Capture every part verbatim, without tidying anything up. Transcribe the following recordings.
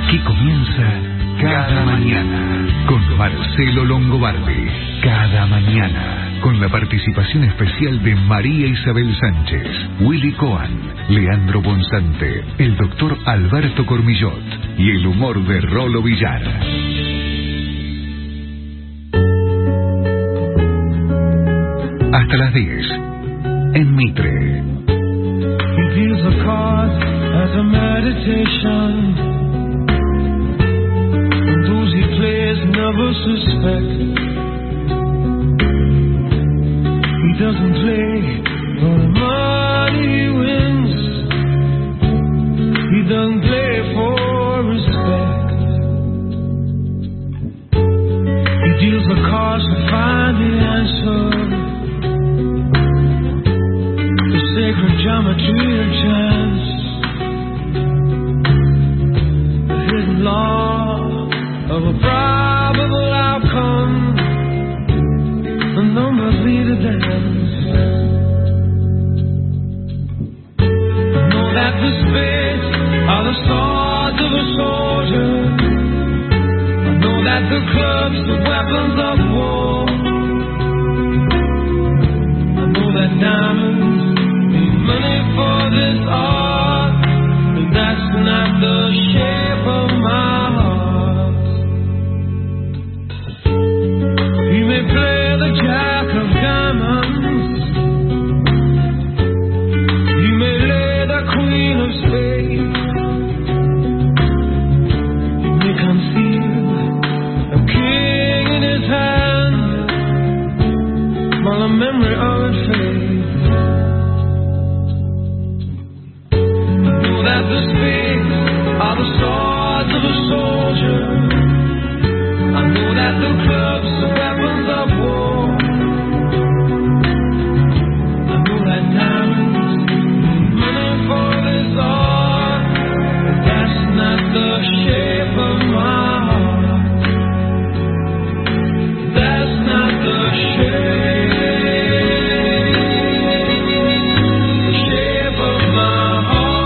Aquí comienza Cada Mañana con Marcelo Longobardi. Cada mañana con la participación especial de María Isabel Sánchez, Willy Cohen, Leandro Bonsante, el doctor Alberto Cormillot y el humor de Rolo Villar. Hasta las diez en Mitre. Never suspect he doesn't play for the money he wins. He doesn't play for respect. He deals the cards to find the answer. The sacred geometry of chance. The hidden law of a probable outcome, the numbers lead a dance. I know that the spades are the swords of a soldier. I know that the clubs are weapons of war. I know that diamonds need money for this art, but that's not the shape of my heart. Play the jack of diamonds. You may lay the queen of spades. You may conceal a king in his hand while the memory of it fades. I know that the spades are the swords of a soldier. I know that the clubs are weapons of war. I know that diamonds need money for this art, but that's not the shape of my heart. That's not the shape, the shape of my heart.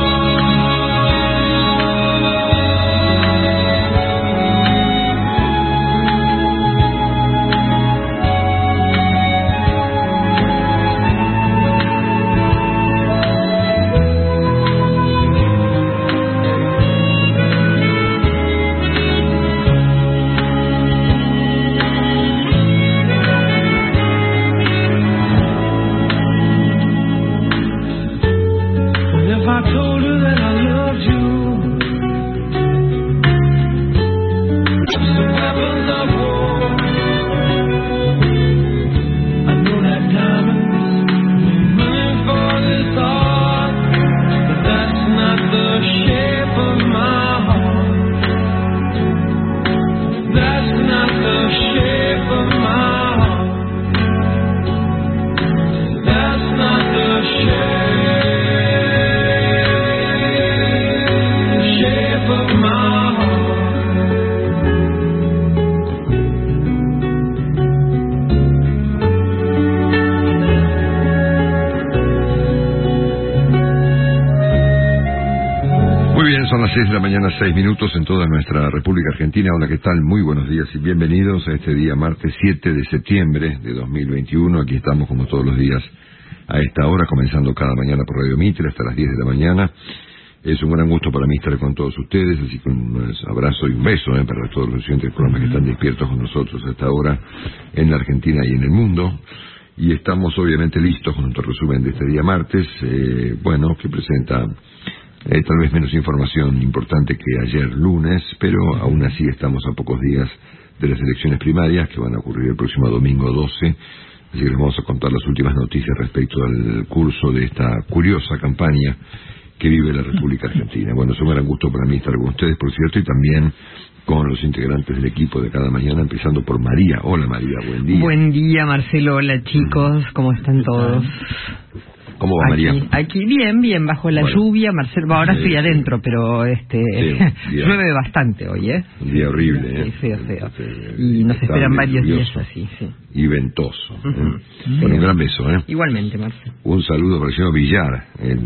Son las seis de la mañana, seis minutos en toda nuestra República Argentina. Hola, ¿qué tal? Muy buenos días y bienvenidos a este día martes siete de septiembre de dos mil veintiuno. Aquí estamos como todos los días a esta hora, comenzando cada mañana por Radio Mitre hasta las diez de la mañana. Es un gran gusto para mí estar con todos ustedes, así que un abrazo y un beso eh, para todos los oyentes del programa que están despiertos con nosotros a esta hora en la Argentina y en el mundo. Y estamos obviamente listos con nuestro resumen de este día martes, eh, bueno, que presenta Eh, tal vez menos información importante que ayer lunes, pero aún así estamos a pocos días de las elecciones primarias que van a ocurrir el próximo domingo doce, así que les vamos a contar las últimas noticias respecto al curso de esta curiosa campaña que vive la República Argentina. Bueno, es un gran gusto para mí estar con ustedes, por cierto, y también con los integrantes del equipo de Cada Mañana, empezando por María. Hola María, buen día. Buen día Marcelo, hola chicos, ¿cómo están todos? ¿Cómo va, aquí, María? Aquí bien, bien, bajo la bueno. lluvia, Marcelo, ahora sí, estoy sí. adentro, pero este Sí, llueve bastante hoy, ¿eh? Un día horrible, ¿eh? Sí, feo, feo. Este, Y nos esperan varios lluvioso días así, sí. Y ventoso. ¿eh? Uh-huh. Bueno, un gran beso, ¿eh? Igualmente, Marcelo. Un saludo para el señor Villar,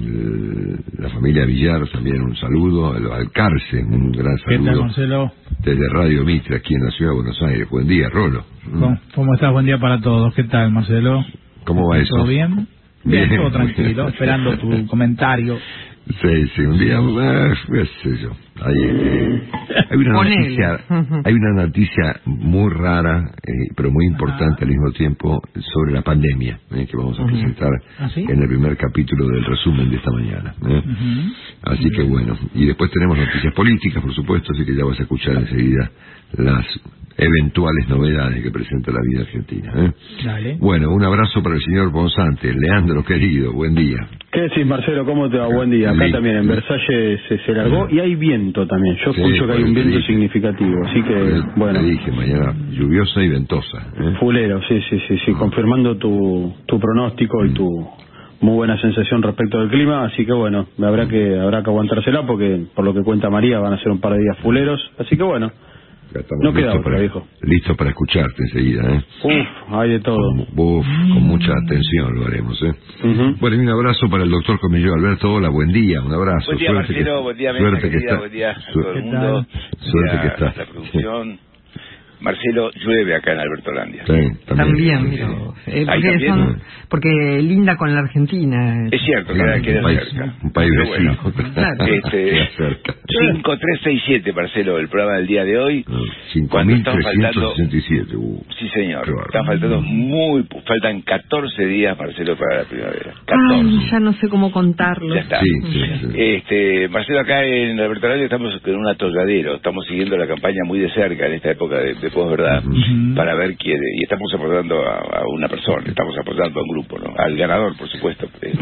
el, la familia Villar, también un saludo, al Alcarce, un gran ¿Qué tal, saludo Marcelo? desde Radio Mitre, aquí en la ciudad de Buenos Aires. Buen día, Rolo. ¿Cómo, ¿Cómo estás? Buen día para todos. ¿Qué tal, Marcelo? ¿Cómo va eso? ¿Todo bien? Bien, Bien. todo tranquilo, esperando tu comentario. Sí, sí, un día, eh, qué sé yo. Hay, eh, hay una Ponele. noticia, hay una noticia muy rara, eh, pero muy importante Ajá. al mismo tiempo, sobre la pandemia, eh, que vamos a presentar ¿Ah, sí? en el primer capítulo del resumen de esta mañana. eh. Ujú. Así que bueno, y después tenemos noticias políticas, por supuesto, así que ya vas a escuchar enseguida las eventuales novedades que presenta la vida argentina. ¿eh? Dale. Bueno, un abrazo para el señor Bonzante. Leandro, querido, buen día. ¿Qué decís, Marcelo? ¿Cómo te va? Buen día. Acá Listo. también en Versalles se, se largó y hay viento también. Yo Sí, escucho que hay por un eso viento dije. significativo. Así que, Te bueno, dije, mañana lluviosa y ventosa. ¿eh? fulero, sí, sí, sí, sí, confirmando tu, tu pronóstico y tu muy buena sensación respecto del clima. Así que, bueno, habrá que habrá que aguantársela porque, por lo que cuenta María, van a ser un par de días fuleros. Así que, bueno, Ya estamos no queda listos otra, para, viejo. listos para escucharte enseguida. ¿eh? Uf, hay de todo. Con, uf, con mucha atención lo haremos. ¿eh? Ujú. Bueno, y un abrazo para el doctor Comilló. Alberto, hola, buen día, un abrazo. Buen día, Suerte Marcelo, que, buen día, mesa suerte que querida, está, buen día a su- todo el ¿Qué mundo. tal? Buen Suerte día que está. a la producción. Marcelo, llueve acá en Alberto Landia. Sí, también. También, sí, mira, sí. eh, Ahí porque, también. son, porque linda con la Argentina. Es cierto, Claro, queda, queda un país, cerca. un país Pero vecino. bueno, Claro. este, Queda cerca. cinco tres seis siete, Marcelo, el programa del día de hoy. cinco Cuando mil están trescientos faltando... sesenta y siete. Uh, Sí, señor. Qué bárbaro. Están faltando muy... Faltan catorce días, Marcelo, para la primavera. catorce. Ay, ya no sé cómo contarlo. Ya está. Sí, sí, sí. Este, Marcelo, acá en Alberto Radio estamos en un atolladero, estamos siguiendo la campaña muy de cerca en esta época de, de posverdad, Ujú. para ver quién, y estamos apoyando a, a una persona, estamos apoyando a un grupo, ¿no? Al ganador, por supuesto. eh,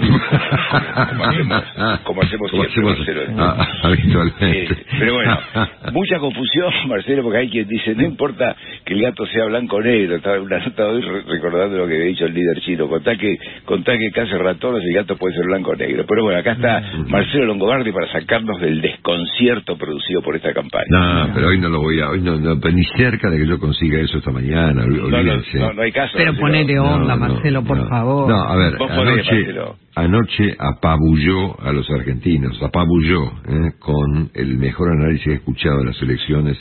como hacemos, como hacemos Como siempre, hacemos, Marcelo. ah, habitualmente. Eh, pero bueno, mucha confusión, Marcelo, porque hay quien dice, no importa que el gato sea blanco o negro. Estaba en una nota hoy re- recordando lo que había dicho el líder chino, contá que contá que case ratones y el gato puede ser blanco o negro. Pero bueno, acá está Marcelo Longobardi para sacarnos del desconcierto producido por esta campaña. No, pero hoy no lo voy a, hoy no, no, ni cerca de que yo consiga eso esta mañana, ol- No, no, olvídense. no, no hay caso. Pero Marcelo. ponele onda, No, no, Marcelo, por no. favor. No, a ver, Vos podés, anoche, Marcelo. anoche apabulló a los argentinos, apabulló ¿eh? con el mejor análisis que he escuchado de las elecciones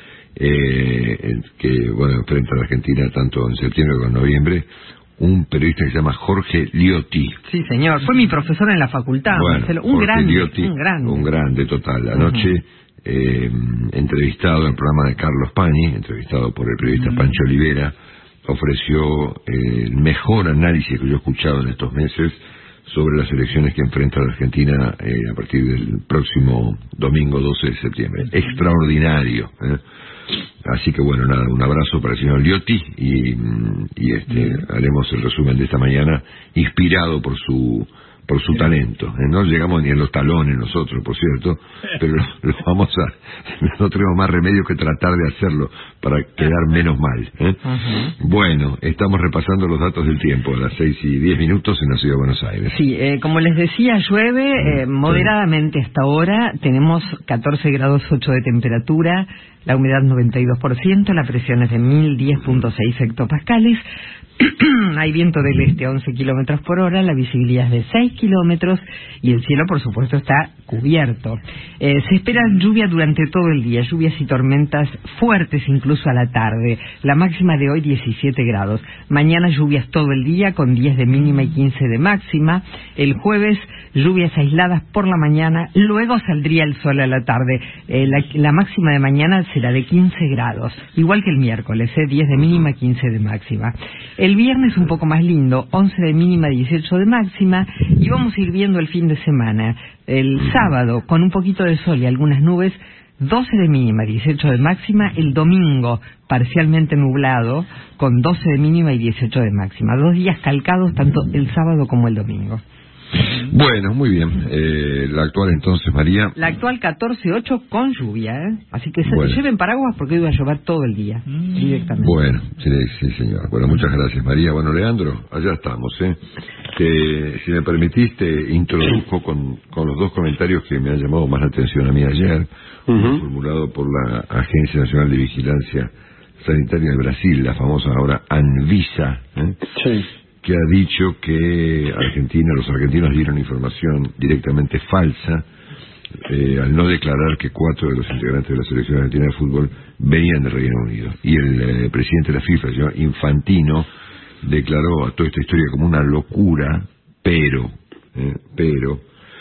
eh, el que, bueno, enfrenta a la Argentina tanto en septiembre como en noviembre, un periodista que se llama Jorge Liotti. Sí, señor. Fue mi profesor en la facultad, Bueno, Marcelo. Un Jorge grande, Liotti, un grande. un grande total. Anoche, eh, entrevistado en el programa de Carlos Pañi, entrevistado por el periodista Pancho Olivera, ofreció eh, el mejor análisis que yo he escuchado en estos meses sobre las elecciones que enfrenta la Argentina eh, a partir del próximo domingo doce de septiembre. Extraordinario. ¿eh? Así que bueno, nada, un abrazo para el señor Liotti y, y este haremos el resumen de esta mañana inspirado por su por su talento. ¿eh? No llegamos ni a los talones nosotros, por cierto, pero lo vamos a, no tenemos más remedio que tratar de hacerlo para quedar menos mal. ¿eh? Ujú. Bueno, estamos repasando los datos del tiempo a las seis y diez minutos en la ciudad de Buenos Aires. Sí, eh, como les decía, llueve eh, moderadamente hasta ahora. Tenemos catorce grados ocho de temperatura, la humedad noventa y dos por ciento, la presión es de mil diez punto seis hectopascales. Hay viento del este a once kilómetros por hora, la visibilidad es de seis kilómetros y el cielo, por supuesto, está cubierto. Eh, se espera lluvia durante todo el día, lluvias y tormentas fuertes incluso a la tarde. La máxima de hoy diecisiete grados. Mañana lluvias todo el día con diez de mínima y quince de máxima. El jueves lluvias aisladas por la mañana, luego saldría el sol a la tarde. Eh, la, la máxima de mañana será de quince grados, igual que el miércoles, eh, diez de mínima, quince de máxima. El viernes un poco más lindo, once de mínima, dieciocho de máxima, y vamos a ir viendo el fin de semana. El sábado, con un poquito de sol y algunas nubes, doce de mínima, dieciocho de máxima. El domingo, parcialmente nublado, con doce de mínima y dieciocho de máxima. Dos días calcados, tanto el sábado como el domingo. Bueno, muy bien. Eh, la actual entonces, María. La actual catorce ocho con lluvia, ¿eh? Así que se Bueno. lleven paraguas porque hoy va a llover todo el día, mm. directamente. Bueno, sí, sí, señor. Bueno, muchas gracias, María. Bueno, Leandro, allá estamos, ¿eh? Que, si me permitiste, introduzco con, con los dos comentarios que me han llamado más la atención a mí ayer, uh-huh. uno formulado por la Agencia Nacional de Vigilancia Sanitaria de Brasil, la famosa ahora Anvisa, ¿eh? Sí. que ha dicho que Argentina, los argentinos dieron información directamente falsa eh, al no declarar que cuatro de los integrantes de la selección argentina de fútbol venían del Reino Unido. Y el eh, presidente de la FIFA, el señor Infantino, declaró a toda esta historia como una locura, pero, eh, pero,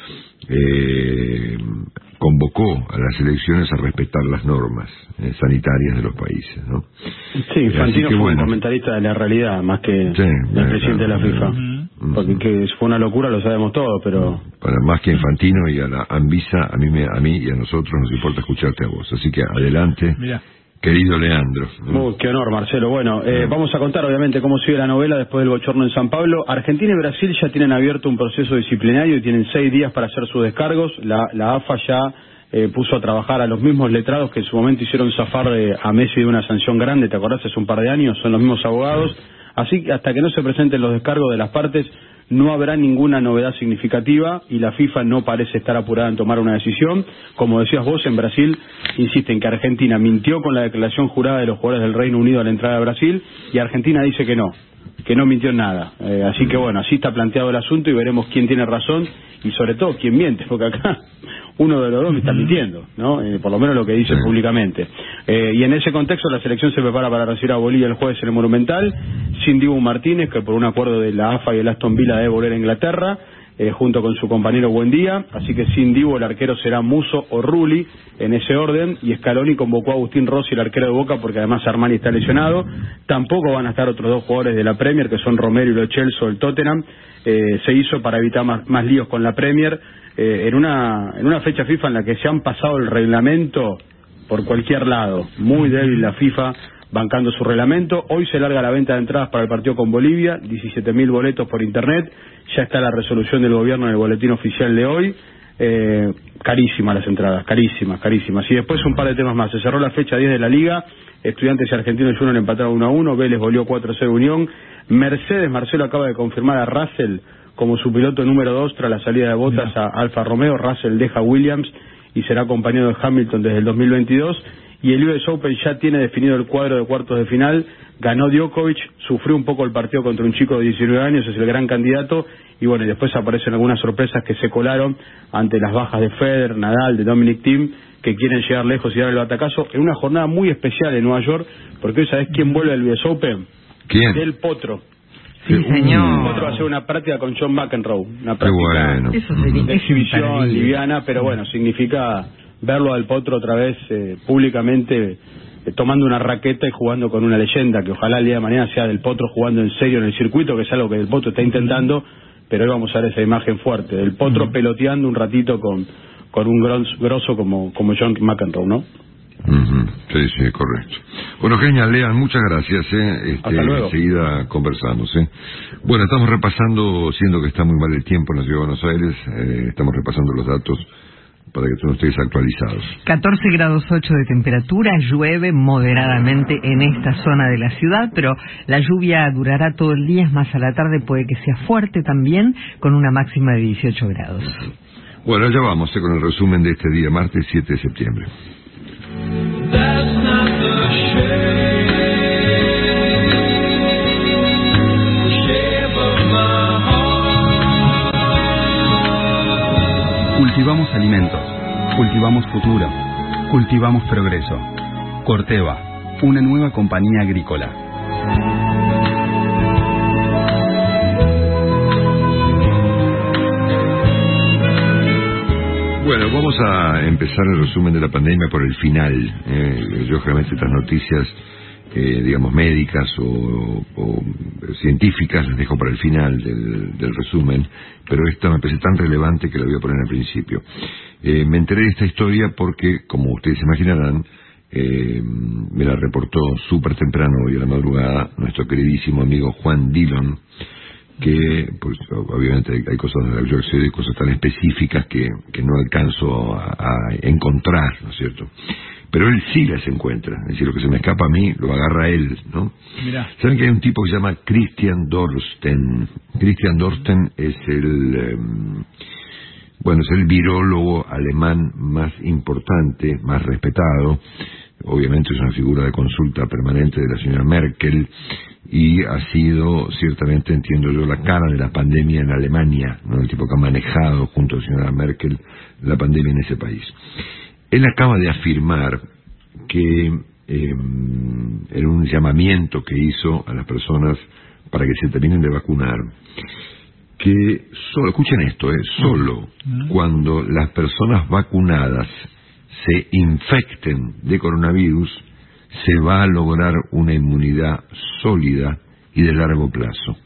eh, convocó a las elecciones a respetar las normas eh, sanitarias de los países, ¿no? Sí, Infantino fue bueno, un comentarista de la realidad más que sí, el eh, presidente claro, de la FIFA. Uh-huh. Porque que fue una locura lo sabemos todos, pero... Para más que Infantino y a la Anvisa, a mí, me, a mí y a nosotros nos importa escucharte a vos. Así que adelante, Mirá. querido Leandro. Uy, qué honor, Marcelo. Bueno, eh, vamos a contar obviamente cómo sigue la novela después del bochorno en San Pablo. Argentina y Brasil ya tienen abierto un proceso disciplinario y tienen seis días para hacer sus descargos. La, la A F A ya eh, puso a trabajar a los mismos letrados que en su momento hicieron zafar de, a Messi de una sanción grande, ¿te acordás? Hace un par de años, son los mismos abogados. Así que hasta que no se presenten los descargos de las partes, no habrá ninguna novedad significativa y la FIFA no parece estar apurada en tomar una decisión. Como decías vos, en Brasil insisten que Argentina mintió con la declaración jurada de los jugadores del Reino Unido a la entrada de Brasil y Argentina dice que no, que no mintió en nada. Eh, así que bueno, así está planteado el asunto y veremos quién tiene razón y sobre todo quién miente, porque acá uno de los dos me está mintiendo, ¿no? Eh, por lo menos lo que dice públicamente. Eh, y en ese contexto la selección se prepara para recibir a Bolivia el jueves en el Monumental, sin Dibu Martínez, que por un acuerdo de la A F A y el Aston Villa debe volver a Inglaterra, eh, junto con su compañero Buendía, así que sin Dibu el arquero será Musso o Rulli, en ese orden, y Scaloni convocó a Agustín Rossi, el arquero de Boca, porque además Armani está lesionado. Tampoco van a estar otros dos jugadores de la Premier, que son Romero y Lo Celso, el Tottenham. Eh, se hizo para evitar más, más líos con la Premier, eh, en una en una fecha FIFA en la que se han pasado el reglamento por cualquier lado, muy débil la FIFA bancando su reglamento. Hoy se larga la venta de entradas para el partido con Bolivia, diecisiete mil boletos por internet, ya está la resolución del gobierno en el boletín oficial de hoy. Eh, carísimas las entradas, carísimas, carísimas. Y después un par de temas más. Se cerró la fecha diez de la Liga, Estudiantes y Argentinos Junior empataron uno a uno, Vélez goleó cuatro a cero Unión. Mercedes, Marcelo acaba de confirmar a Russell como su piloto número dos tras la salida de Bottas a Alfa Romeo. Russell deja Williams y será acompañado de Hamilton desde el dos mil veintidós. Y el U S Open ya tiene definido el cuadro de cuartos de final. Ganó Djokovic, sufrió un poco el partido contra un chico de diecinueve años, es el gran candidato. Y bueno, y después aparecen algunas sorpresas que se colaron ante las bajas de Federer, Nadal, de Dominic Thiem, que quieren llegar lejos y dar el batacazo en una jornada muy especial en Nueva York, porque hoy sabés quién vuelve al U S Open. ¿Quién? Del Potro. Sí, señor. El Potro va a hacer una práctica con John McEnroe, una práctica bueno. Eso sería de exhibición increíble. liviana, pero bueno, significa verlo al Potro otra vez eh, públicamente, eh, tomando una raqueta y jugando con una leyenda, que ojalá el día de mañana sea del Potro jugando en serio en el circuito, que es algo que el Potro está intentando, pero hoy vamos a ver esa imagen fuerte, del Potro peloteando un ratito con, con un gros, grosso como, como John McEnroe, ¿no? Uh-huh. Sí, sí, correcto. Bueno, genial, Lean, muchas gracias. ¿eh? Este, Hasta luego. Enseguida conversamos. ¿eh? Bueno, estamos repasando, siendo que está muy mal el tiempo en la Ciudad de Buenos Aires, eh, estamos repasando los datos para que todos estéis actualizados. catorce grados ocho de temperatura, llueve moderadamente en esta zona de la ciudad, pero la lluvia durará todo el día, es más a la tarde puede que sea fuerte también, con una máxima de dieciocho grados. Bueno, ya vamos eh, con el resumen de este día, martes siete de septiembre. That's not the shape, shape of my heart. Cultivamos alimentos, cultivamos futuro, cultivamos progreso. Corteva, una nueva compañía agrícola. Bueno, vamos a empezar el resumen de la pandemia por el final. Eh, yo generalmente estas noticias, eh, digamos, médicas o, o científicas las dejo para el final del, del resumen, pero esta me parece tan relevante que la voy a poner al principio. Eh, me enteré de esta historia porque, como ustedes imaginarán, eh, me la reportó súper temprano hoy a la madrugada nuestro queridísimo amigo Juan Dillon, que pues, obviamente hay, hay cosas de las que yo accedo y cosas tan específicas que, que no alcanzo a, a encontrar, ¿no es cierto? Pero él sí las encuentra, es decir, lo que se me escapa a mí lo agarra él, ¿no? Mirá. ¿Saben que hay un tipo que se llama Christian Dorsten? Christian Dorsten es el, eh, bueno, es el virólogo alemán más importante, más respetado. Obviamente es una figura de consulta permanente de la señora Merkel y ha sido, ciertamente entiendo yo, la cara de la pandemia en Alemania, ¿no? El tipo que ha manejado junto a la señora Merkel la pandemia en ese país. Él acaba de afirmar que eh, en un llamamiento que hizo a las personas para que se terminen de vacunar, que solo, escuchen esto, eh, solo cuando las personas vacunadas se infecten de coronavirus se va a lograr una inmunidad sólida y de largo plazo.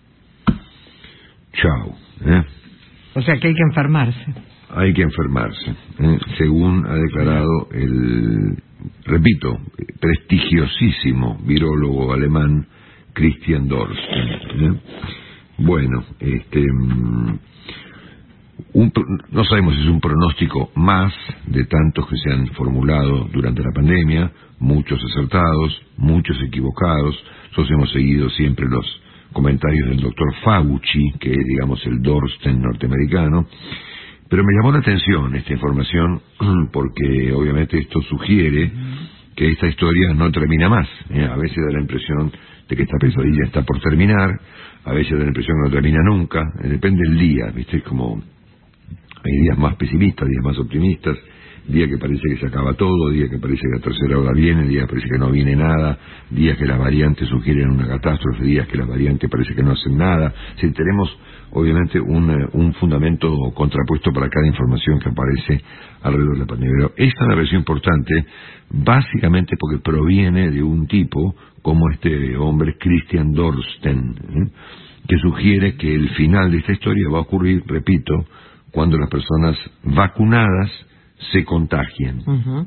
Chao. ¿eh? O sea que hay que enfermarse. Hay que enfermarse, ¿eh? según ha declarado el, repito, prestigiosísimo virólogo alemán Christian Dorsten. ¿eh? Bueno, este, un, no sabemos si es un pronóstico más de tantos que se han formulado durante la pandemia, muchos acertados, muchos equivocados. Nosotros hemos seguido siempre los comentarios del doctor Fauci, que es, digamos, el Dorsten norteamericano. Pero me llamó la atención esta información porque obviamente esto sugiere que esta historia no termina más. ¿eh? A veces da la impresión de que esta pesadilla está por terminar, a veces da la impresión que no termina nunca, eh, depende del día, ¿viste? Como hay días más pesimistas, días más optimistas, días que parece que se acaba todo, días que parece que la tercera ola viene, días que parece que no viene nada, días que las variantes sugieren una catástrofe, días que las variantes parece que no hacen nada. Si tenemos obviamente un, un fundamento contrapuesto para cada información que aparece alrededor de la pandemia. Pero esta es una versión importante, básicamente porque proviene de un tipo como este hombre Christian Dorsten, ¿eh? que sugiere que el final de esta historia va a ocurrir, repito, cuando las personas vacunadas se contagien. Uh-huh.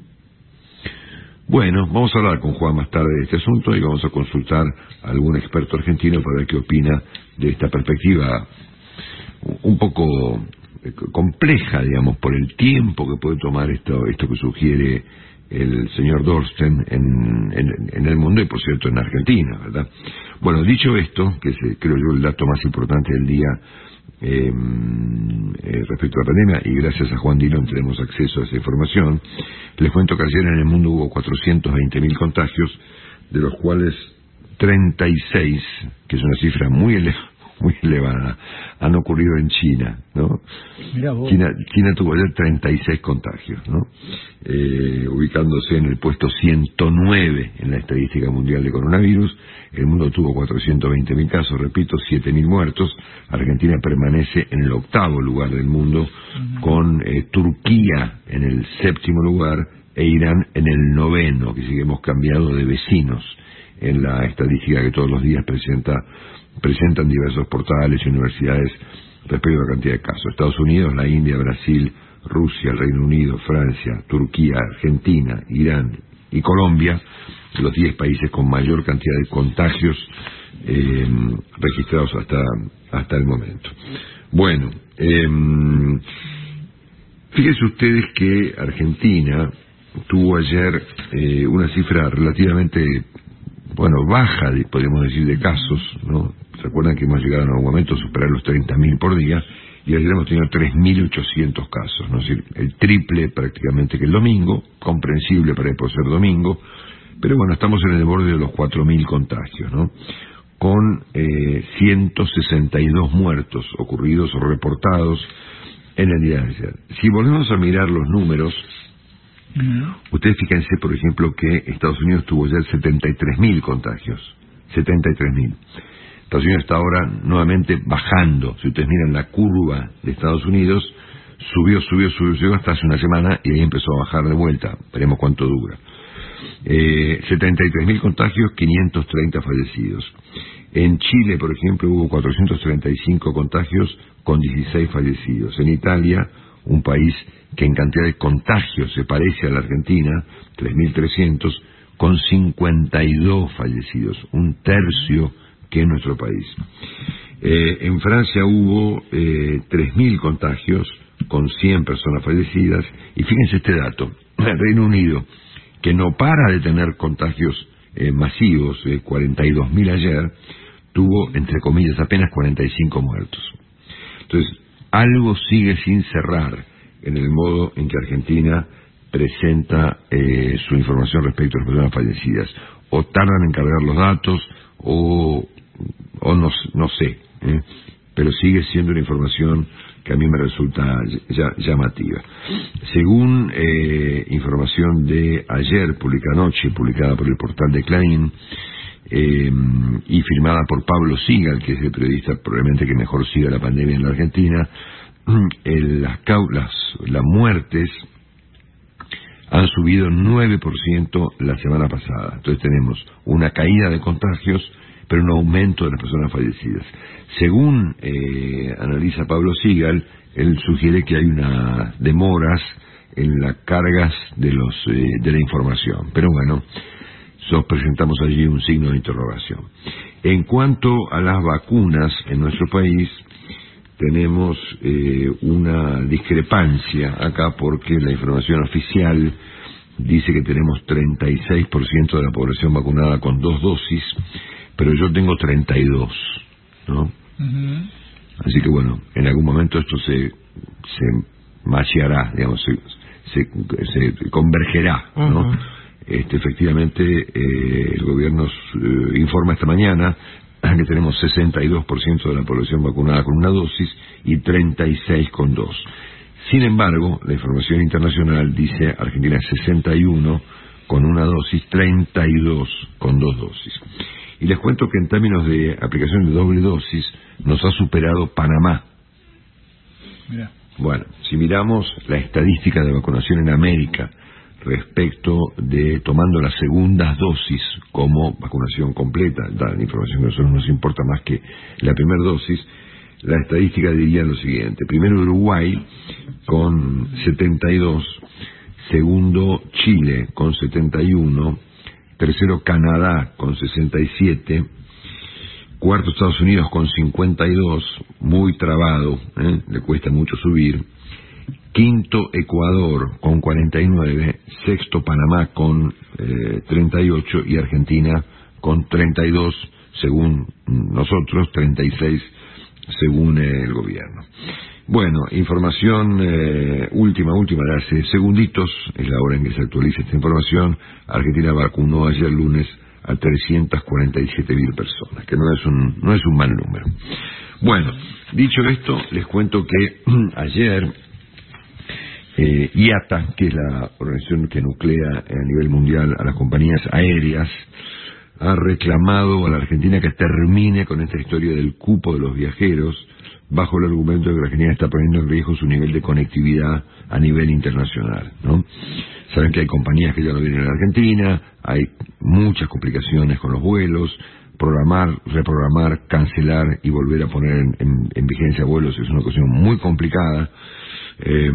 Bueno, vamos a hablar con Juan más tarde de este asunto y vamos a consultar a algún experto argentino para ver qué opina de esta perspectiva un poco compleja, digamos, por el tiempo que puede tomar esto, esto que sugiere el señor Dorsten en, en, en el mundo y, por cierto, en Argentina, ¿verdad? Bueno, dicho esto, que es, creo yo, el dato más importante del día eh, eh, respecto a la pandemia, y gracias a Juan Dillon tenemos acceso a esa información, les cuento que ayer en el mundo hubo cuatrocientos veinte mil contagios, de los cuales treinta y seis, que es una cifra muy elevada, muy elevada, han ocurrido en China, ¿no? Mirá vos. China, China tuvo ayer treinta y seis contagios, ¿no? Eh, ubicándose en el puesto ciento nueve en la estadística mundial de coronavirus. El mundo tuvo cuatrocientos veinte mil casos, repito, siete mil muertos. Argentina permanece en el octavo lugar del mundo, uh-huh. con eh, Turquía en el séptimo lugar e Irán en el noveno, que sí que hemos cambiado de vecinos en la estadística que todos los días presenta presentan diversos portales y universidades respecto a la cantidad de casos. Estados Unidos, la India, Brasil, Rusia, el Reino Unido, Francia, Turquía, Argentina, Irán y Colombia, los diez países con mayor cantidad de contagios eh, registrados hasta hasta el momento. Bueno, eh, fíjense ustedes que Argentina tuvo ayer eh, una cifra relativamente, bueno, baja, de, podríamos decir, de casos, ¿no? ¿Se acuerdan que hemos llegado en algún momento a superar los treinta mil por día? Y ayer hemos tenido tres mil ochocientos casos, ¿no? Es decir, el triple prácticamente que el domingo, comprensible para por ser domingo, pero bueno, estamos en el borde de los cuatro mil contagios, ¿no? Con eh, ciento sesenta y dos muertos ocurridos o reportados en el día de ayer. Si volvemos a mirar los números, uh-huh. ustedes fíjense, por ejemplo, que Estados Unidos tuvo ya setenta y tres mil contagios, setenta y tres mil. Estados Unidos está ahora nuevamente bajando. Si ustedes miran la curva de Estados Unidos, subió, subió, subió, subió hasta hace una semana y ahí empezó a bajar de vuelta. Veremos cuánto dura. Eh, setenta y tres mil contagios, quinientos treinta fallecidos. En Chile, por ejemplo, hubo cuatrocientos treinta y cinco contagios con dieciséis fallecidos. En Italia, un país que en cantidad de contagios se parece a la Argentina, tres mil trescientos, con cincuenta y dos fallecidos, un tercio que en nuestro país. Eh, en Francia hubo eh, tres mil contagios con cien personas fallecidas, y fíjense este dato: el Reino Unido, que no para de tener contagios eh, masivos, eh, cuarenta y dos mil ayer, tuvo, entre comillas, apenas cuarenta y cinco muertos. Entonces, algo sigue sin cerrar en el modo en que Argentina presenta eh, su información respecto a las personas fallecidas. O tardan en cargar los datos, o, o no, no sé, ¿eh? Pero sigue siendo una información que a mí me resulta ya, llamativa. Según eh, información de ayer, publicada anoche, publicada por el portal de Clarín, eh, y firmada por Pablo Sigal, que es el periodista probablemente que mejor sigue la pandemia en la Argentina, eh, las, las, las muertes han subido nueve por ciento la semana pasada. Entonces tenemos una caída de contagios, pero un aumento de las personas fallecidas. Según eh, analiza Pablo Sigal, él sugiere que hay unas demoras en las cargas de los eh, de la información. Pero bueno, nosotros presentamos allí un signo de interrogación. En cuanto a las vacunas en nuestro país, tenemos eh, una discrepancia acá, porque la información oficial dice que tenemos treinta y seis por ciento de la población vacunada con dos dosis, pero yo tengo treinta y dos, ¿no? Uh-huh. Así que bueno, en algún momento esto se se macheará, digamos, se, se, se convergerá, ¿no? Uh-huh. Este, efectivamente, eh, el gobierno eh, informa esta mañana que tenemos sesenta y dos por ciento de la población vacunada con una dosis y treinta y seis con dos. Sin embargo, la información internacional dice Argentina sesenta y uno con una dosis, treinta y dos con dos dosis. Y les cuento que en términos de aplicación de doble dosis nos ha superado Panamá. Mira. Bueno, si miramos la estadística de vacunación en América respecto de tomando las segundas dosis como vacunación completa, da la información que a nosotros nos importa más que la primera dosis, la estadística diría lo siguiente: primero Uruguay con setenta y dos, segundo Chile con setenta y uno, tercero Canadá con sesenta y siete, cuarto Estados Unidos con cincuenta y dos, muy trabado, ¿eh? Le cuesta mucho subir, quinto Ecuador con cuarenta y nueve, sexto Panamá con eh, treinta y ocho y Argentina con treinta y dos según nosotros, treinta y seis según eh, el gobierno. Bueno, información eh, última, última, de hace segunditos, es la hora en que se actualiza esta información. Argentina vacunó ayer lunes a trescientas cuarenta y siete mil personas, que no es un no es un mal número. Bueno, dicho esto, les cuento que ayer eh, I A T A, que es la organización que nuclea a nivel mundial a las compañías aéreas, ha reclamado a la Argentina que termine con esta historia del cupo de los viajeros, bajo el argumento de que la Argentina está poniendo en riesgo su nivel de conectividad a nivel internacional, ¿no? Saben que hay compañías que ya no vienen a la Argentina, hay muchas complicaciones con los vuelos, programar, reprogramar, cancelar y volver a poner en, en, en vigencia vuelos es una cuestión muy complicada, eh,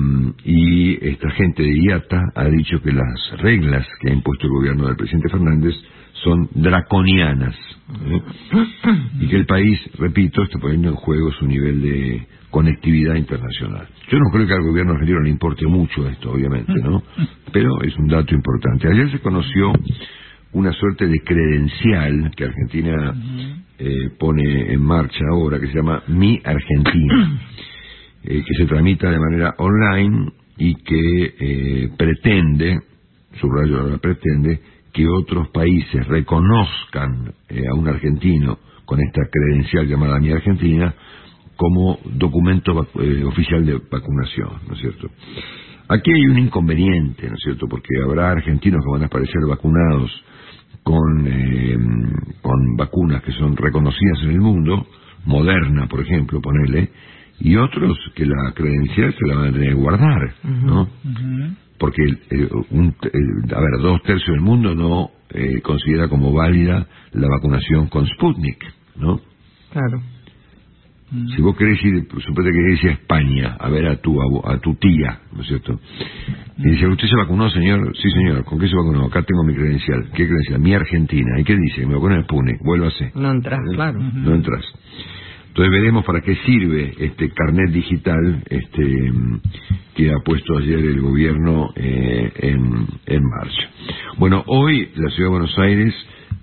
y esta gente de I A T A ha dicho que las reglas que ha impuesto el gobierno del presidente Fernández son draconianas, ¿eh? Y que el país, repito, está poniendo en juego su nivel de conectividad internacional. Yo no creo que al gobierno argentino le importe mucho esto, obviamente, ¿no? Pero es un dato importante. Ayer se conoció una suerte de credencial que Argentina eh, pone en marcha ahora, que se llama Mi Argentina, eh, que se tramita de manera online y que eh, pretende, subrayo ahora, pretende que otros países reconozcan eh, a un argentino con esta credencial llamada Mi Argentina como documento eh, oficial de vacunación, ¿no es cierto? Aquí hay un inconveniente, ¿no es cierto? Porque habrá argentinos que van a aparecer vacunados con, eh, con vacunas que son reconocidas en el mundo, Moderna, por ejemplo, ponele, y otros que la credencial se la van a tener que guardar, ¿no? Uh-huh. Porque eh, un, eh, a ver, dos tercios del mundo no eh, considera como válida la vacunación con Sputnik, ¿no? Claro. Si vos querés ir, suponete que querés ir a España a ver a tu a tu tía, ¿no es cierto? Y dice, ¿usted se vacunó, señor? Sí, señor. ¿Con qué se vacunó? Acá tengo mi credencial. ¿Qué credencial? Mi Argentina. ¿Y qué dice? Me vacuné el Sputnik. Vuélvase. No entras, ¿Eh? claro. No entras. Entonces veremos para qué sirve este carnet digital este que ha puesto ayer el gobierno eh, en, en marcha. Bueno, hoy la Ciudad de Buenos Aires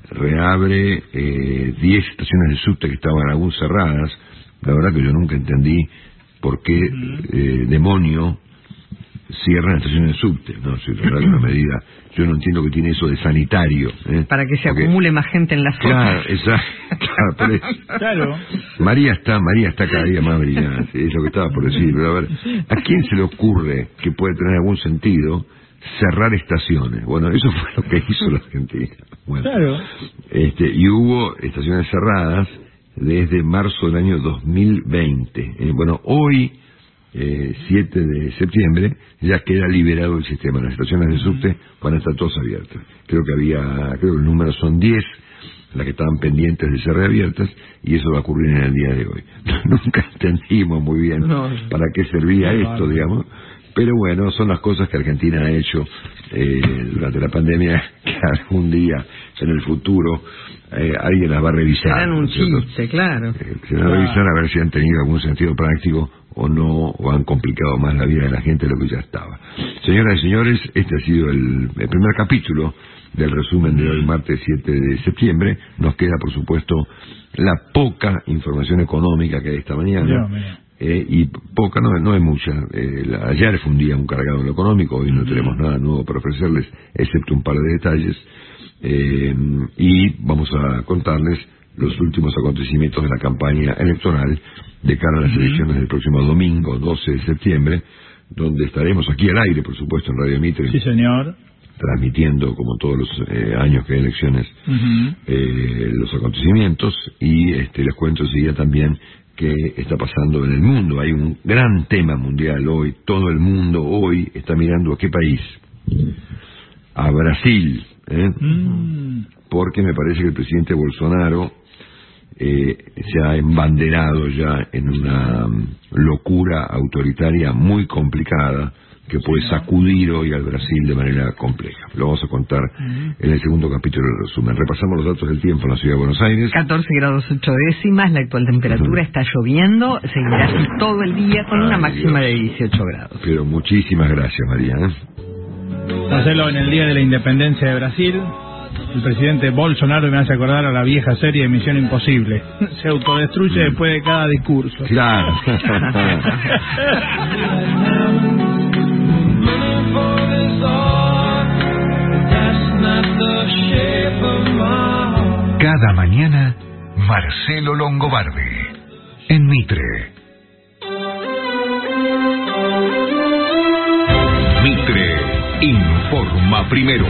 reabre eh, diez estaciones de subte que estaban aún cerradas. La verdad que yo nunca entendí por qué eh, demonio cierran estaciones de subte, no, si es una medida, yo no entiendo que tiene eso de sanitario, ¿eh? Para que se Porque, acumule más gente en la zona. claro, exacto, claro, por eso. Claro. María está, María está cada día más brillante, es lo que estaba por decir, pero a ver, ¿a quién se le ocurre que puede tener algún sentido cerrar estaciones? Bueno, eso fue lo que hizo la Argentina. Bueno, Claro. este, y hubo estaciones cerradas desde marzo del año dos mil veinte. Eh, bueno, hoy, eh, siete de septiembre, ya queda liberado el sistema. Las estaciones de subte van a estar todas abiertas. Creo que había, creo que el número son diez las que estaban pendientes de ser reabiertas, y eso va a ocurrir en el día de hoy. Nunca entendimos muy bien No. para qué servía esto, digamos, pero bueno, son las cosas que Argentina ha hecho eh, durante la pandemia, que algún día en el futuro eh, alguien las va a revisar. Serán un ¿no es cierto? chiste, claro. Eh, se van a revisar a ver si han tenido algún sentido práctico o no, o han complicado más la vida de la gente de lo que ya estaba. Señoras y señores, este ha sido el, el primer capítulo del resumen de hoy, martes siete de septiembre. Nos queda, por supuesto, la poca información económica que hay esta mañana. Dios mío. Eh, y poca, no, no es mucha. Eh, la, ayer fue un día un cargado en lo económico, hoy no tenemos nada nuevo para ofrecerles, excepto un par de detalles. Eh, y vamos a contarles los últimos acontecimientos de la campaña electoral de cara a las elecciones del próximo domingo, doce de septiembre, donde estaremos aquí al aire, por supuesto, en Radio Mitre. Sí, señor. Transmitiendo, como todos los eh, años que hay elecciones, Uh-huh. eh, los acontecimientos, y este, les cuento enseguida también qué está pasando en el mundo. Hay un gran tema mundial hoy, todo el mundo hoy está mirando a qué país, a Brasil, ¿eh? Mm. Porque me parece que el presidente Bolsonaro eh, se ha embanderado ya en una um, locura autoritaria muy complicada, que puede sacudir hoy al Brasil de manera compleja. Lo vamos a contar uh-huh. en el segundo capítulo del resumen. Repasamos los datos del tiempo en la Ciudad de Buenos Aires. catorce grados ocho décimas, la actual temperatura, uh-huh. está lloviendo, seguirá así todo el día con una Ay, máxima Dios. de dieciocho grados. Pero muchísimas gracias, María. ¿eh? Marcelo, en el Día de la Independencia de Brasil, el presidente Bolsonaro me hace acordar a la vieja serie de Misión Imposible. Se autodestruye Mm. después de cada discurso. Claro. Cada mañana, Marcelo Longobardi, en Mitre. Mitre informa primero.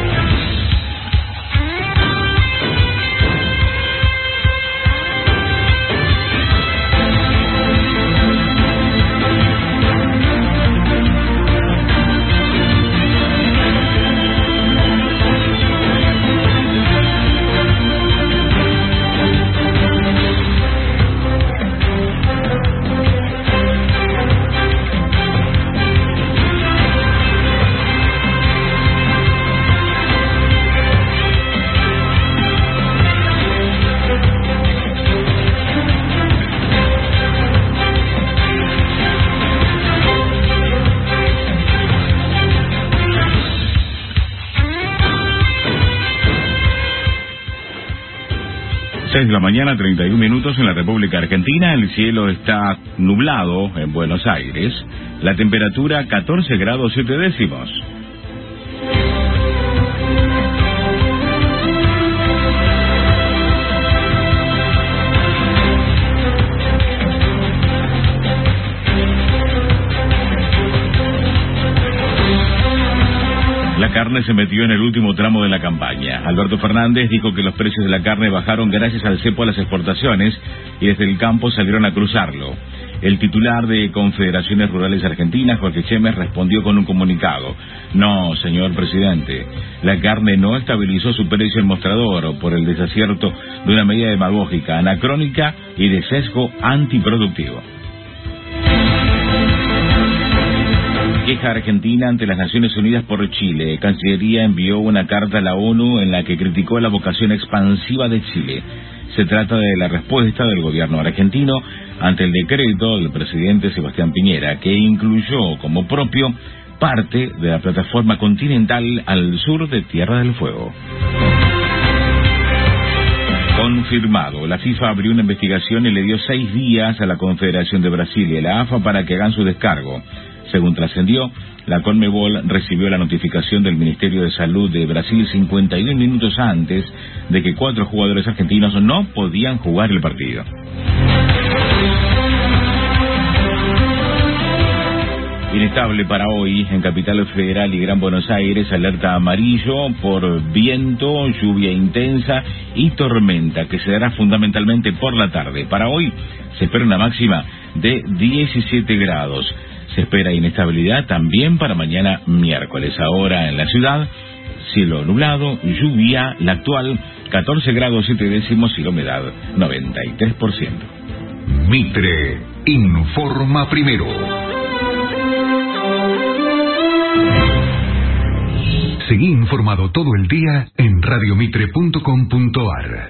seis de la mañana, treinta y un minutos en la República Argentina. El cielo está nublado en Buenos Aires. La temperatura catorce grados siete décimos. La carne se metió en el último tramo de la campaña. Alberto Fernández dijo que los precios de la carne bajaron gracias al cepo a las exportaciones y desde el campo salieron a cruzarlo. El titular de Confederaciones Rurales Argentinas, Jorge Chemes, respondió con un comunicado. No, señor presidente, la carne no estabilizó su precio en mostrador por el desacierto de una medida demagógica, anacrónica y de sesgo antiproductivo. Queja Argentina ante las Naciones Unidas por Chile. Cancillería envió una carta a la ONU en la que criticó la vocación expansiva de Chile. Se trata de la respuesta del gobierno argentino ante el decreto del presidente Sebastián Piñera, que incluyó como propio parte de la plataforma continental al sur de Tierra del Fuego. Confirmado, la FIFA abrió una investigación y le dio seis días a la Confederación de Brasil y a la A F A para que hagan su descargo. Según trascendió, la Conmebol recibió la notificación del Ministerio de Salud de Brasil cincuenta y un minutos antes de que cuatro jugadores argentinos no podían jugar el partido. Inestable para hoy en Capital Federal y Gran Buenos Aires, alerta amarillo por viento, lluvia intensa y tormenta que se dará fundamentalmente por la tarde. Para hoy se espera una máxima de diecisiete grados. Se espera inestabilidad también para mañana miércoles. Ahora en la ciudad, cielo nublado, lluvia, la actual catorce grados siete décimos y la humedad noventa y tres por ciento. Mitre informa primero. Seguí informado todo el día en radio mitre punto com punto ar.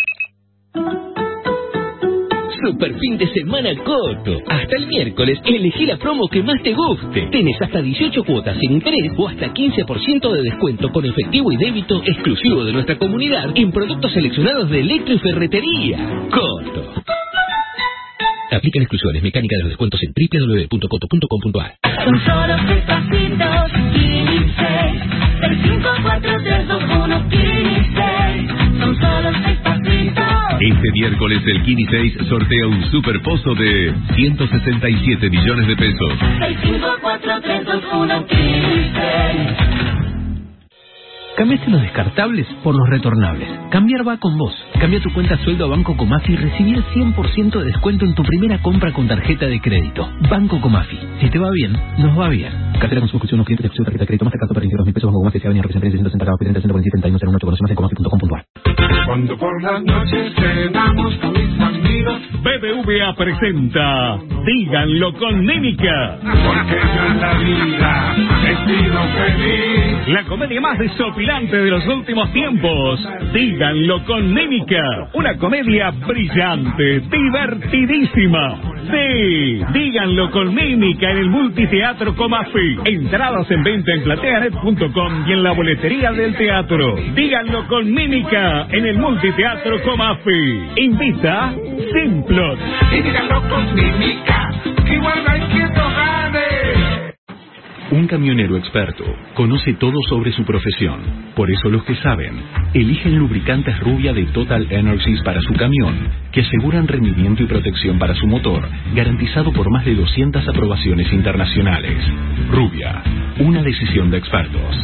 Super fin de semana Coto. Hasta el miércoles elegí la promo que más te guste. Tenés hasta dieciocho cuotas sin interés o hasta quince por ciento de descuento con efectivo y débito exclusivo de nuestra comunidad en productos seleccionados de electro y ferretería. Coto. Aplican exclusiones. Mecánica de los descuentos en doble u doble u doble u punto coto punto com punto ar. Son solo seis pasitos, quince, seis, cinco, cuatro, tres, dos, uno, quince. Son solo seis pasitos. Este miércoles el Kini seis sortea un super pozo de ciento sesenta y siete millones de pesos. seis, cinco, cuatro, tres, dos, uno, quince. Cambiaste los descartables por los retornables. Cambiar va con vos. Cambia tu cuenta sueldo a Banco Comafi y recibí el cien por ciento de descuento en tu primera compra con tarjeta de crédito. Banco Comafi. Si te va bien, nos va bien. Cartera con suscripción, los clientes de acción, tarjeta de crédito, Mastercard para dos mil pesos, Banco Comafi, se avenida representante seiscientos sesenta, cuarenta, ciento cuarenta y siete, setenta y uno, conoce más en comafi punto com punto ar. Cuando por las noches cenamos con mis amigos, B B V A presenta Díganlo con Mímica. Porque yo en la vida he sido feliz. La comedia más desopilante de los últimos tiempos. Díganlo con Mímica. Una comedia brillante, divertidísima. Sí, Díganlo con Mímica en el Multiteatro Comafi. Entradas en venta en plateanet punto com y en la boletería del teatro. Díganlo con Mímica en el Multiteatro Comafi. Invita Simplot. Y díganlo con Mímica, que guarda y quieto gane. Un camionero experto conoce todo sobre su profesión. Por eso los que saben eligen lubricantes Rubia de Total Energies para su camión, que aseguran rendimiento y protección para su motor, garantizado por más de doscientas aprobaciones internacionales. Rubia, una decisión de expertos.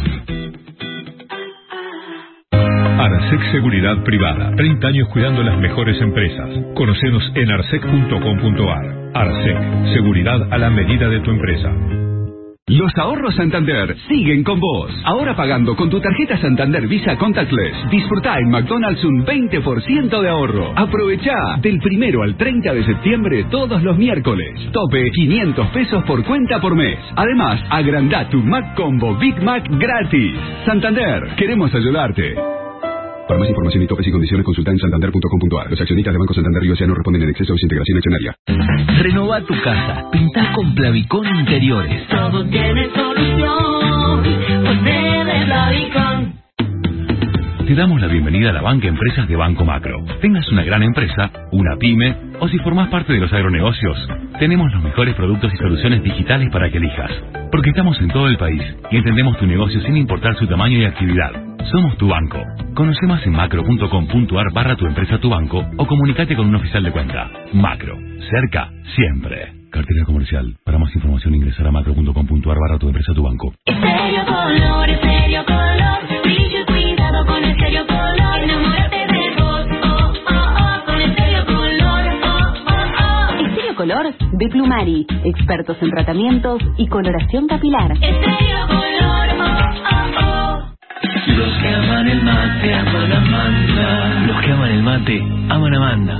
Arsec Seguridad Privada. treinta años cuidando las mejores empresas. Conocenos en arsec punto com punto ar. Arsec. Seguridad a la medida de tu empresa. Los ahorros Santander siguen con vos. Ahora pagando con tu tarjeta Santander Visa Contactless, disfrutá en McDonald's un veinte por ciento de ahorro. Aprovechá del primero al treinta de septiembre todos los miércoles. Tope quinientos pesos por cuenta por mes. Además, agrandá tu Mac Combo Big Mac gratis. Santander, queremos ayudarte. Para más información y topes y condiciones, consulta en santander punto com punto ar. Los accionistas de Banco Santander y Océano responden en exceso de su integración accionaria. Renová tu casa. Pintá con Plavicón Interiores. Todo tiene solución. Ponte de Plavicón. Te damos la bienvenida a la banca Empresas de Banco Macro. Tengas una gran empresa, una pyme, o si formás parte de los agronegocios, tenemos los mejores productos y soluciones digitales para que elijas. Porque estamos en todo el país y entendemos tu negocio sin importar su tamaño y actividad. Somos tu banco. Conoce más en macro punto com punto ar barra tu empresa tu banco o comunicate con un oficial de cuenta. Macro. Cerca, siempre. Cartera comercial. Para más información ingresar a macro punto com punto ar barra tu empresa tu banco. Estéreo Color, Estéreo Color. Brillo y cuidado con Estéreo Color. Enamórate de vos, oh, oh, oh. Con Estéreo Color, oh, oh, oh. Estéreo Color de Plumari. Expertos en tratamientos y coloración capilar. Estéreo Color, oh, oh, oh. Los que aman el mate, aman a Amanda. Los que aman el mate, aman a Amanda.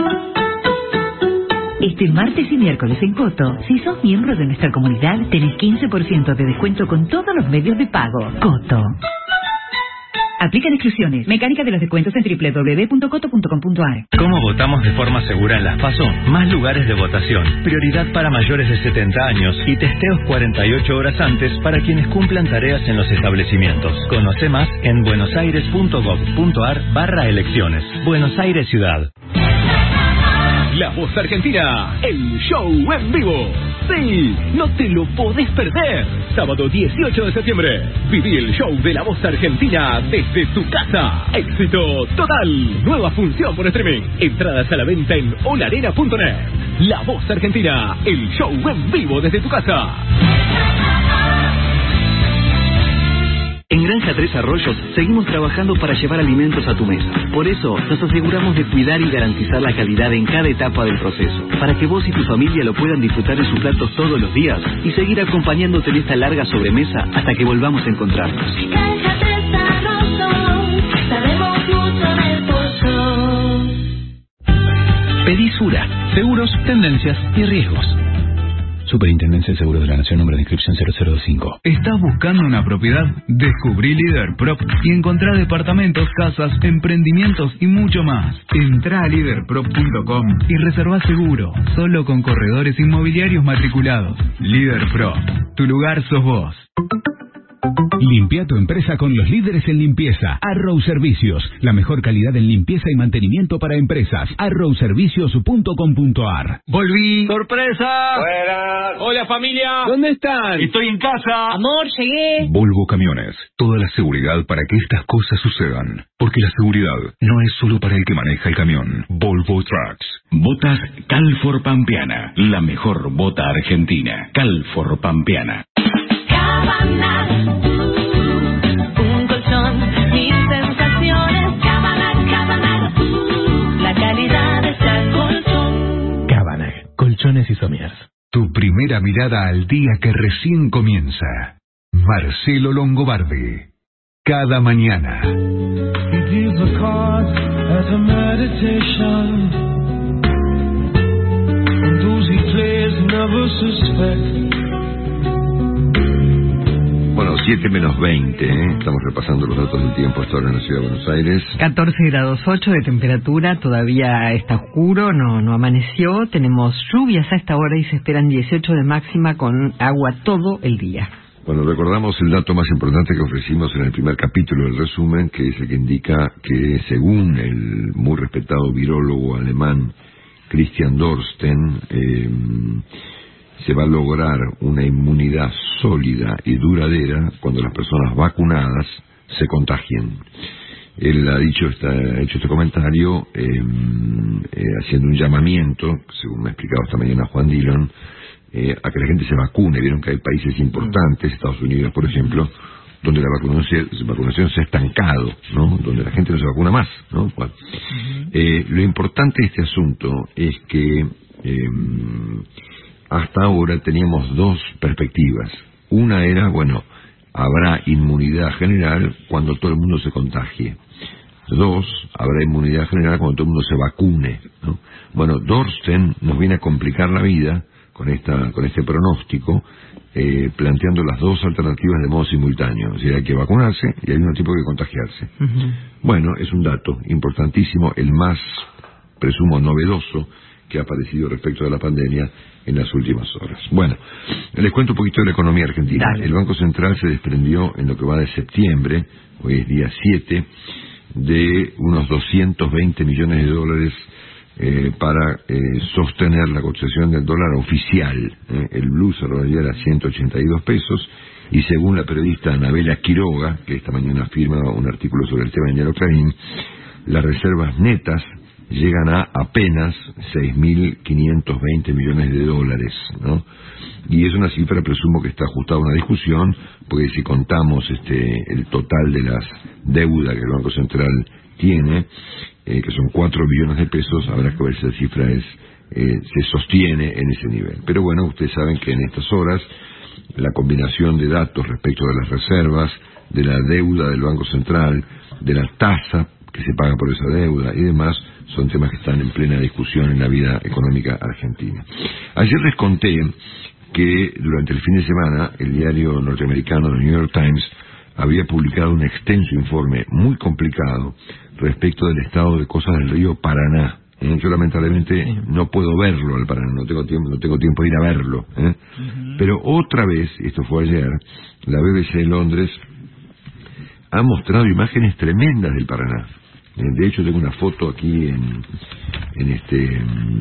Este martes y miércoles en Coto, si sos miembro de nuestra comunidad, tenés quince por ciento de descuento con todos los medios de pago. Coto. Aplican exclusiones. Mecánica de los descuentos en doble u doble u doble u punto coto punto com punto a r. ¿Cómo votamos de forma segura en las PASO? Más lugares de votación, prioridad para mayores de setenta años y testeos cuarenta y ocho horas antes para quienes cumplan tareas en los establecimientos. Conoce más en buenosaires.gov.ar barra elecciones. Buenos Aires Ciudad. La Voz Argentina, el show en vivo. Sí, no te lo podés perder. Sábado dieciocho de septiembre. Viví el show de La Voz Argentina desde tu casa. Éxito total. Nueva función por streaming. Entradas a la venta en olarena punto net. La Voz Argentina, el show en vivo desde tu casa. En Granja Tres Arroyos seguimos trabajando para llevar alimentos a tu mesa. Por eso nos aseguramos de cuidar y garantizar la calidad en cada etapa del proceso, para que vos y tu familia lo puedan disfrutar en sus platos todos los días y seguir acompañándote en esta larga sobremesa hasta que volvamos a encontrarnos. Granja Tres Arroyos, sabemos mucho del pollo. Pedí Sura, seguros, tendencias y riesgos. Superintendencia de Seguros de la Nación, número de inscripción cero cero veinticinco. ¿Estás buscando una propiedad? Descubrí Líder Prop y encontrá departamentos, casas, emprendimientos y mucho más. Entrá a líder prop punto com y reservá seguro, solo con corredores inmobiliarios matriculados. Líder Prop, tu lugar sos vos. Limpia tu empresa con los líderes en limpieza. Arrow Servicios, la mejor calidad en limpieza y mantenimiento para empresas. arrow servicios punto com punto a r. ¡Volví! ¡Sorpresa! ¡Buenas! ¡Hola, familia! ¿Dónde están? Estoy en casa. Amor, llegué. Volvo Camiones, toda la seguridad para que estas cosas sucedan. Porque la seguridad no es solo para el que maneja el camión. Volvo Trucks. Botas Calfor Pampeana, la mejor bota argentina. Calfor Pampeana. Cabana, un colchón, mis sensaciones. Cabana, Cabana, la calidad de este colchón. Cabana, colchones y somiers. Tu primera mirada al día que recién comienza. Marcelo Longobardi. Cada mañana. He gives the cards as a meditation, and those he plays never suspect. Bueno, siete menos veinte, ¿eh? Estamos repasando los datos del tiempo hasta ahora en la ciudad de Buenos Aires. catorce grados ocho de temperatura, todavía está oscuro, no no amaneció. Tenemos lluvias a esta hora y se esperan dieciocho de máxima con agua todo el día. Bueno, recordamos el dato más importante que ofrecimos en el primer capítulo del resumen, que es el que indica que según el muy respetado virólogo alemán Christian Dorsten, eh, se va a lograr una inmunidad sólida y duradera cuando las personas vacunadas se contagien. Él ha dicho esta, ha hecho este comentario eh, eh, haciendo un llamamiento, según me ha explicado esta mañana Juan Dillon, eh, a que la gente se vacune. Vieron que hay países importantes, Estados Unidos por ejemplo, donde la vacunación, vacunación se ha estancado, ¿no? Donde la gente no se vacuna más, ¿no? Bueno, eh, lo importante de este asunto es que eh, hasta ahora teníamos dos perspectivas. Una era, bueno, habrá inmunidad general cuando todo el mundo se contagie. Dos, habrá inmunidad general cuando todo el mundo se vacune, ¿no? Bueno, Dorsten nos viene a complicar la vida con esta con este pronóstico, eh, planteando las dos alternativas de modo simultáneo. O sea, hay que vacunarse y al mismo tiempo hay que contagiarse. Uh-huh. Bueno, es un dato importantísimo, el más, presumo, novedoso que ha aparecido respecto de la pandemia en las últimas horas. Bueno, les cuento un poquito de la economía argentina. Dale. El Banco Central se desprendió en lo que va de septiembre, hoy es día siete, de unos doscientos veinte millones de dólares eh, para eh, sostener la cotización del dólar oficial. Eh, el blue cerró ayer a ciento ochenta y dos pesos y según la periodista Anabela Quiroga, que esta mañana firma un artículo sobre el tema en Diario Clarín, las reservas netas llegan a apenas seis mil quinientos veinte millones de dólares, ¿no? Y es una cifra, presumo, que está ajustada a una discusión, porque si contamos este el total de las deudas que el Banco Central tiene, eh, que son cuatro billones de pesos, habrá que ver si esa cifra es eh, se sostiene en ese nivel. Pero bueno, ustedes saben que en estas horas la combinación de datos respecto de las reservas, de la deuda del Banco Central, de la tasa que se paga por esa deuda y demás, son temas que están en plena discusión en la vida económica argentina. Ayer les conté que durante el fin de semana el diario norteamericano, el New York Times, había publicado un extenso informe muy complicado respecto del estado de cosas del río Paraná. ¿eh? Yo lamentablemente sí. no puedo verlo al Paraná, no tengo tiempo, no tengo tiempo de ir a verlo. ¿eh? Uh-huh. Pero otra vez, esto fue ayer, la B B C de Londres ha mostrado imágenes tremendas del Paraná. Eh, de hecho, tengo una foto aquí en, en este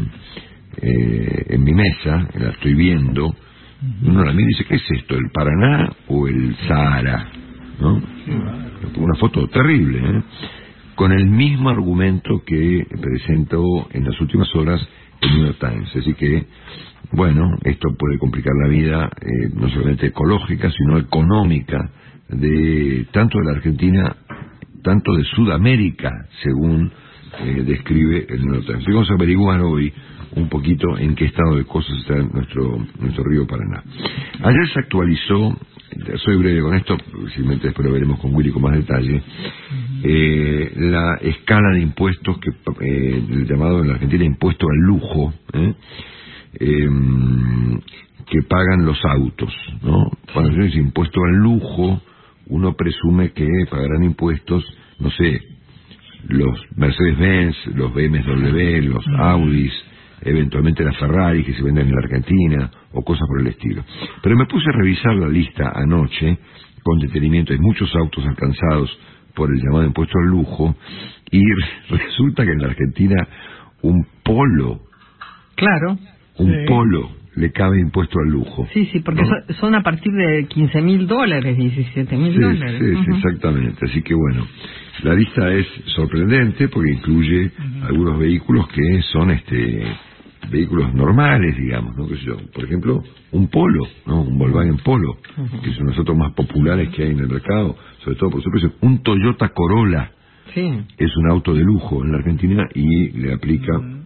eh, en mi mesa, la estoy viendo. Uh-huh. Uno la mira y dice, ¿qué es esto? ¿El Paraná o el Sahara? ¿No? Sí. Una foto terrible, ¿eh? Con el mismo argumento que presentó en las últimas horas el New York Times. Así que, bueno, esto puede complicar la vida, eh, no solamente ecológica, sino económica, de tanto de la Argentina, tanto de Sudamérica, según eh, describe el New York Times. Y vamos a averiguar hoy un poquito en qué estado de cosas está nuestro, nuestro río Paraná. Ayer se actualizó, soy breve con esto, simplemente después lo veremos con Willy con más detalle, eh, la escala de impuestos, que eh, el llamado en la Argentina impuesto al lujo, ¿eh? Eh, que pagan los autos, ¿no? Cuando se dice impuesto al lujo, uno presume que pagarán impuestos, no sé, los Mercedes-Benz, los B M W, los Audis, eventualmente las Ferrari que se venden en la Argentina, o cosas por el estilo. Pero me puse a revisar la lista anoche, con detenimiento. Hay muchos autos alcanzados por el llamado impuesto al lujo, y resulta que en la Argentina un Polo, claro, un sí. Polo le cabe impuesto al lujo. Sí, sí, porque ¿no? son a partir de quince mil dólares, diecisiete mil sí, dólares. Sí, uh-huh. sí, exactamente. Así que bueno, la lista es sorprendente porque incluye uh-huh. algunos vehículos que son este vehículos normales, digamos, ¿no? ¿Qué sé yo? Por ejemplo, un Polo, ¿no? Un Volkswagen Polo, uh-huh. que son los autos más populares que hay en el mercado, sobre todo por su precio. Un Toyota Corolla sí. es un auto de lujo en la Argentina y le aplica uh-huh.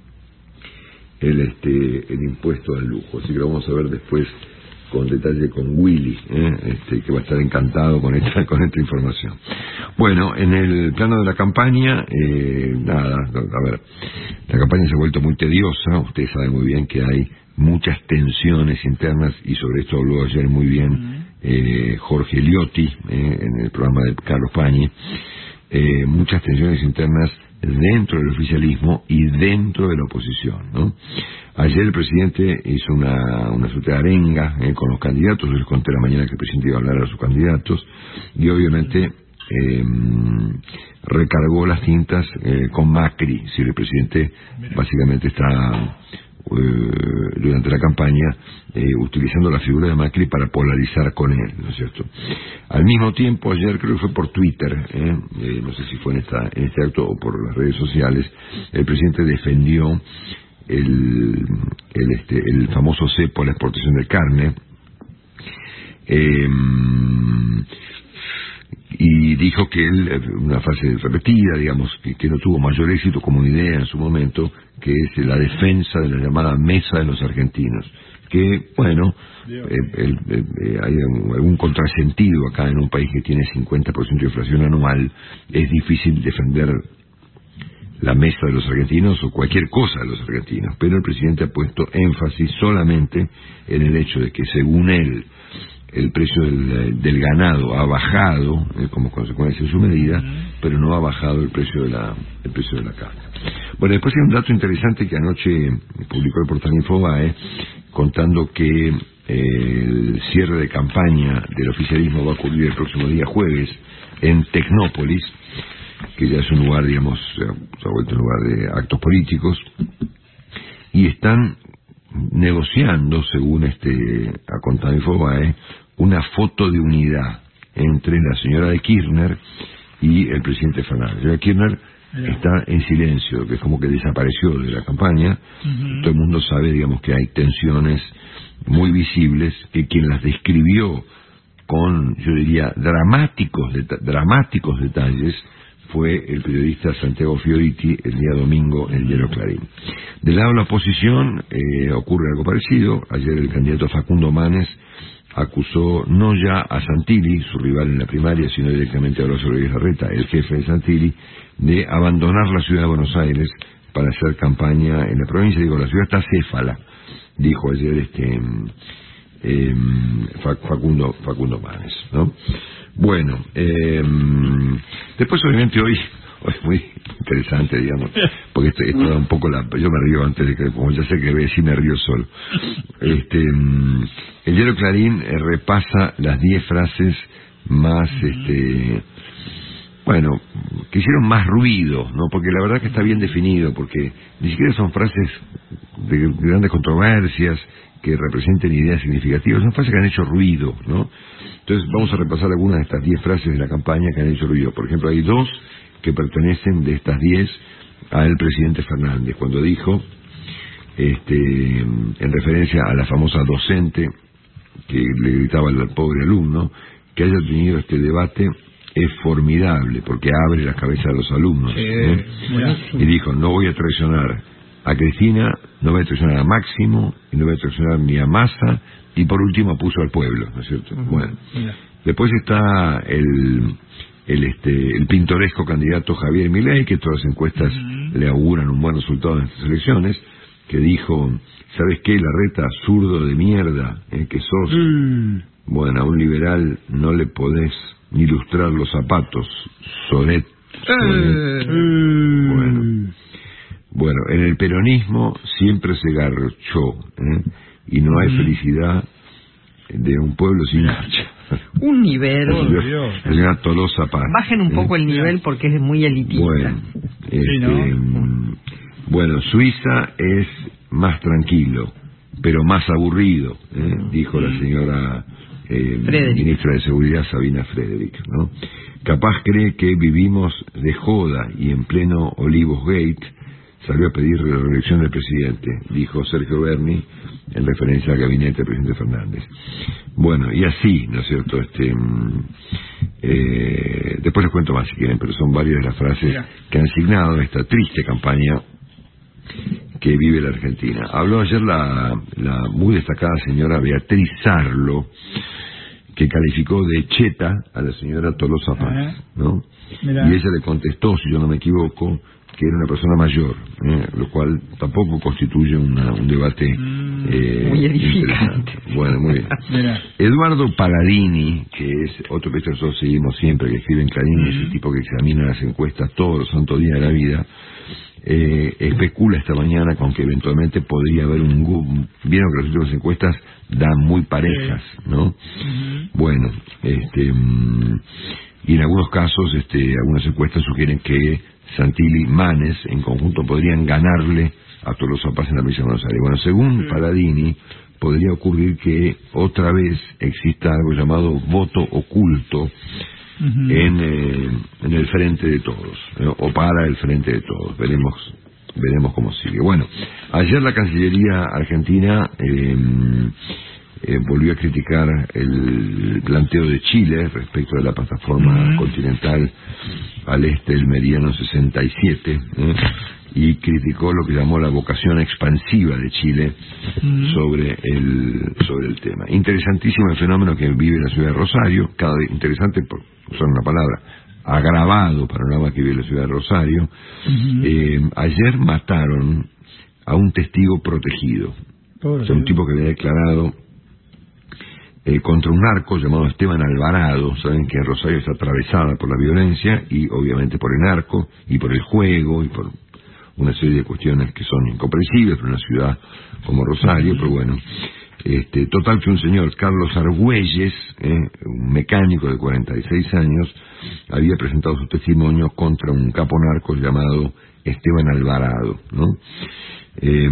el este el impuesto al lujo. Así que lo vamos a ver después con detalle con Willy, ¿eh? este, que va a estar encantado con esta con esta información. Bueno, en el plano de la campaña, eh, nada, a ver, la campaña se ha vuelto muy tediosa. Usted sabe muy bien que hay muchas tensiones internas, y sobre esto habló ayer muy bien eh, Jorge Liotti eh, en el programa de Carlos Pañi. Eh, muchas tensiones internas dentro del oficialismo y dentro de la oposición, ¿no? Ayer el presidente hizo una, una suerte de arenga eh, con los candidatos. Yo les conté la mañana que el presidente iba a hablar a sus candidatos, y obviamente eh, recargó las tintas eh, con Macri. Si el presidente básicamente está eh, durante la campaña eh, utilizando la figura de Macri para polarizar con él, ¿no es cierto? Al mismo tiempo, ayer creo que fue por Twitter, eh, eh, no sé si fue en, esta, en este acto o por las redes sociales, el presidente defendió el, el, este, el famoso cepo a la exportación de carne, eh, y dijo que él, una frase repetida, digamos, que, que no tuvo mayor éxito como idea en su momento, que es la defensa de la llamada mesa de los argentinos, que, bueno, eh, el, el, eh, hay un, algún contrasentido acá en un país que tiene cincuenta por ciento de inflación anual. Es difícil defender la mesa de los argentinos o cualquier cosa de los argentinos, pero el presidente ha puesto énfasis solamente en el hecho de que, según él, el precio del, del ganado ha bajado eh, como consecuencia de su medida, pero no ha bajado el precio de la el precio de la carne. Bueno, después hay un dato interesante que anoche publicó el portal Infobae, contando que eh, el cierre de campaña del oficialismo va a ocurrir el próximo día jueves en Tecnópolis, que ya es un lugar, digamos, se ha vuelto un lugar de actos políticos, y están negociando, según este ha contado Infobae, una foto de unidad entre la señora de Kirchner y el presidente Fernández. La señora Kirchner yeah. está en silencio, que es como que desapareció de la campaña. Uh-huh. Todo el mundo sabe, digamos, que hay tensiones muy visibles, que quien las describió con, yo diría, dramáticos deta- dramáticos detalles fue el periodista Santiago Fioriti el día domingo en el diario Clarín. Del lado de la oposición eh, ocurre algo parecido. Ayer el candidato Facundo Manes acusó no ya a Santilli, su rival en la primaria, sino directamente a Horacio Rodríguez Larreta, el jefe de Santilli, de abandonar la ciudad de Buenos Aires para hacer campaña en la provincia. Digo, la ciudad está céfala, dijo ayer este eh, Facundo, Facundo Manes, ¿no? Bueno, eh, después obviamente hoy, hoy es muy interesante, digamos, porque esto, esto da un poco la... Yo me río antes de que, como ya sé que ve, sí me río solo. Este, el diario Clarín eh, repasa las diez frases más, este... bueno, que hicieron más ruido, ¿no? Porque la verdad que está bien definido, porque ni siquiera son frases de grandes controversias que representen ideas significativas, son frases que han hecho ruido, ¿no? Entonces vamos a repasar algunas de estas diez frases de la campaña que han hecho ruido. Por ejemplo, hay dos que pertenecen de estas diez al presidente Fernández, cuando dijo, este, en referencia a la famosa docente que le gritaba al pobre alumno, que haya tenido este debate es formidable porque abre la cabeza de los alumnos, sí, ¿eh? Y dijo, no voy a traicionar a Cristina, no voy a traicionar a Máximo y no voy a traicionar ni a Massa, y por último puso al pueblo, ¿no es cierto? Uh-huh. Bueno, mira. Después está el el este el pintoresco candidato Javier Milei, que todas las encuestas uh-huh. le auguran un buen resultado en estas elecciones, que dijo, ¿sabes qué, Larreta, zurdo de mierda eh, que sos? Uh-huh. Bueno, a un liberal no le podés ni ilustrar los zapatos, Soret. Soret. Uh-huh. Bueno. Bueno, en el peronismo siempre se garchó, ¿eh? Y no hay felicidad de un pueblo sin marcha. Un nivel. El señor Tolosa Paz. Bajen un poco ¿eh? el nivel porque es muy elitista. Bueno, este, sí, ¿no? Bueno, Suiza es más tranquilo, pero más aburrido, ¿eh? Dijo la señora eh, ministra de Seguridad Sabina Frederick, ¿no? Capaz cree que vivimos de joda y en pleno Olivos Gate salió a pedir la reelección del presidente, dijo Sergio Berni en referencia al gabinete del presidente Fernández. Bueno, y así, ¿no es cierto? Este, eh, después les cuento más si quieren, pero son varias de las frases Mira. que han signado esta triste campaña que vive la Argentina. Habló ayer la, la muy destacada señora Beatriz Sarlo, que calificó de cheta a la señora Tolosa Paz, ¿no? Mira. Y ella le contestó, si yo no me equivoco, que era una persona mayor, ¿eh? Lo cual tampoco constituye una, un debate mm, eh, muy edificante. Bueno, muy bien. Mira. Eduardo Paladini, que es otro que nosotros seguimos siempre, que escribe en Clarín, mm. es el tipo que examina las encuestas todos los santos días de la vida, eh, especula esta mañana con que eventualmente podría haber un... Vieron que las últimas encuestas dan muy parejas, ¿no? Mm-hmm. Bueno, este... y en algunos casos, este, algunas encuestas sugieren que Santilli y Manes en conjunto podrían ganarle a Tolosa Paz en la provincia de Buenos Aires. Bueno, según sí. Paladini, podría ocurrir que otra vez exista algo llamado voto oculto uh-huh. en, eh, en el frente de todos, ¿no? O para el frente de todos. Veremos veremos cómo sigue. Bueno, ayer la Cancillería Argentina eh, Eh, volvió a criticar el planteo de Chile respecto de la plataforma uh-huh. continental al este del meridiano sesenta y siete, ¿eh? Y criticó lo que llamó la vocación expansiva de Chile uh-huh. sobre el sobre el tema. Interesantísimo el fenómeno que vive la ciudad de Rosario, cada vez interesante por usar una palabra, agravado panorama que vive la ciudad de Rosario. Uh-huh. Eh, ayer mataron a un testigo protegido, o sea, un tipo que había declarado Eh, contra un narco llamado Esteban Alvarado. Saben que Rosario está atravesada por la violencia y obviamente por el narco y por el juego y por una serie de cuestiones que son incomprensibles para una ciudad como Rosario, pero bueno, este, total que un señor, Carlos Argüelles, eh, un mecánico de cuarenta y seis años, había presentado su testimonio contra un capo narco llamado Esteban Alvarado, ¿no? Eh,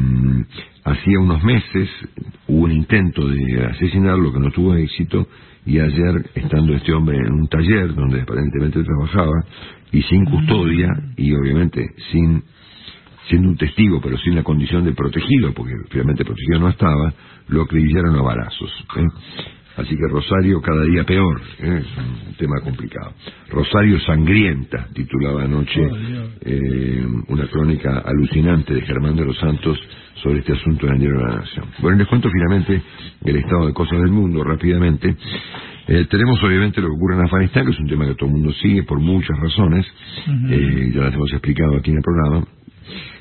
hacía unos meses hubo un intento de asesinarlo que no tuvo éxito, y ayer, estando este hombre en un taller donde aparentemente trabajaba y sin custodia y obviamente sin siendo un testigo pero sin la condición de protegido, porque finalmente protegido no estaba, lo acribillaron a balazos, ¿eh? Así que Rosario cada día peor, ¿eh? Es un tema complicado. Rosario sangrienta, titulaba anoche eh, una crónica alucinante de Germán de los Santos sobre este asunto en el Diario de la Nación. Bueno, les cuento finalmente el estado de cosas del mundo rápidamente. Eh, tenemos obviamente lo que ocurre en Afganistán, que es un tema que todo el mundo sigue por muchas razones, uh-huh. eh, ya las hemos explicado aquí en el programa.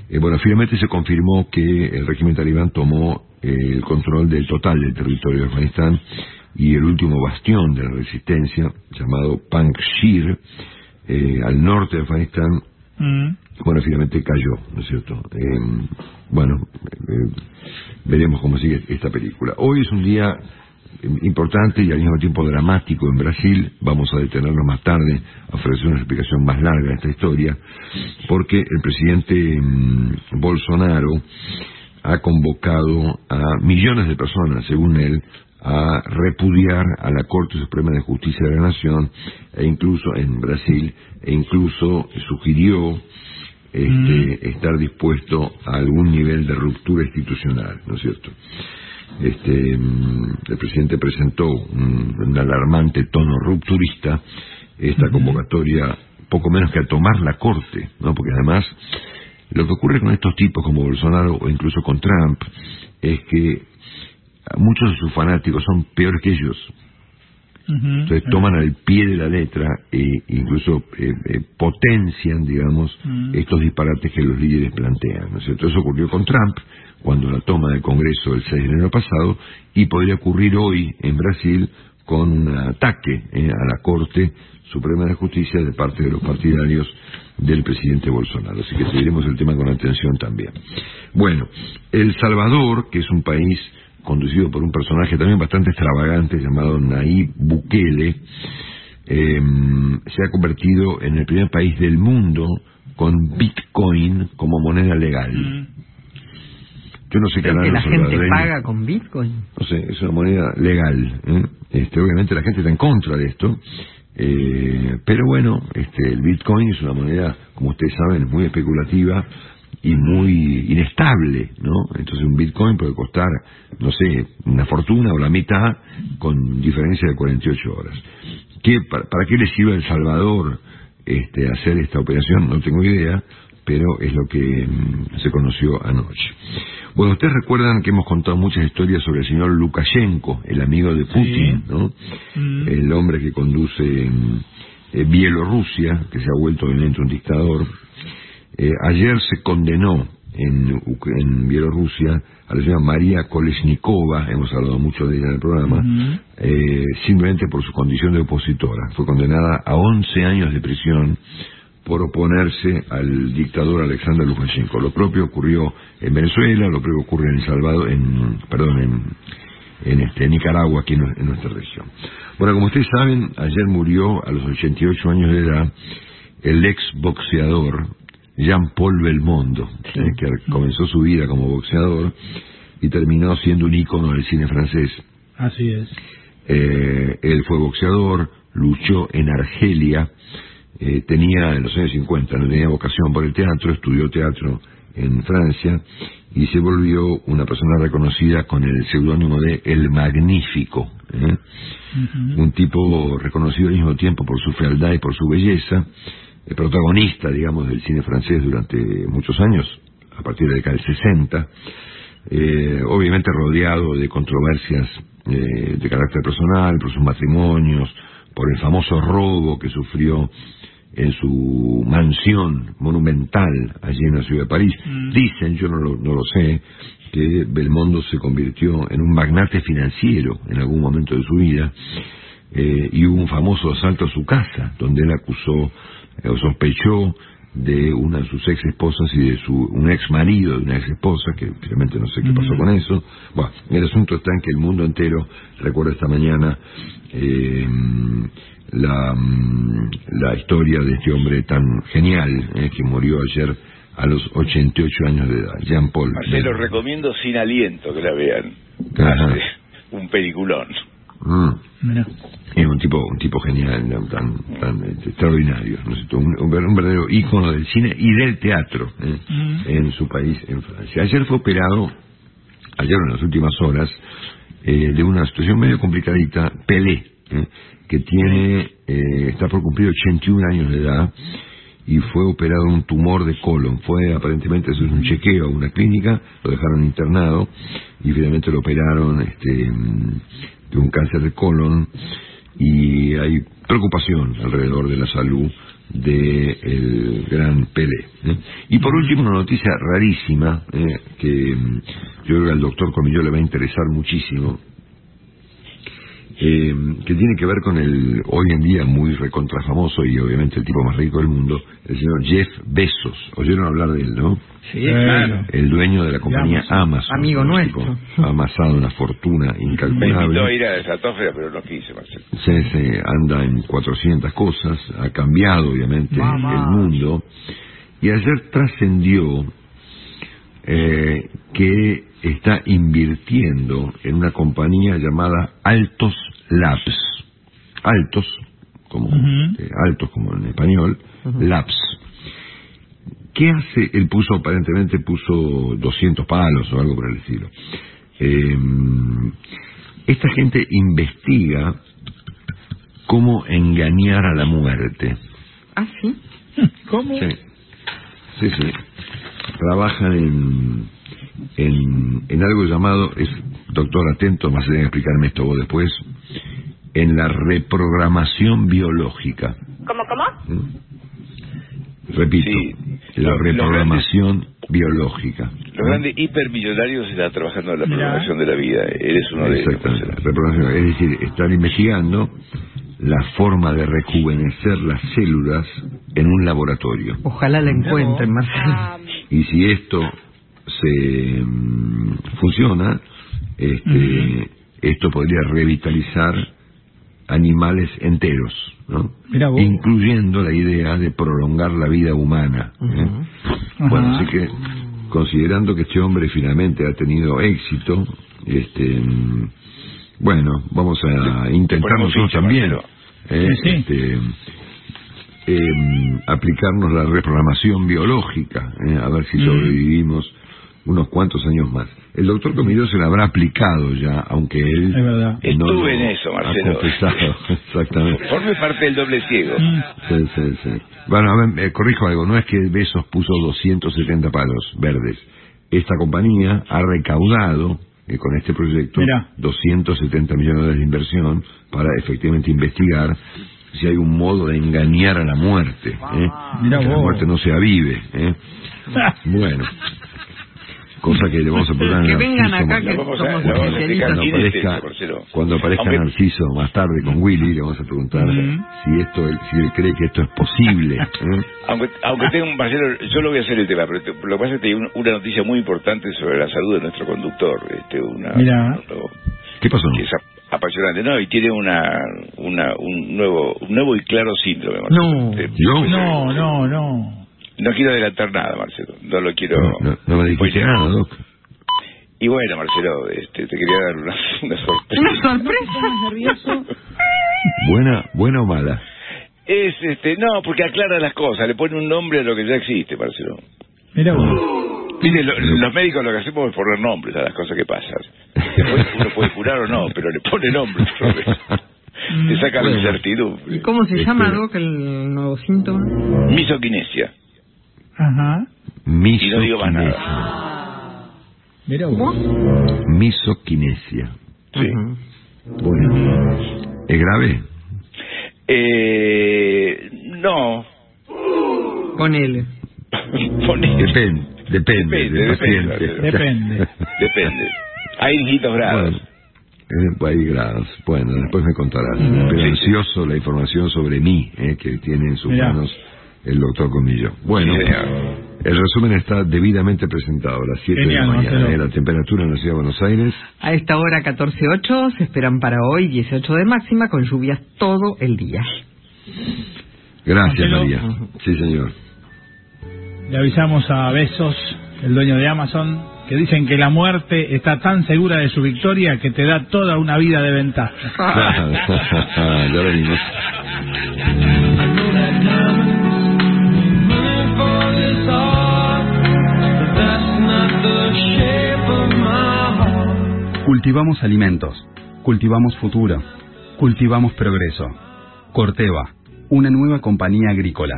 Eh, bueno, finalmente se confirmó que el régimen talibán tomó eh, el control del total del territorio de Afganistán y el último bastión de la resistencia, llamado Panjshir, eh, al norte de Afganistán, mm. bueno, finalmente cayó, ¿no es cierto? Eh, bueno, eh, veremos cómo sigue esta película. Hoy es un día importante y al mismo tiempo dramático en Brasil. Vamos a detenernos más tarde a ofrecer una explicación más larga de esta historia, porque el presidente mmm, Bolsonaro ha convocado a millones de personas, según él, a repudiar a la Corte Suprema de Justicia de la Nación, e incluso en Brasil, e incluso sugirió este, mm. estar dispuesto a algún nivel de ruptura institucional, ¿no es cierto? Este, el presidente presentó un, un alarmante tono rupturista, esta convocatoria poco menos que a tomar la corte, ¿no? Porque además lo que ocurre con estos tipos como Bolsonaro o incluso con Trump es que muchos de sus fanáticos son peores que ellos. Uh-huh. Entonces toman al pie de la letra e incluso eh, eh, potencian, digamos, uh-huh. estos disparates que los líderes plantean, ¿no es cierto? Eso ocurrió con Trump cuando la toma del Congreso el seis de enero pasado, y podría ocurrir hoy en Brasil con un ataque eh, a la Corte Suprema de Justicia de parte de los partidarios del presidente Bolsonaro. Así que seguiremos el tema con atención también. Bueno, El Salvador, que es un país conducido por un personaje también bastante extravagante llamado Nayib Bukele, eh, se ha convertido en el primer país del mundo con Bitcoin como moneda legal. Mm. Yo no sé qué hará que la gente salvadoreños. paga con Bitcoin. No sé, es una moneda legal. ¿eh? Este, obviamente la gente está en contra de esto, eh, pero bueno, este, el Bitcoin es una moneda, como ustedes saben, muy especulativa y muy inestable, ¿no? Entonces un Bitcoin puede costar, no sé, una fortuna o la mitad con diferencia de cuarenta y ocho horas. ¿Qué, para, ¿Para qué le sirve a El Salvador este, hacer esta operación? No tengo idea, pero es lo que mmm, se conoció anoche. Bueno, ustedes recuerdan que hemos contado muchas historias sobre el señor Lukashenko, el amigo de Putin, sí. ¿no? Mm. El hombre que conduce eh, Bielorrusia, que se ha vuelto obviamente un dictador. Eh, ayer se condenó en, en Bielorrusia a la señora María Kolesnikova, hemos hablado mucho de ella en el programa, uh-huh. eh, simplemente por su condición de opositora. Fue condenada a once años de prisión por oponerse al dictador Alexander Lukashenko. Lo propio ocurrió en Venezuela, lo propio ocurre en El Salvador, en, perdón, en, en, este, en Nicaragua, aquí en, en nuestra región. Bueno, como ustedes saben, ayer murió a los ochenta y ocho años de edad el ex boxeador Jean-Paul Belmondo, sí. eh, que comenzó su vida como boxeador y terminó siendo un ícono del cine francés. Así es. Eh, él fue boxeador, luchó en Argelia, eh, tenía en los años cincuenta, no tenía vocación por el teatro, estudió teatro en Francia y se volvió una persona reconocida con el seudónimo de El Magnífico, ¿eh? Uh-huh. Un tipo reconocido al mismo tiempo por su fealdad y por su belleza, el protagonista, digamos, del cine francés durante muchos años, a partir de la década del sesenta, eh, obviamente rodeado de controversias eh, de carácter personal, por sus matrimonios, por el famoso robo que sufrió en su mansión monumental allí en la ciudad de París. Mm. Dicen, yo no lo, no lo sé, que Belmondo se convirtió en un magnate financiero en algún momento de su vida, eh, y hubo un famoso asalto a su casa, donde él acusó o sospechó de una de sus ex esposas y de su un ex marido de una ex esposa, que realmente no sé qué pasó con eso. Bueno, el asunto está en que el mundo entero recuerda esta mañana eh, la, la historia de este hombre tan genial eh, que murió ayer a los ochenta y ocho años de edad, Jean-Paul. Se lo recomiendo sin aliento que la vean. Hace un peliculón. Mm. Es un tipo un tipo genial, tan, tan este, extraordinario, ¿no es cierto? Un, un verdadero ícono del cine y del teatro ¿eh? mm. en su país, en Francia. Ayer fue operado, ayer en las últimas horas, eh, de una situación medio complicadita, Pelé, ¿eh? que tiene eh, está por cumplir ochenta y un años de edad y fue operado de un tumor de colon. Fue aparentemente eso es un chequeo a una clínica, lo dejaron internado y finalmente lo operaron este de un cáncer de colon, y hay preocupación alrededor de la salud de el gran Pelé. ¿eh? Y por último, una noticia rarísima, eh, que yo creo que al doctor Comilló le va a interesar muchísimo, eh, que tiene que ver con el hoy en día muy recontrafamoso y obviamente el tipo más rico del mundo, el señor Jeff Bezos. ¿Oyeron hablar de él, no? Sí, claro. El dueño de la compañía Amazon. Amigo nuestro. Tipo, ha amasado una fortuna incalculable. Me invitó a ir a Estratosfera, pero no quise, Marcelo. Se, se anda en cuatrocientas cosas, ha cambiado obviamente Mamá. el mundo, y ayer trascendió eh, que está invirtiendo en una compañía llamada Altos Labs. Altos, como uh-huh. eh, altos como en español, uh-huh. Labs. ¿Qué hace? Él puso, aparentemente puso doscientos palos o algo por el estilo. Eh, esta gente investiga cómo engañar a la muerte. ¿Ah, sí? ¿Cómo? Sí, sí, sí. Trabajan en, en, en algo llamado, es, doctor, atento, más de explicarme esto vos después, en la reprogramación biológica. ¿Cómo, cómo? ¿Mm? Repito, sí, la los, reprogramación los grandes, biológica. Los grandes hipermillonarios están trabajando en la programación de la vida. Eres uno de ellos. Reprogramación, es decir, están investigando la forma de rejuvenecer las células en un laboratorio. Ojalá la encuentren, Marcelo. Y si esto se um, funciona, este, uh-huh. esto podría revitalizar animales enteros, ¿no? Incluyendo la idea de prolongar la vida humana. ¿eh? Uh-huh. Bueno, así que considerando que este hombre finalmente ha tenido éxito, este, bueno, vamos a intentar nosotros también eh, sí, sí. Este, eh, aplicarnos la reprogramación biológica, eh, a ver si sobrevivimos uh-huh. unos cuantos años más. El doctor Comilló se la habrá aplicado ya, aunque él no estuve lo en eso, Marcelo. Ha confesado, exactamente. Forme parte del doble ciego. Sí, sí, sí. Bueno, a ver, eh, corrijo algo, no es que Bezos puso doscientos setenta palos verdes. Esta compañía ha recaudado eh, con este proyecto Mirá. doscientos setenta millones de inversión para efectivamente investigar si hay un modo de engañar a la muerte, ¿eh? Mirá que vos. la muerte no se avive, ¿eh? Bueno, cosa que le vamos a poner que a vengan Narciso, acá que somos especialistas. Cuando aparezca, cuando aparezca Aunque... Narciso más tarde con Willy, le vamos a preguntar uh-huh. si esto él, si él cree que esto es posible, ¿eh? aunque aunque tenga un Marcelo, yo lo voy a hacer el tema, pero te, lo que pasa es que hay un, una noticia muy importante sobre la salud de nuestro conductor, este una Mira. Lo, ¿qué pasó? Que es apasionante, no, y tiene una una un nuevo un nuevo y claro síndrome, no, de, no, no, no, no. No quiero adelantar nada, Marcelo. No lo quiero... No, no, no me dijiste nada, Doc. Y bueno, Marcelo, este, te quería dar una, una sorpresa. ¿Una sorpresa? nervioso? ¿Buena, buena o mala? Es, este, no, porque aclara las cosas. Le pone un nombre a lo que ya existe, Marcelo. Mira vos. Mire, lo, los médicos lo que hacemos es poner nombres a las cosas que pasan. Después uno puede curar o no, pero le pone nombre. Te saca la incertidumbre. ¿Y cómo se llama, Doc, el nuevo síntoma? Misoquinesia. Ajá. Misoquinesia. Y no digo más nada. Mira vos. Misoquinesia. Sí. Uh-huh. Bueno. ¿Es grave? Eh... No. Ponele. Ponele. Depende. Depende. Depende. Del Depende. paciente. Depende. Depende. Hay distintos grados. Bueno. Hay grados. Bueno, después me contarás. Mm, Pero sí, ansioso sí. la información sobre mí, eh, que tiene en sus Mirá. manos el doctor Comilló. Bueno, sí, el resumen está debidamente presentado a las siete Genial, de la mañana. Eh, la temperatura en la ciudad de Buenos Aires. A esta hora catorce punto ocho, se esperan para hoy dieciocho de máxima, con lluvias todo el día. Gracias, María. Sí, señor. Le avisamos a Bezos, el dueño de Amazon, que dicen que la muerte está tan segura de su victoria que te da toda una vida de ventaja. Ya venimos. Cultivamos alimentos, cultivamos futuro, cultivamos progreso. Corteva, una nueva compañía agrícola.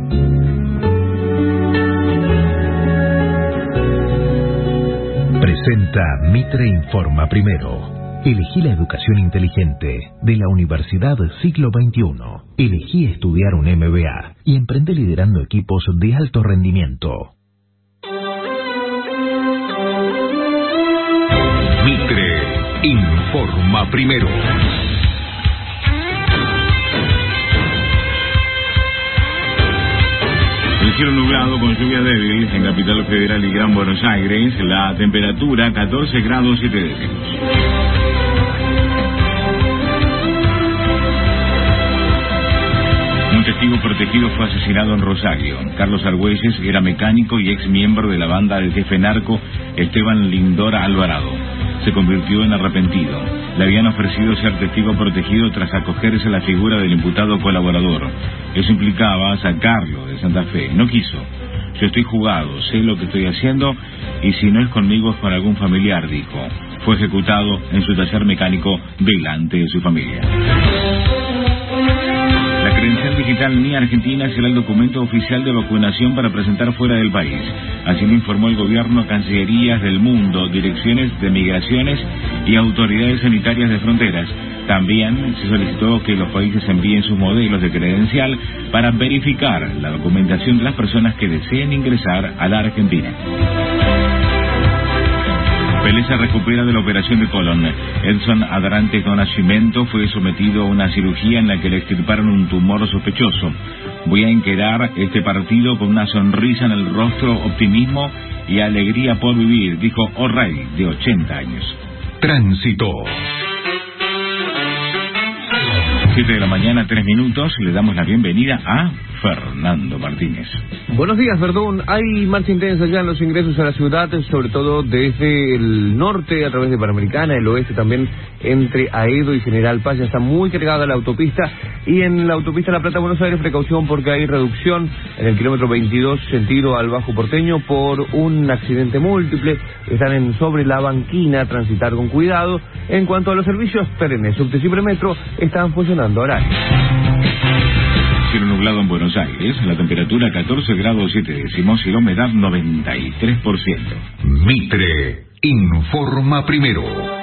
Presenta Mitre Informa Primero. Elegí la educación inteligente de la Universidad Siglo veintiuno. Elegí estudiar un M B A y emprende liderando equipos de alto rendimiento. Mitre informa primero. El cielo nublado con lluvia débil en Capital Federal y Gran Buenos Aires. La temperatura catorce grados siete décimos. Un testigo protegido fue asesinado en Rosario. Carlos Argüelles era mecánico y ex miembro de la banda del jefe narco Esteban Lindora Alvarado. Se convirtió en arrepentido. Le habían ofrecido ser testigo protegido tras acogerse a la figura del imputado colaborador. Eso implicaba sacarlo de Santa Fe. No quiso. Yo estoy jugado, sé lo que estoy haciendo y si no es conmigo es con algún familiar, dijo. Fue ejecutado en su taller mecánico delante de su familia. La credencial digital M I Argentina será el documento oficial de vacunación para presentar fuera del país. Así lo informó el gobierno, cancillerías del mundo, direcciones de migraciones y autoridades sanitarias de fronteras. También se solicitó que los países envíen sus modelos de credencial para verificar la documentación de las personas que deseen ingresar a la Argentina. Pelé se recupera de la operación de colon. Edson Arantes do Nascimento fue sometido a una cirugía en la que le extirparon un tumor sospechoso. Voy a encarar este partido con una sonrisa en el rostro, optimismo y alegría por vivir, dijo O'Reilly, de ochenta años. Tránsito. siete de la mañana, tres minutos, le damos la bienvenida a Fernando Martínez. Buenos días, Verdún. Hay marcha intensa ya en los ingresos a la ciudad, sobre todo desde el norte a través de Panamericana, el oeste también entre Aedo y General Paz. Ya está muy cargada la autopista y en la autopista La Plata-Buenos Aires precaución porque hay reducción en el kilómetro veintidós sentido al Bajo Porteño por un accidente múltiple. Están en sobre la banquina, transitar con cuidado. En cuanto a los servicios, trenes, subtes y premetro están funcionando ahora. Cielo nublado en Buenos Aires, la temperatura catorce grados siete décimos y la humedad noventa y tres por ciento. Mitre informa primero.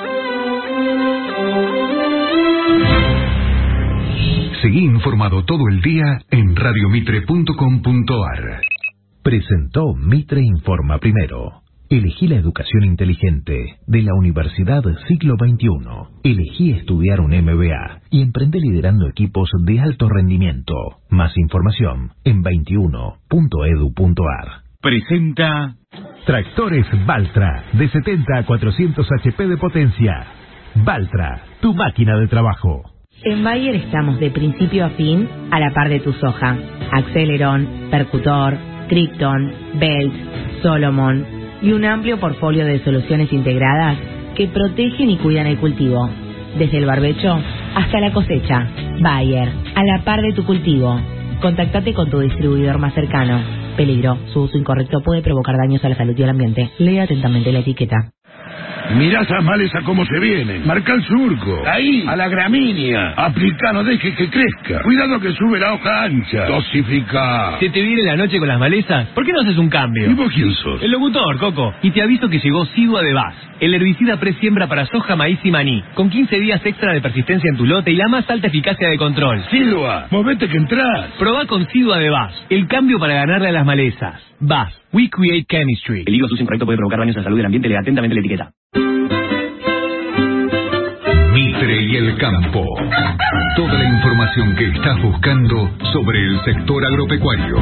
Seguí informado todo el día en radio mitre punto com punto ar. Presentó Mitre Informa Primero. Elegí la educación inteligente de la Universidad Siglo veintiuno. Elegí estudiar un M B A y emprende liderando equipos de alto rendimiento. Más información en veintiuno punto edu punto ar. Presenta Tractores Valtra de setenta a cuatrocientos H P de potencia. Valtra, tu máquina de trabajo. En Bayer estamos de principio a fin a la par de tu soja. Aceleron, Percutor, Krypton, Belt, Solomon y un amplio portfolio de soluciones integradas que protegen y cuidan el cultivo. Desde el barbecho hasta la cosecha. Bayer, a la par de tu cultivo. Contactate con tu distribuidor más cercano. Peligro, su uso incorrecto puede provocar daños a la salud y al ambiente. Lee atentamente la etiqueta. Mirá esas malezas cómo se vienen. Marca el surco. Ahí, a la gramínea. Aplica, no dejes que crezca. Cuidado que sube la hoja ancha. Dosifica. ¿Se te viene la noche con las malezas? ¿Por qué no haces un cambio? ¿Y vos quién sos? El locutor, Coco. Y te aviso que llegó Sidua de Vaz, el herbicida presiembra para soja, maíz y maní, con quince días extra de persistencia en tu lote y la más alta eficacia de control. Sidua, movete que entras. Probá con Sidua de Vaz, el cambio para ganarle a las malezas. Vaz, we create chemistry. El hilo uso incorrecto puede provocar daños a la salud del ambiente. Lea atentamente la etiqueta. Mitre y el campo. Toda la información que estás buscando sobre el sector agropecuario.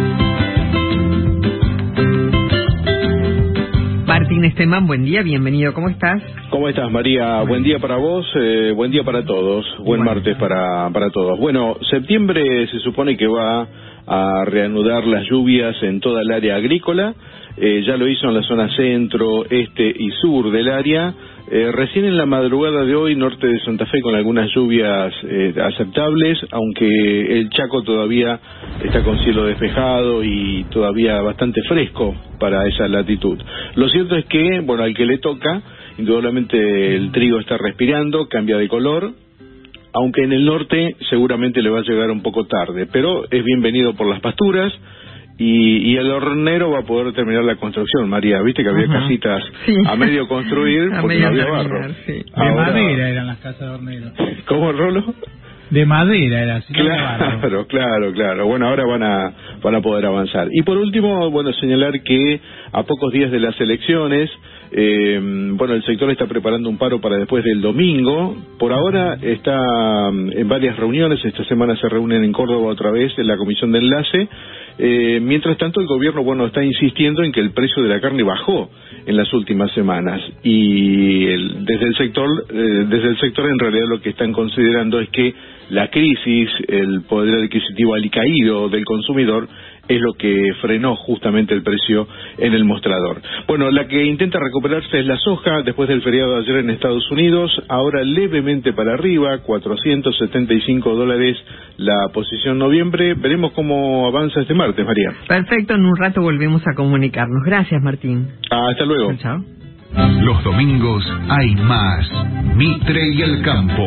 Martín Esteban, buen día, bienvenido, ¿cómo estás? ¿Cómo estás, María? Bueno. Buen día para vos, eh, buen día para todos, buen bueno. martes para, para todos. Bueno, septiembre se supone que va a reanudar las lluvias en toda el área agrícola, eh, ya lo hizo en la zona centro, este y sur del área. Eh, recién en la madrugada de hoy, norte de Santa Fe con algunas lluvias eh, aceptables, aunque el Chaco todavía está con cielo despejado y todavía bastante fresco para esa latitud. Lo cierto es que, bueno, al que le toca, indudablemente el trigo está respirando, cambia de color, aunque en el norte seguramente le va a llegar un poco tarde, pero es bienvenido por las pasturas. Y, y el hornero va a poder terminar la construcción, María. Viste que había uh-huh. casitas sí. a medio construir a porque medio no había terminar, barro. Sí. De Ahora... madera eran las casas de hornero. ¿Cómo, Rolo? de madera era así. Claro, claro, claro. Bueno, ahora van a van a poder avanzar. Y por último, bueno, señalar que a pocos días de las elecciones, eh, bueno, el sector está preparando un paro para después del domingo. Por ahora está en varias reuniones. Esta semana se reúnen en Córdoba otra vez en la comisión de enlace. Eh, mientras tanto, el gobierno, bueno, está insistiendo en que el precio de la carne bajó en las últimas semanas, y el, desde el sector eh, desde el sector en realidad lo que están considerando es que la crisis, el poder adquisitivo alicaído del consumidor es lo que frenó justamente el precio en el mostrador. Bueno, la que intenta recuperarse es la soja después del feriado de ayer en Estados Unidos, ahora levemente para arriba, cuatrocientos setenta y cinco dólares la posición noviembre. Veremos cómo avanza este martes, María. Perfecto, en un rato volvemos a comunicarnos. Gracias, Martín. Hasta luego. Chao. Los domingos hay más Mitre y el Campo.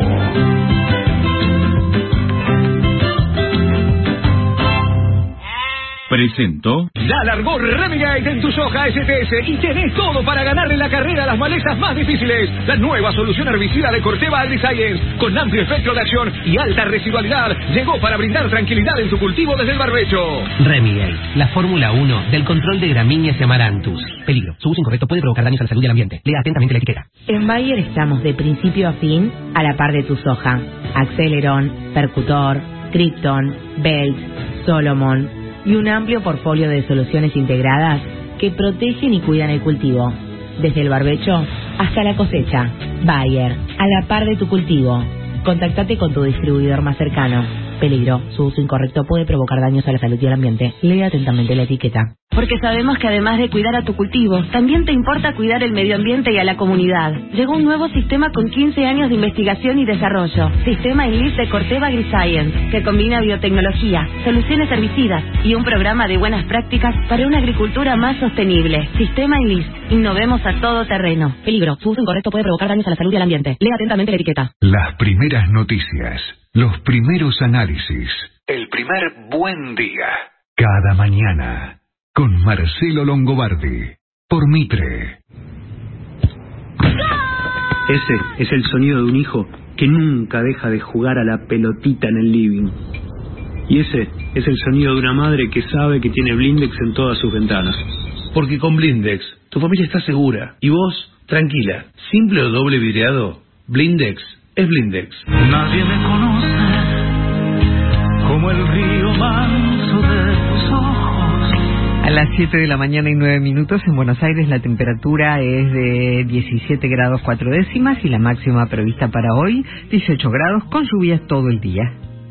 Presentó. Ya largó Remigate en tu soja S T S y tenés todo para ganarle la carrera a las malezas más difíciles. La nueva solución herbicida de Corteva AgriScience, con amplio espectro de acción y alta residualidad, llegó para brindar tranquilidad en tu cultivo desde el barbecho. Remigate, la Fórmula uno del control de gramíneas y amaranthus. Peligro, su uso incorrecto puede provocar daños a la salud y al ambiente. Lea atentamente la etiqueta. En Bayer estamos de principio a fin a la par de tu soja. Acceleron, Percutor, Krypton, Belt, Solomon y un amplio portfolio de soluciones integradas que protegen y cuidan el cultivo, desde el barbecho hasta la cosecha. Bayer, a la par de tu cultivo. Contactate con tu distribuidor más cercano. Peligro, su uso incorrecto puede provocar daños a la salud y al ambiente. Lee atentamente la etiqueta. Porque sabemos que además de cuidar a tu cultivo, también te importa cuidar el medio ambiente y a la comunidad. Llegó un nuevo sistema con quince años de investigación y desarrollo. Sistema Enlist de Corteva AgriScience, que combina biotecnología, soluciones herbicidas y un programa de buenas prácticas para una agricultura más sostenible. Sistema Enlist. Innovemos a todo terreno. Peligro, su uso incorrecto puede provocar daños a la salud y al ambiente. Lea atentamente la etiqueta. Las primeras noticias, los primeros análisis, el primer buen día. Cada mañana, con Marcelo Longobardi, por Mitre. Ese es el sonido de un hijo que nunca deja de jugar a la pelotita en el living. Y ese es el sonido de una madre que sabe que tiene Blindex en todas sus ventanas. Porque con Blindex, tu familia está segura. Y vos, tranquila. Simple o doble vidriado, Blindex es Blindex. Nadie me conoce como el río manso de tus ojos. A las siete de la mañana y nueve minutos en Buenos Aires la temperatura es de diecisiete grados cuatro décimas y la máxima prevista para hoy dieciocho grados con lluvias todo el día.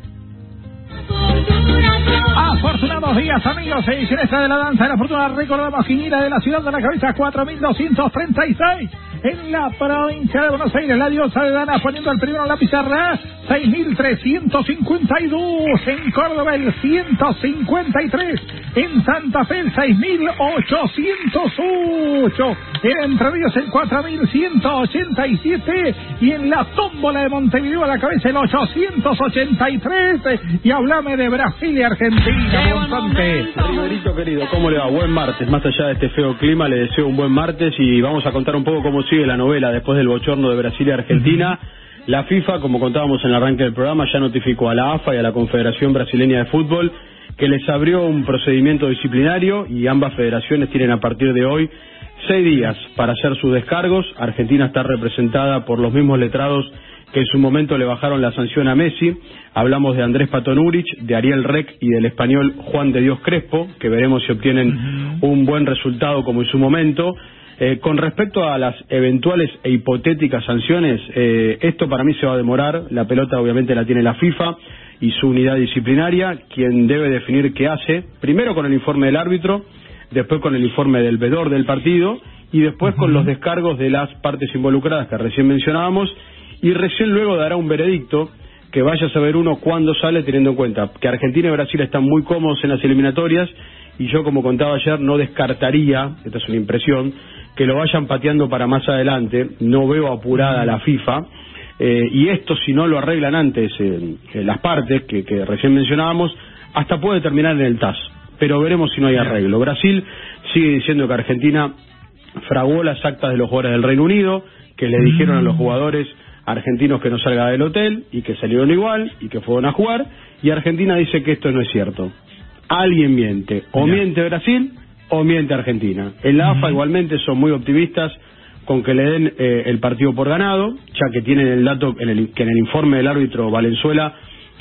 Afortunados días, amigos, edición extra de la danza de la fortuna. Recordamos Quiniela de la ciudad de la cabeza, cuatro mil doscientos treinta y seis. En la provincia de Buenos Aires, la diosa de Dana poniendo el primero en la pizarra, seis mil trescientos cincuenta y dos. En Córdoba, el ciento cincuenta y tres. En Santa Fe, el seis mil ochocientos ocho. En Entre Ríos, el cuatro mil ciento ochenta y siete. Y en la tómbola de Montevideo a la cabeza, el ochocientos ochenta y tres. Y hablame de Brasil y Argentina, Monzante. Riverito querido, ¿cómo le va? Buen martes. Más allá de este feo clima, le deseo un buen martes y vamos a contar un poco cómo sigue la novela después del bochorno de Brasil y Argentina. Uh-huh. La FIFA, como contábamos en el arranque del programa, ya notificó a la A F A y a la Confederación Brasileña de Fútbol que les abrió un procedimiento disciplinario y ambas federaciones tienen a partir de hoy seis días para hacer sus descargos. Argentina está representada por los mismos letrados que en su momento le bajaron la sanción a Messi. Hablamos de Andrés Paton Urich, de Ariel Rec y del español Juan de Dios Crespo, que veremos si obtienen uh-huh. un buen resultado como en su momento. Eh, con respecto a las eventuales e hipotéticas sanciones, eh, esto para mí se va a demorar. La pelota obviamente la tiene la FIFA y su unidad disciplinaria, quien debe definir qué hace, primero con el informe del árbitro, después con el informe del vedor del partido y después uh-huh. con los descargos de las partes involucradas que recién mencionábamos, y recién luego dará un veredicto que vaya a saber uno cuándo sale, teniendo en cuenta que Argentina y Brasil están muy cómodos en las eliminatorias, y yo, como contaba ayer, no descartaría, esta es una impresión, que lo vayan pateando para más adelante. No veo apurada la FIFA, eh, y esto, si no lo arreglan antes eh, eh, las partes que, que recién mencionábamos, hasta puede terminar en el T A S, pero veremos si no hay arreglo. Brasil sigue diciendo que Argentina fraguó las actas de los jugadores del Reino Unido, que le dijeron a los jugadores Argentinos que no salga del hotel y que salieron igual y que fueron a jugar, y Argentina dice que esto no es cierto. Alguien miente, o Mira. miente Brasil o miente Argentina. En la A F A igualmente son muy optimistas con que le den eh, el partido por ganado, ya que tienen el dato en el, que en el informe del árbitro Valenzuela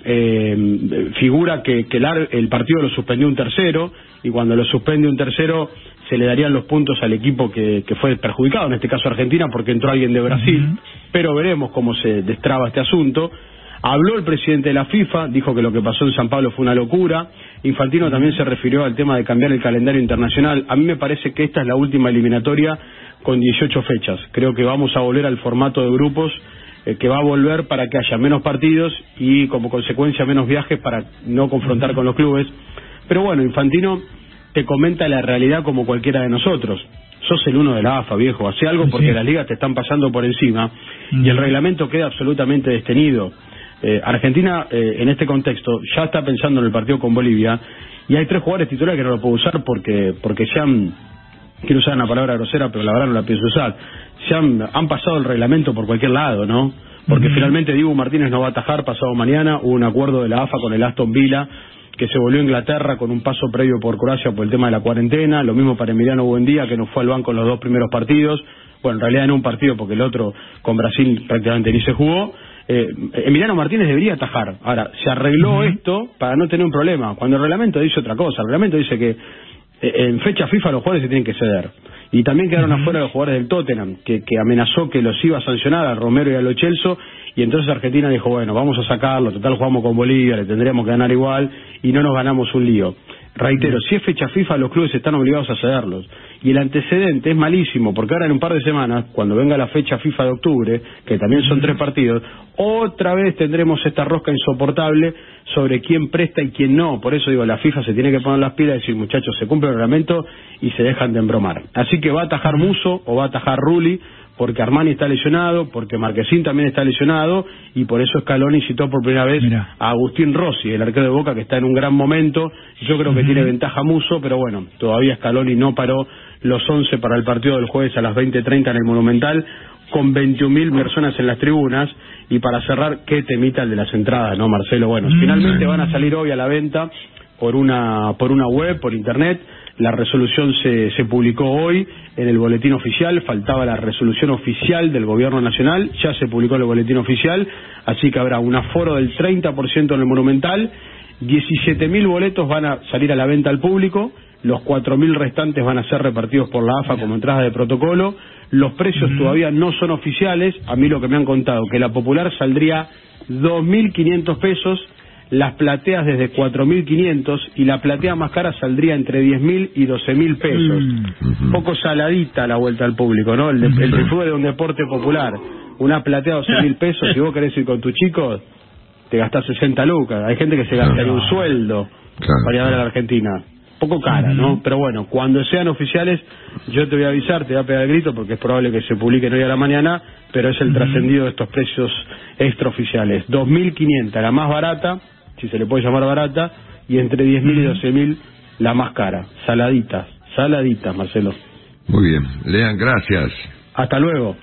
eh, figura que, que el, ar, el partido lo suspendió un tercero, y cuando lo suspende un tercero se le darían los puntos al equipo que, que fue perjudicado, en este caso Argentina, porque entró alguien de Brasil. Uh-huh. Pero veremos cómo se destraba este asunto. Habló el presidente de la FIFA, dijo que lo que pasó en San Pablo fue una locura. Infantino uh-huh. también se refirió al tema de cambiar el calendario internacional. A mí me parece que esta es la última eliminatoria con dieciocho fechas. Creo que vamos a volver al formato de grupos, eh, que va a volver para que haya menos partidos y como consecuencia menos viajes para no confrontar uh-huh. con los clubes. Pero bueno, Infantino te comenta la realidad como cualquiera de nosotros. Sos el uno de la A F A, viejo, hace algo porque sí. las ligas te están pasando por encima uh-huh. y el reglamento queda absolutamente destenido. Eh, Argentina, eh, en este contexto, ya está pensando en el partido con Bolivia, y hay tres jugadores titulares que no lo puedo usar porque porque ya han, quiero usar una palabra grosera, pero la verdad no la pienso usar, ya han, han pasado el reglamento por cualquier lado, ¿no? Porque uh-huh. finalmente Dibu Martínez no va a atajar pasado mañana. Hubo un acuerdo de la A F A con el Aston Villa, que se volvió a Inglaterra con un paso previo por Croacia por el tema de la cuarentena. Lo mismo para Emiliano Buendía, que no fue al banco en los dos primeros partidos. Bueno, en realidad en un partido, porque el otro con Brasil prácticamente ni se jugó. Eh, Emiliano Martínez debería atajar. Ahora, se arregló uh-huh. esto para no tener un problema, cuando el reglamento dice otra cosa. El reglamento dice que eh, en fecha FIFA los jugadores se tienen que ceder. Y también quedaron uh-huh. afuera los jugadores del Tottenham, que, que amenazó que los iba a sancionar a Romero y a Lo Celso, y entonces Argentina dijo, bueno, vamos a sacarlo, total jugamos con Bolivia, le tendríamos que ganar igual, y no nos ganamos un lío. Reitero, si es fecha FIFA, los clubes están obligados a cederlos. Y el antecedente es malísimo, porque ahora en un par de semanas, cuando venga la fecha FIFA de octubre, que también son tres partidos, otra vez tendremos esta rosca insoportable sobre quién presta y quién no. Por eso digo, la FIFA se tiene que poner las pilas y decir, muchachos, se cumple el reglamento y se dejan de embromar. Así que va a atajar Musso o va a atajar Rulli, porque Armani está lesionado, porque Marquesín también está lesionado, y por eso Scaloni citó por primera vez Mira. a Agustín Rossi, el arquero de Boca, que está en un gran momento. Yo creo que uh-huh. tiene ventaja Musso, pero bueno, todavía Scaloni no paró los once para el partido del jueves a las veinte treinta en el Monumental, con veintiún mil personas en las tribunas. Y para cerrar, qué temita el de las entradas, ¿no, Marcelo? Bueno, uh-huh. finalmente van a salir hoy a la venta por una por una web, por internet. La resolución se, se publicó hoy en el boletín oficial, faltaba la resolución oficial del gobierno nacional, ya se publicó en el boletín oficial, así que habrá un aforo del treinta por ciento en el Monumental, diecisiete mil boletos van a salir a la venta al público, los cuatro mil restantes van a ser repartidos por la A F A como entradas de protocolo. Los precios uh-huh. todavía no son oficiales. A mí lo que me han contado, que la popular saldría dos mil quinientos pesos, las plateas desde cuatro mil quinientos, y la platea más cara saldría entre diez mil y doce mil pesos. Un poco saladita la vuelta al público, ¿no? El, de, el de fútbol es un deporte popular. Una platea doce mil pesos, si vos querés ir con tus chicos, te gastás sesenta lucas. Hay gente que se gastaría un sueldo claro. para ir a ver a la Argentina. Poco cara, ¿no? Pero bueno, cuando sean oficiales, yo te voy a avisar, te voy a pegar el grito, porque es probable que se publiquen hoy a la mañana, pero es el uh-huh. trascendido de estos precios extraoficiales. dos mil quinientos, la más barata, si se le puede llamar barata, y entre diez mil y doce mil la más cara. Saladitas, saladitas, Marcelo. Muy bien, Lean, gracias. Hasta luego.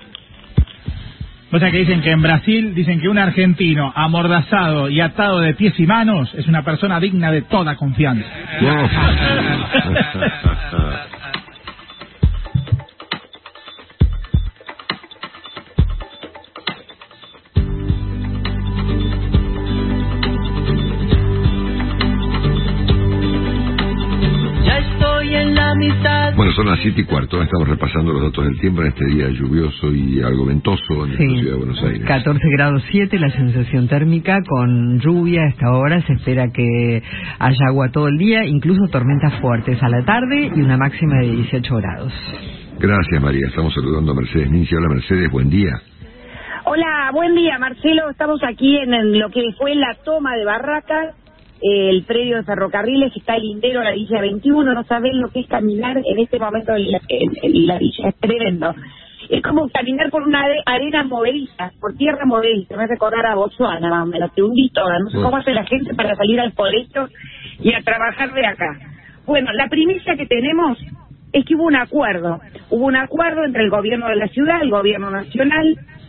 O sea que dicen que en Brasil, dicen que un argentino amordazado y atado de pies y manos es una persona digna de toda confianza. No. Bueno, son las siete y cuarto, estamos repasando los datos del tiempo en este día lluvioso y algo ventoso en sí. la ciudad de Buenos Aires. catorce grados siete la sensación térmica, con lluvia a esta hora. Se espera que haya agua todo el día, incluso tormentas fuertes a la tarde, y una máxima de dieciocho grados. Gracias, María. Estamos saludando a Mercedes Ninzi. Hola, Mercedes, buen día. Hola, buen día, Marcelo. Estamos aquí en lo que fue la toma de Barracas, el predio de ferrocarriles, que está el lindero, la Villa veintiuno. No saben lo que es caminar en este momento en la, en, en la villa, es tremendo. Es como caminar por una arena movediza, por tierra movediza. Me hace recordar a Botsuana, más o menos, te hundí toda. No sé cómo hace la gente para salir al colegio y a trabajar de acá. Bueno, la primicia que tenemos es que hubo un acuerdo. Hubo un acuerdo entre el gobierno de la ciudad, el gobierno nacional,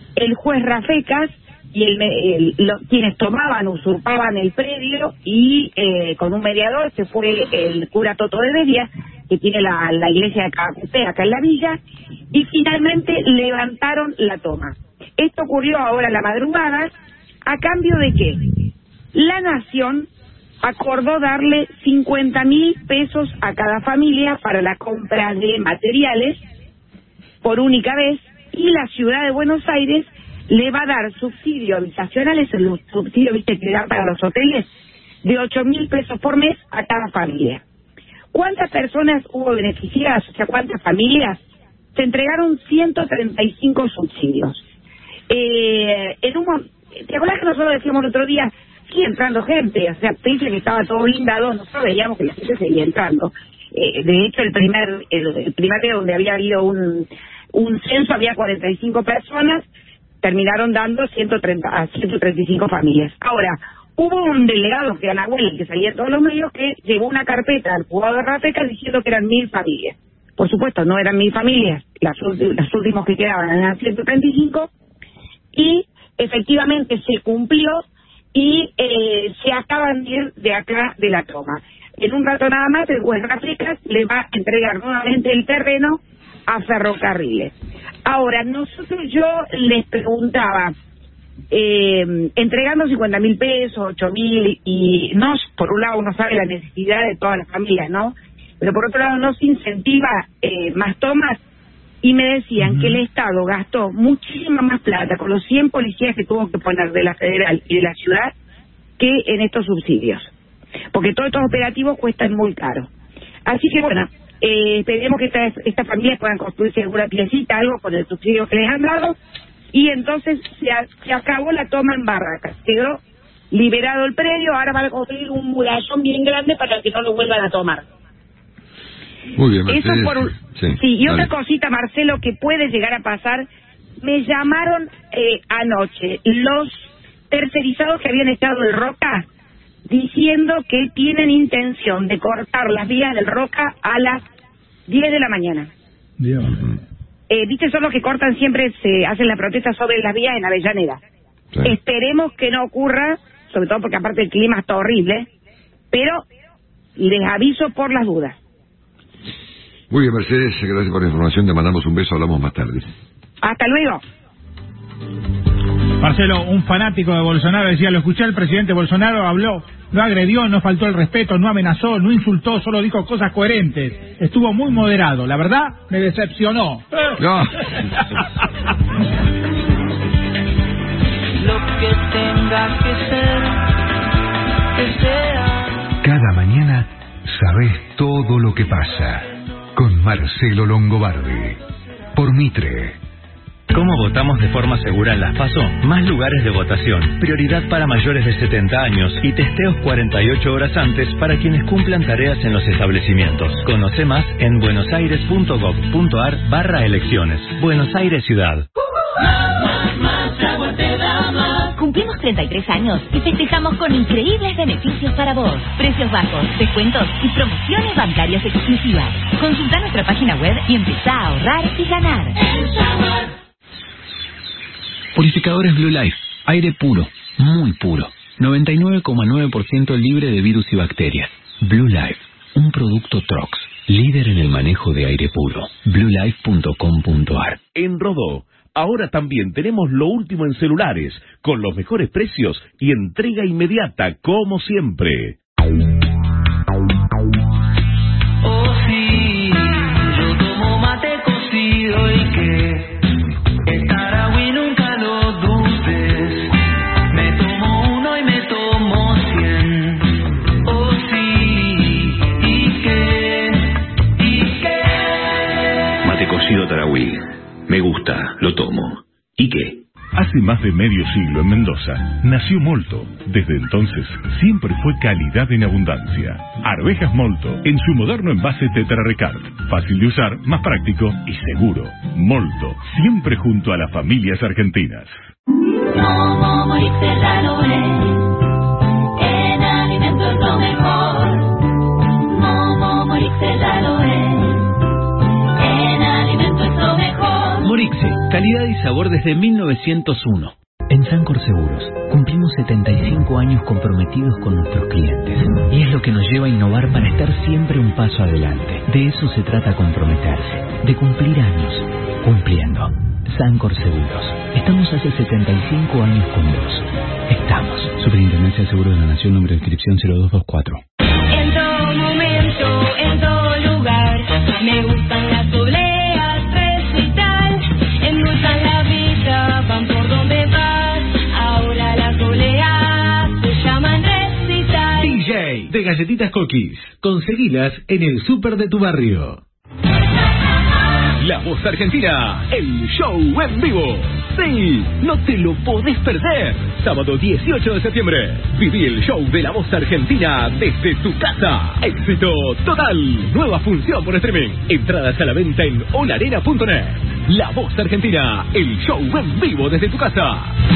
el juez Rafecas y el, el, los, quienes tomaban, usurpaban el predio, y eh, con un mediador se fue el cura Toto de Bedia, que tiene la, la iglesia de Cacupé acá en la villa, y finalmente levantaron la toma. Esto ocurrió ahora a la madrugada, ¿a cambio de qué? La Nación acordó darle cincuenta mil pesos a cada familia para la compra de materiales por única vez, y la ciudad de Buenos Aires le va a dar subsidio habitacional, es el subsidio, viste, que dan para los hoteles, de ocho mil pesos por mes a cada familia. ¿Cuántas personas hubo beneficiadas? O sea, ¿cuántas familias? Se entregaron ciento treinta y cinco subsidios. Eh, en un, ¿Te acuerdas que nosotros decíamos el otro día, sigue entrando gente? O sea, pensé que estaba todo blindado, nosotros veíamos que la gente seguía entrando. Eh, de hecho, el primer el, el primer día donde había habido un, un censo había cuarenta y cinco personas, terminaron dando ciento treinta a ciento treinta y cinco familias. Ahora, hubo un delegado, que era Nahuel, que salía en todos los medios, que llevó una carpeta al juzgado de Rafecas diciendo que eran mil familias. Por supuesto, no eran mil familias, las, las últimas que quedaban eran ciento treinta y cinco, y efectivamente se cumplió, y eh, se acaban de ir de acá de la toma. En un rato nada más el juez Rafecas le va a entregar nuevamente el terreno a Ferrocarriles. Ahora, nosotros, yo les preguntaba, eh, entregando cincuenta mil pesos, ocho mil, y no, por un lado uno sabe la necesidad de todas las familias, ¿no? Pero por otro lado no se incentiva eh, más tomas, y me decían uh-huh. que el Estado gastó muchísima más plata con los cien policías que tuvo que poner de la federal y de la ciudad que en estos subsidios, porque todos estos operativos cuestan muy caro. Así que bueno, Eh, esperemos que estas esta familias puedan construirse alguna piecita, algo con el subsidio que les han dado, y entonces se, a, se acabó la toma en Barracas, quedó liberado el predio, ahora van a construir un murallón bien grande para que no lo vuelvan a tomar. Muy bien, Mercedes. Eso por un... sí, sí, y dale. Otra cosita, Marcelo, que puede llegar a pasar, me llamaron eh, anoche los tercerizados que habían estado en Roca, diciendo que tienen intención de cortar las vías del Roca a las diez de la mañana. Dios. Eh, ¿Viste? Son los que cortan siempre, se hacen la protesta sobre las vías en Avellaneda. Sí. Esperemos que no ocurra, sobre todo porque aparte el clima está horrible, pero les aviso por las dudas. Muy bien, Mercedes, gracias por la información, te mandamos un beso, hablamos más tarde. Hasta luego. Marcelo, un fanático de Bolsonaro decía, lo escuché al presidente Bolsonaro, habló, no agredió, no faltó el respeto, no amenazó, no insultó, solo dijo cosas coherentes. Estuvo muy moderado. La verdad, me decepcionó. No. Lo que tenga que ser, que sea. Cada mañana sabes todo lo que pasa. Con Marcelo Longobardi. Por Mitre. ¿Cómo votamos de forma segura en las PASO? Más lugares de votación, prioridad para mayores de setenta años y testeos cuarenta y ocho horas antes para quienes cumplan tareas en los establecimientos. Conoce más en buenosaires.gov.ar barra elecciones. Buenos Aires Ciudad. Más, más, más, agua te da más. Cumplimos treinta y tres años y festejamos con increíbles beneficios para vos. Precios bajos, descuentos y promociones bancarias exclusivas. Consulta nuestra página web y empezá a ahorrar y ganar. El Shower. Purificadores Blue Life. Aire puro, muy puro. noventa y nueve coma nueve por ciento libre de virus y bacterias. Blue Life, un producto Trox, líder en el manejo de aire puro. blue life punto com punto a r. En Rodó, ahora también tenemos lo último en celulares, con los mejores precios y entrega inmediata, como siempre. Oh sí, yo tomo mate cocido y que estar agüi nunca lo dudes. Me tomo uno y me tomo cien. Oh sí, y que, y que. Mate cocido Tarahui. Me gusta, lo tomo. ¿Y qué? Hace más de medio siglo en Mendoza nació Molto. Desde entonces siempre fue calidad en abundancia. Arvejas Molto en su moderno envase Tetra Recart. Fácil de usar, más práctico y seguro. Molto, siempre junto a las familias argentinas. Momo Morix Serrano es, en alimentos lo mejor. Momo Morix Serrano es, en alimentos lo mejor. Morixe, Calidad y sabor desde mil novecientos uno. En Sancor Seguros cumplimos setenta y cinco años comprometidos con nuestros clientes. Y es lo que nos lleva a innovar para estar siempre un paso adelante. De eso se trata comprometerse. De cumplir años. Cumpliendo. Sancor Seguros. Estamos hace setenta y cinco años con vos. Estamos. Superintendencia de Seguros de la Nación, número de inscripción cero dos dos cuatro. En todo momento, en todo lugar, me gustan las obleas, recital, endulzan la vida, van por donde vas, ahora las obleas se llaman recital. D J de Galletitas Cookies, conseguilas en el súper de tu barrio. La Voz Argentina, el show en vivo. Sí, no te lo podés perder. Sábado dieciocho de septiembre. Viví el show de La Voz Argentina desde tu casa. Éxito total. Nueva función por streaming. Entradas a la venta en olarena punto net. La Voz Argentina, el show en vivo desde tu casa.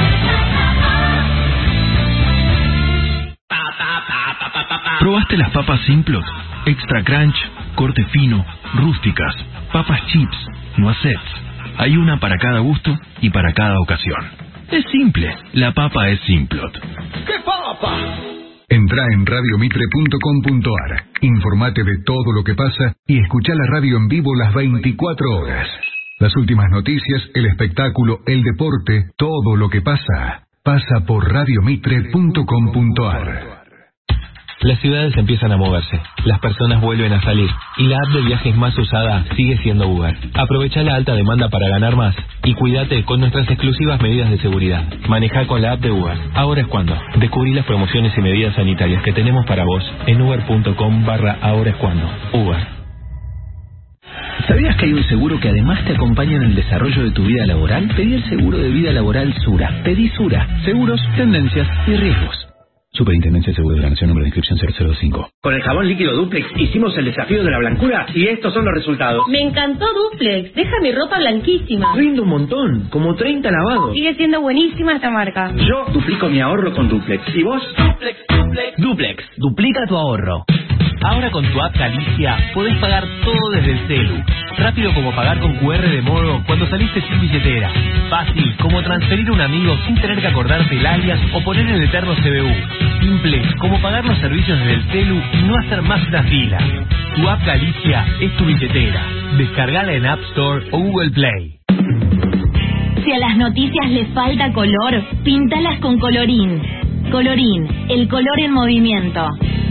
¿Probaste las papas Simplot? Extra crunch, corte fino, rústicas, papas chips, noisets. Hay una para cada gusto y para cada ocasión. Es simple, la papa es Simplot. ¡Qué papa! Entrá en radio mitre punto com punto a r, informate de todo lo que pasa y escuchá la radio en vivo las veinticuatro horas. Las últimas noticias, el espectáculo, el deporte, todo lo que pasa, pasa por radio mitre punto com punto a r. Las ciudades empiezan a moverse, las personas vuelven a salir y la app de viajes más usada sigue siendo Uber. Aprovecha la alta demanda para ganar más y cuídate con nuestras exclusivas medidas de seguridad. Maneja con la app de Uber. Ahora es cuando. Descubrí las promociones y medidas sanitarias que tenemos para vos en uber punto com barra ahora es cuando. Uber. ¿Sabías que hay un seguro que además te acompaña en el desarrollo de tu vida laboral? Pedí el seguro de vida laboral Sura. Pedí Sura. Seguros, tendencias y riesgos. Superintendencia de Seguros de la Nación, número de inscripción cero cero cinco. Con el jabón líquido Duplex hicimos el desafío de la blancura y estos son los resultados. Me encantó Duplex, deja mi ropa blanquísima. Rinde un montón, como treinta lavados. Sigue siendo buenísima esta marca. Yo duplico mi ahorro con Duplex. ¿Y vos? Duplex, Duplex. Duplex, duplica tu ahorro. Ahora con tu app Galicia podés pagar todo desde el celu. Rápido como pagar con cu erre de modo cuando saliste sin billetera. Fácil como transferir a un amigo sin tener que acordarte el alias o poner el eterno C B U. Simple como pagar los servicios desde el celu y no hacer más una fila. Tu app Galicia es tu billetera. Descargala en App Store o Google Play. Si a las noticias les falta color, pintalas con Colorín. Colorín, el color en movimiento.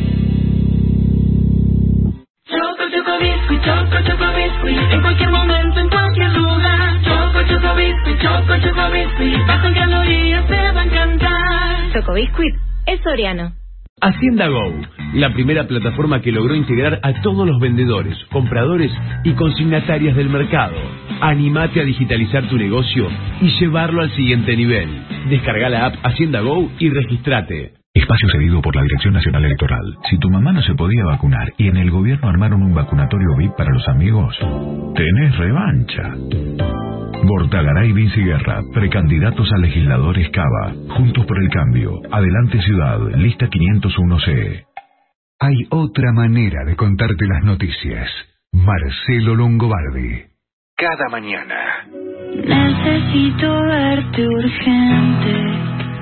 Choco, choco, biscuit, choco, choco, biscuit. En cualquier momento, en cualquier lugar. Choco, choco, biscuit, choco, choco, biscuit. Bajo en calorías, te va a encantar. Choco Biscuit es Soriano. Hacienda Go, la primera plataforma que logró integrar a todos los vendedores, compradores y consignatarias del mercado. Anímate a digitalizar tu negocio y llevarlo al siguiente nivel. Descarga la app Hacienda Go y regístrate. Espacio cedido por la Dirección Nacional Electoral. Si tu mamá no se podía vacunar y en el gobierno armaron un vacunatorio V I P para los amigos, tenés revancha. Bortagaray Vinci Guerra, precandidatos a legisladores Cava. Juntos por el Cambio. Adelante Ciudad, lista quinientos uno C. Hay otra manera de contarte las noticias. Marcelo Longobardi. Cada mañana. Necesito verte urgente.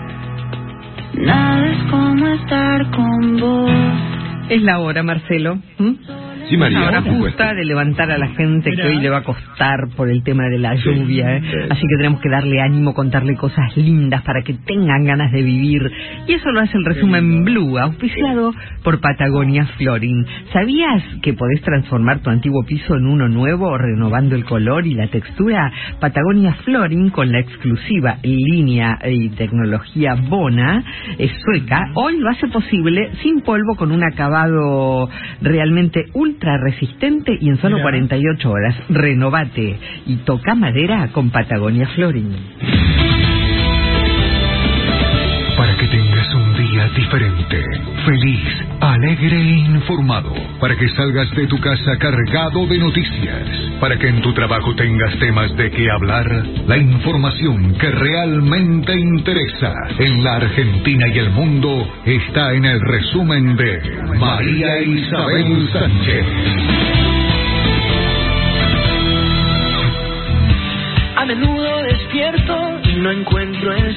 Nada es como estar con vos. Es la hora, Marcelo. ¿Mm? Sí, María. La hora justa de levantar a la gente que hoy le va a costar por el tema de la lluvia. ¿eh? Así que tenemos que darle ánimo, contarle cosas lindas para que tengan ganas de vivir. Y eso lo hace el resumen Blue, auspiciado por Patagonia Flooring. ¿Sabías que podés transformar tu antiguo piso en uno nuevo, renovando el color y la textura? Patagonia Flooring, con la exclusiva línea y tecnología Bona, es sueca, hoy lo hace posible sin polvo, con un acabado realmente ultra resistente y en solo Mira. cuarenta y ocho horas. Renovate y toca madera con Patagonia Flooring. Para que tengas un día diferente, feliz, alegre e informado. Para que salgas de tu casa cargado de noticias. Para que en tu trabajo tengas temas de qué hablar. La información que realmente interesa en la Argentina y el mundo está en el resumen de María Isabel Sánchez. A menudo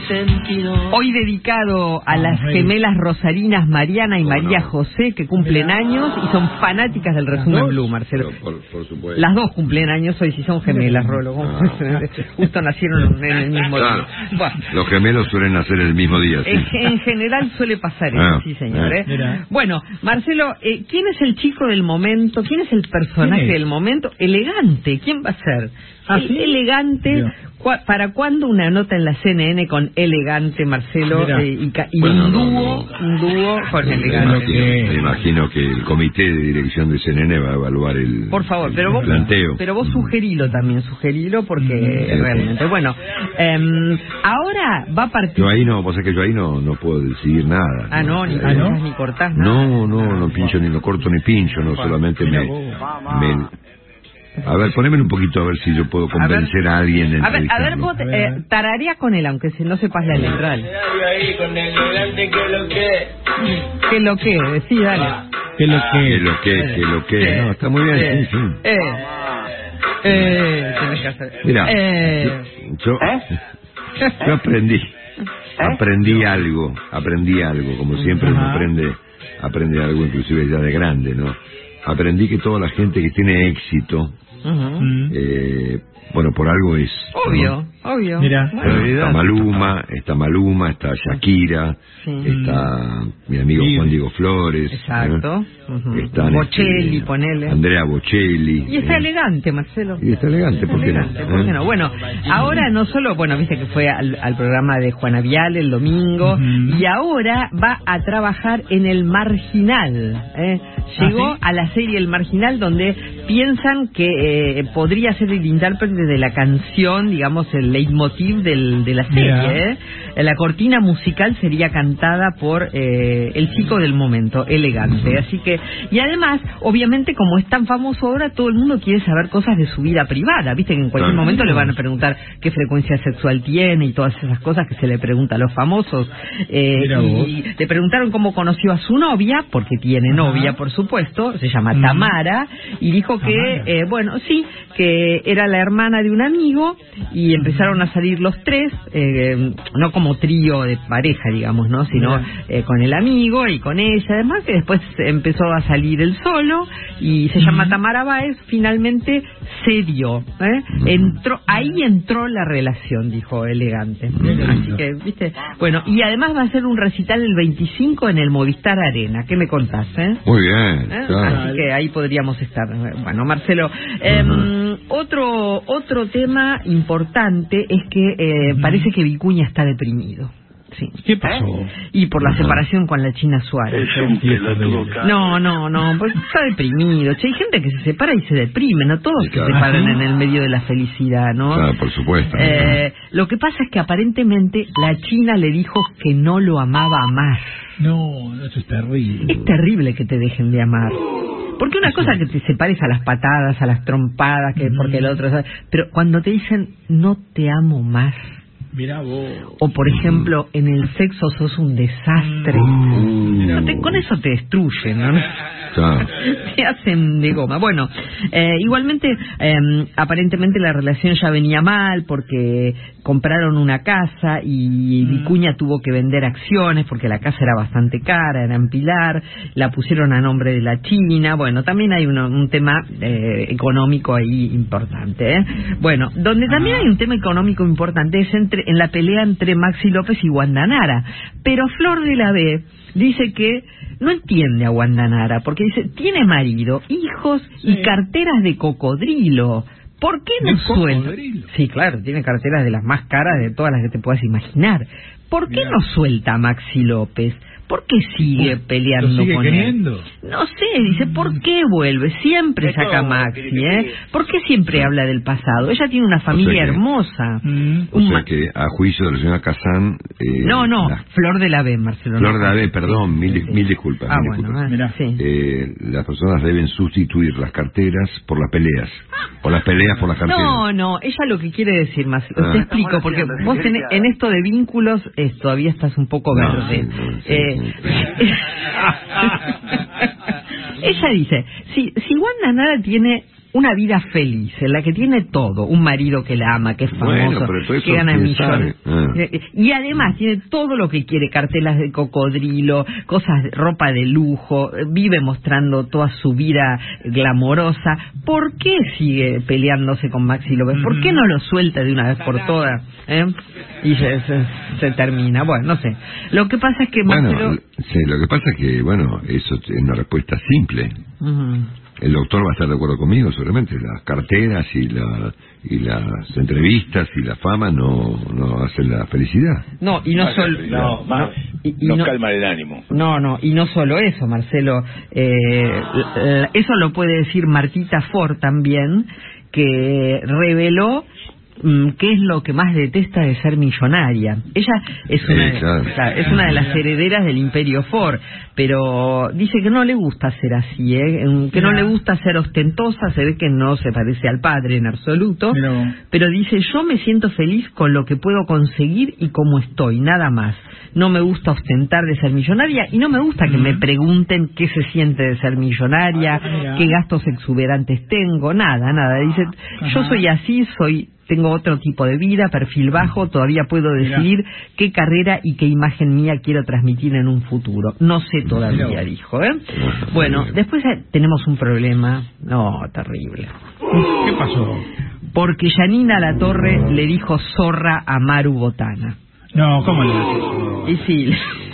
Hoy dedicado a las gemelas rosarinas Mariana y María José, que cumplen años y son fanáticas del resumen Blue, Marcelo. Por, por supuesto. Las dos cumplen años hoy, si son gemelas, Rolo. Ah. Justo nacieron en el mismo claro. día. Bueno. Los gemelos suelen nacer el mismo día. Sí. En, en general suele pasar eso, ah, sí, señor. Ah. ¿eh? Bueno, Marcelo, eh, ¿quién es el chico del momento? ¿Quién es el personaje del momento? Elegante. ¿Quién va a ser? ¿Ah, el sí? Elegante. ¿Para cuándo una nota en la C N N con Elegante, Marcelo, eh, y, y bueno, un dúo, no, no. un dúo con me Elegante? Imagino, me imagino que el comité de dirección de C N N va a evaluar el, Por favor, el pero vos, planteo. Pero vos sugerilo también, sugerilo porque sí, realmente. Bueno, eh, ahora va a partir... Yo ahí no, vos sabés que yo ahí no, no puedo decidir nada. Ah, no, ni, eh, pinchas, ¿no? ni cortás nada. No, no, no pincho ni no corto ni pincho, no, solamente me... me A ver, ponémelo un poquito a ver si yo puedo convencer a, a alguien de A ver, a ver, vos eh, tararea con él, aunque si no sepas la letra. Ahí con el Elegante, que lo que... Que lo que, decí, dale. Que lo que... Que lo que, que lo que... Eh, no, está muy bien, eh, sí, sí. Eh, eh, tenés que hacer... Mira, eh, yo, yo, yo aprendí, aprendí algo, aprendí algo, como siempre uno aprende, aprende algo inclusive ya de grande, ¿no? Aprendí que toda la gente que tiene éxito, uh-huh. eh, bueno, por algo es. Obvio, ¿no? obvio. Mira, está Maluma, está Maluma, está Shakira, sí. está mi amigo sí. Juan Diego Flores. Exacto. ¿eh? Uh-huh. Están Bocelli, este, ponele. Andrea Bocelli. Y está ¿eh? elegante, Marcelo. Y está elegante, ¿por qué no? Elegante, ¿por qué no? Bueno, ahora no solo, bueno, viste que fue al, al programa de Juana Viale el domingo, uh-huh. y ahora va a trabajar en El Marginal. ¿eh? Llegó ¿Ah, sí? a la serie El Marginal, donde piensan que eh, podría ser el intérprete de la canción, digamos, el leitmotiv del, de la serie. ¿eh? La cortina musical sería cantada por eh, el chico del momento, Elegante. Así que, y además, obviamente, como es tan famoso ahora, todo el mundo quiere saber cosas de su vida privada. Viste que en cualquier momento le van a preguntar qué frecuencia sexual tiene y todas esas cosas que se le pregunta a los famosos. Eh, y le preguntaron cómo conoció a su novia, porque tiene Ajá. novia, por supuesto, se llama mm. Tamara, y dijo Tamara. que, eh, bueno, sí, que era la hermana de un amigo, y empezaron a salir los tres, eh, no como trío de pareja, digamos, ¿no? Sino eh, con el amigo y con ella, además, que después empezó a salir él solo, y se llama Tamara Báez, finalmente se dio, ¿eh? Entró, ahí entró la relación, dijo Elegante. Así que, ¿viste? Bueno, y además va a hacer un recital el veinticinco en el Movistar Arena. ¿Qué me contás, eh? Muy bien, ¿Eh? claro. Así que ahí podríamos estar. Bueno, Marcelo, eh, uh-huh. otro otro tema importante es que eh, uh-huh. parece que Vicuña está deprimido. Sí. ¿Qué pasó? Y por la separación con la China Suárez. No, no, no, pues está deprimido. Che, hay gente que se separa y se deprime, no todos sí, claro. se separan en el medio de la felicidad, ¿no? Claro, por supuesto. Eh, lo que pasa es que aparentemente la China le dijo que no lo amaba más. No, eso es terrible. Es terrible que te dejen de amar. Porque una cosa es que te separes a las patadas, a las trompadas, que porque el otro... Pero cuando te dicen, no te amo más... Mirá vos. O por ejemplo, en el sexo sos un desastre. Mm. No te, con eso te destruyen, ¿no? Claro. Te hacen de goma. Bueno, eh, igualmente, eh, aparentemente la relación ya venía mal porque compraron una casa y Vicuña tuvo que vender acciones porque la casa era bastante cara, era en Pilar, la pusieron a nombre de la China. Bueno, también hay uno, un tema eh, económico ahí importante, ¿eh? Bueno, donde también hay un tema económico importante es entre en la pelea entre Maxi López y Wanda Nara. Pero Flor de la B dice que no entiende a Wanda Nara, porque dice, tiene marido, hijos sí. y carteras de cocodrilo. ¿Por qué no suelta? Sí, claro, tiene carteras de las más caras de todas las que te puedas imaginar. ¿Por qué Mirá. no suelta a Maxi López? ¿Por qué sigue peleando ¿Lo sigue con queriendo? él? No sé, dice, ¿por qué vuelve? Siempre saca a Maxi, ¿eh? ¿Por qué siempre habla del pasado? Ella tiene una familia o sea que, hermosa. Mm. O sea ma- que, a juicio de la señora Kazán... Eh, no, no, la, Flor de la B, Marcelo. Flor de la B, perdón, mil, sí. mil disculpas. Ah, mil bueno, disculpas. Ah, sí. eh, las personas deben sustituir las carteras por las peleas. Por las peleas por las carteras. No, no, ella lo que quiere decir más... Ah. Te explico, porque vos en, en esto de vínculos es, todavía estás un poco no, verde. Sí, no, sí, eh, sí. Ella dice, si, si Wanda Nara tiene una vida feliz, en la que tiene todo, un marido que la ama, que es famoso, Bueno, pero todo eso, que gana ¿quién millones, sabe? Ah. y además tiene todo lo que quiere, cartelas de cocodrilo, cosas, ropa de lujo, vive mostrando toda su vida glamorosa. ¿Por qué sigue peleándose con Maxi López? ¿Por qué no lo suelta de una vez por todas? ¿Eh? Y se, se, se termina. Bueno, no sé. Lo que pasa es que Marcelo... Bueno, sí, lo que pasa es que, bueno, eso es una respuesta simple. Uh-huh. El doctor va a estar de acuerdo conmigo, seguramente. Las carteras y la y las entrevistas y la fama no, no hacen la felicidad. No, y no solo... No, más, y, y nos no, calman el ánimo. No, no, y no solo eso, Marcelo. Eh, eso lo puede decir Martita Ford también, que reveló qué es lo que más detesta de ser millonaria. Ella es una, sí, claro. Claro, es una de las herederas del Imperio Ford, pero dice que no le gusta ser así, ¿eh? que no le gusta ser ostentosa, se ve que no se parece al padre en absoluto, pero... pero dice, yo me siento feliz con lo que puedo conseguir y como estoy, nada más. No me gusta ostentar de ser millonaria y no me gusta que me pregunten qué se siente de ser millonaria, ah, qué gastos exuberantes tengo, nada, nada. Dice, Ajá. yo soy así, soy... tengo otro tipo de vida, perfil bajo, todavía puedo decidir Mira. qué carrera y qué imagen mía quiero transmitir en un futuro. No sé todavía, Mira. dijo. ¿eh? Bueno, después tenemos un problema. No, terrible. ¿Qué pasó? Porque Yanina Latorre le dijo zorra a Maru Botana. No, ¿cómo le dijo? Y sí...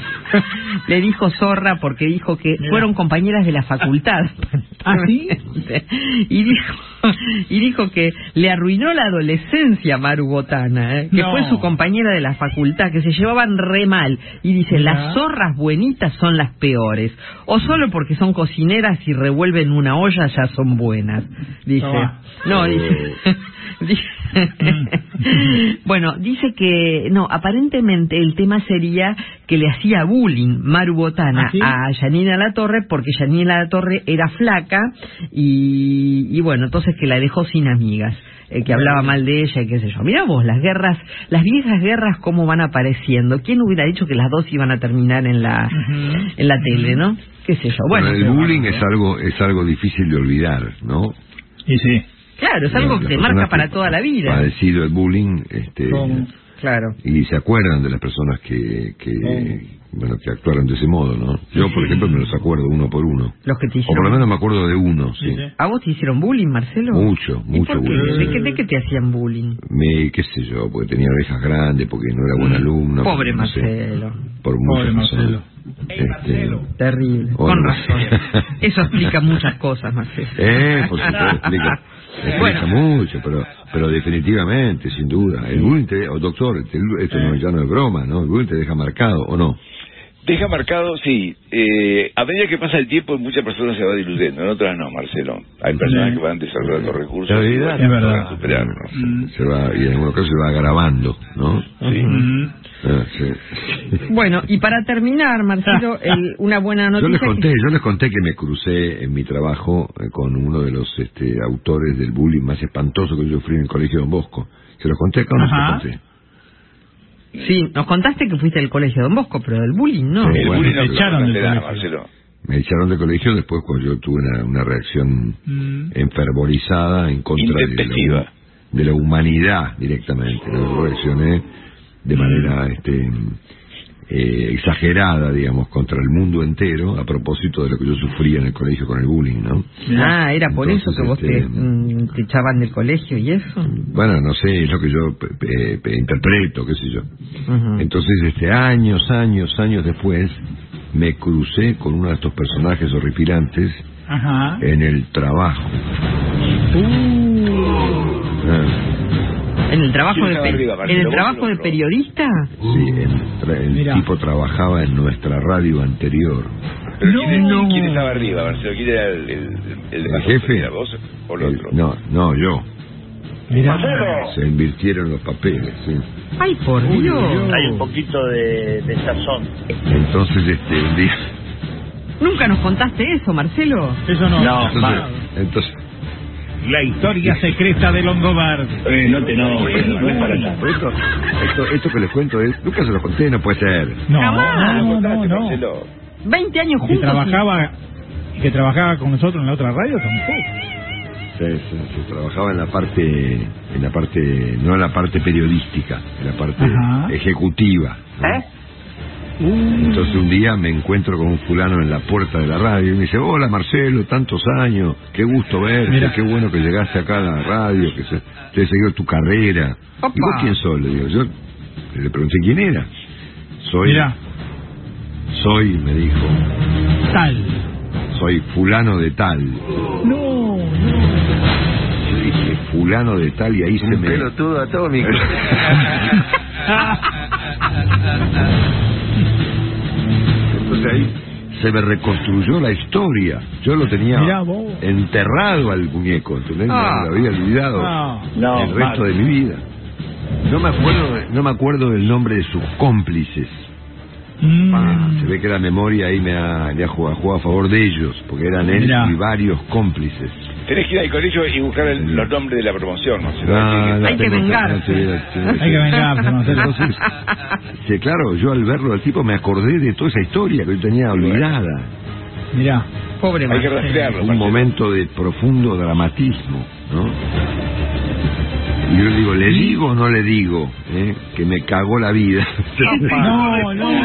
le dijo zorra porque dijo que Mira. fueron compañeras de la facultad. ¿Ah, sí? y dijo y dijo que le arruinó la adolescencia a Maru Botana, ¿eh? que no. fue su compañera de la facultad, que se llevaban re mal. Y dice, Mira. las zorras buenitas son las peores. O solo porque son cocineras y revuelven una olla ya son buenas. Dice. No, no dice... Bueno, dice que no, aparentemente el tema sería que le hacía bullying Maru Botana ¿Ah, sí? a Yanina Latorre porque Yanina Latorre era flaca y, y bueno, entonces que la dejó sin amigas, eh, que hablaba mal de ella y qué sé yo. Mirá vos, las guerras, las viejas guerras cómo van apareciendo. ¿Quién hubiera dicho que las dos iban a terminar en la uh-huh. en la tele, no? Qué sé yo. Bueno, bueno el bullying es algo es algo difícil de olvidar, ¿no? Y sí. Claro, es algo que te marca para toda la vida. Padecido el bullying, este, claro. Y se acuerdan de las personas que, que bueno, que actuaron de ese modo, ¿no? Yo, por ejemplo, me los acuerdo uno por uno. Los que te hicieron. O por lo menos me acuerdo de uno, sí. sí. ¿A vos te hicieron bullying, Marcelo? Mucho, mucho ¿Y por qué? bullying. ¿De qué, ¿De qué te hacían bullying? Me, qué sé yo, porque tenía orejas grandes, porque no era buen alumno. Pobre no Marcelo. Sé, por muchas razones. Este, Terrible, con no. razón. Eso explica muchas cosas, Marcelo. Eh, por supuesto, explica. Explica bueno. mucho, pero pero definitivamente, sin duda. El bullying te, oh, doctor, esto no, ya no es broma, ¿no? El bullying te deja marcado, ¿o no? Deja marcado, sí. Eh, a medida que pasa el tiempo, muchas personas se van diluyendo, en otras no, Marcelo. Hay personas sí. que van desarrollando recursos. La vida, y es van verdad. a superar, ¿no? Mm. Se va, y en algunos casos se va agravando, ¿no? Sí. Mm. Ah, sí. Bueno, y para terminar, Marcelo, el, una buena noticia. Yo les conté, que... yo les conté que me crucé en mi trabajo eh, con uno de los este, autores del bullying más espantoso que yo sufrí en el colegio Don Bosco. ¿Se los conté acá o no se los conté? Sí, nos contaste que fuiste al colegio Don Bosco, pero del bullying no. Sí, el bueno, bullying no me echaron del colegio, Marcelo. Me echaron del colegio después cuando yo tuve una, una reacción mm. enfervorizada en contra de la, de la humanidad directamente. Yo reaccioné de manera este, eh, exagerada, digamos, contra el mundo entero a propósito de lo que yo sufría en el colegio con el bullying, ¿no? Ah, ¿era por Entonces, eso que vos este, te, mm, te echaban del colegio y eso? Bueno, no sé, es lo que yo pe, pe, interpreto, qué sé yo. Uh-huh. Entonces, este, años, años, años después, me crucé con uno de estos personajes horripilantes Ajá. en el trabajo. Uh. Ah. ¿En el trabajo de, arriba, ¿en el trabajo de periodista? Sí, el, el Mira. tipo trabajaba en nuestra radio anterior. Pero no, ¿quién, no. ¿quién estaba arriba, Marcelo? ¿Quién era el, el, el, ¿El jefe? ¿Era vos o el el, otro? No, no, yo. Mira. Se invirtieron los papeles, sí. Ay, por Uy, Dios. Dios. Hay un poquito de, de sazón. Entonces, este, un día... Nunca nos contaste eso, Marcelo. Eso no. No, Entonces, entonces la historia secreta de Longobardi. Eh, no te no, no es para tanto. Esto, esto, esto que les cuento es... Nunca se lo conté, no puede ser. No, Jamás. no, no, no. Marcelo. Veinte años Que juntos. trabajaba, que trabajaba con nosotros en la otra radio tampoco. Sí, sí, sí, trabajaba en la parte, en la parte, no en la parte periodística, en la parte Ajá. ejecutiva, ¿no? ¿Eh? Entonces un día me encuentro con un fulano en la puerta de la radio y me dice, hola Marcelo, tantos años, qué gusto verte, Mira. qué bueno que llegaste acá a la radio, que se, te he seguido tu carrera. Opa. ¿Y vos quién sos? Le digo, yo le pregunté quién era. Soy, Mira. soy, me dijo, Tal. soy fulano de tal. No, no. Yo dije, fulano de tal, y ahí se me... pelotudo atómico. Entonces ahí se me reconstruyó la historia. Yo lo tenía Mirá vos. enterrado al muñeco, ¿entendés? Ah. Lo había olvidado No. No, el resto mal. de mi vida. No me acuerdo, no me acuerdo del nombre de sus cómplices. Mm. Ah, se ve que la memoria ahí me ha, me ha jugado, jugado a favor de ellos, porque eran él Mirá. y varios cómplices. Tenés que ir al colegio y buscar el- los nombres de la promoción, ¿no? No, no Hay que tengo- vengarse. no sé, Hay que vengarse, Marcelo. Entonces, sí, claro, yo al verlo al tipo me acordé de toda esa historia que yo tenía olvidada. Mirá. Pobre Hay que Marcelo. rastrearlo. Un Marcelo. momento de profundo dramatismo, ¿no? Y yo le digo, ¿le digo o no le digo? ¿Eh? Que me cagó la vida. No, no, no.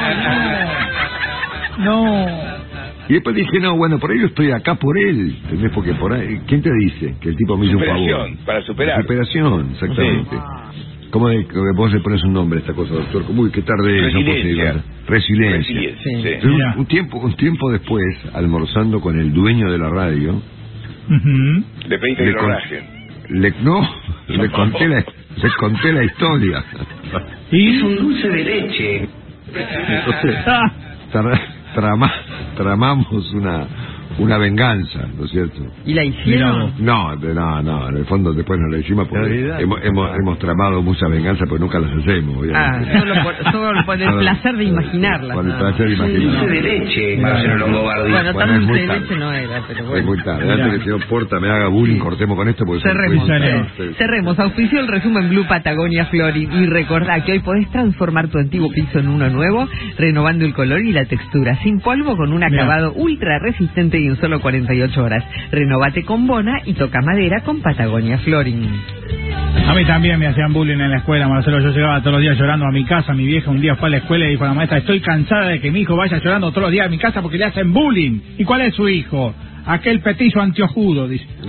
No. Y después dije, no, bueno, por ahí yo estoy acá por él, ¿entendés? Porque por ahí, ¿quién te dice que el tipo me hizo un favor? Superación, para superar. Superación, exactamente. ¿Cómo de, que vos le pones un nombre a esta cosa, doctor? Uy, qué tarde es, no puedo Resiliencia. seguir. Resiliencia. Resiliencia, Sí. sí. Entonces, Mira. un, un tiempo, un tiempo después, almorzando con el dueño de la radio, Ujú. Le pediste que Le lo con- rajen. le, no, le conté la, le conté la historia. ¿Y? dulce de leche. Entonces, Ah. tra- trama- tramamos una una venganza, ¿no es cierto? ¿Y la Mirá hicieron? vos. No, de- no, no, en el fondo después nos la hicimos porque Olvidate. hemos, hemos, hemos tramado muchas venganzas, pero nunca las hacemos, Ah, obviamente. solo por, solo por el Solo- placer de imaginarlas. Por el nada más. placer de imaginar. Dulce de leche, Marcelo Longobardi. Bueno, Bueno, tan es dulce muy de tarde. leche no era, pero Es bueno. muy tarde, Mirá. antes que el señor Porta me haga bullying, cortemos con esto porque son Cerremos, muy- Cerremos. Sí. cerremos. Auspició el resumen Blue Patagonia Flooring. Y recordá que hoy podés transformar tu antiguo piso en uno nuevo, renovando el color y la textura, sin polvo, con un Mirá. acabado ultra resistente y en solo cuarenta y ocho horas. Renovate con Bona y toca madera con Patagonia Flooring. A mí también me hacían bullying en la escuela, Marcelo. Yo llegaba todos los días llorando a mi casa. Mi vieja un día fue a la escuela y dijo a la maestra, estoy cansada de que mi hijo vaya llorando todos los días a mi casa porque le hacen bullying. ¿Y cuál es su hijo? Aquel petillo antiojudo, dice. No.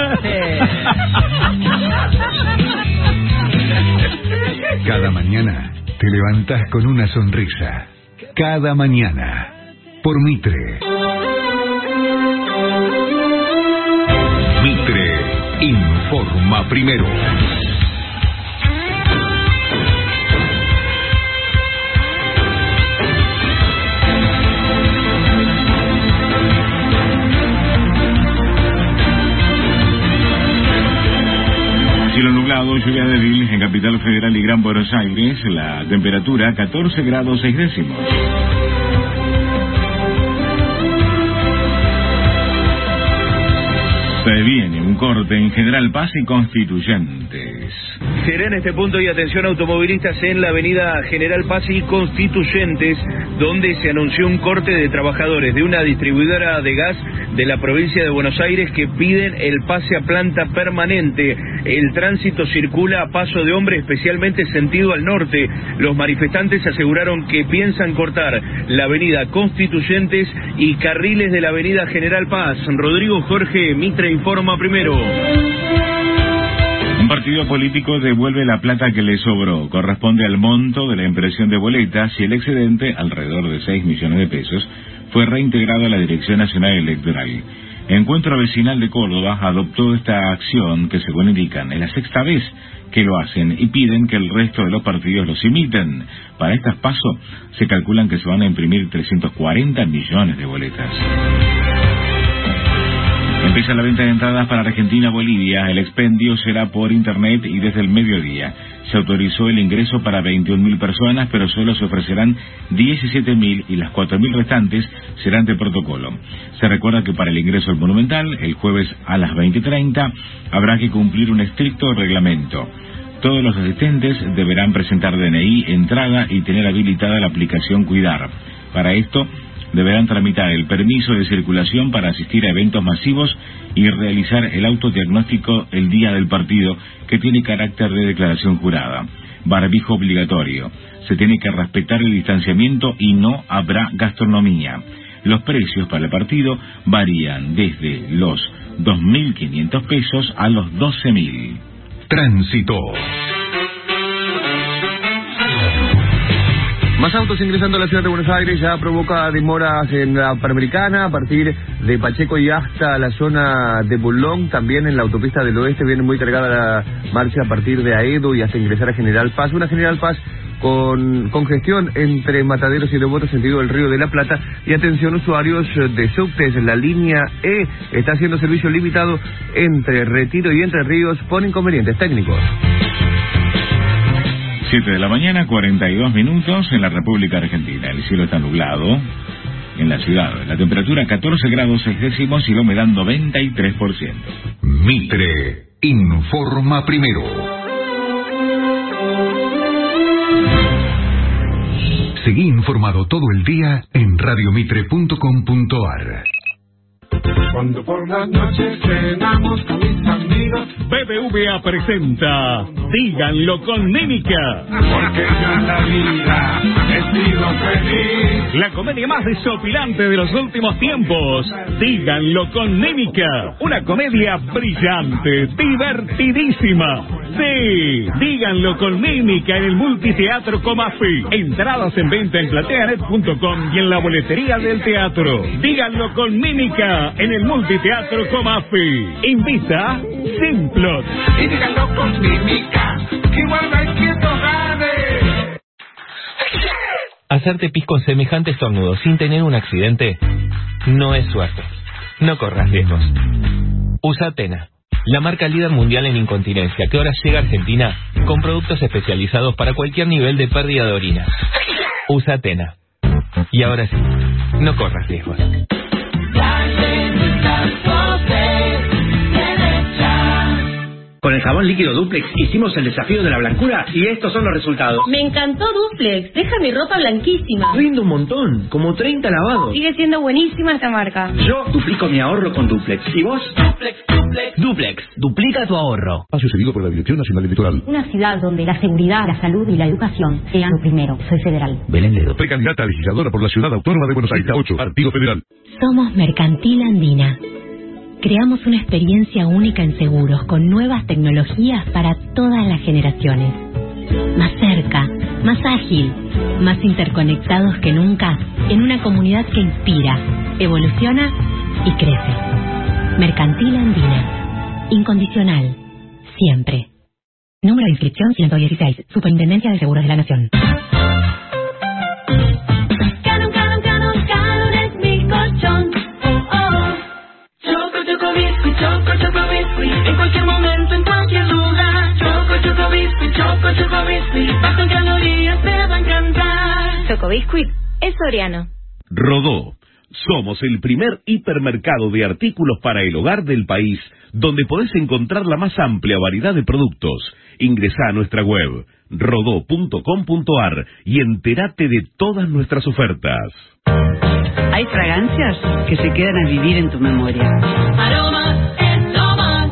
Cada mañana te levantás con una sonrisa. Cada mañana. Por Mitre. Mitre informa primero. Cielo nublado, lluvia débil en Capital Federal y Gran Buenos Aires. La temperatura catorce grados seis décimos. Se viene un corte en General Paz y Constituyentes. Será en este punto y atención automovilistas en la avenida General Paz y Constituyentes, donde se anunció un corte de trabajadores de una distribuidora de gas de la provincia de Buenos Aires que piden el pase a planta permanente. El tránsito circula a paso de hombre, especialmente sentido al norte. Los manifestantes aseguraron que piensan cortar la avenida Constituyentes y carriles de la avenida General Paz. Rodrigo Jorge, Mitre informa primero. Un partido político devuelve la plata que le sobró. Corresponde al monto de la impresión de boletas y el excedente, alrededor de seis millones de pesos, fue reintegrado a la Dirección Nacional Electoral. Encuentro Vecinal de Córdoba adoptó esta acción que, según indican, es la sexta vez que lo hacen y piden que el resto de los partidos los imiten. Para estas PASO se calculan que se van a imprimir trescientos cuarenta millones de boletas. Empieza la venta de entradas para Argentina-Bolivia. El expendio será por internet y desde el mediodía. Se autorizó el ingreso para veintiún mil personas, pero solo se ofrecerán diecisiete mil y las cuatro mil restantes serán de protocolo. Se recuerda que para el ingreso al Monumental, el jueves a las veinte treinta, habrá que cumplir un estricto reglamento. Todos los asistentes deberán presentar D N I, entrada y tener habilitada la aplicación Cuidar. Para esto, deberán tramitar el permiso de circulación para asistir a eventos masivos y realizar el autodiagnóstico el día del partido, que tiene carácter de declaración jurada. Barbijo obligatorio. Se tiene que respetar el distanciamiento y no habrá gastronomía. Los precios para el partido varían desde los dos mil quinientos pesos a los doce mil. Tránsito. Más autos ingresando a la ciudad de Buenos Aires ya provoca demoras en la Panamericana a partir de Pacheco y hasta la zona de Boulogne. También en la autopista del oeste viene muy cargada la marcha a partir de Aedo y hasta ingresar a General Paz. Una General Paz con congestión entre Mataderos y Devoto, sentido del Río de la Plata. Y atención, usuarios de subtes, la línea E está haciendo servicio limitado entre Retiro y Entre Ríos por inconvenientes técnicos. siete de la mañana, cuarenta y dos minutos en la República Argentina. El cielo está nublado en la ciudad. La temperatura catorce grados seis décimos y la humedad noventa y tres por ciento. Mitre informa primero. Seguí informado todo el día en radiomitre punto com punto ar. Cuando por las noches cenamos con mis amigos, B B V A presenta Díganlo con Mímica. Porque yo en la vida he sido feliz. La comedia más desopilante de los últimos tiempos. Díganlo con Mímica. Una comedia brillante, divertidísima. Sí, Díganlo con Mímica en el Multiteatro Comafi. Entradas en venta en plateanet punto com y en la boletería del teatro. Díganlo con Mímica en el Multiteatro Comafi. Invita Simplot. Y díganlo con Mímica, que igual no hay quien nos gane. Hacerte pis con semejante estornudo sin tener un accidente no es suerte. No corras riesgos. Usa Tena, la marca líder mundial en incontinencia, que ahora llega a Argentina con productos especializados para cualquier nivel de pérdida de orina. Usa Tena. Y ahora sí, no corras riesgos. Con el jabón líquido Duplex hicimos el desafío de la blancura y estos son los resultados. Me encantó Duplex, deja mi ropa blanquísima. Rinde un montón, como treinta lavados. Sigue siendo buenísima esta marca. Yo duplico mi ahorro con Duplex. ¿Y vos? Duplex, Duplex. Duplex, duplica tu ahorro. Espacio cedido por la Dirección Nacional Electoral. Una ciudad donde la seguridad, la salud y la educación sean lo primero. Soy federal. Belén Ledo. Precandidata a legisladora por la Ciudad Autónoma de Buenos Aires. ocho. Partido Federal. Somos Mercantil Andina. Creamos una experiencia única en seguros con nuevas tecnologías para todas las generaciones. Más cerca, más ágil, más interconectados que nunca, en una comunidad que inspira, evoluciona y crece. Mercantil Andina. Incondicional. Siempre. Número de inscripción ciento dieciséis. Superintendencia de Seguros de la Nación. Canon, Canon, Canon, Canon es mi colchón. Oh, oh. Choco, choco, biscuit, choco, choco, biscuit. En cualquier momento, en cualquier lugar. Choco, choco, biscuit, choco, choco, biscuit. Bajo en calorías, te va a encantar. Choco Biscuit es Soriano. Rodó. Somos el primer hipermercado de artículos para el hogar del país, donde podés encontrar la más amplia variedad de productos. Ingresá a nuestra web rodó punto com punto ar y entérate de todas nuestras ofertas. Hay fragancias que se quedan a vivir en tu memoria. Aromas es lo más.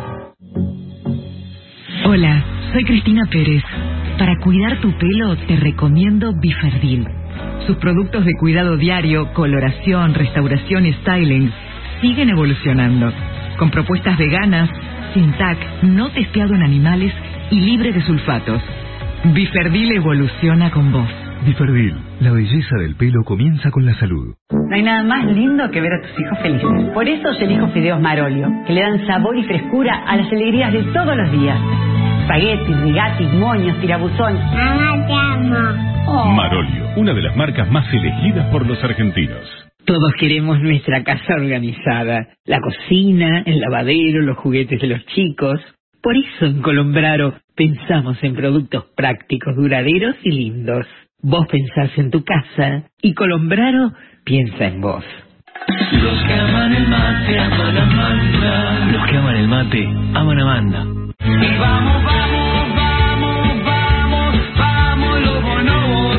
Hola, soy Cristina Pérez. Para cuidar tu pelo te recomiendo Biferdil. Sus productos de cuidado diario, coloración, restauración y styling siguen evolucionando, con propuestas veganas, sin T A C, no testeado en animales y libre de sulfatos. Biferdil evoluciona con vos. Biferdil, la belleza del pelo comienza con la salud. No hay nada más lindo que ver a tus hijos felices. Por eso yo elijo fideos Marolio, que le dan sabor y frescura a las alegrías de todos los días. Espaguetis, rigatis, moños, tirabuzón. Mamá, te amo. Oh. Marolio, una de las marcas más elegidas por los argentinos. Todos queremos nuestra casa organizada. La cocina, el lavadero, los juguetes de los chicos. Por eso en Colombraro pensamos en productos prácticos, duraderos y lindos. Vos pensás en tu casa y Colombraro piensa en vos. Los que aman el mate, aman a Amanda. Los que aman el mate, aman a Amanda. Y vamos, vamos, vamos, vamos, vamos, los bonobos. B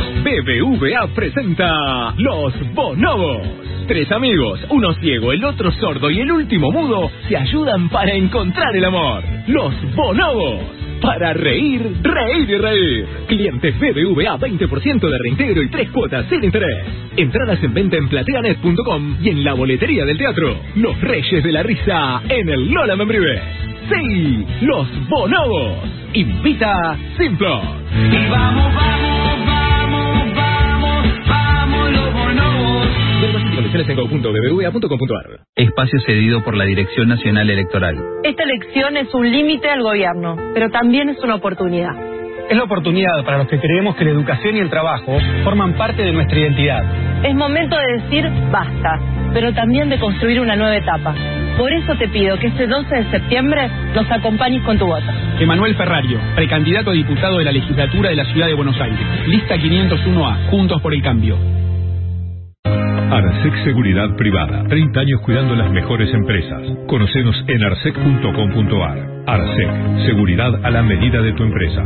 B V A presenta Los Bonobos. Tres amigos, uno ciego, el otro sordo y el último mudo, se ayudan para encontrar el amor. Los Bonobos. Para reír, reír y reír. Clientes B B V A, veinte por ciento de reintegro y tres cuotas sin interés. Entradas en venta en plateanet punto com y en la boletería del teatro. Los Reyes de la Risa en el Lola Membrives. Sí, Los Bonobos. Invita Simplot. Y vamos, vamos, vamos, vamos, vamos los bonobos. Condiciones en conjunto b b v a punto com punto a r. Espacio cedido por la Dirección Nacional Electoral. Esta elección es un límite al gobierno, pero también es una oportunidad. Es la oportunidad para los que creemos que la educación y el trabajo forman parte de nuestra identidad. Es momento de decir basta, pero también de construir una nueva etapa. Por eso te pido que este doce de septiembre nos acompañes con tu voto. Emanuel Ferrario, precandidato a diputado de la legislatura de la Ciudad de Buenos Aires. Lista quinientos uno A, Juntos por el Cambio. Arsec Seguridad Privada. treinta años cuidando las mejores empresas. Conocenos en arsec punto com punto a r. Arsec. Seguridad a la medida de tu empresa.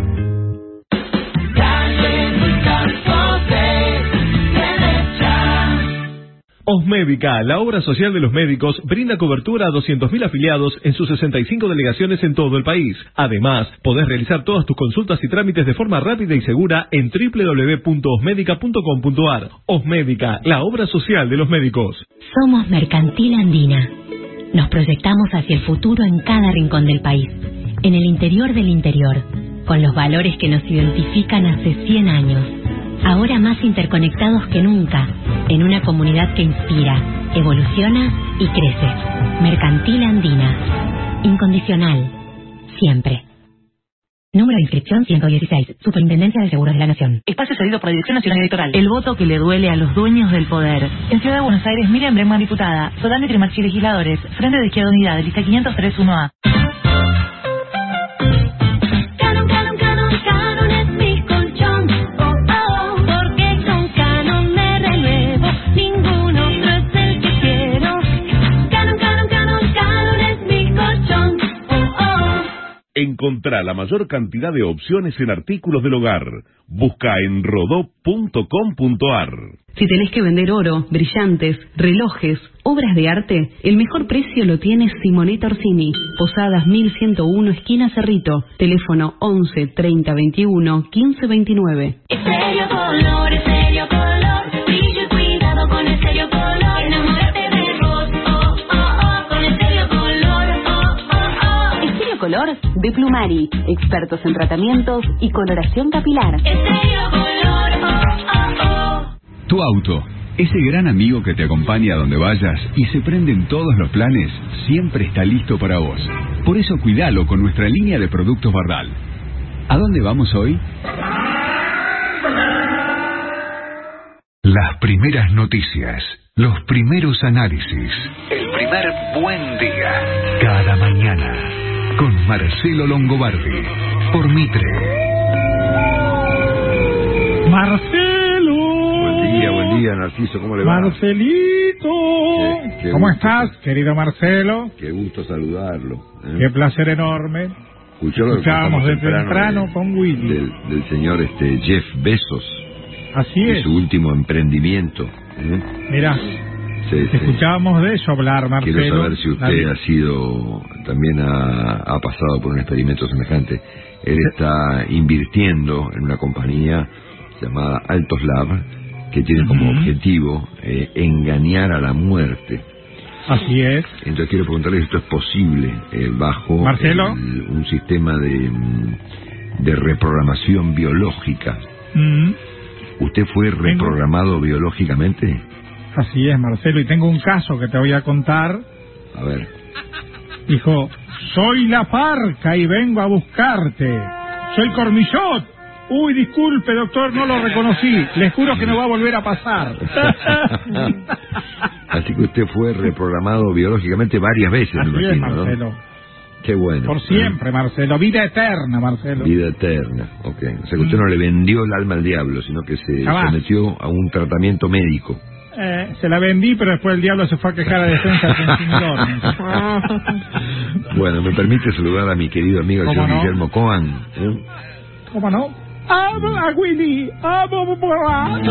Osmédica, la obra social de los médicos, brinda cobertura a doscientos mil afiliados en sus sesenta y cinco delegaciones en todo el país. Además, podés realizar todas tus consultas y trámites de forma rápida y segura en doble u doble u doble u punto osmédica punto com punto a r. Osmédica, la obra social de los médicos. Somos Mercantil Andina. Nos proyectamos hacia el futuro en cada rincón del país, en el interior del interior, con los valores que nos identifican hace cien años. Ahora más interconectados que nunca, en una comunidad que inspira, evoluciona y crece. Mercantil Andina. Incondicional. Siempre. Número de inscripción ciento dieciséis. Superintendencia de Seguros de la Nación. Espacio cedido por la Dirección Nacional Electoral. El voto que le duele a los dueños del poder. En Ciudad de Buenos Aires, Miriam Bregman, diputada. Sodano y Trimarchi, legisladores. Frente de Izquierda Unidad, lista quinientos tres uno A. Encontrá la mayor cantidad de opciones en artículos del hogar. Busca en rodó punto com punto a r. Si tenés que vender oro, brillantes, relojes, obras de arte, el mejor precio lo tiene Simonetta Orsini. Posadas mil ciento uno, esquina Cerrito. Teléfono once, treinta, veintiuno, quince, veintinueve. Estéreo Color, Estéreo Color, brillo y cuidado con Estéreo Color. Enamórate de vos, oh, oh, oh, con Estéreo Color, oh, oh, oh. Estéreo Color de Plumari, expertos en tratamientos y coloración capilar. Estéreo Color, oh, oh, oh. Tu auto, ese gran amigo que te acompaña a donde vayas y se prende en todos los planes, siempre está listo para vos. Por eso cuidalo con nuestra línea de productos Bardal. ¿A dónde vamos hoy? Las primeras noticias, los primeros análisis, el primer buen día, cada mañana, con Marcelo Longobardi, por Mitre. Marcelo. Buen día, buen día, Narciso, ¿cómo le va? Marcelito. Qué- qué ¿Cómo gusto. estás, querido Marcelo? Qué gusto saludarlo. ¿eh? Qué placer enorme. Escuchó lo que Escuchábamos de contamos temprano de- con Willy. Del, del señor este Jeff Bezos. Así y es. su último emprendimiento. ¿eh? Mirá, Sí, sí. escuchábamos de eso hablar, Marcelo. Quiero saber si usted Nadie- ha sido, también ha, ha pasado por un experimento semejante. Él está invirtiendo en una compañía llamada Altos Lab, que tiene como Ujú. objetivo eh, engañar a la muerte. Así es. Entonces quiero preguntarle si esto es posible eh, bajo Marcelo. el- un sistema de, mm, de reprogramación biológica. Mm, ¿Usted fue reprogramado biológicamente? así es, Marcelo. Y tengo un caso que te voy a contar. A ver. Dijo, soy la parca y vengo a buscarte. Soy Cormillot. Uy, disculpe, doctor, no lo reconocí. Les juro que no va a volver a pasar. Así que usted fue reprogramado biológicamente varias veces, me Así es, imagino, ¿no? Marcelo. Qué bueno. Por siempre, Marcelo. Vida eterna, Marcelo. Vida eterna, ok. O sea que usted no le vendió el alma al diablo, sino que se Jamás. sometió a un tratamiento médico. Eh, se la vendí, pero después el diablo se fue a quejar a Defensa del Consumidor. Bueno, me permite saludar a mi querido amigo el ¿Cómo señor no? Guillermo Coan. ¿eh? ¿Cómo no? amo a Willy, amo a...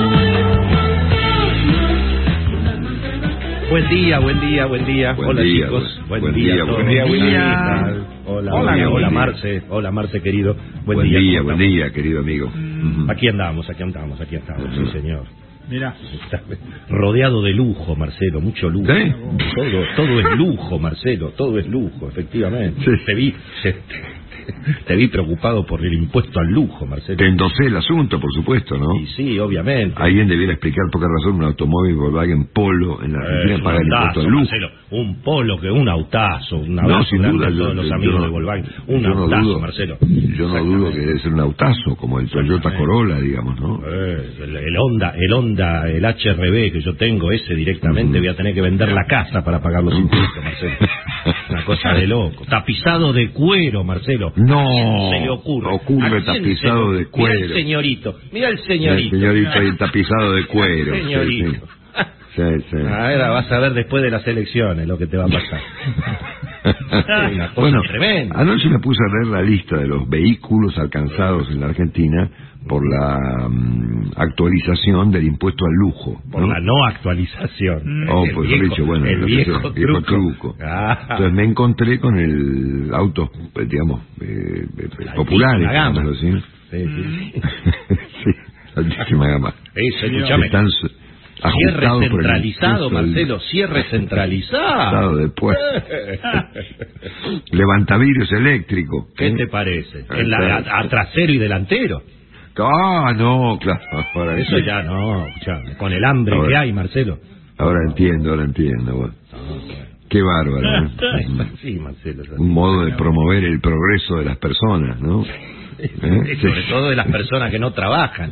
Buen día, buen día, buen día. Buen Hola día, chicos, buen, buen, buen día, día, a todos. buen día, Buen Willy. día. Hola, hola, Hola, hola, Willy. Marce, hola Marce querido. Buen, Buen día, día, ¿cómo buen estamos? día, querido amigo. Aquí andamos, aquí andamos, aquí andamos, sí señor. Mira, Está rodeado de lujo, Marcelo, mucho lujo. ¿Sí? Todo, todo es lujo, Marcelo, todo es lujo, efectivamente. Sí. Te vi, te, te vi preocupado por el impuesto al lujo, Marcelo. Te endosé el asunto, por supuesto, ¿no? Y sí, obviamente. Alguien debiera explicar por qué razón un automóvil Volkswagen Polo en la Argentina Eh, paga un el impuesto autazo, al lujo. Marcelo, un polo que un autazo, un No, abrazo sin grande duda, a todos yo- los yo amigos no- de Volkswagen, un yo no autazo, dudo- Marcelo. Yo no dudo que debe ser un autazo, como el Toyota Corolla, digamos, ¿no? Eh, el, el Honda, el Honda, el H R B que yo tengo, ese directamente voy a tener que vender la casa para pagar los impuestos, Marcelo. Una cosa de loco. Tapizado de cuero, Marcelo. No, ¿A quién se le ocurre? ocurre ¿A quién tapizado se le- de cuero. Mira el señorito, mira el señorito. El señorito ahí tapizado de cuero. sí, Señorito. sí. Sí, sí. Ahora vas a ver después de las elecciones lo que te va a pasar. Una cosa Bueno, tremenda. anoche me puse a leer la lista de los vehículos alcanzados en la Argentina por la mm, actualización del impuesto al lujo. Por la no actualización. Oh, El pues viejo- dicho, bueno, el lo que viejo sea, viejo truco. truco. Ah. Entonces me encontré con el autos, eh, digamos, eh, eh, populares, altísima gama. digámoslo así. Sí, sí, sí. Sí, altísima gama. Eso, escúchame. Están su- Cierre ajustados por el centralizado, impuesto al- Marcelo, cierre centralizado. Estado después. Levantavidrios eléctrico. ¿Qué te parece? En la, a, a trasero y delantero. Ah, no, claro. Ahora Eso entiendo. ya no, escuchame, con el hambre Ahora- que hay, Marcelo. Ahora entiendo, ahora entiendo. Bueno. Qué bárbaro. ¿eh? Sí, Marcelo. Un modo de promover el progreso de las personas, ¿no? ¿Eh? Y sobre todo de las personas que no trabajan.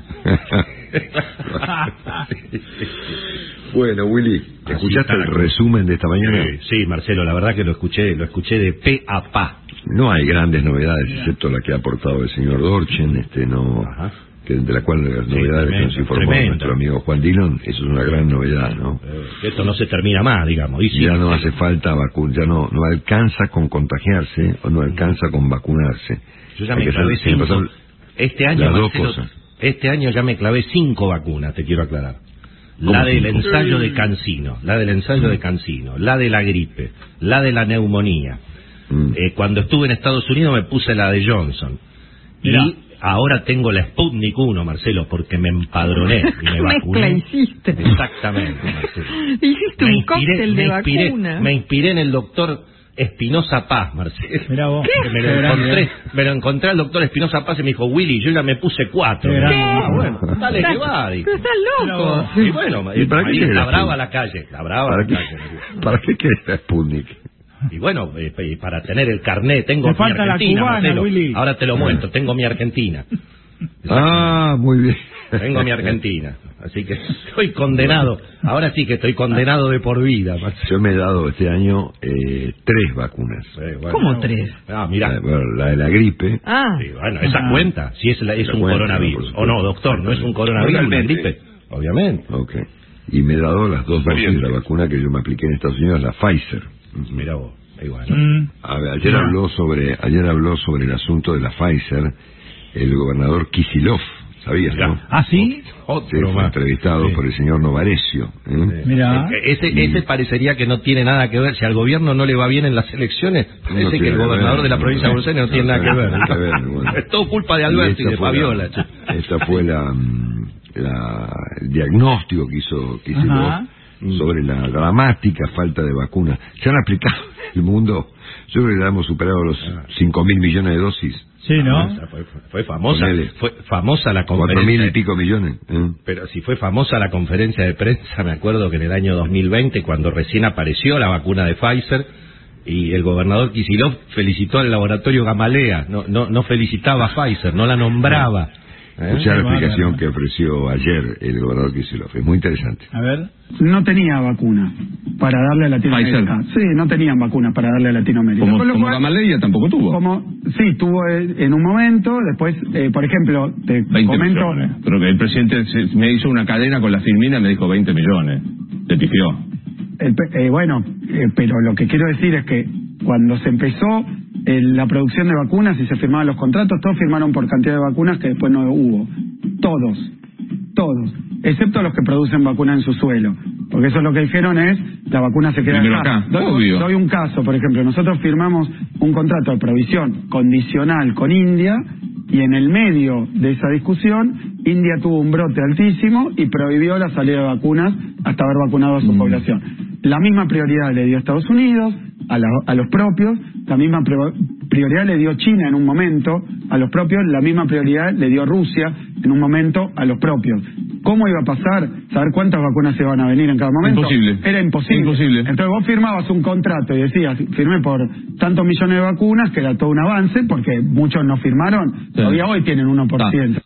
Bueno, Willy, ¿escuchaste el resumen de esta mañana? Sí, sí, Marcelo, la verdad que lo escuché, lo escuché de pe a pa. No hay grandes novedades, excepto la que ha aportado el señor Dorchen, este no, que de la cual las Sí, novedades que tremendo, nos informó tremendo. nuestro amigo Juan Dillon, eso es una gran novedad, ¿no? Eh, que esto no se termina más, digamos. Y sí, Ya no Marcelo. hace falta vacunar, ya no, no alcanza con contagiarse o no alcanza con vacunarse. Yo ya Hay me que clavé hacer- tiene que cinco. pasar Este año, las dos Marcelo, cosas. este año ya me clavé cinco vacunas, te quiero aclarar. ¿Cómo La del cinco? ensayo de Cancino, la del ensayo de Cancino, la de la gripe, la de la neumonía. Mm. Eh, cuando estuve en Estados Unidos me puse la de Johnson. Mirá. Y ahora tengo la Sputnik uno, Marcelo, porque me empadroné y me Mezcla vacuné. hiciste. Exactamente, Marcelo. Hiciste Me un inspiré- cóctel de me inspiré- vacuna. Me inspiré en el doctor Espinosa Paz, Marcelo. Mira vos. Que me, lo Qué grande, encontré, ¿eh? me lo encontré al doctor Espinosa Paz y me dijo, Willy, yo ya me puse cuatro. Qué grande. Ah, bueno, dale que va, dijo. Pero estás loco. Y bueno, ¿Y para qué ahí quiere está la brava Sputnik? la calle, está brava ¿Para la qué, calle. ¿Para qué quieres la Sputnik? Y bueno, eh, eh, para tener el carnet, tengo Te mi falta la Argentina, cubana, Marcelo. Willy. Ahora te lo muestro, tengo mi Argentina. Ah, muy bien. Tengo mi Argentina. Así que estoy condenado. Ahora sí que estoy condenado de por vida, Marcelo. Yo me he dado este año eh, tres vacunas. Eh, bueno. ¿Cómo tres? Ah, mira. La, bueno, la de la gripe. Ah, Sí, bueno, esa Ah. cuenta, si es, la- es La un cuenta, coronavirus. por supuesto. O no, doctor, no es un coronavirus, una Realmente. gripe. Obviamente. Ok. Y me he dado las dos dosis de la vacuna que yo me apliqué en Estados Unidos, la Pfizer. Mira vos, ahí bueno. Mm. A ver, ayer Ya. habló sobre ayer habló sobre el asunto de la Pfizer el gobernador Kicillof, ¿sabías, Mirá. no? ¿Ah, sí? Sí, Otro fue más. entrevistado Sí. por el señor Novarecio. ¿eh? Mira. Eh, Ese, ese parecería que no tiene nada que ver. Si al gobierno no le va bien en las elecciones, No parece que tiene el que gobernador ver, de la no provincia de tiene- Buenos Aires no tiene no nada que ver. tiene que ver, bueno. Es todo culpa de Alberto y, esta de fue la- Fabiola. che. Esta fue la, mm, la- el diagnóstico que hizo Kicillof Ajá. sobre la dramática falta de vacunas. Se han aplicado en el mundo, yo creo que ya hemos superado los cinco mil millones de dosis. Sí, ¿no? O sea, fue, fue famosa, Ponele. fue famosa la Cuatro conferencia. mil y pico millones. ¿eh? Pero si fue famosa la conferencia de prensa, me acuerdo que en el año dos mil veinte, cuando recién apareció la vacuna de Pfizer, y el gobernador Kicillof felicitó al laboratorio Gamaleya, no, no, no felicitaba a Pfizer, no la nombraba. ¿Eh? Escuchá la Qué explicación bárbaro. que ofreció ayer el gobernador Kicillof. Es muy interesante. A ver. No tenía vacuna para darle a Latinoamérica. Sí, no tenían vacuna para darle a Latinoamérica. Como, Con lo como cual, Gamaleya tampoco tuvo. como, sí, tuvo eh, en un momento, después, eh, por ejemplo, te veinte comento... millones. Pero que el presidente se- me hizo una cadena con la filmina y me dijo veinte millones. Le pifió. el pe- eh, bueno, eh, pero lo que quiero decir es que cuando se empezó eh, la producción de vacunas y se firmaban los contratos, todos firmaron por cantidad de vacunas que después no hubo. Todos, todos, excepto los que producen vacunas en su suelo. Porque eso es lo que dijeron es, la vacuna se queda Primero acá. acá, Doy, obvio. doy un caso, por ejemplo, nosotros firmamos un contrato de provisión condicional con India y en el medio de esa discusión, India tuvo un brote altísimo y prohibió la salida de vacunas hasta haber vacunado a su mm. población. La misma prioridad le dio Estados Unidos, a, la, a los propios, la misma prioridad le dio China en un momento a los propios, la misma prioridad le dio Rusia en un momento a los propios. ¿Cómo iba a pasar? ¿Saber cuántas vacunas se van a venir en cada momento? Imposible. Era imposible. Imposible. Entonces vos firmabas un contrato y decías, firmé por tantos millones de vacunas, que era todo un avance, porque muchos no firmaron, sí. Todavía hoy tienen uno por ciento.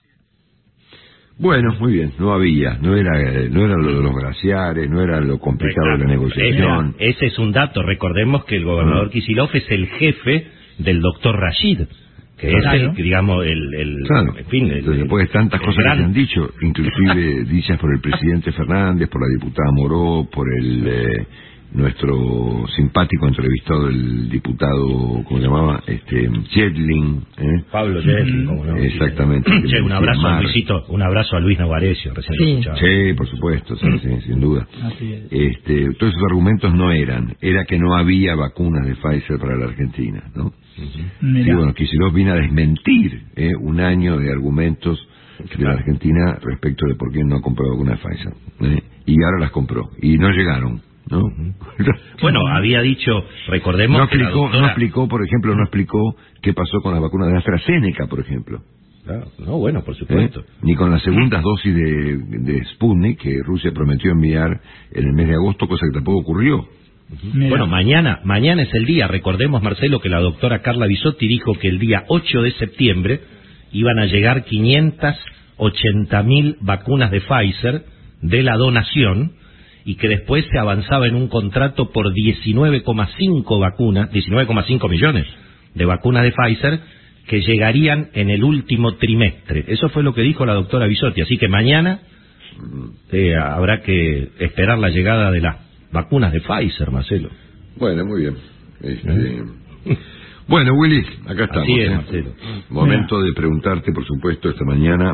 Bueno, muy bien, no había, no era no era lo de los glaciares, no era lo complicado de la negociación. Ese, ese es un dato, recordemos que el gobernador ah. Kicillof es el jefe del doctor Rashid, que claro. es el, digamos, el... el claro. En fin, el, Entonces, después de tantas cosas gran... que se han dicho, inclusive dichas por el presidente Fernández, por la diputada Moró, por el... Eh, nuestro simpático entrevistado, el diputado, ¿cómo se llamaba? Este, Jedlin, ¿eh? Pablo Jedlin, ¿cómo no? Exactamente. Che, un abrazo a Luisito, un abrazo a Luis Novarecio, recién sí. escuchado. Sí, por supuesto, sí, sí, sin duda. Así es. Este, todos esos argumentos no eran, era que no había vacunas de Pfizer para la Argentina, ¿no? Uh-huh. Sí, bueno, Kicillof vino a desmentir ¿eh? un año de argumentos de la Argentina respecto de por qué no compró vacunas de Pfizer, ¿eh? Y ahora las compró, y no llegaron. ¿No? Bueno, había dicho, recordemos no que la explicó, doctora... no explicó, por ejemplo, no explicó qué pasó con las vacunas de AstraZeneca, por ejemplo. Claro, no, bueno, por supuesto. ¿Eh? Ni con las segundas dosis de, de Sputnik que Rusia prometió enviar en el mes de agosto, cosa que tampoco ocurrió. Uh-huh. Bueno, mañana, mañana es el día. Recordemos, Marcelo, que la doctora Carla Bisotti dijo que el día ocho de septiembre iban a llegar quinientas ochenta mil vacunas de Pfizer de la donación, y que después se avanzaba en un contrato por diecinueve coma cinco vacunas, diecinueve coma cinco millones de vacunas de Pfizer, que llegarían en el último trimestre. Eso fue lo que dijo la doctora Bisotti. Así que mañana eh, habrá que esperar la llegada de las vacunas de Pfizer, Marcelo. Bueno, muy bien. Este... ¿Eh? Bueno, Willy, acá estamos. Así es, ¿eh? Marcelo. Momento de preguntarte, por supuesto, esta mañana...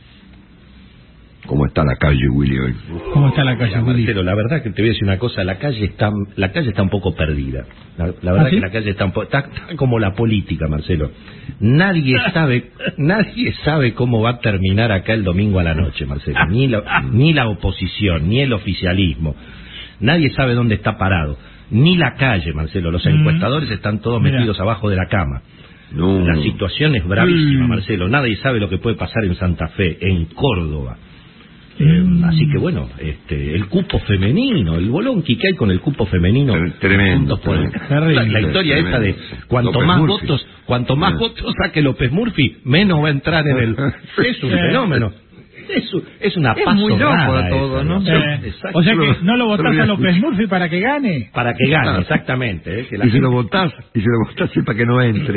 ¿Cómo está la calle, Willy, hoy? ¿Cómo está la calle, Willy? Marcelo, la verdad que te voy a decir una cosa, la calle está, la calle está un poco perdida. La, la verdad ¿Ah, sí? que la calle está, un po está, está como la política, Marcelo. Nadie sabe, nadie sabe cómo va a terminar acá el domingo a la noche, Marcelo. Ni la, ni la oposición, ni el oficialismo. Nadie sabe dónde está parado. Ni la calle, Marcelo. Los encuestadores están todos Mira. metidos abajo de la cama. No. La situación es bravísima, Marcelo. Nadie sabe lo que puede pasar en Santa Fe, en Córdoba. Eh, así que bueno, este, el cupo femenino, el bolonqui que hay con el cupo femenino, tremendo, por el, la, la historia tremendo. Esa de cuanto López más Murphy. votos, cuanto más sí. votos saque López Murphy, menos va a entrar en el. Es un fenómeno. Es, es una es paso muy loco rara todo, esa, ¿no? ¿no? Eh, o sea que no lo votás a López Murphy para que gane. Para que gane, exactamente. ¿eh? Que la y gente... si lo votás, y si lo votás es para que no entre.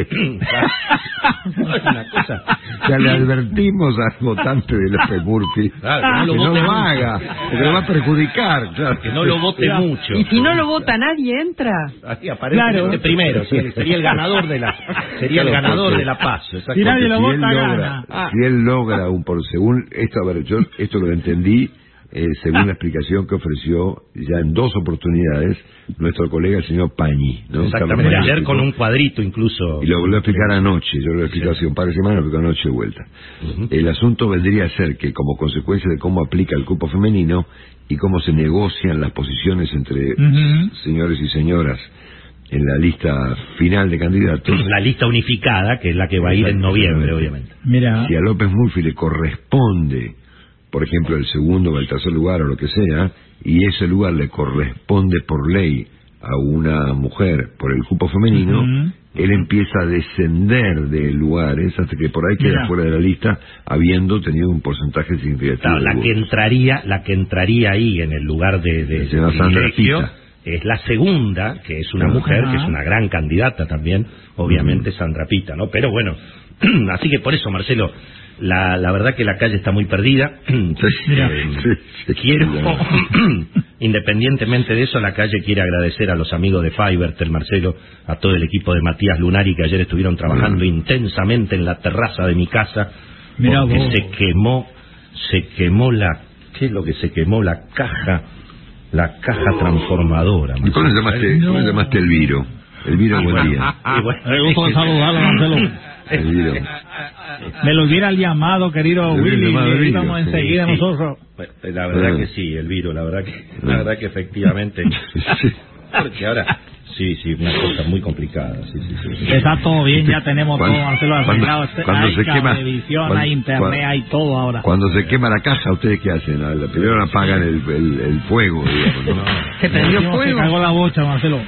No, es una cosa. Ya le advertimos al votante de López Murphy claro, que no lo, que vote no lo haga, que lo va a perjudicar. Claro. Que no lo vote claro. mucho. Y si no lo vota nadie, entra. Así aparece claro. este primero, sí, sería el ganador de la sería el ganador de la paz. Si nadie lo si vota, él logra, gana. Ah. Si él logra un por según esto, a ver, yo esto lo entendí eh, según la explicación que ofreció ya en dos oportunidades nuestro colega el señor Pañi, ¿no? Exactamente, Pañi, ayer con un cuadrito incluso. Y lo volvió a explicar anoche, yo lo he explicado hace un par de semanas, lo explicó anoche de vuelta. Uh-huh. El asunto vendría a ser que como consecuencia de cómo aplica el cupo femenino y cómo se negocian las posiciones entre uh-huh. señores y señoras en la lista final de candidatos. La lista unificada, que es la que va a ir en noviembre, obviamente. Mira. Si a López Murphy le corresponde, por ejemplo, el segundo o el tercer lugar o lo que sea, y ese lugar le corresponde por ley a una mujer por el cupo femenino, uh-huh. él empieza a descender de lugares hasta que por ahí queda Mira. fuera de la lista, habiendo tenido un porcentaje significativo. Claro, la que entraría, la que entraría ahí en el lugar de, de, de privilegio es la segunda, que es una mujer, uh-huh. que es una gran candidata también, obviamente uh-huh. Sandra Pita, ¿no? Pero bueno, Así que por eso, Marcelo, la, la verdad que la calle está muy perdida. eh, quiero, independientemente de eso, la calle quiere agradecer a los amigos de Fivertel, Marcelo, a todo el equipo de Matías Lunari, que ayer estuvieron trabajando mm. intensamente en la terraza de mi casa, Mirá porque vos. se quemó, se quemó la, ¿qué es lo que se quemó? La caja, la caja transformadora. ¿Y cómo le llamaste, no. ¿cómo le llamaste Elviro? Elviro, buen día. Me gusta saludarlo, Marcelo. Elviro. Me lo hubiera lado, querido Willy, le íbamos enseguida sí. nosotros. La verdad sí. que sí, Elviro, la verdad que, la verdad que efectivamente. Porque ahora, sí, sí, una cosa muy complicada. Sí, sí, sí. Está todo bien, ya tenemos cuando, todo, Marcelo, arreglado. Cuando, cuando hay se quema, televisión, cuando, hay internet, cuando, hay todo ahora. Cuando se quema la caja, ¿ustedes qué hacen? Primero apagan el, el, el fuego, digamos, ¿no? Se prendió fuego. Se cagó la bocha, Marcelo.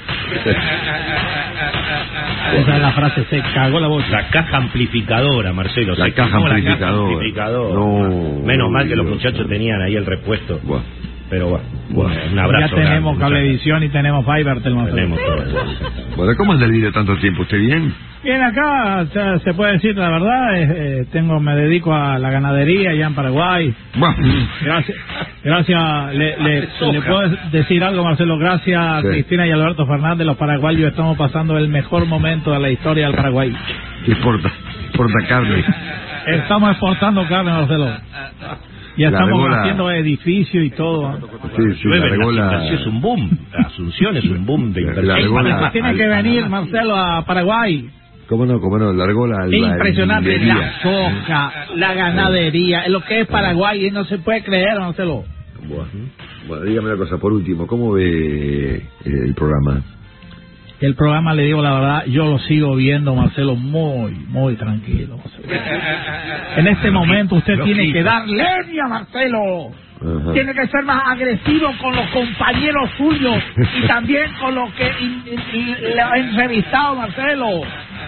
Esa es la frase, se cagó la bocha. La caja amplificadora, Marcelo. La, caja amplificadora. la caja amplificadora. No, Menos mal que Dios, los muchachos no. tenían ahí el repuesto. Buah. Pero bueno, bueno, un abrazo. Ya tenemos grande, Cablevisión y tenemos Fivertel, Marcelo. Tenemos todo. Bueno, ¿cómo anda el video tanto tiempo? ¿Usted bien? Bien, acá se, se puede decir la verdad, eh, eh, tengo me dedico a la ganadería allá en Paraguay. Bueno. Gracias, gracias, le, le, le puedo decir algo, Marcelo, gracias a sí. Cristina y Alberto Fernández, los paraguayos estamos pasando el mejor momento de la historia del Paraguay. ¿Qué exporta? Exporta carne. Estamos exportando carne, Marcelo. Y la estamos regola... haciendo edificios y todo. Sí, sí, la regola... es un boom. Asunción es un boom de inversión. Regola... Tiene que venir, Marcelo, a Paraguay. ¿Cómo no? ¿Cómo no? Largó la... Es impresionante, la soja, la ganadería, lo que es Paraguay, y no se puede creer, Marcelo. Bueno, bueno, dígame una cosa, por último, ¿cómo ve el programa? El programa, le digo la verdad, yo lo sigo viendo, Marcelo, muy, muy tranquilo, Marcelo. En este momento usted tiene que dar leña, Marcelo. Ajá. Tiene que ser más agresivo con los compañeros suyos y también con los que le ha entrevistado, Marcelo.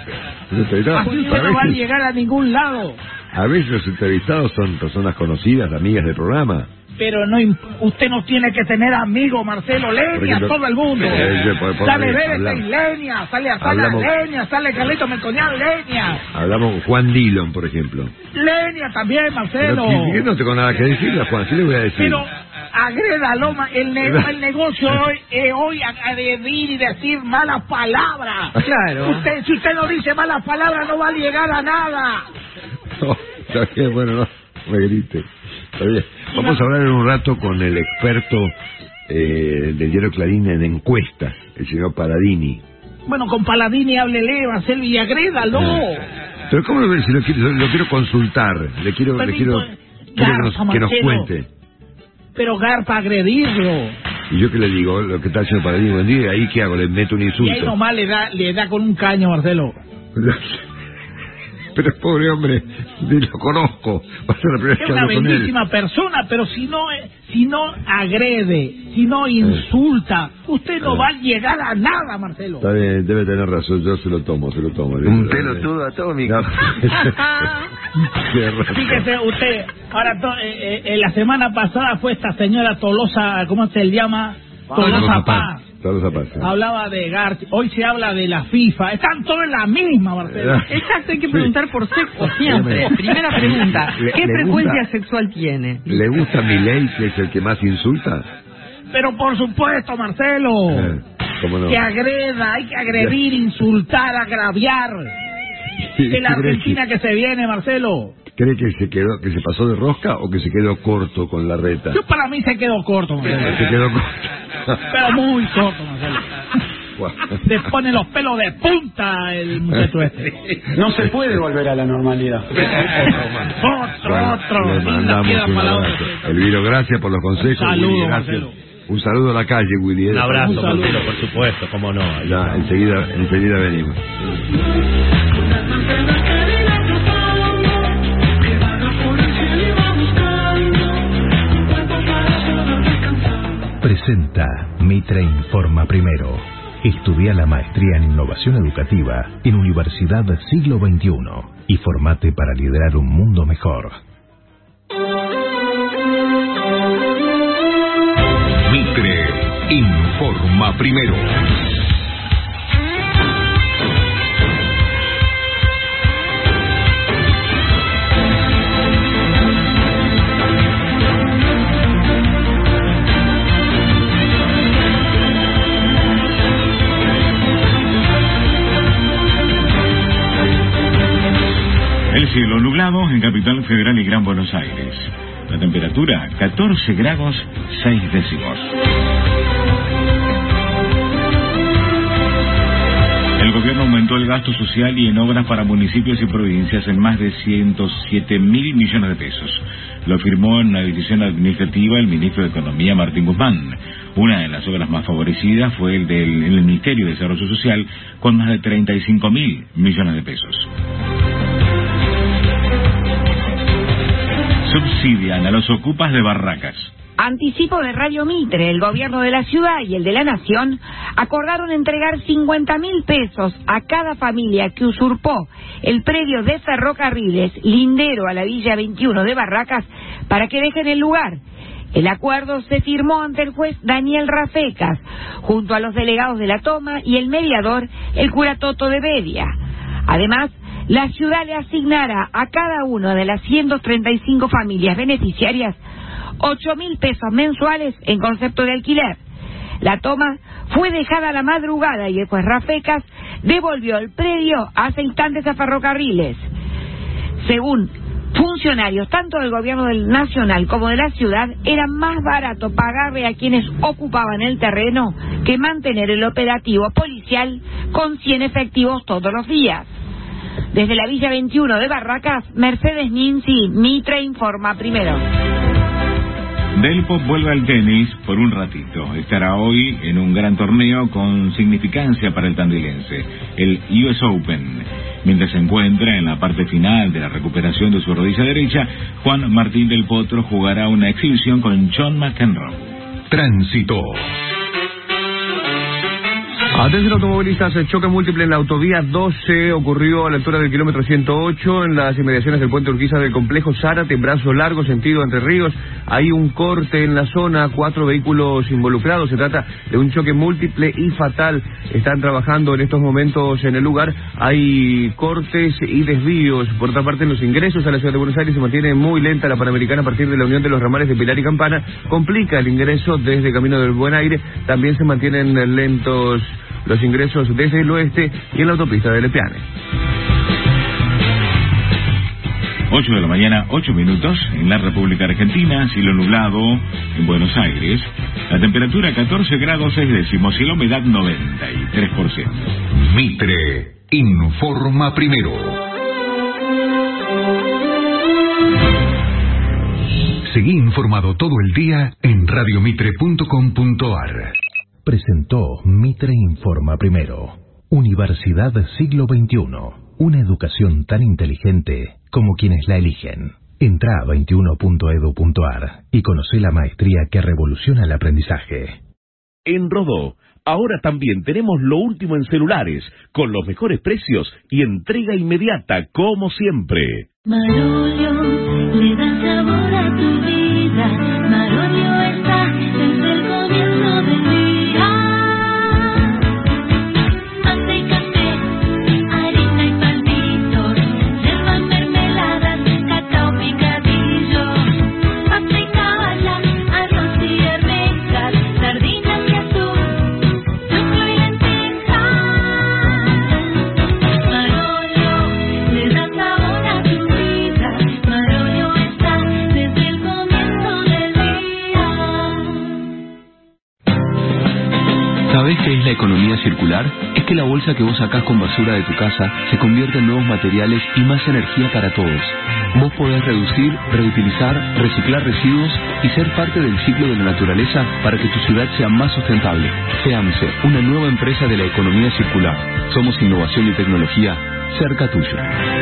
Así usted no va a llegar a ningún lado. A veces los entrevistados son personas conocidas, amigas del programa. Pero no, usted no tiene que tener amigos, Marcelo. Leña, ejemplo, todo el mundo. Eh, por, por, sale Bébete y Leña, sale Azana, Leña, sale Carlito Mencoñán, Leña. Hablamos con Juan Dillon, por ejemplo. Leña también, Marcelo. Pero, yo no tengo nada que decirle a Juan, ¿qué le voy a decir? Pero agreda Loma, el, ne el negocio hoy es hoy agredir y decir malas palabras. Claro. Usted, si usted no dice malas palabras, no va a llegar a nada. No, está bien, bueno, no me grite. Está bien. Vamos a hablar en un rato con el experto eh, del diario Clarín en encuestas, el señor Paladini. Bueno, con Paladini háblele, Marcelo, y agrédalo. Eh. Pero ¿cómo lo ves? Si lo quiero, lo quiero consultar, le quiero, le quiero, quiero Garpa, que, nos, que nos cuente. Pero Garpa, agredirlo. ¿Y yo qué le digo? Lo que está haciendo Paladini, buen día, ¿ahí qué hago? ¿Le meto un insulto? Y ahí nomás le da, le da con un caño, Marcelo. Pero pobre hombre, ni lo conozco. Va a ser la primera vez es que una hablo con él. bellísima persona, pero si no, si no agrede, si no insulta, usted no eh. va a llegar a nada, Marcelo. Está bien, debe tener razón, yo se lo tomo, se lo tomo. Un pelotudo atómico. Fíjese usted, ahora to, eh, eh, la semana pasada fue esta señora Tolosa, ¿cómo se le llama? Tolosa Paz. Hablaba de García, hoy se habla de la FIFA, están todos en la misma, Marcelo. Exacto, hay que preguntar por sexo siempre. Primera pregunta, ¿qué le frecuencia gusta, sexual tiene? ¿Le gusta Milei, que es el que más insulta? Pero por supuesto, Marcelo, eh, ¿cómo no? Que agreda, hay que agredir, insultar, agraviar. De la Argentina que se viene, Marcelo. ¿Cree que se quedó, que se pasó de rosca o que se quedó corto con la reta? Yo para mí se quedó corto, Marcelo. Se quedó corto. Pero muy corto, Marcelo. Se pone los pelos de punta el muchacho este. No se puede volver a la normalidad. Otro, otro. Le mandamos un abrazo. Elviro, gracias por los consejos. Un saludo, Willy, Marcelo. Un saludo a la calle, Willy. Un abrazo, Marcelo, por supuesto, cómo no. Ya, enseguida, enseguida venimos. Presenta Mitre Informa Primero. Estudia la maestría en innovación educativa en Universidad Siglo veintiuno y formate para liderar un mundo mejor. Mitre Informa Primero. El cielo nublado en Capital Federal y Gran Buenos Aires. La temperatura catorce grados seis décimos. El gobierno aumentó el gasto social y en obras para municipios y provincias en más de ciento siete mil millones de pesos. Lo afirmó en una decisión administrativa el ministro de Economía, Martín Guzmán. Una de las obras más favorecidas fue el del el Ministerio de Desarrollo Social, con más de treinta y cinco mil millones de pesos. Subsidian a los ocupas de barracas. Anticipo de Radio Mitre, el gobierno de la ciudad y el de la nación acordaron entregar cincuenta mil pesos a cada familia que usurpó el predio de ferrocarriles lindero a la Villa veintiuno de Barracas para que dejen el lugar. El acuerdo se firmó ante el juez Daniel Rafecas, junto a los delegados de la toma y el mediador, el cura Toto de Bedia. Además, la ciudad le asignará a cada una de las ciento treinta y cinco familias beneficiarias ocho mil pesos mensuales en concepto de alquiler. La toma fue dejada a la madrugada y el juez Rafecas devolvió el predio hace instantes a ferrocarriles. Según funcionarios tanto del gobierno del nacional como de la ciudad, era más barato pagarle a quienes ocupaban el terreno que mantener el operativo policial con cien efectivos todos los días. Desde la Villa veintiuno de Barracas, Mercedes Ninzi, Mitre informa primero. Del Pop vuelve al tenis por un ratito. Estará hoy en un gran torneo con significancia para el tandilense, el U S Open. Mientras se encuentra en la parte final de la recuperación de su rodilla derecha, Juan Martín del Potro jugará una exhibición con John McEnroe. Tránsito. Atención automovilistas, el choque múltiple en la autovía doce ocurrió a la altura del kilómetro ciento ocho en las inmediaciones del puente Urquiza del complejo Zárate, Brazo Largo, sentido Entre Ríos. Hay un corte en la zona, cuatro vehículos involucrados. Se trata de un choque múltiple y fatal. Están trabajando en estos momentos en el lugar. Hay cortes y desvíos. Por otra parte, en los ingresos a la ciudad de Buenos Aires se mantiene muy lenta la Panamericana a partir de la unión de los ramales de Pilar y Campana. Complica el ingreso desde Camino del Buen Aire. También se mantienen lentos los ingresos desde el oeste y en la autopista de Lepiane. ocho de la mañana, ocho minutos, en la República Argentina, cielo nublado en Buenos Aires, la temperatura catorce grados seis décimos y la humedad noventa y tres por ciento. Mitre informa primero. Seguí informado todo el día en radiomitre punto com punto ar. Presentó Mitre Informa Primero. Universidad Siglo veintiuno. Una educación tan inteligente como quienes la eligen. Entra a veintiuno punto edu punto ar y conoce la maestría que revoluciona el aprendizaje. En Rodó, ahora también tenemos lo último en celulares, con los mejores precios y entrega inmediata, como siempre. Marolio le da sabor a tu vida. Marolio está desde el comienzo del día. ¿Sabés qué es la economía circular? Es que la bolsa que vos sacás con basura de tu casa se convierte en nuevos materiales y más energía para todos. Vos podés reducir, reutilizar, reciclar residuos y ser parte del ciclo de la naturaleza para que tu ciudad sea más sustentable. Seamse, una nueva empresa de la economía circular. Somos innovación y tecnología cerca tuyo.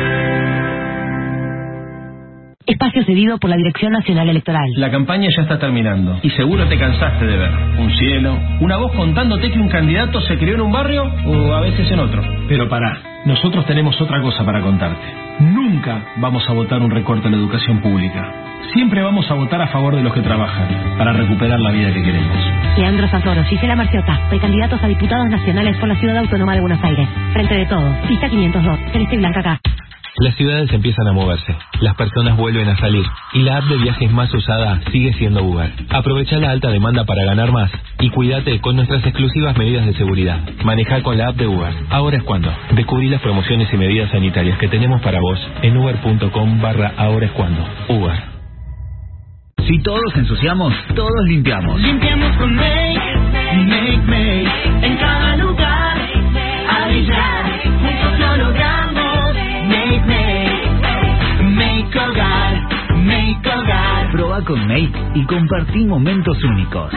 Espacio cedido por la Dirección Nacional Electoral. La campaña ya está terminando y seguro te cansaste de ver un cielo, una voz contándote que un candidato se crió en un barrio o a veces en otro. Pero pará, nosotros tenemos otra cosa para contarte. Nunca vamos a votar un recorte en la educación pública. Siempre vamos a votar a favor de los que trabajan para recuperar la vida que queremos. Leandro Santoro, Gisela Marciota, precandidatos a diputados nacionales por la Ciudad Autónoma de Buenos Aires. Frente de Todos, lista quinientos dos, celeste y blanca acá. Las ciudades empiezan a moverse, las personas vuelven a salir y la app de viajes más usada sigue siendo Uber. Aprovecha la alta demanda para ganar más y cuídate con nuestras exclusivas medidas de seguridad. Maneja con la app de Uber. Ahora es cuando. Descubrí las promociones y medidas sanitarias que tenemos para vos en uber.com barra ahora es cuando. Uber. Si todos ensuciamos, todos limpiamos. Limpiamos con Make, Make, Make. En cada lugar, a brillar. Juntos lo logramos. Make, Make. Make Hogar, Make Hogar. Proba con Make y compartí momentos únicos.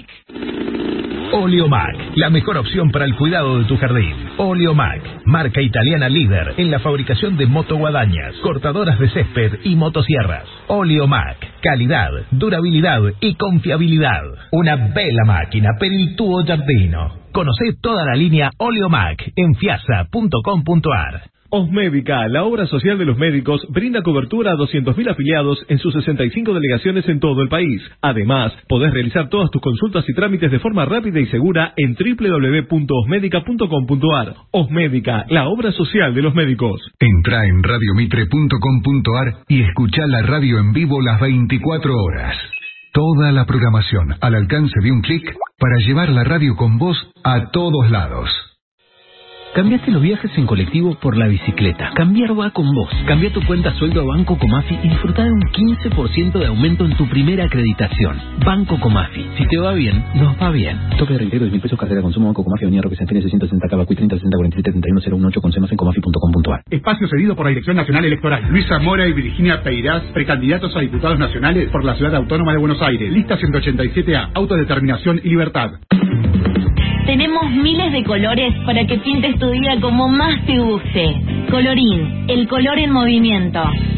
Oleomac, la mejor opción para el cuidado de tu jardín. Oleomac, marca italiana líder en la fabricación de motoguadañas, cortadoras de césped y motosierras. Oleomac, calidad, durabilidad y confiabilidad. Una bella máquina per il tuo giardino. Conocé toda la línea Oleomac en fiasa punto com punto ar. Osmédica, la obra social de los médicos, brinda cobertura a doscientos mil afiliados en sus sesenta y cinco delegaciones en todo el país. Además, podés realizar todas tus consultas y trámites de forma rápida y segura en doble u doble u doble u punto osmédica punto com punto ar. Osmédica, la obra social de los médicos. Entra en radio mitre punto com punto ar y escuchá la radio en vivo las veinticuatro horas. Toda la programación al alcance de un clic para llevar la radio con vos a todos lados. Cambiaste los viajes en colectivo por la bicicleta. Cambiar va con vos. Cambia tu cuenta sueldo a Banco Comafi y disfruta de un quince por ciento de aumento en tu primera acreditación. Banco Comafi. Si te va bien, nos va bien. Tope de reintegro de mil pesos, cartera de consumo, Banco Comafi, Avenida Roque Santini, seiscientos sesenta, Cavacuy, treinta sesenta, cuarenta y siete, treinta y uno, cero uno ocho, con semas en comafi punto com punto ar. Espacio cedido por la Dirección Nacional Electoral. Luisa Mora y Virginia Peirás, precandidatos a diputados nacionales por la Ciudad Autónoma de Buenos Aires. Lista ciento ochenta y siete A, autodeterminación y libertad. Tenemos miles de colores para que pintes tu día como más te guste. Colorín, el color en movimiento.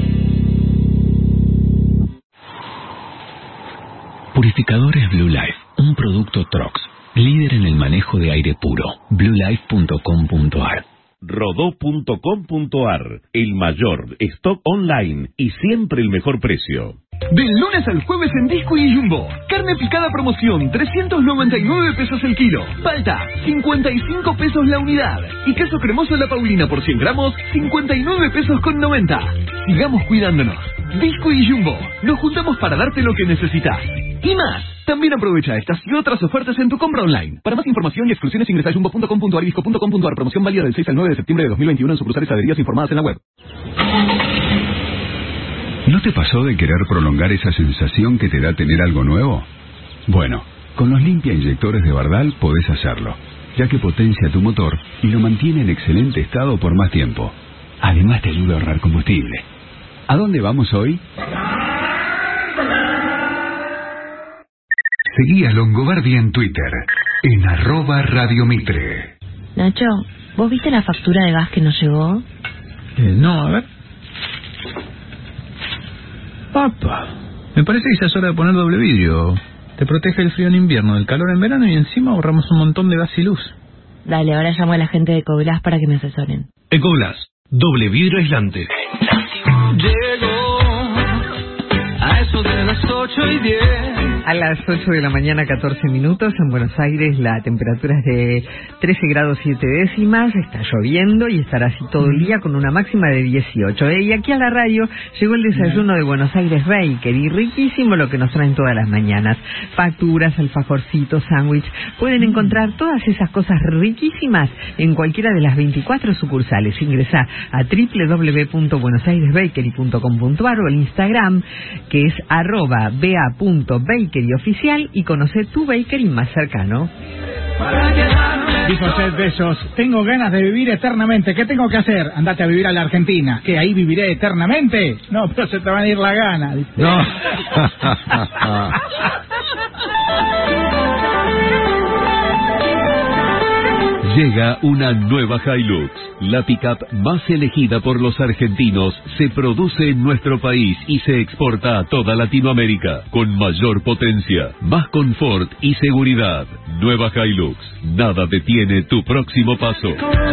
Purificadores Blue Life, un producto Trox, líder en el manejo de aire puro. blue life punto com punto ar. rodó punto com punto ar, el mayor stock online y siempre el mejor precio. Del lunes al jueves en Disco y Jumbo. Carne picada promoción, trescientos noventa y nueve pesos el kilo. Palta, cincuenta y cinco pesos la unidad. Y queso cremoso La Paulina por cien gramos, cincuenta y nueve pesos con noventa. Sigamos cuidándonos. Disco y Jumbo. Nos juntamos para darte lo que necesitas. Y más. También aprovecha estas y otras ofertas en tu compra online. Para más información y exclusiones ingresa a jumbo punto com punto ar y disco punto com punto ar. Promoción válida del seis al nueve de septiembre de dos mil veintiuno en sucursales adheridas informadas en la web. ¿No te pasó de querer prolongar esa sensación que te da tener algo nuevo? Bueno, con los limpia inyectores de Bardal podés hacerlo, ya que potencia tu motor y lo mantiene en excelente estado por más tiempo. Además te ayuda a ahorrar combustible. ¿A dónde vamos hoy? Seguí a Longobardi en Twitter, en arroba Radio Mitre. Nacho, ¿vos viste la factura de gas que nos llegó? Eh, no, a ver. Papá, me parece que ya es hora de poner doble vidrio. Te protege el frío en invierno, del calor en verano y encima ahorramos un montón de gas y luz. Dale, ahora llamo a la gente de Ecoglass para que me asesoren. Ecoglass, doble vidrio aislante. Llegó a eso de las ocho y diez. A las ocho de la mañana, catorce minutos, en Buenos Aires la temperatura es de trece grados siete décimas, está lloviendo y estará así todo el día con una máxima de dieciocho. ¿eh? Y aquí a la radio llegó el desayuno de Buenos Aires Bakery, riquísimo lo que nos traen todas las mañanas. Facturas, alfajorcitos, sándwich, pueden encontrar todas esas cosas riquísimas en cualquiera de las veinticuatro sucursales. Ingresá a doble u doble u doble u punto buenos aires bakery punto com punto ar o el Instagram que es arroba ba punto bakery oficial y conoce tu bakery más cercano. Dijo Jeff Bezos, tengo ganas de vivir eternamente. ¿Qué tengo que hacer? Andate a vivir a la Argentina. ¿Que ahí viviré eternamente? No, pero se te va a ir la gana. ¿Viste? No. Llega una nueva Hilux. La pickup más elegida por los argentinos se produce en nuestro país y se exporta a toda Latinoamérica. Con mayor potencia, más confort y seguridad. Nueva Hilux. Nada detiene tu próximo paso.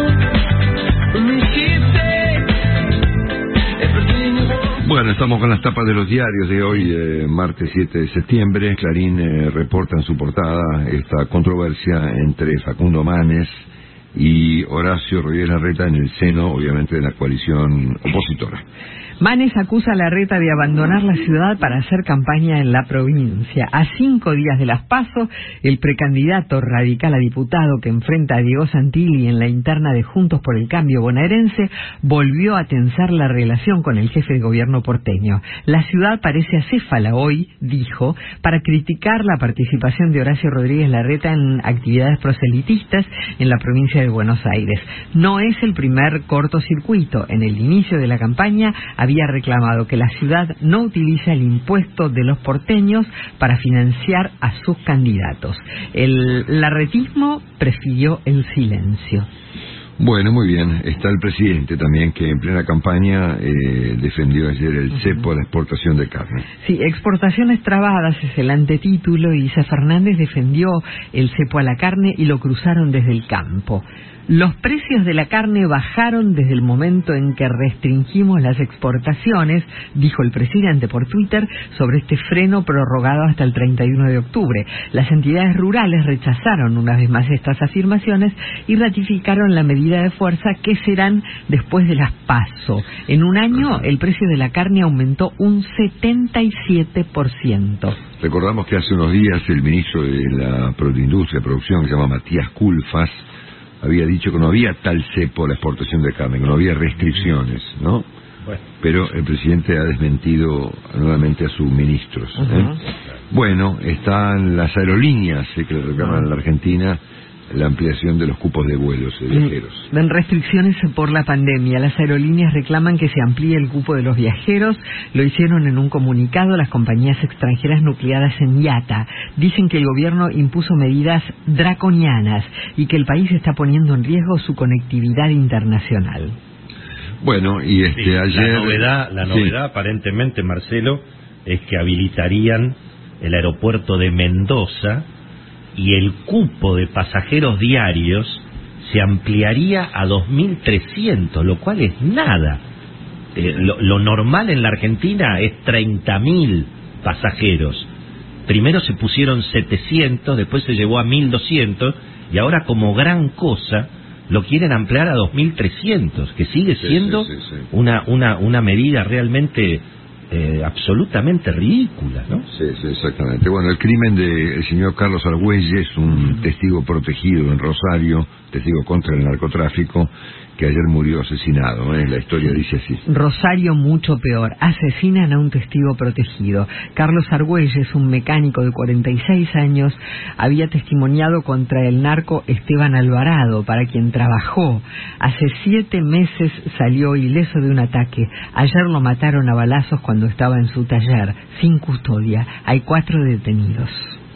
Bueno, estamos con las tapas de los diarios de hoy, eh, martes siete de septiembre. Clarín eh, reporta en su portada esta controversia entre Facundo Manes y Horacio Rodríguez Larreta en el seno, obviamente, de la coalición opositora. Manes acusa a Larreta de abandonar la ciudad para hacer campaña en la provincia. A cinco días de las PASO, el precandidato radical a diputado que enfrenta a Diego Santilli en la interna de Juntos por el Cambio bonaerense volvió a tensar la relación con el jefe de gobierno porteño. La ciudad parece acéfala hoy, dijo, para criticar la participación de Horacio Rodríguez Larreta en actividades proselitistas en la provincia de Buenos Aires. No es el primer cortocircuito. En el inicio de la campaña había reclamado que la ciudad no utiliza el impuesto de los porteños para financiar a sus candidatos. El larretismo prefirió el silencio. Bueno, muy bien. Está el presidente también, que en plena campaña eh, defendió ayer el cepo a la exportación de carne. Sí, exportaciones trabadas es el antetítulo, y Isa Fernández defendió el cepo a la carne y lo cruzaron desde el campo. Los precios de la carne bajaron desde el momento en que restringimos las exportaciones, dijo el presidente por Twitter sobre este freno prorrogado hasta el treinta y uno de octubre. Las entidades rurales rechazaron una vez más estas afirmaciones y ratificaron la medida de fuerza que serán después de las PASO. En un año el precio de la carne aumentó un setenta y siete por ciento. Recordamos que hace unos días el ministro de la Proindustria de Producción, que se llama Matías Culfas, había dicho que no había tal cepo a la exportación de carne, que no había restricciones, ¿no? Bueno. Pero el presidente ha desmentido nuevamente a sus ministros. ¿eh? Uh-huh. Bueno, están las aerolíneas eh, que le reclaman a la Argentina la ampliación de los cupos de vuelos de viajeros. En restricciones por la pandemia, las aerolíneas reclaman que se amplíe el cupo de los viajeros. Lo hicieron en un comunicado las compañías extranjeras nucleadas en I A T A. Dicen que el gobierno impuso medidas draconianas y que el país está poniendo en riesgo su conectividad internacional. Bueno, y este sí, ayer... La novedad, la novedad sí. aparentemente, Marcelo, es que habilitarían el aeropuerto de Mendoza y el cupo de pasajeros diarios se ampliaría a dos mil trescientos, lo cual es nada. Eh, lo, lo normal en la Argentina es treinta mil pasajeros. Primero se pusieron setecientos, después se llevó a mil doscientos y ahora, como gran cosa, lo quieren ampliar a dos mil trescientos, que sigue siendo sí, sí, sí, sí. una una una medida realmente Eh, absolutamente ridícula, ¿no? Sí, sí, exactamente. Bueno, el crimen del señor Carlos Argüelles, un testigo protegido en Rosario, testigo contra el narcotráfico, que ayer murió asesinado, ¿eh? La historia dice así. Rosario mucho peor, asesinan a un testigo protegido. Carlos Argüelles, un mecánico de cuarenta y seis años, había testimoniado contra el narco Esteban Alvarado, para quien trabajó. Hace siete meses salió ileso de un ataque. Ayer lo mataron a balazos cuando estaba en su taller, sin custodia. Hay cuatro detenidos.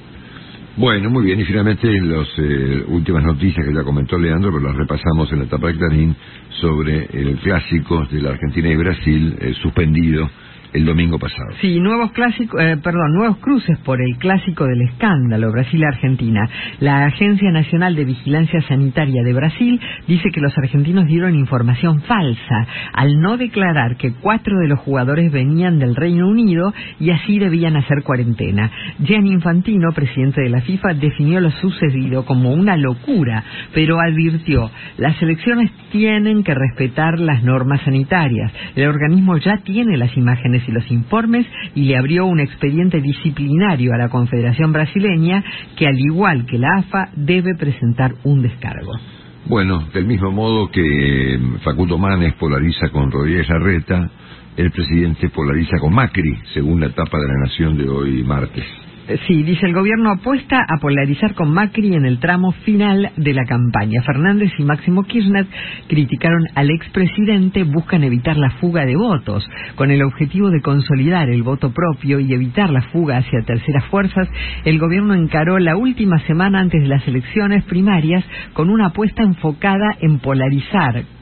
Bueno, muy bien, y finalmente las eh, últimas noticias que ya comentó Leandro, pero las repasamos en la etapa de Clarín, sobre el clásico de la Argentina y Brasil, eh, suspendido el domingo pasado. Sí, nuevos clásicos, eh, perdón, nuevos cruces por el clásico del escándalo Brasil-Argentina. La Agencia Nacional de Vigilancia Sanitaria de Brasil dice que los argentinos dieron información falsa al no declarar que cuatro de los jugadores venían del Reino Unido y así debían hacer cuarentena. Gianni Infantino, presidente de la FIFA, definió lo sucedido como una locura, pero advirtió: las selecciones tienen que respetar las normas sanitarias. El organismo ya tiene las imágenes y los informes y le abrió un expediente disciplinario a la Confederación Brasileña, que al igual que la A F A debe presentar un descargo. Bueno, del mismo modo que Facundo Manes polariza con Rodríguez Larreta, el presidente polariza con Macri, según la tapa de La Nación de hoy martes. Sí, dice, el gobierno apuesta a polarizar con Macri en el tramo final de la campaña. Fernández y Máximo Kirchner criticaron al expresidente, buscan evitar la fuga de votos. Con el objetivo de consolidar el voto propio y evitar la fuga hacia terceras fuerzas, el gobierno encaró la última semana antes de las elecciones primarias con una apuesta enfocada en polarizar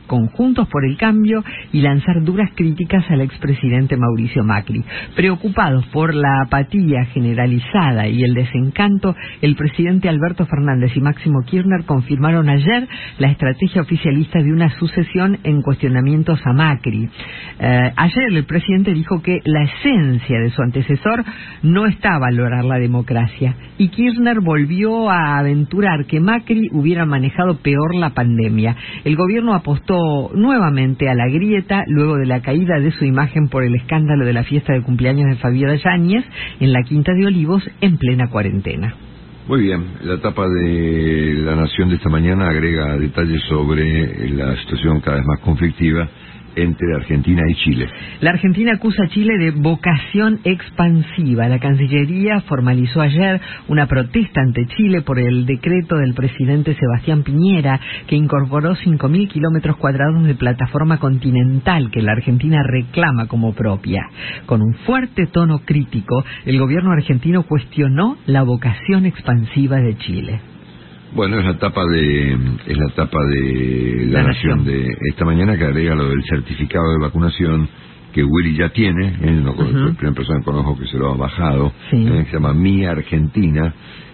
con Juntos por el Cambio y lanzar duras críticas al expresidente Mauricio Macri. Preocupados por la apatía generalizada y el desencanto, el presidente Alberto Fernández y Máximo Kirchner confirmaron ayer la estrategia oficialista de una sucesión en cuestionamientos a Macri. Eh, ayer el presidente dijo que la esencia de su antecesor no está a valorar la democracia, y Kirchner volvió a aventurar que Macri hubiera manejado peor la pandemia. El gobierno apostó nuevamente a la grieta luego de la caída de su imagen por el escándalo de la fiesta de cumpleaños de Fabiola Yáñez en la Quinta de Olivos en plena cuarentena. Muy bien, la tapa de La Nación de esta mañana agrega detalles sobre la situación cada vez más conflictiva entre Argentina y Chile. La Argentina acusa a Chile de vocación expansiva. La Cancillería formalizó ayer una protesta ante Chile por el decreto del presidente Sebastián Piñera, que incorporó cinco mil kilómetros cuadrados de plataforma continental que la Argentina reclama como propia. Con un fuerte tono crítico, el gobierno argentino cuestionó la vocación expansiva de Chile. Bueno, es la tapa de es la tapa de La, La Nación. Nación de esta mañana, que agrega lo del certificado de vacunación que Willy ya tiene. Él no uh-huh. la primera persona que conozco que se lo ha bajado. Sí. Eh, se llama Mi Argentina,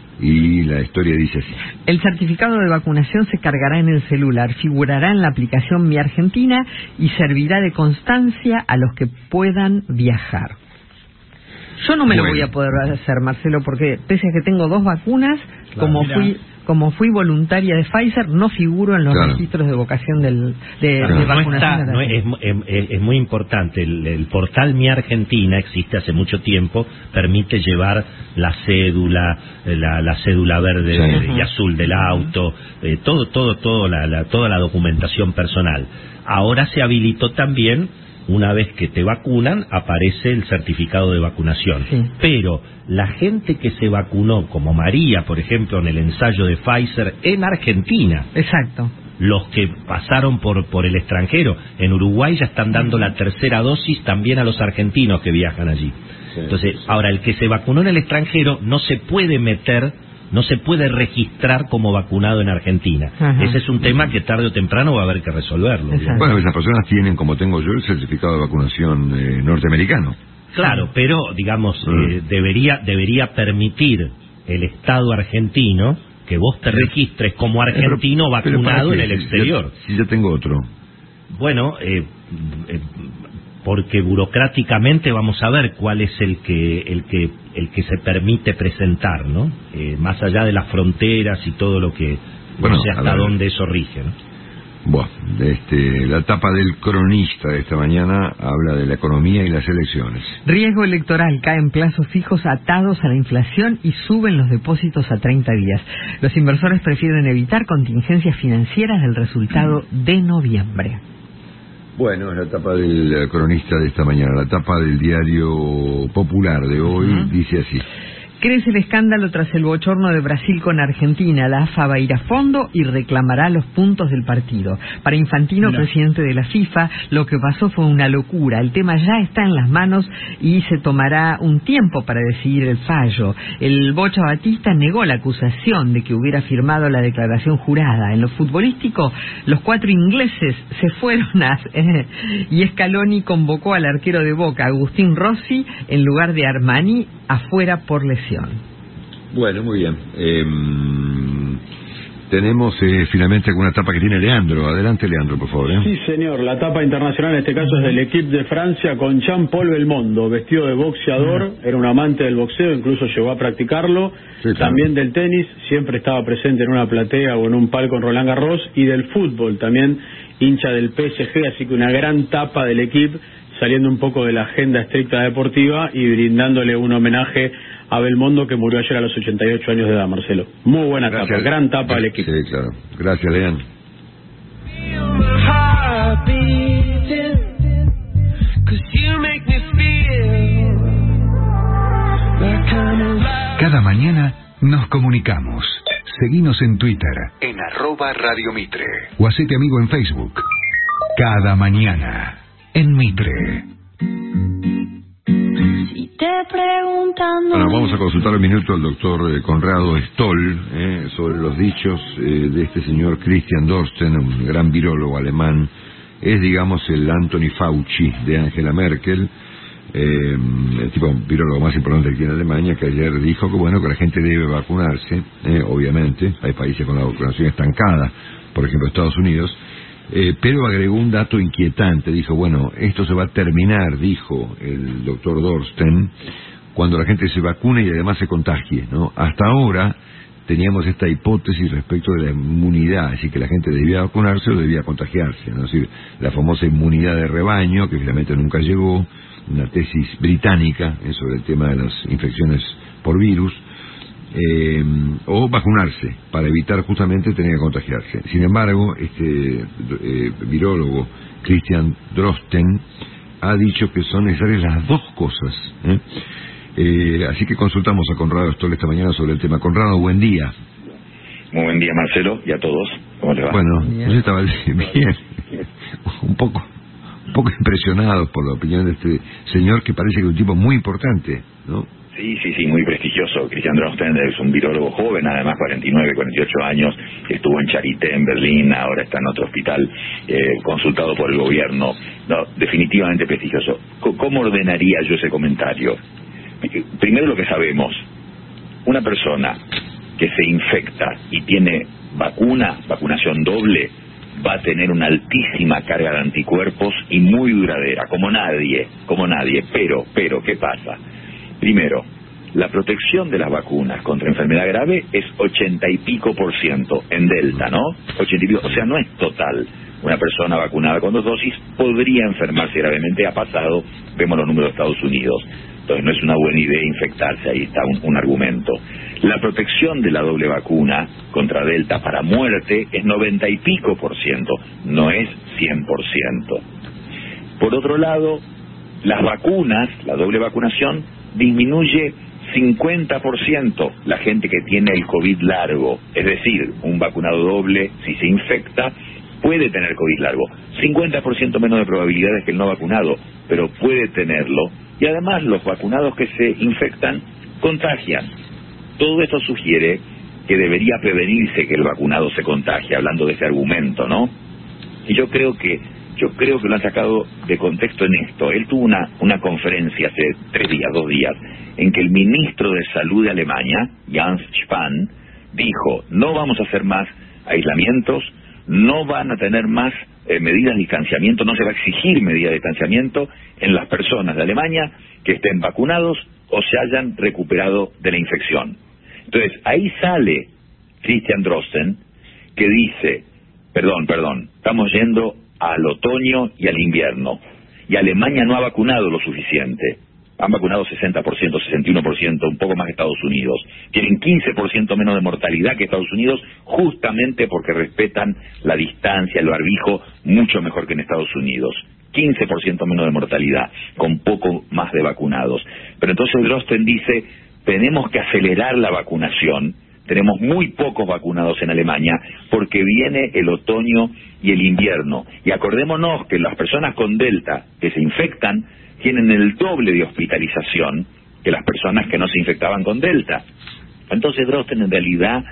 y la historia dice así. El certificado de vacunación se cargará en el celular, figurará en la aplicación Mi Argentina y servirá de constancia a los que puedan viajar. Yo no me bueno. lo voy a poder hacer, Marcelo, porque pese a que tengo dos vacunas, claro, como mira. fui como fui voluntaria de Pfizer, no figuro en los claro. registros de vocación del, de, claro. de no vacunación. Está, no, es, es, es muy importante. El, el portal Mi Argentina existe hace mucho tiempo, permite llevar la cédula, la, la cédula verde sí. y azul del auto, eh, todo, todo, todo la, la, toda la documentación personal. Ahora se habilitó también, una vez que te vacunan, aparece el certificado de vacunación. Sí. Pero la gente que se vacunó, como María, por ejemplo, en el ensayo de Pfizer en Argentina. Exacto. Los que pasaron por, por el extranjero. En Uruguay ya están dando la tercera dosis también a los argentinos que viajan allí. Sí. Entonces, ahora, el que se vacunó en el extranjero no se puede meter, no se puede registrar como vacunado en Argentina. Ajá. Ese es un tema que tarde o temprano va a haber que resolverlo. Bueno, esas personas tienen, como tengo yo, el certificado de vacunación eh, norteamericano. Claro, pero, digamos, mm. eh, debería, debería permitir el Estado argentino que vos te registres como argentino pero, vacunado pero en el exterior. Si yo tengo otro. Bueno, eh, eh, porque burocráticamente vamos a ver cuál es el que el que el que se permite presentar, ¿no? Eh, más allá de las fronteras y todo lo que bueno, no sé hasta dónde eso rige, ¿no? Bueno, este, la tapa del Cronista de esta mañana habla de la economía y las elecciones. Riesgo electoral, caen plazos fijos atados a la inflación y suben los depósitos a treinta días. Los inversores prefieren evitar contingencias financieras del resultado de noviembre. Bueno, es la tapa del Cronista de esta mañana. La tapa del Diario Popular de hoy uh-huh. dice así. Crece el escándalo tras el bochorno de Brasil con Argentina. La A F A va a ir a fondo y reclamará los puntos del partido. Para Infantino, no. presidente de la FIFA, lo que pasó fue una locura. El tema ya está en las manos y se tomará un tiempo para decidir el fallo. El Bocha Batista negó la acusación de que hubiera firmado la declaración jurada. En lo futbolístico, los cuatro ingleses se fueron a... Eh, y Scaloni convocó al arquero de Boca, Agustín Rossi, en lugar de Armani, afuera por lesión. Bueno, muy bien. Eh, tenemos eh, finalmente alguna etapa que tiene Leandro. Adelante, Leandro, por favor. ¿eh? Sí, señor. La etapa internacional en este caso es del equipo de Francia con Jean-Paul Belmondo, vestido de boxeador. Uh-huh. Era un amante del boxeo, incluso llegó a practicarlo. Sí, claro. También del tenis, siempre estaba presente en una platea o en un palco en Roland Garros. Y del fútbol, también hincha del P S G, así que una gran tapa del equipo, saliendo un poco de la agenda estricta deportiva y brindándole un homenaje a Belmondo, que murió ayer a los ochenta y ocho años de edad, Marcelo. Muy buena Gracias. Tapa, gran tapa del equipo. Sí, claro. Gracias, Lean. Cada mañana nos comunicamos. Seguinos en Twitter, en arroba Radio Mitre. O hacete amigo en Facebook. Cada mañana, en Mitre. Si te preguntando. Bueno, vamos a consultar un minuto al doctor eh, Conrado Stoll eh, sobre los dichos eh, de este señor Christian Drosten, un gran virólogo alemán. Es, digamos, el Anthony Fauci de Angela Merkel, eh, el tipo virólogo más importante que tiene Alemania, que ayer dijo que, bueno, que la gente debe vacunarse, eh, obviamente. Hay países con la vacunación estancada, por ejemplo Estados Unidos. Eh, pero agregó un dato inquietante. Dijo, bueno, esto se va a terminar, dijo el doctor Drosten, cuando la gente se vacune y además se contagie, ¿no? Hasta ahora teníamos esta hipótesis respecto de la inmunidad, es decir, que la gente debía vacunarse o debía contagiarse, ¿no? Es decir, la famosa inmunidad de rebaño, que finalmente nunca llegó, una tesis británica eh, sobre el tema de las infecciones por virus. Eh, o vacunarse para evitar justamente tener que contagiarse. Sin embargo, este eh, virólogo Christian Drosten ha dicho que son necesarias las dos cosas, ¿eh? Eh, así que consultamos a Conrado Stoll esta mañana sobre el tema. Conrado, buen día. Muy buen día, Marcelo, y a todos. ¿Cómo le va? Bueno, yo estaba bien, un poco un poco impresionado por la opinión de este señor, que parece que es un tipo muy importante, ¿no? Sí, sí, sí, muy prestigioso. Christian Drosten es un virólogo joven, además cuarenta y nueve, cuarenta y ocho años, estuvo en Charité en Berlín, ahora está en otro hospital, eh, consultado por el gobierno. No, definitivamente prestigioso. ¿Cómo ordenaría yo ese comentario? Primero, lo que sabemos, una persona que se infecta y tiene vacuna, vacunación doble, va a tener una altísima carga de anticuerpos y muy duradera, como nadie, como nadie. Pero, pero, ¿qué pasa? Primero, la protección de las vacunas contra enfermedad grave es ochenta y pico por ciento en Delta, ¿no? ochenta y pico, o sea, no es total. Una persona vacunada con dos dosis podría enfermarse gravemente. Ha pasado, vemos los números de Estados Unidos. Entonces no es una buena idea infectarse, ahí está un, un argumento. La protección de la doble vacuna contra Delta para muerte es noventa y pico por ciento, no es cien por ciento. Por otro lado, las vacunas, la doble vacunación, disminuye cincuenta por ciento la gente que tiene el COVID largo. Es decir, un vacunado doble, si se infecta, puede tener COVID largo. cincuenta por ciento menos de probabilidades que el no vacunado, pero puede tenerlo. Y además los vacunados que se infectan contagian. Todo esto sugiere que debería prevenirse que el vacunado se contagie, hablando de ese argumento, ¿no? Y yo creo que Yo creo que lo han sacado de contexto en esto. Él tuvo una, una conferencia hace tres días, dos días, en que el ministro de Salud de Alemania, Jens Spahn, dijo, no vamos a hacer más aislamientos, no van a tener más eh, medidas de distanciamiento, no se va a exigir medidas de distanciamiento en las personas de Alemania que estén vacunados o se hayan recuperado de la infección. Entonces, ahí sale Christian Drosten, que dice, perdón, perdón, estamos yendo al otoño y al invierno, y Alemania no ha vacunado lo suficiente. Han vacunado sesenta por ciento, sesenta y uno por ciento, un poco más que Estados Unidos. Tienen quince por ciento menos de mortalidad que Estados Unidos, justamente porque respetan la distancia, el barbijo, mucho mejor que en Estados Unidos. quince por ciento menos de mortalidad, con poco más de vacunados. Pero entonces Drosten dice, tenemos que acelerar la vacunación. Tenemos muy pocos vacunados en Alemania porque viene el otoño y el invierno. Y acordémonos que las personas con Delta que se infectan tienen el doble de hospitalización que las personas que no se infectaban con Delta. Entonces Drosten en realidad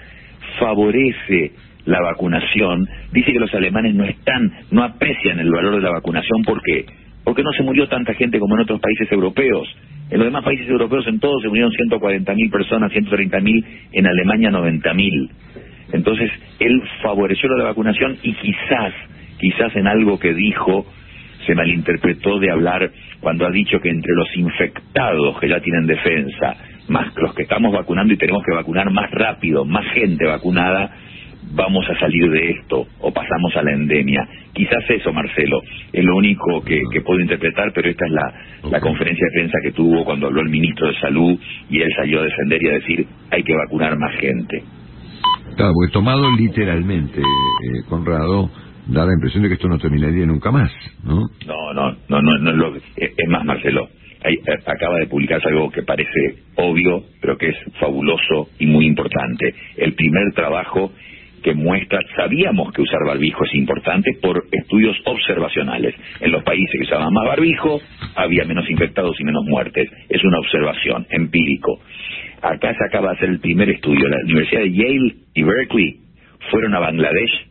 favorece la vacunación. Dice que los alemanes no están, no aprecian el valor de la vacunación. ¿Por qué? Porque no se murió tanta gente como en otros países europeos. En los demás países europeos en todos se murieron ciento cuarenta mil personas, ciento treinta mil, en Alemania noventa mil. Entonces, él favoreció la vacunación y quizás, quizás en algo que dijo, se malinterpretó de hablar cuando ha dicho que entre los infectados que ya tienen defensa, más los que estamos vacunando y tenemos que vacunar más rápido, más gente vacunada, vamos a salir de esto o pasamos a la endemia. Quizás eso, Marcelo, es lo único que, que puedo interpretar, pero esta es la, la conferencia de prensa que tuvo cuando habló el ministro de Salud y él salió a defender y a decir hay que vacunar más gente. Claro, porque tomado literalmente, eh, Conrado, da la impresión de que esto no terminaría nunca más, ¿no? No, no, no, no, no lo, es, es más, Marcelo, hay, acaba de publicarse algo que parece obvio, pero que es fabuloso y muy importante. El primer trabajo que muestra, sabíamos que usar barbijo es importante por estudios observacionales. En los países que usaban más barbijo, había menos infectados y menos muertes. Es una observación, empírico. Acá se acaba de hacer el primer estudio. La Universidad de Yale y Berkeley fueron a Bangladesh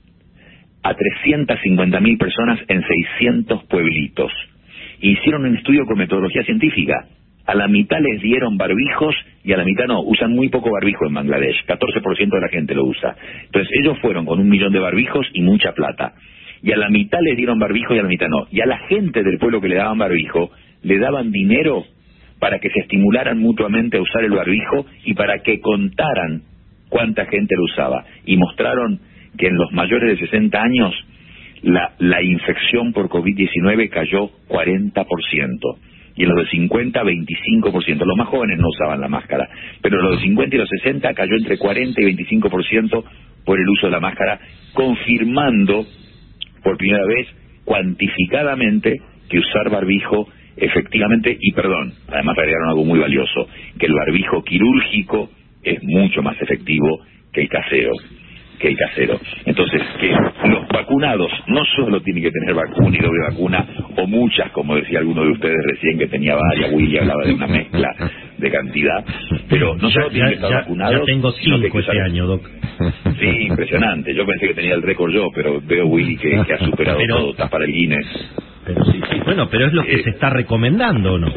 a trescientas cincuenta mil personas en seiscientos pueblitos. Hicieron un estudio con metodología científica. A la mitad les dieron barbijos y a la mitad no. Usan muy poco barbijo en Bangladesh. catorce por ciento de la gente lo usa. Entonces ellos fueron con un millón de barbijos y mucha plata. Y a la mitad les dieron barbijo y a la mitad no. Y a la gente del pueblo que le daban barbijo, le daban dinero para que se estimularan mutuamente a usar el barbijo y para que contaran cuánta gente lo usaba. Y mostraron que en los mayores de sesenta años la, la infección por COVID diecinueve cayó cuarenta por ciento. Y en los de cincuenta, veinticinco por ciento. Los más jóvenes no usaban la máscara, pero los de cincuenta y los sesenta cayó entre cuarenta y veinticinco por ciento por el uso de la máscara, confirmando por primera vez cuantificadamente que usar barbijo efectivamente, y perdón, además agregaron algo muy valioso, que el barbijo quirúrgico es mucho más efectivo que el casero. que el casero. Entonces, que los vacunados no solo tienen que tener vacuna y doble vacuna, o muchas, como decía alguno de ustedes recién que tenía varias, Willy hablaba de una mezcla de cantidad, pero no solo ya, tienen que estar ya, vacunados... Ya tengo cinco este año, Doc. Sí, impresionante. Yo pensé que tenía el récord yo, pero veo, Willy, que, que ha superado pero, todo, está para el Guinness. Pero sí, sí, bueno, pero es lo que eh, se está recomendando, ¿o no?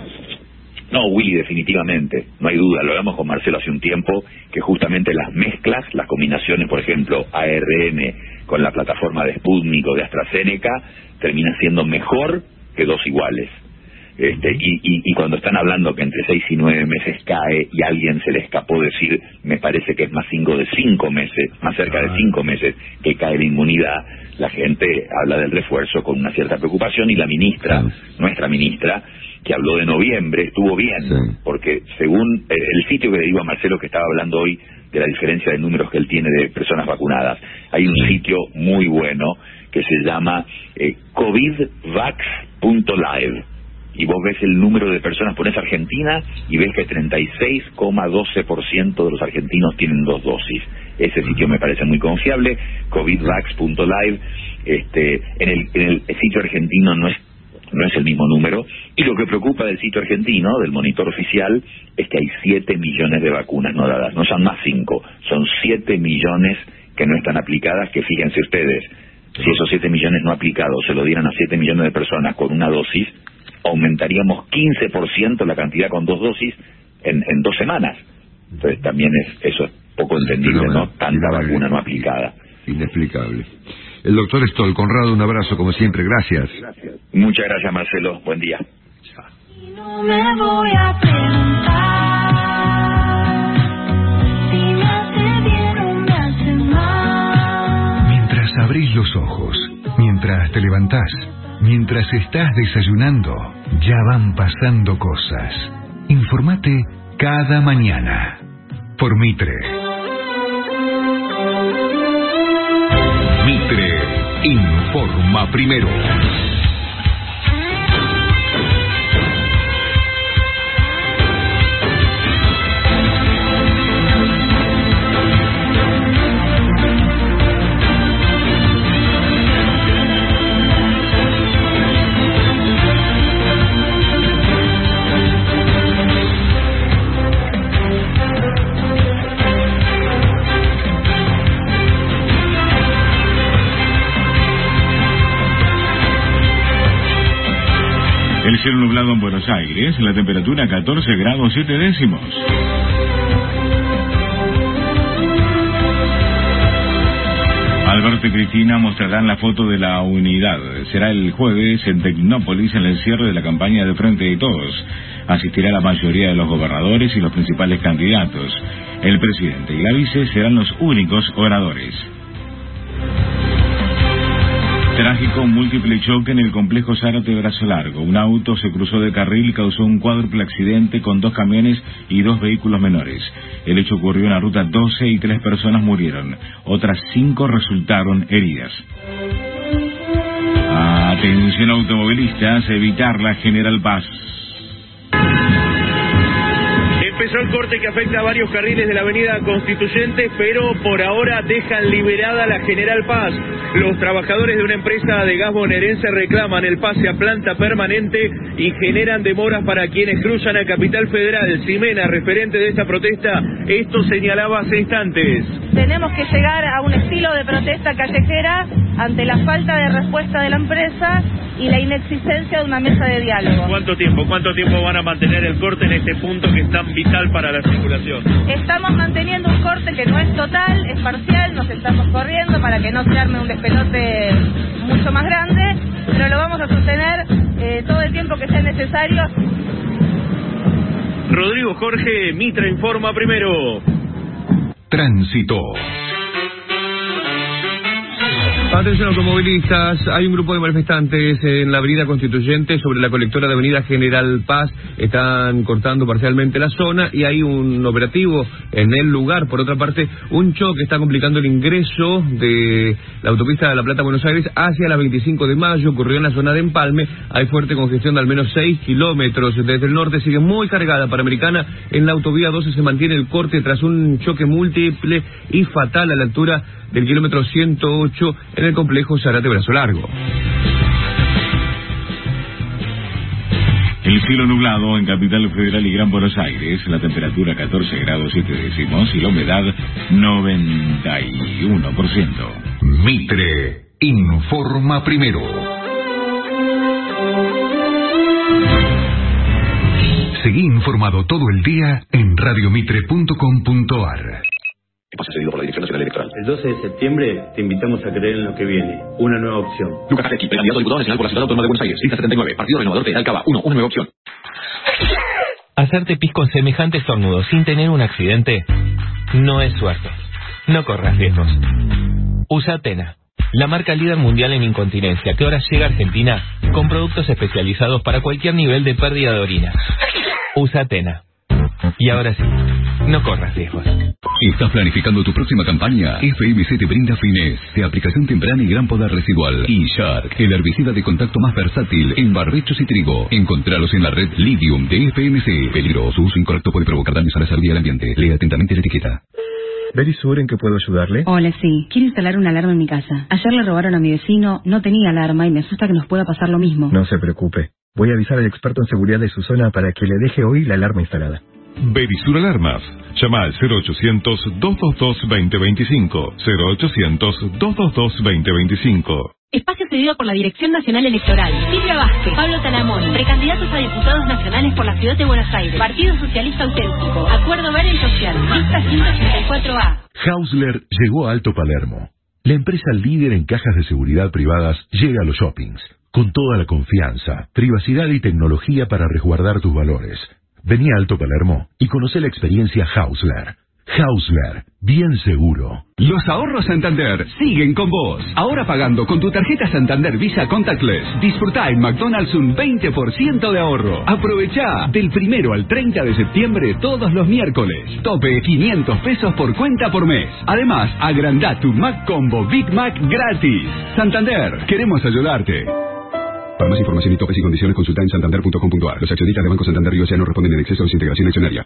No, Willy, definitivamente, no hay duda. Lo hablamos con Marcelo hace un tiempo, que justamente las mezclas, las combinaciones, por ejemplo, A R N con la plataforma de Sputnik o de AstraZeneca, termina siendo mejor que dos iguales. Este, y, y, y cuando están hablando que entre seis y nueve meses cae, y a alguien se le escapó decir, me parece que es más cinco de cinco meses, más cerca de cinco meses que cae la inmunidad, la gente habla del refuerzo con una cierta preocupación, y la ministra, nuestra ministra, que habló de noviembre, estuvo bien, sí. Porque según eh, el sitio que le digo a Marcelo que estaba hablando hoy de la diferencia de números que él tiene de personas vacunadas, hay un sitio muy bueno que se llama eh, covidvax punto live, y vos ves el número de personas, pones Argentina y ves que treinta y seis coma doce por ciento de los argentinos tienen dos dosis. Ese sitio me parece muy confiable, covidvax punto live. Este, en el, en el sitio argentino no es no es el mismo número, y lo que preocupa del sitio argentino, del monitor oficial, es que hay siete millones de vacunas no dadas, no son más cinco, son siete millones que no están aplicadas, que fíjense ustedes, si esos siete millones no aplicados se lo dieran a siete millones de personas con una dosis, aumentaríamos quince por ciento la cantidad con dos dosis en, en dos semanas. Entonces también es eso es poco entendible, ¿no? Tanta vacuna no aplicada. Inexplicable. El doctor Stoll, Conrado, un abrazo como siempre, gracias. Gracias. Muchas gracias, Marcelo, buen día. No me voy a preguntar si me hace bien o me hace mal. Mientras abrís los ojos, mientras te levantás, mientras estás desayunando, ya van pasando cosas. Informate cada mañana por Mitre. Mitre informa primero. El cielo nublado en Buenos Aires, la temperatura catorce grados siete décimos. Alberto y Cristina mostrarán la foto de la unidad. Será el jueves en Tecnópolis, en el cierre de la campaña de Frente de Todos. Asistirá la mayoría de los gobernadores y los principales candidatos. El presidente y la vice serán los únicos oradores. Trágico múltiple choque en el complejo Zárate Brazo Largo. Un auto se cruzó de carril y causó un cuádruple accidente con dos camiones y dos vehículos menores. El hecho ocurrió en la ruta doce y tres personas murieron. Otras cinco resultaron heridas. Atención automovilistas, evitar la General Paz. Empezó el corte que afecta a varios carriles de la avenida Constituyentes, pero por ahora dejan liberada la General Paz. Los trabajadores de una empresa de gas bonaerense reclaman el pase a planta permanente y generan demoras para quienes cruzan a Capital Federal. Ximena, referente de esta protesta, esto señalaba hace instantes. Tenemos que llegar a un estilo de protesta callejera ante la falta de respuesta de la empresa y la inexistencia de una mesa de diálogo. ¿Cuánto tiempo? ¿Cuánto tiempo van a mantener el corte en este punto que es tan vital para la circulación? Estamos manteniendo un corte que no es total, es parcial, nos estamos corriendo para que no se arme un despelote mucho más grande, pero lo vamos a sostener eh, todo el tiempo que sea necesario. Rodrigo Jorge, Mitra informa primero. Tránsito. Atención automovilistas, hay un grupo de manifestantes en la avenida Constituyente sobre la colectora de avenida General Paz. Están cortando parcialmente la zona y hay un operativo en el lugar. Por otra parte, un choque está complicando el ingreso de la autopista de La Plata a Buenos Aires hacia la veinticinco de mayo. Ocurrió en la zona de Empalme. Hay fuerte congestión de al menos seis kilómetros. Desde el norte sigue muy cargada Panamericana. En la autovía doce se mantiene el corte tras un choque múltiple y fatal a la altura del kilómetro ciento ocho en el complejo Zárate Brazo Largo. El cielo nublado en Capital Federal y Gran Buenos Aires, la temperatura catorce grados siete décimos y la humedad noventa y uno por ciento. Mitre informa primero. Seguí informado todo el día en radiomitre punto com punto ar. Espacio cedido por la Dirección Nacional Electoral. El doce de septiembre te invitamos a creer en lo que viene. Una nueva opción. Lucas Jarecki, precandidato a diputado nacional por la Ciudad Autónoma de Buenos Aires. Lista setenta y nueve. Partido Renovador Federal Cava. uno. Una nueva opción. Hacerte pis con semejante estornudo sin tener un accidente no es suerte. No corras riesgos. Usa Atena, la marca líder mundial en incontinencia, que ahora llega a Argentina con productos especializados para cualquier nivel de pérdida de orina. Usa Atena. Y ahora sí, no corras riesgos. ¿Estás planificando tu próxima campaña? F M C te brinda Fines, de aplicación temprana y gran poder residual. Y Shark, el herbicida de contacto más versátil en barbechos y trigo. Encontralos en la red Lidium de F M C. Peligro, su uso incorrecto puede provocar daños a la salud y al ambiente. Lea atentamente la etiqueta. Verisur, ¿en qué puedo ayudarle? Hola, sí. Quiero instalar una alarma en mi casa. Ayer le robaron a mi vecino, no tenía alarma y me asusta que nos pueda pasar lo mismo. No se preocupe. Voy a avisar al experto en seguridad de su zona para que le deje hoy la alarma instalada. Verisur Alarmas. Llama al cero ochocientos, dos dos dos, dos cero dos cinco. cero ochocientos, dos dos dos, dos cero dos cinco. Espacio cedido por la Dirección Nacional Electoral. Silvia Vázquez, Pablo Talamón, precandidatos a diputados nacionales por la Ciudad de Buenos Aires. Partido Socialista Auténtico. Acuerdo Verde y Social. Lista ciento ochenta y cuatro A. Hausler llegó a Alto Palermo. La empresa líder en cajas de seguridad privadas llega a los shoppings. Con toda la confianza, privacidad y tecnología para resguardar tus valores. Vení a Alto Palermo y conoce la experiencia Hausler. Hausler, bien seguro. Los ahorros Santander siguen con vos. Ahora pagando con tu tarjeta Santander Visa Contactless, disfrutá en McDonald's un veinte por ciento de ahorro. Aprovechá del primero al treinta de septiembre todos los miércoles. Tope quinientos pesos por cuenta por mes. Además, agrandá tu Mac Combo Big Mac gratis. Santander, queremos ayudarte. Para más información y topes y condiciones, consulta en santander punto com punto ar. Los accionistas de Banco Santander y Océano responden en exceso de su integración accionaria.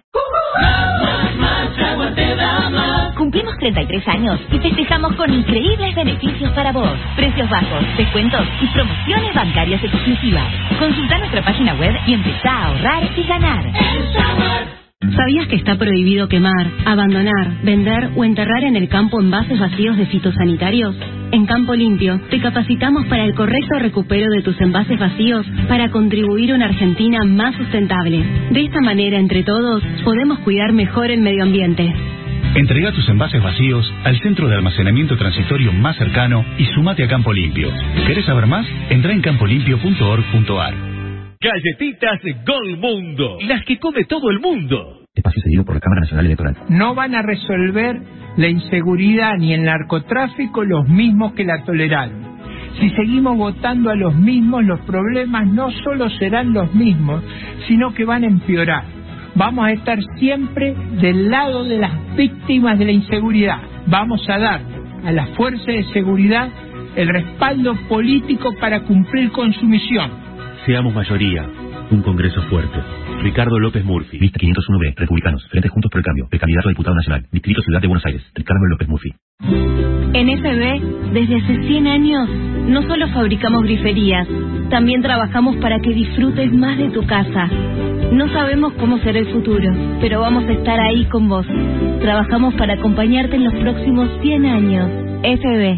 Cumplimos treinta y tres años y festejamos con increíbles beneficios para vos. Precios bajos, descuentos y promociones bancarias exclusivas. Consulta nuestra página web y empezá a ahorrar y ganar. ¿Sabías que está prohibido quemar, abandonar, vender o enterrar en el campo envases vacíos de fitosanitarios? En Campo Limpio te capacitamos para el correcto recupero de tus envases vacíos para contribuir a una Argentina más sustentable. De esta manera, entre todos, podemos cuidar mejor el medio ambiente. Entrega tus envases vacíos al centro de almacenamiento transitorio más cercano y sumate a Campo Limpio. ¿Querés saber más? Entrá en campo limpio punto org punto ar. Galletitas Gol Mundo, las que come todo el mundo. Espacio cedido por la Cámara Nacional Electoral. No van a resolver la inseguridad ni el narcotráfico los mismos que la toleraron. Si seguimos votando a los mismos, los problemas no solo serán los mismos, sino que van a empeorar. Vamos a estar siempre del lado de las víctimas de la inseguridad. Vamos a dar a las fuerzas de seguridad el respaldo político para cumplir con su misión. Seamos mayoría, Un Congreso fuerte. Ricardo López Murphy. Lista quinientos uno B, Republicanos, Frente Juntos por el Cambio, de candidato a diputado nacional, Distrito Ciudad de Buenos Aires, Ricardo López Murphy. En F B, desde hace cien años, no solo fabricamos griferías, también trabajamos para que disfrutes más de tu casa. No sabemos cómo será el futuro, pero vamos a estar ahí con vos. Trabajamos para acompañarte en los próximos cien años. F B.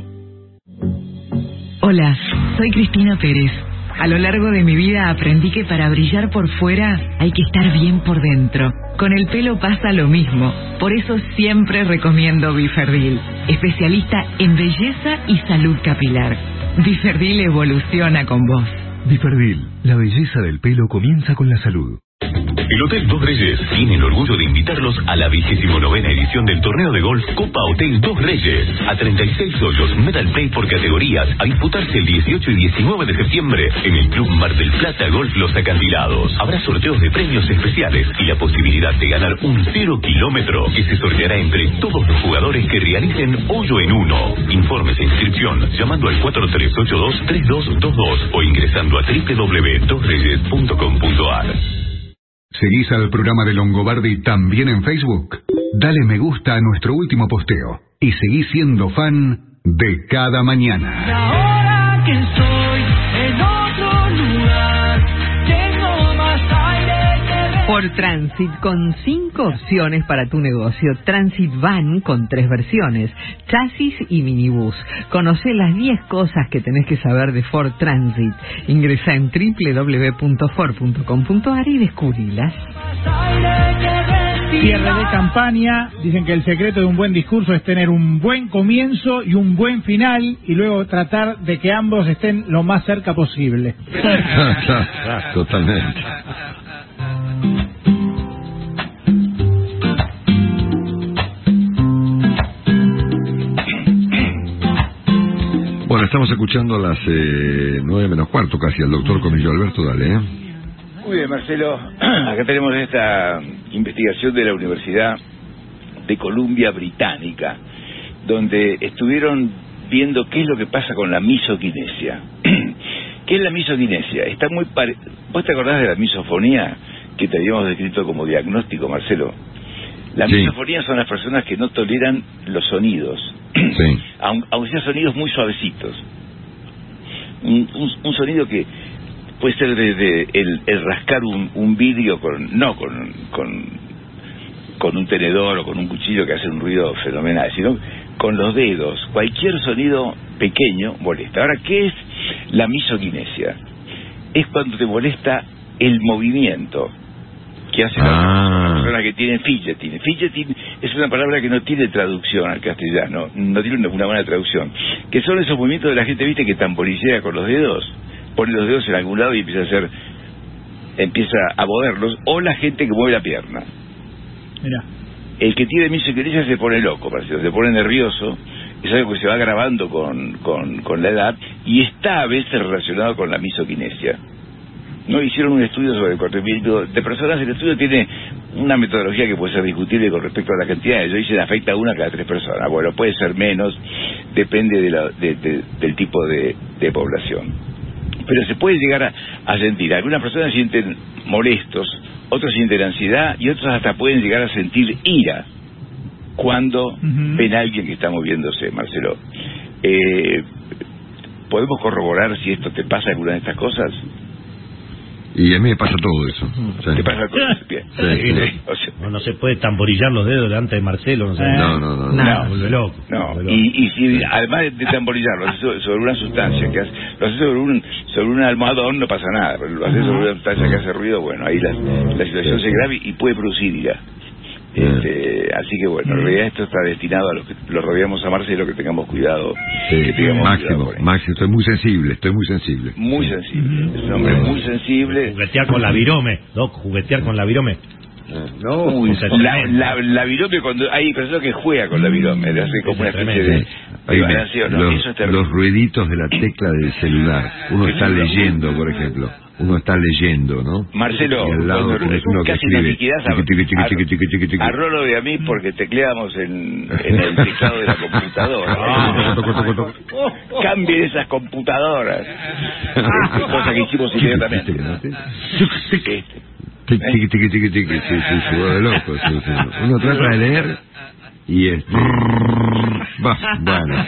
Hola, soy Cristina Pérez. A lo largo de mi vida aprendí que para brillar por fuera hay que estar bien por dentro. Con el pelo pasa lo mismo. Por eso siempre recomiendo Biferdil, especialista en belleza y salud capilar. Biferdil evoluciona con vos. Biferdil, la belleza del pelo comienza con la salud. El Hotel Dos Reyes tiene el orgullo de invitarlos a la vigésimo novena edición del torneo de golf Copa Hotel Dos Reyes. A treinta y seis hoyos, medal play por categorías, a disputarse el dieciocho y diecinueve de septiembre en el Club Mar del Plata Golf Los Acantilados. Habrá sorteos de premios especiales y la posibilidad de ganar un cero kilómetro que se sorteará entre todos los jugadores que realicen hoyo en uno. Informes e inscripción llamando al cuatro tres ocho dos, tres dos dos dos o ingresando a doble u doble u doble u punto dos reyes punto com punto a r. ¿Seguís al programa de Longobardi también en Facebook? Dale me gusta a nuestro último posteo y seguí siendo fan de Cada Mañana. Ahora que estoy en otro lugar, tengo más aire que... Ford Transit con cinco opciones para tu negocio. Transit Van con tres versiones, chasis y minibús. Conocé las diez cosas que tenés que saber de Ford Transit. Ingresá en doble u doble u doble u punto ford punto com punto a r y descubrilas. Cierre de campaña. Dicen que el secreto de un buen discurso es tener un buen comienzo y un buen final y luego tratar de que ambos estén lo más cerca posible. Totalmente. Bueno, estamos escuchando a las eh, nueve menos cuarto casi al doctor Comillo. Alberto, dale, ¿eh? Muy bien, Marcelo. Acá tenemos esta investigación de la Universidad de Columbia Británica, donde estuvieron viendo qué es lo que pasa con la misoquinesia. ¿Qué es la misoquinesia? Está muy pare... ¿Vos te acordás de la misofonía que te habíamos descrito como diagnóstico, Marcelo? La sí. misofonía son las personas que no toleran los sonidos, sí. aunque, aunque sean sonidos muy suavecitos. Un, un, un sonido que puede ser desde el, el rascar un, un vidrio con no con, con con un tenedor o con un cuchillo que hace un ruido fenomenal, sino con los dedos. Cualquier sonido pequeño molesta. Ahora, ¿qué es la misoquinesia? Es cuando te molesta el movimiento que hace ah. la persona que tiene fidgeting. Fidgeting es una palabra que no tiene traducción al castellano, no tiene una, una buena traducción, que son esos movimientos de la gente, viste, que tamborilea con los dedos, pone los dedos en algún lado y empieza a hacer, empieza a moverlos, o la gente que mueve la pierna. Mira. El que tiene misoquinesia se pone loco, se pone nervioso, es algo que se va grabando con, con, con la edad y está a veces relacionado con la misoquinesia. No hicieron un estudio sobre el comportamiento de personas. El estudio tiene una metodología que puede ser discutible con respecto a la cantidad. Ellos dicen afecta a una cada tres personas. Bueno, puede ser menos, depende de la, de, de, del tipo de, de población. Pero se puede llegar a, a sentir. Algunas personas sienten molestos, otros sienten ansiedad y otros hasta pueden llegar a sentir ira cuando uh-huh. ven a alguien que está moviéndose, Marcelo. Eh, ¿Podemos corroborar si esto te pasa alguna de estas cosas? Y a mí me pasa todo eso. ¿Te sí. pasa todo eso? Bien. Sí, sí. Sí. O sea, no, no se puede tamborillar los dedos delante de Marcelo. No, sé. no, no, no. no, no. Vuelve loco. No. Vuelve loco. Y, y si además de tamborillar lo haces sobre una sustancia, que hace, lo haces sobre un, sobre un almohadón, no pasa nada. Pero lo haces sobre una sustancia que hace ruido, bueno, ahí la, la situación se grave y puede producir ira. Este, así que bueno, en realidad esto está destinado a los que lo rodeamos a Marcelo, que tengamos cuidado. Sí, que tengamos máximo, cuidado máximo, estoy muy sensible, estoy muy sensible. Muy sensible, es un hombre muy sensible. Juguetear con la virome, Doc, juguetear con la virome. No, Uy, la, la, la virome, cuando hay personas que juega con la virome, le hace como una especie de, de vibración, ¿no? Los, Eso es los ruiditos de la tecla del celular, uno está leyendo, por ejemplo. uno está leyendo, ¿no? Marcelo, y al lado cuando tenés uno que casi nos escribe liquidás a, tiqui, tiqui, tiqui, tiqui, tiqui, tiqui, tiqui. a Rolo y a mí porque tecleábamos en, en el teclado de la computadora. Cambien esas computadoras. Cosa que hicimos inmediatamente. Este. Tiqui, tiqui, tiqui, tiqui, tiqui, sí, sí, se vuelve loco. Sí, sí. Uno trata de leer y este... Bah, bueno.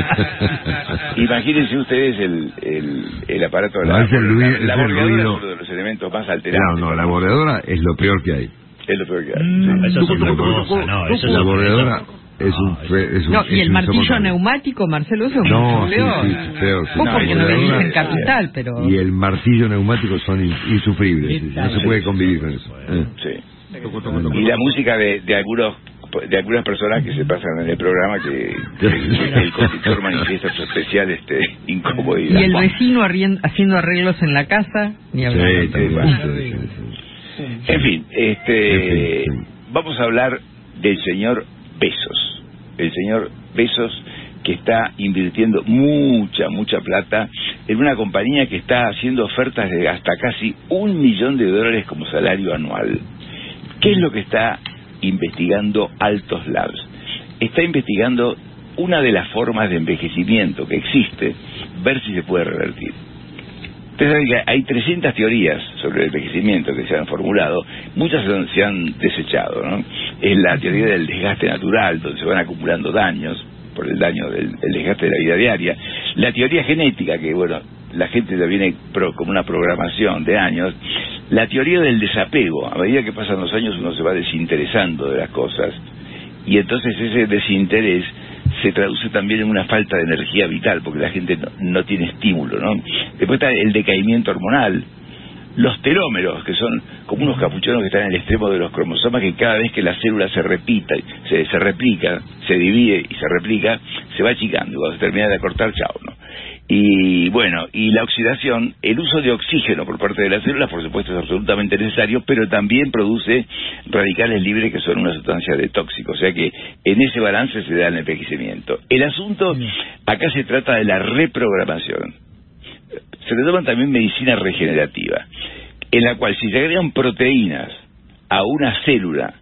Imagínense ustedes el, el, el aparato de la, no, es el, la, es la el bordeadora, ruido. es uno de los elementos más alterantes. No, no, la bordeadora es lo peor que hay. Es lo peor que hay. Mm, sí. Eso es una cosa, no, eso es la un- bordeadora es un... Es un No, y es el un martillo insoportable. neumático, Marcelo, eso es No, un sí, león. sí, sí, feo, sí. Vos No, porque la no vivís bordeadora- en Capital, pero... Y el martillo neumático son in- insufribles. Sí, no se puede convivir con eso. Eh. Sí. Y la música de, de algunos de algunas personas que se pasan en el programa que, que el conductor manifiesta su especial este incomodidad. Y el vecino arrien- haciendo arreglos en la casa, ni hablar. Sí, sí, bueno. sí, sí. En fin, este En fin, vamos a hablar del señor Bezos. El señor Bezos que está invirtiendo mucha, mucha plata en una compañía que está haciendo ofertas de hasta casi un millón de dólares como salario anual. ¿Qué es lo que está investigando Altos Labs? Está investigando una de las formas de envejecimiento que existe, ver si se puede revertir. Ustedes saben que hay trescientas teorías sobre el envejecimiento que se han formulado, muchas se han, se han desechado, ¿no? Es la teoría del desgaste natural, donde se van acumulando daños por el daño del el desgaste de la vida diaria. La teoría genética, que bueno, la gente la viene pro, como una programación de años. La teoría del desapego, a medida que pasan los años uno se va desinteresando de las cosas y entonces ese desinterés se traduce también en una falta de energía vital porque la gente no, no tiene estímulo, ¿no? Después está el decaimiento hormonal, los telómeros, que son como unos capuchones que están en el extremo de los cromosomas, que cada vez que la célula se repita, se, se replica, se divide y se replica, se va achicando y cuando se termina de acortar, chao, ¿no? Y bueno, y la oxidación, el uso de oxígeno por parte de las células, por supuesto, es absolutamente necesario, pero también produce radicales libres que son una sustancia de tóxico, o sea que en ese balance se da el envejecimiento. El asunto, acá se trata de la reprogramación. Se le llama también medicina regenerativa, en la cual si se agregan proteínas a una célula,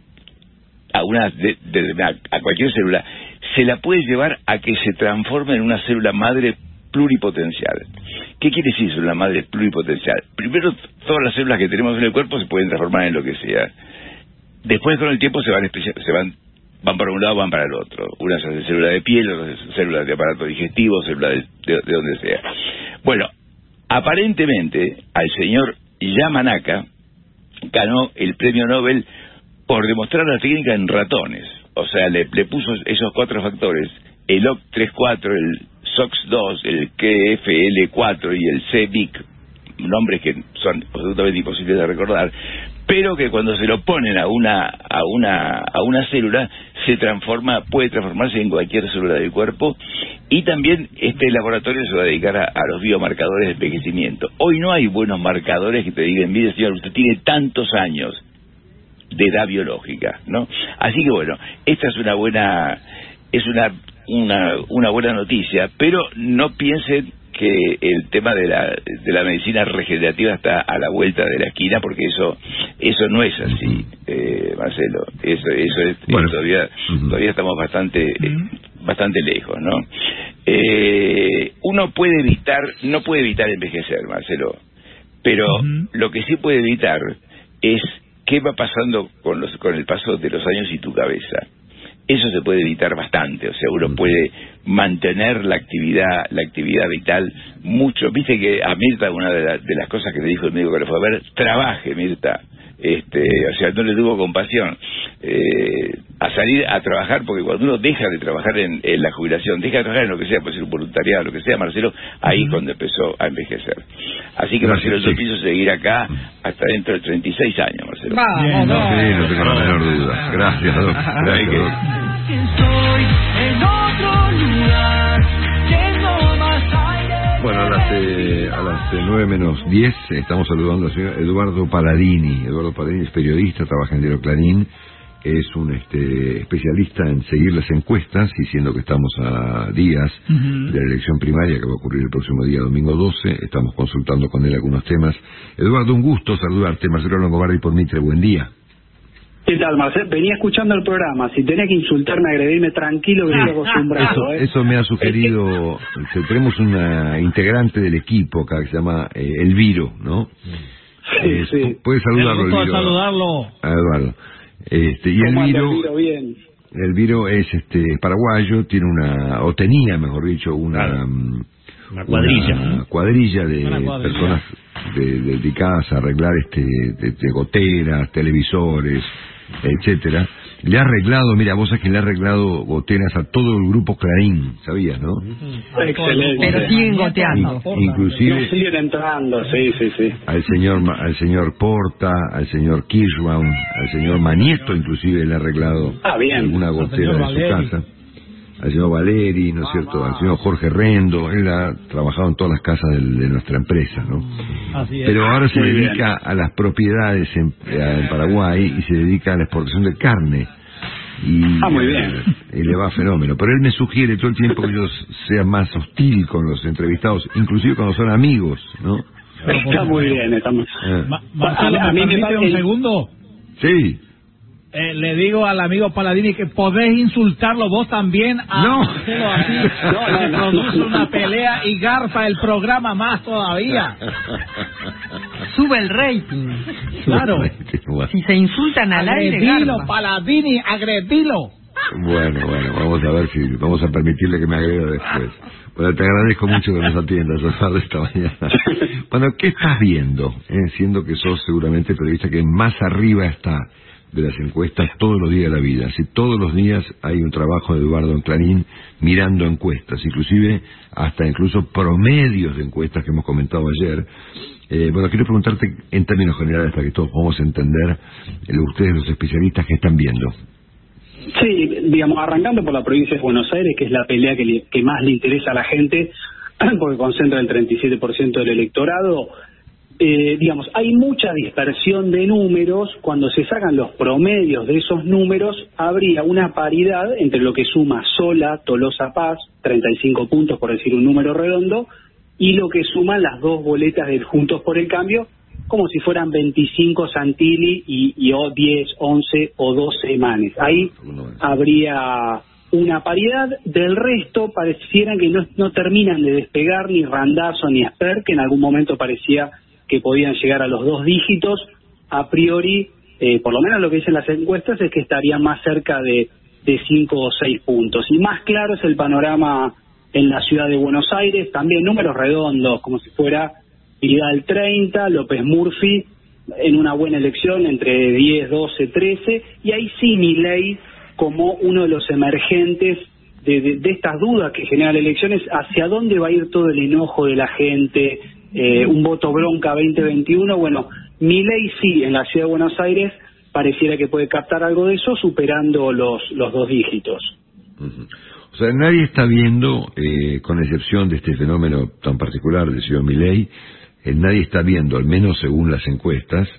a una de, de, a cualquier célula, se la puede llevar a que se transforme en una célula madre pluripotencial. ¿Qué quiere decir célula madre pluripotencial? Primero, todas las células que tenemos en el cuerpo se pueden transformar en lo que sea. Después, con el tiempo, se van especia- se van van para un lado, van para el otro. Una se hace célula de piel, otra se hace célula de aparato digestivo, célula de, de, de donde sea. Bueno, aparentemente, al señor Yamanaka ganó el premio Nobel por demostrar la técnica en ratones. O sea, le, le puso esos cuatro factores, el O C tres cuatro, el S O X dos, el K F L cuatro y el C B I C, nombres que son absolutamente imposibles de recordar, pero que cuando se lo ponen a una a una a una célula se transforma, puede transformarse en cualquier célula del cuerpo. Y también este laboratorio se va a dedicar a, a los biomarcadores de envejecimiento. Hoy no hay buenos marcadores que te digan, mire señor, usted tiene tantos años de edad biológica, ¿no? Así que bueno, esta es una buena es una una una buena noticia, pero no piensen que el tema de la de la medicina regenerativa está a la vuelta de la esquina, porque eso eso no es así, eh, Marcelo. Eso eso es, Bueno. todavía todavía estamos bastante eh, bastante lejos, ¿no? Eh, uno puede evitar, no puede evitar envejecer, Marcelo, pero lo que sí puede evitar es qué va pasando con los con el paso de los años y tu cabeza. Eso se puede evitar bastante, o sea, uno puede mantener la actividad la actividad vital mucho. Viste que a Mirta, una de, la, de las cosas que le dijo el médico que le fue a ver, trabaje, Mirta, este, o sea, no le tuvo compasión, eh, a salir a trabajar, porque cuando uno deja de trabajar en, en la jubilación, deja de trabajar en lo que sea, puede ser un voluntariado, lo que sea, Marcelo, ahí es cuando empezó a envejecer. Así que, Gracias, Marcelo, yo sí. pienso seguir acá hasta dentro de treinta y seis años, Marcelo. Vamos, Bien, no, vamos. sí, no tengo la menor duda. Gracias, Doc. Gracias, Doc. Estoy en otro lugar, tengo más aire. Bueno, a las, eh, a las eh, nueve menos diez estamos saludando al señor Eduardo Paladini. Eduardo Paladini es periodista, trabaja en Diario Clarín es un este, especialista en seguir las encuestas, y siendo que estamos a días uh-huh. de la elección primaria que va a ocurrir el próximo día, domingo doce, estamos consultando con él algunos temas. Eduardo, un gusto saludarte. Marcelo Longobardi por Mitre, buen día. ¿Qué tal, Marcelo? Venía escuchando el programa. Si tenés que insultarme, agredirme, tranquilo, que estoy acostumbrado. Eso, ¿eh? eso me ha sugerido. Tenemos una integrante del equipo acá que se llama eh, Elviro, ¿no? Sí, eh, sí. Puedes saludarlo, Me gusta Elviro. saludarlo. A Eduardo. Este, y ¿Cómo anda, Elviro, Elviro? Bien. Elviro es este paraguayo, tiene una, o tenía, mejor dicho, una, claro. una cuadrilla, una cuadrilla de una cuadrilla. personas de, dedicadas a arreglar este de, de goteras, televisores, etcétera. Le ha arreglado, mira, vos sabés que le ha arreglado goteras a todo el grupo Clarín, ¿sabías, no? Excelente. Pero siguen goteando. In, inclusive no, siguen entrando, sí, sí, sí. al señor al señor Porta, al señor Kirschbaum, al señor Manieto, inclusive le ha arreglado ah, bien. alguna gotera de su casa. Al señor Valeri, ¿no es cierto? Al señor Jorge Rendo. Él ha trabajado en todas las casas de, de nuestra empresa, ¿no? Así es. Pero ahora se Muy dedica bien. a las propiedades en, en Paraguay, y se dedica a la exportación de carne. Y, ah, muy bien. Y le va fenómeno. Pero él me sugiere todo el tiempo que yo sea más hostil con los entrevistados, inclusive cuando son amigos, ¿no? Está muy bien, estamos. Eh. Ma- Marcelo, a, a ¿me mí me permite parece un segundo? Sí. Eh, le digo al amigo Paladini que podés insultarlo vos también a No. Marcelo así, No, no, que no. produce una pelea y garfa el programa más todavía. Sube el rating. Claro. Si se insultan al aire, Agredilo, garpa. Paladini, agredilo. Bueno, bueno, vamos a ver si vamos a permitirle que me agreda después. Bueno, te agradezco mucho que nos atiendas, Osvaldo, esta mañana. Bueno, ¿qué estás viendo? Eh, siendo que sos seguramente el periodista que más arriba está de las encuestas todos los días de la vida. Si todos los días hay un trabajo de Eduardo en Clarín mirando encuestas, inclusive hasta incluso promedios de encuestas que hemos comentado ayer. Eh, bueno, quiero preguntarte en términos generales para que todos podamos entender eh, ustedes, los especialistas, que están viendo. Sí, digamos, arrancando por la provincia de Buenos Aires, que es la pelea que, le, que más le interesa a la gente, porque concentra el treinta y siete por ciento del electorado. Eh, digamos, hay mucha dispersión de números. Cuando se sacan los promedios de esos números, habría una paridad entre lo que suma Sola, Tolosa Paz, treinta y cinco puntos por decir un número redondo, y lo que suman las dos boletas de Juntos por el Cambio, como si fueran veinticinco Santilli y, y o diez, once o doce Manes. Ahí habría una paridad. Del resto parecieran que no, no terminan de despegar ni Randazzo ni Esper, que en algún momento parecía que podían llegar a los dos dígitos. A priori, eh, por lo menos lo que dicen las encuestas es que estarían más cerca de, de cinco o seis puntos. Y más claro es el panorama en la ciudad de Buenos Aires, también números redondos, como si fuera Vidal treinta, López Murphy en una buena elección entre diez, doce, trece, y ahí sí Milei como uno de los emergentes de, de, de estas dudas que generan las elecciones, hacia dónde va a ir todo el enojo de la gente, eh, un voto bronca veinte veintiuno. Bueno, Milei sí, en la ciudad de Buenos Aires pareciera que puede captar algo de eso, superando los, los dos dígitos. Uh-huh. O sea, nadie está viendo, eh, con excepción de este fenómeno tan particular del señor Milei, eh, nadie está viendo, al menos según las encuestas,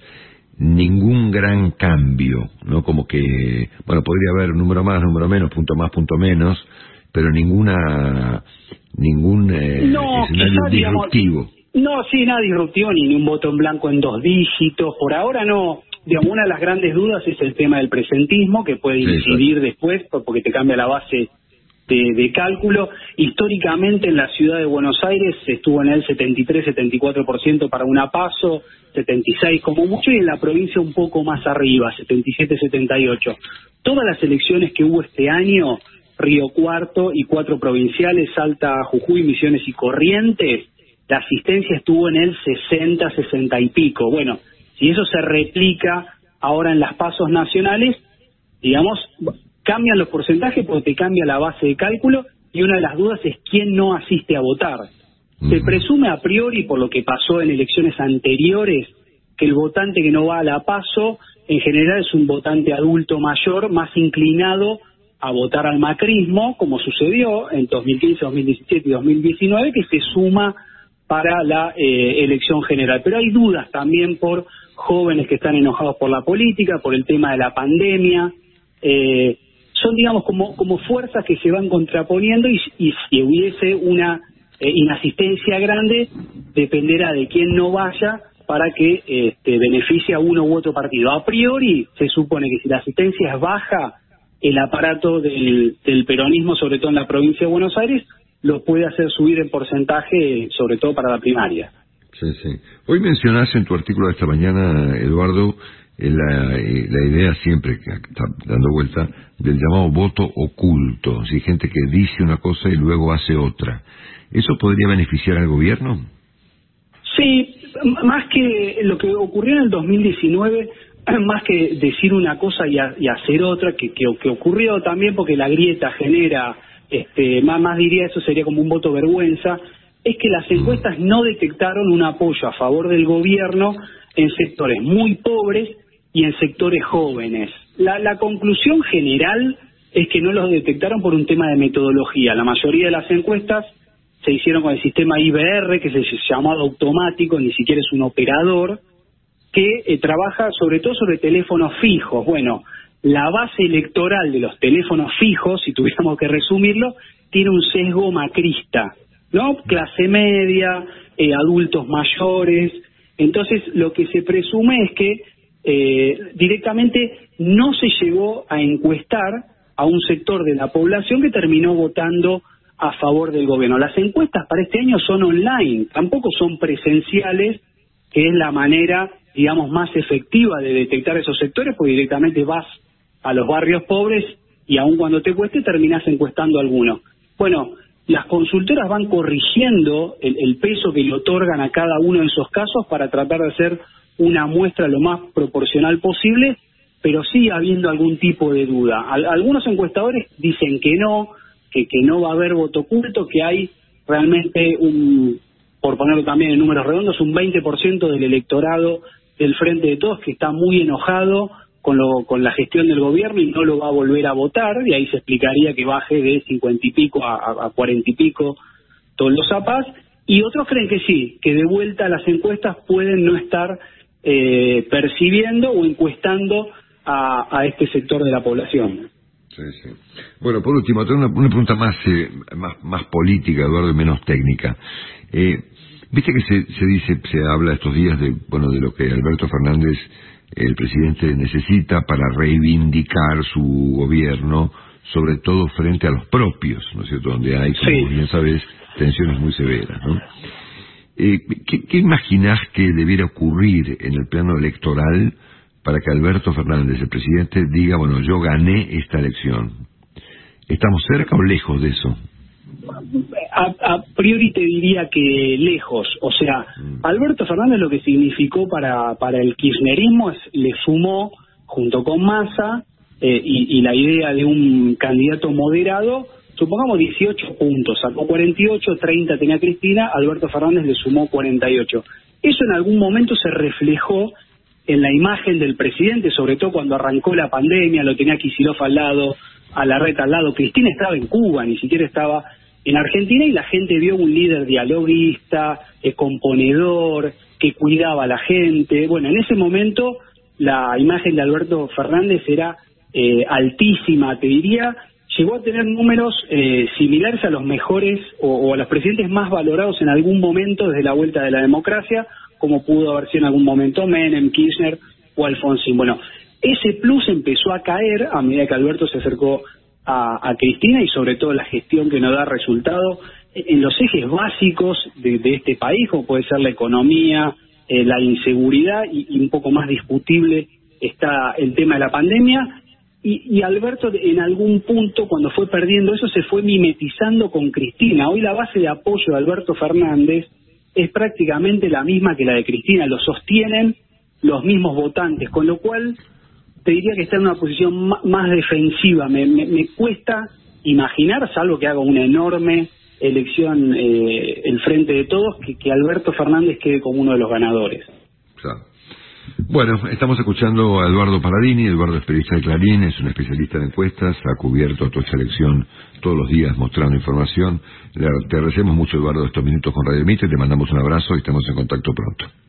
ningún gran cambio, ¿no? Como que, bueno, podría haber un número más, número menos, punto más, punto menos, pero ninguna, ningún eh, no, escenario quizá, disruptivo. Digamos, no, sí, nada disruptivo, ni, ni un voto en blanco en dos dígitos, por ahora no. Digamos, una de las grandes dudas es el tema del presentismo, que puede Sí, incidir claro. después, porque te cambia la base de, de cálculo. Históricamente en la ciudad de Buenos Aires estuvo en el setenta y tres, setenta y cuatro por ciento para una PASO, setenta y seis como mucho, y en la provincia un poco más arriba, setenta y siete, setenta y ocho. Todas las elecciones que hubo este año, Río Cuarto y cuatro provinciales, Salta, Jujuy, Misiones y Corrientes, la asistencia estuvo en el sesenta, sesenta y pico. Bueno, si eso se replica ahora en las pasos nacionales, digamos, cambian los porcentajes porque te cambia la base de cálculo, y una de las dudas es quién no asiste a votar. Uh-huh. Se presume a priori, por lo que pasó en elecciones anteriores, que el votante que no va a la paso en general es un votante adulto mayor más inclinado a votar al macrismo, como sucedió en dos mil quince, dos mil diecisiete y dos mil diecinueve, que se suma para la eh, elección general. Pero hay dudas también por jóvenes que están enojados por la política, por el tema de la pandemia, eh, son, digamos, como, como fuerzas que se van contraponiendo y, y si hubiese una eh, inasistencia grande, dependerá de quién no vaya para que este, beneficie a uno u otro partido. A priori, se supone que si la asistencia es baja, el aparato del, del peronismo, sobre todo en la provincia de Buenos Aires, lo puede hacer subir en porcentaje, sobre todo para la primaria. Sí, sí. Hoy mencionás en tu artículo de esta mañana, Eduardo, la, la idea siempre que está dando vuelta del llamado voto oculto, ¿sí? Gente que dice una cosa y luego hace otra. ¿Eso podría beneficiar al gobierno? Sí, más que lo que ocurrió en el dos mil diecinueve, más que decir una cosa y, a, y hacer otra, que, que, que ocurrió también porque la grieta genera, este, más, más diría eso sería como un voto vergüenza, es que las encuestas no detectaron un apoyo a favor del gobierno en sectores muy pobres y en sectores jóvenes. La, la conclusión general es que no los detectaron por un tema de metodología. La mayoría de las encuestas se hicieron con el sistema I B R, que se llamado automático, ni siquiera es un operador, que eh, trabaja sobre todo sobre teléfonos fijos. Bueno, la base electoral de los teléfonos fijos, si tuviéramos que resumirlo, tiene un sesgo macrista, ¿no? Clase media, eh, adultos mayores. Entonces, lo que se presume es que eh, directamente no se llegó a encuestar a un sector de la población que terminó votando a favor del gobierno. Las encuestas para este año son online, tampoco son presenciales, que es la manera, digamos, más efectiva de detectar esos sectores, porque directamente vas a los barrios pobres y aun cuando te cueste terminás encuestando a alguno. Bueno, las consultoras van corrigiendo el, el peso que le otorgan a cada uno de esos casos para tratar de hacer una muestra lo más proporcional posible, pero sigue habiendo algún tipo de duda. Al, algunos encuestadores dicen que no, que, que no va a haber voto oculto, que hay realmente un, por ponerlo también en números redondos, un veinte por ciento del electorado del Frente de Todos que está muy enojado con, lo, con la gestión del gobierno y no lo va a volver a votar, y ahí se explicaría que baje de cincuenta y pico a, a cuarenta y pico todos los A P A S, y otros creen que sí, que de vuelta las encuestas pueden no estar eh, percibiendo o encuestando a, a este sector de la población. Sí, sí. Bueno, por último, tengo una, una pregunta más, eh, más más política, Eduardo, y menos técnica. Eh, Viste que se, se dice, se habla estos días de, bueno, de lo que Alberto Fernández, el presidente, necesita para reivindicar su gobierno, sobre todo frente a los propios, ¿no es cierto?, donde hay, como sí. bien sabes, tensiones muy severas, ¿no? Eh, ¿qué, ¿Qué imaginás que debiera ocurrir en el plano electoral para que Alberto Fernández, el presidente, diga, bueno, yo gané esta elección? ¿Estamos cerca o lejos de eso? A, a priori te diría que lejos. O sea, Alberto Fernández lo que significó para, para el kirchnerismo es, le sumó, junto con Massa, eh, y, y la idea de un candidato moderado, supongamos dieciocho puntos, sacó cuarenta y ocho, treinta tenía Cristina, Alberto Fernández le sumó cuarenta y ocho. Eso en algún momento se reflejó en la imagen del presidente, sobre todo cuando arrancó la pandemia, lo tenía Kicillof al lado, a Larreta al lado, Cristina estaba en Cuba, ni siquiera estaba en Argentina, y la gente vio un líder dialoguista, eh, componedor, que cuidaba a la gente. Bueno, en ese momento la imagen de Alberto Fernández era eh, altísima, te diría, llegó a tener números eh, similares a los mejores o, o a los presidentes más valorados en algún momento desde la vuelta de la democracia, como pudo haber sido en algún momento Menem, Kirchner o Alfonsín. Bueno, ese plus empezó a caer a medida que Alberto se acercó a, a Cristina, y sobre todo la gestión que no da resultado en los ejes básicos de, de este país, como puede ser la economía, eh, la inseguridad, y, y un poco más discutible está el tema de la pandemia. Y, y Alberto en algún punto, cuando fue perdiendo eso, se fue mimetizando con Cristina. Hoy la base de apoyo de Alberto Fernández es prácticamente la misma que la de Cristina, lo sostienen los mismos votantes, con lo cual te diría que está en una posición más defensiva. Me, me, me cuesta imaginar, salvo que haga una enorme elección eh, el Frente de Todos, que, que Alberto Fernández quede como uno de los ganadores. Claro. Bueno, estamos escuchando a Eduardo Paladini. Eduardo es periodista de Clarín, es un especialista en encuestas, ha cubierto toda esta elección todos los días mostrando información. Le, te agradecemos mucho, Eduardo, estos minutos con Radio Mitre, te mandamos un abrazo y estamos en contacto pronto.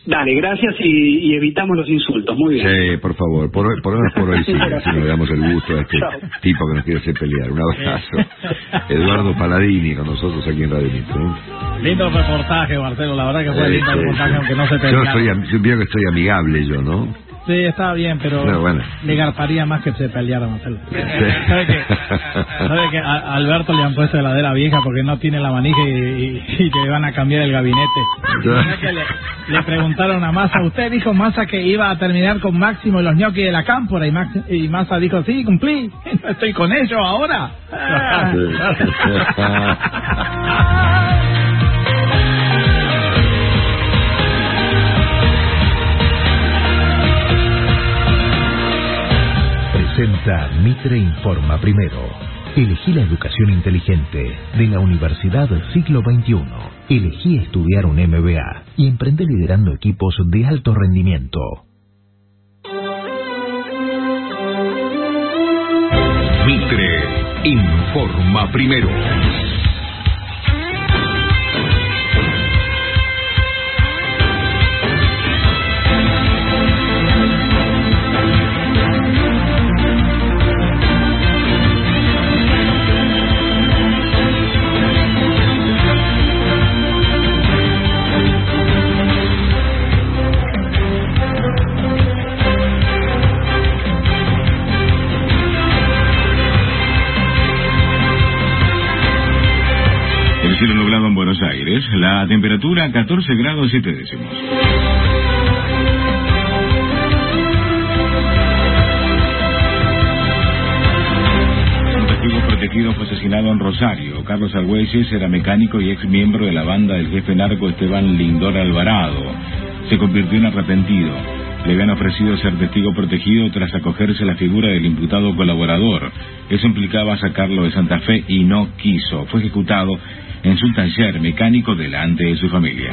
Dale, gracias y, y evitamos los insultos. Muy bien. Sí, por favor, por, hoy- por, hoy- por hoy sí, así nos damos el gusto a este tipo que nos quiere hacer pelear. Un abrazo. Eduardo Paladini con nosotros aquí en Radio Mitre. ¿eh? Lindo reportaje, Marcelo, la verdad que fue Sí, lindo sí, reportaje, sí. aunque no se Yo terminara. soy, am- yo veo que estoy amigable yo, ¿no? Sí, está bien, pero No, bueno. le garparía más que se peleara, Marcelo. ¿Sabe que, sabe que a a Alberto le han puesto heladera vieja porque no tiene la manija y, y, y le van a cambiar el gabinete? Ya que le, le preguntaron a Massa, usted dijo Massa que iba a terminar con Máximo y los ñoquis de la cámpora, y, Max, y Massa dijo, sí, cumplí, no estoy con ellos ahora. Presenta Mitre Informa Primero. Elegí la educación inteligente de la Universidad Siglo veintiuno. Elegí estudiar un M B A y emprende liderando equipos de alto rendimiento. Mitre Informa Primero. El cielo nublado en Buenos Aires, la temperatura catorce grados siete décimos. Un testigo protegido fue asesinado en Rosario. Carlos Argüelles era mecánico y ex miembro de la banda del jefe narco Esteban Lindor Alvarado. Se convirtió en arrepentido. Le habían ofrecido ser testigo protegido tras acogerse a la figura del imputado colaborador. Eso implicaba sacarlo de Santa Fe y no quiso. Fue ejecutado en su taller mecánico delante de su familia.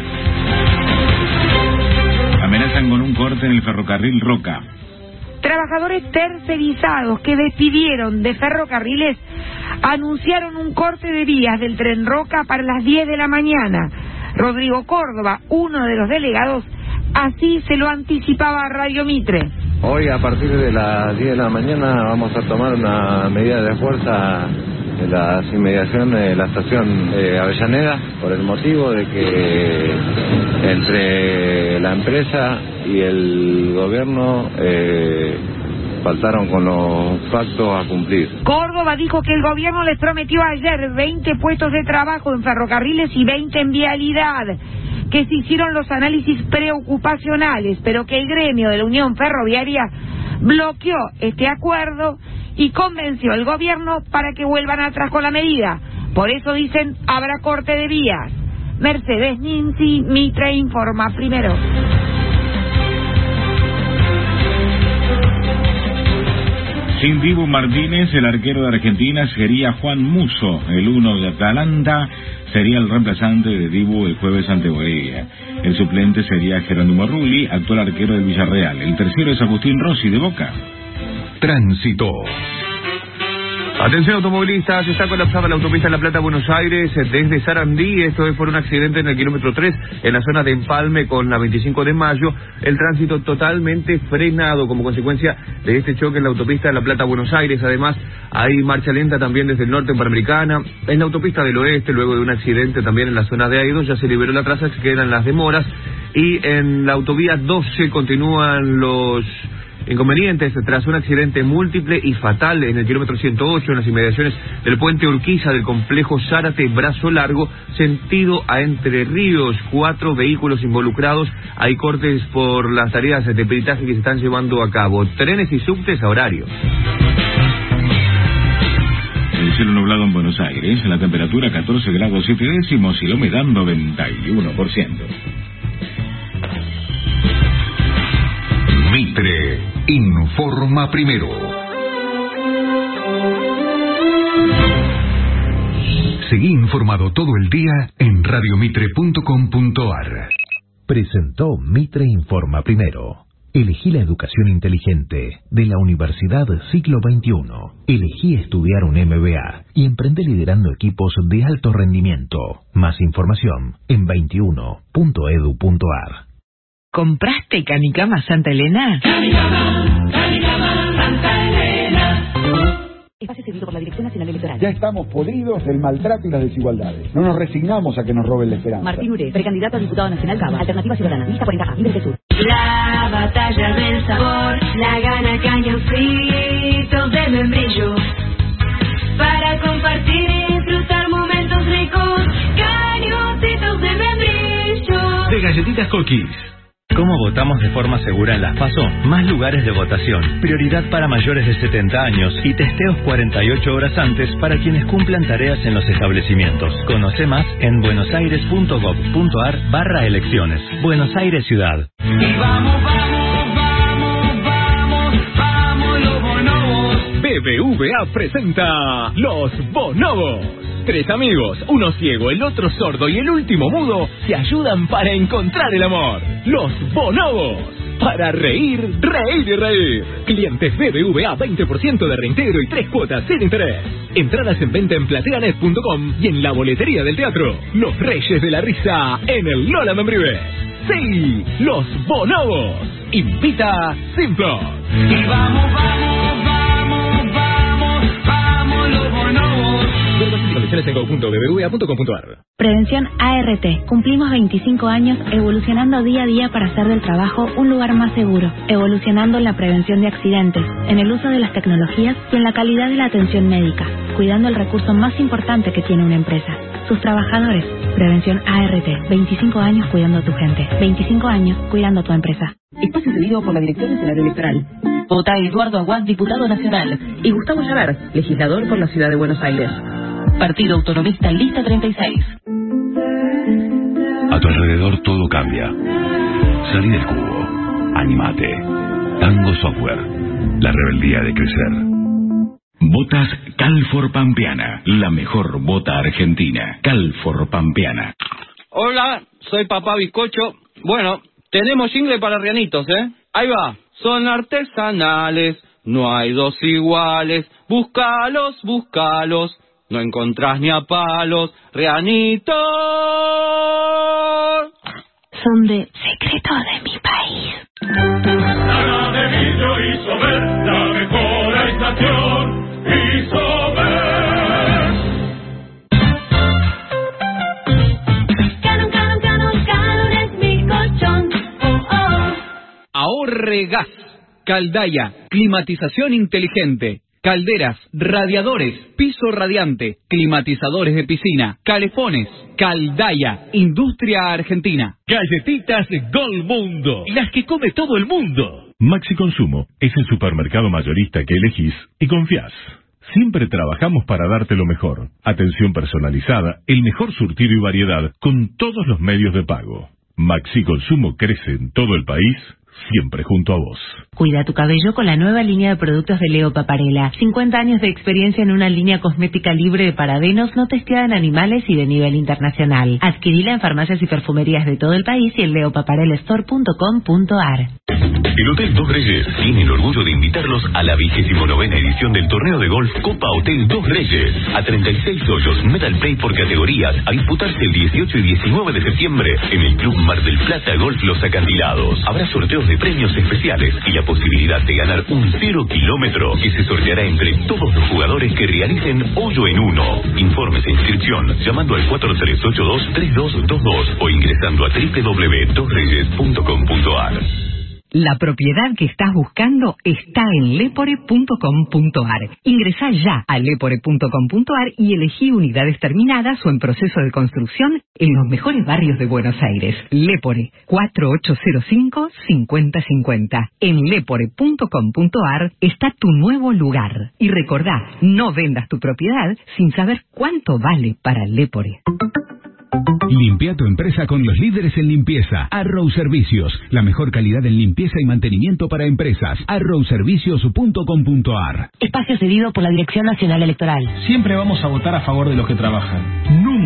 Amenazan con un corte en el ferrocarril Roca. Trabajadores tercerizados que despidieron de ferrocarriles anunciaron un corte de vías del tren Roca para las diez de la mañana. Rodrigo Córdoba, uno de los delegados, así se lo anticipaba a Radio Mitre. Hoy a partir de las diez de la mañana vamos a tomar una medida de fuerza en las inmediaciones de la estación de Avellaneda por el motivo de que entre la empresa y el gobierno eh, faltaron con los pactos a cumplir. Córdoba dijo que el gobierno les prometió ayer veinte puestos de trabajo en ferrocarriles y veinte en vialidad, que se hicieron los análisis preocupacionales, pero que el gremio de la Unión Ferroviaria bloqueó este acuerdo y convenció al gobierno para que vuelvan atrás con la medida. Por eso dicen, habrá corte de vías. Mercedes Ninzi, Mitre Informa Primero. Sin Dibu Martínez, el arquero de Argentina sería Juan Musso. El uno de Atalanta sería el reemplazante de Dibu el jueves ante Bolivia. El suplente sería Jerónimo Rulli, actual arquero del Villarreal. El tercero es Agustín Rossi de Boca. Tránsito. Atención automovilistas, está colapsada la autopista La Plata Buenos Aires desde Sarandí. Esto es por un accidente en el kilómetro tres en la zona de Empalme con la veinticinco de mayo. El tránsito totalmente frenado como consecuencia de este choque en la autopista La Plata Buenos Aires. Además hay marcha lenta también desde el norte en Panamericana. En la autopista del oeste, luego de un accidente también en la zona de Aedo, ya se liberó la traza, se quedan las demoras. Y en la autovía doce continúan los inconvenientes tras un accidente múltiple y fatal en el kilómetro ciento ocho en las inmediaciones del puente Urquiza del complejo Zárate Brazo Largo, sentido a Entre Ríos. Cuatro vehículos involucrados. Hay cortes por las tareas de peritaje que se están llevando a cabo. Trenes y subtes a horario. El cielo nublado en Buenos Aires, la temperatura catorce grados siete décimos y la humedad noventa y uno por ciento. Mitre Informa Primero. Seguí informado todo el día en radiomitre punto com punto ar. Presentó Mitre Informa Primero. Elegí la educación inteligente de la Universidad Siglo veintiuno. Elegí estudiar un M B A y emprende liderando equipos de alto rendimiento. Más información en veintiuno punto edu punto ar. ¿Compraste Canicama Santa Elena? Canicama, Canicama Santa Elena. Espacio cedido por la Dirección Nacional Electoral. Ya estamos podridos del maltrato y las desigualdades. No nos resignamos a que nos roben la esperanza. Martín Ure, precandidato a diputado nacional Cava. Alternativa Ciudadana. Lista cuarenta A. Libre del Sur. La batalla del sabor la gana cañoncitos de membrillo. Para compartir y disfrutar momentos ricos, cañoncitos de membrillo. De Galletitas Cookies. ¿Cómo votamos de forma segura en las PASO? Más lugares de votación, prioridad para mayores de setenta años y testeos cuarenta y ocho horas antes para quienes cumplan tareas en los establecimientos. Conoce más en buenosaires.gov.ar barra elecciones. Buenos Aires Ciudad. Y vamos, vamos, vamos, vamos, vamos los bonobos. B B V A presenta Los Bonobos. Tres amigos, uno ciego, el otro sordo y el último mudo, se ayudan para encontrar el amor. Los Bonobos. Para reír, reír y reír. Clientes B B V A, veinte por ciento de reintegro y tres cuotas sin interés. Entradas en venta en plateanet punto com y en la boletería del teatro. Los Reyes de la Risa en el Lola Membrives. Sí, Los Bonobos. Invita Simplot. Y vamos, vamos, vamos, vamos, vamos los bonobos. Condiciones en go punto b b v a punto com punto a r. Prevención A R T. Cumplimos veinticinco años evolucionando día a día para hacer del trabajo un lugar más seguro, evolucionando en la prevención de accidentes, en el uso de las tecnologías y en la calidad de la atención médica, cuidando el recurso más importante que tiene una empresa, sus trabajadores. Prevención A R T. veinticinco años cuidando a tu gente. veinticinco años cuidando a tu empresa. Espacio cedido por la Dirección Nacional Electoral. Vota Eduardo Aguad, diputado nacional. Y Gustavo Llaver, legislador por la Ciudad de Buenos Aires. Partido Autonomista, lista treinta y seis. A tu alrededor todo cambia. Salí del cubo. Animate. Tango Software. La rebeldía de crecer. Botas Calfor Pampeana, la mejor bota argentina. Calfor Pampeana. Hola, soy Papá Bizcocho. Bueno, tenemos jingle para rianitos, ¿eh? Ahí va. Son artesanales, no hay dos iguales. Búscalos, búscalos. No encontrás ni a palos, Rianitos. Son de secreto de mi país. Sara de Vidrio hizo ver la mejor aislación. Hizo ver. Canon, canon, canon, canon es mi colchón. Oh, oh. Ahorre gas. Caldaya. Climatización inteligente. Calderas, radiadores, piso radiante, climatizadores de piscina, calefones, Caldaya, industria argentina. Galletitas Gol Mundo, las que come todo el mundo. Maxi Consumo es el supermercado mayorista que elegís y confías. Siempre trabajamos para darte lo mejor. Atención personalizada, el mejor surtido y variedad con todos los medios de pago. Maxi Consumo crece en todo el país, siempre junto a vos. Cuida tu cabello con la nueva línea de productos de Leo Paparella. cincuenta años de experiencia en una línea cosmética libre de parabenos, no testeada en animales y de nivel internacional. Adquirila en farmacias y perfumerías de todo el país y en leo paparella store punto com punto a r. El Hotel Dos Reyes tiene el orgullo de invitarlos a la vigésimo novena edición del torneo de golf Copa Hotel Dos Reyes. A treinta y seis hoyos, medal play por categorías, a disputarse el dieciocho y diecinueve de septiembre en el Club Mar del Plata Golf Los Acantilados. Habrá sorteos de premios especiales y la posibilidad de ganar un cero kilómetro que se sorteará entre todos los jugadores que realicen hoyo en uno. Informes e inscripción llamando al cuatro tres ocho dos, tres dos dos dos o ingresando a doble u doble u doble u punto dos reyes punto com punto a r. La propiedad que estás buscando está en lepore punto com punto a r. Ingresá ya a lepore punto com punto a r y elegí unidades terminadas o en proceso de construcción en los mejores barrios de Buenos Aires. Lepore, cuatro ocho cero cinco, cinco cero cinco cero. En lepore punto com punto a r está tu nuevo lugar. Y recordá, no vendas tu propiedad sin saber cuánto vale para Lepore. Limpia tu empresa con los líderes en limpieza. Arrow Servicios, la mejor calidad en limpieza y mantenimiento para empresas. arrow servicios punto com punto a r. Espacio cedido por la Dirección Nacional Electoral. Siempre vamos a votar a favor de los que trabajan. Nunca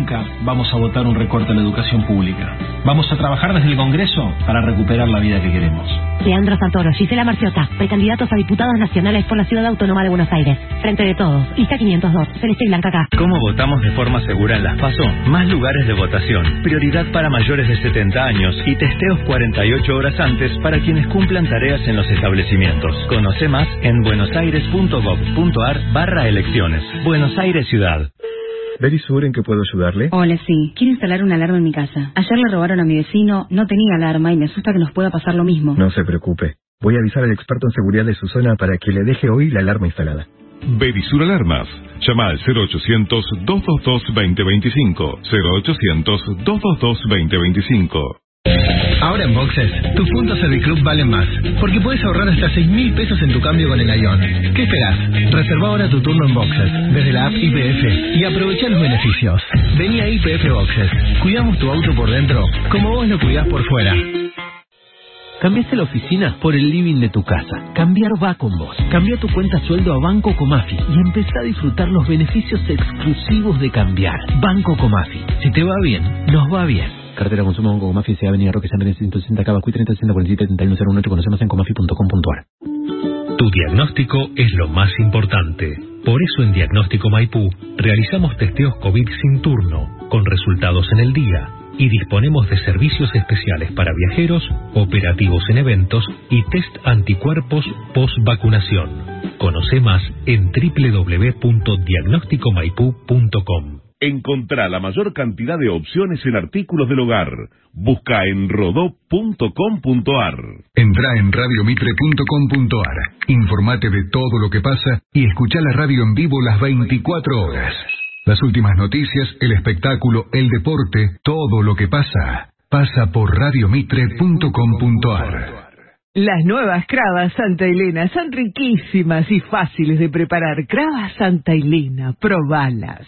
nunca vamos a votar un recorte a la educación pública. Vamos a trabajar desde el Congreso para recuperar la vida que queremos. Leandro Santoro, Gisela Marciota, precandidatos a diputados nacionales por la Ciudad Autónoma de Buenos Aires. Frente de Todos, lista quinientos dos, Celeste y Blanca acá. ¿Cómo votamos de forma segura en las PASO? Más lugares de votación, prioridad para mayores de setenta años y testeos cuarenta y ocho horas antes para quienes cumplan tareas en los establecimientos. Conoce más en buenosaires.gov.ar barra elecciones. Buenos Aires Ciudad. ¿Verisur, en qué puedo ayudarle? Hola, sí. Quiero instalar una alarma en mi casa. Ayer le robaron a mi vecino, no tenía alarma y me asusta que nos pueda pasar lo mismo. No se preocupe. Voy a avisar al experto en seguridad de su zona para que le deje hoy la alarma instalada. Verisur Alarmas. Llama al cero ochocientos, dos dos dos, dos cero dos cinco. cero ochocientos, dos dos dos, dos cero dos cinco. Ahora en Boxes, tus puntos Serviclub valen más, porque puedes ahorrar hasta seis mil pesos en tu cambio con el Ion. ¿Qué esperás? Reserva ahora tu turno en Boxes, desde la app I P F, y aprovecha los beneficios. Vení a I P F Boxes. Cuidamos tu auto por dentro, como vos lo cuidás por fuera. Cambiaste la oficina por el living de tu casa. Cambiar va con vos. Cambia tu cuenta sueldo a Banco Comafi y empezá a disfrutar los beneficios exclusivos de cambiar. Banco Comafi. Si te va bien, nos va bien. Cartera Consumo Banco Comafi, C. Avenida Roque San ciento sesenta, Cabacuy, treinta, sesenta, cuarenta y siete, treinta y uno cero uno ocho. Conocemos en comafi punto com punto ar. Tu diagnóstico es lo más importante. Por eso en Diagnóstico Maipú realizamos testeos COVID sin turno, con resultados en el día, y disponemos de servicios especiales para viajeros, operativos en eventos y test anticuerpos post-vacunación. Conoce más en doble u doble u doble u punto diagnóstico maipú punto com. Encontrá la mayor cantidad de opciones en artículos del hogar. Busca en rodó punto com punto ar. Entrá en radio mitre punto com punto ar. Informate de todo lo que pasa y escuchá la radio en vivo las veinticuatro horas. Las últimas noticias, el espectáculo, el deporte, todo lo que pasa, pasa por radio mitre punto com punto ar. Las nuevas Cravas Santa Elena son riquísimas y fáciles de preparar. Cravas Santa Elena, probalas.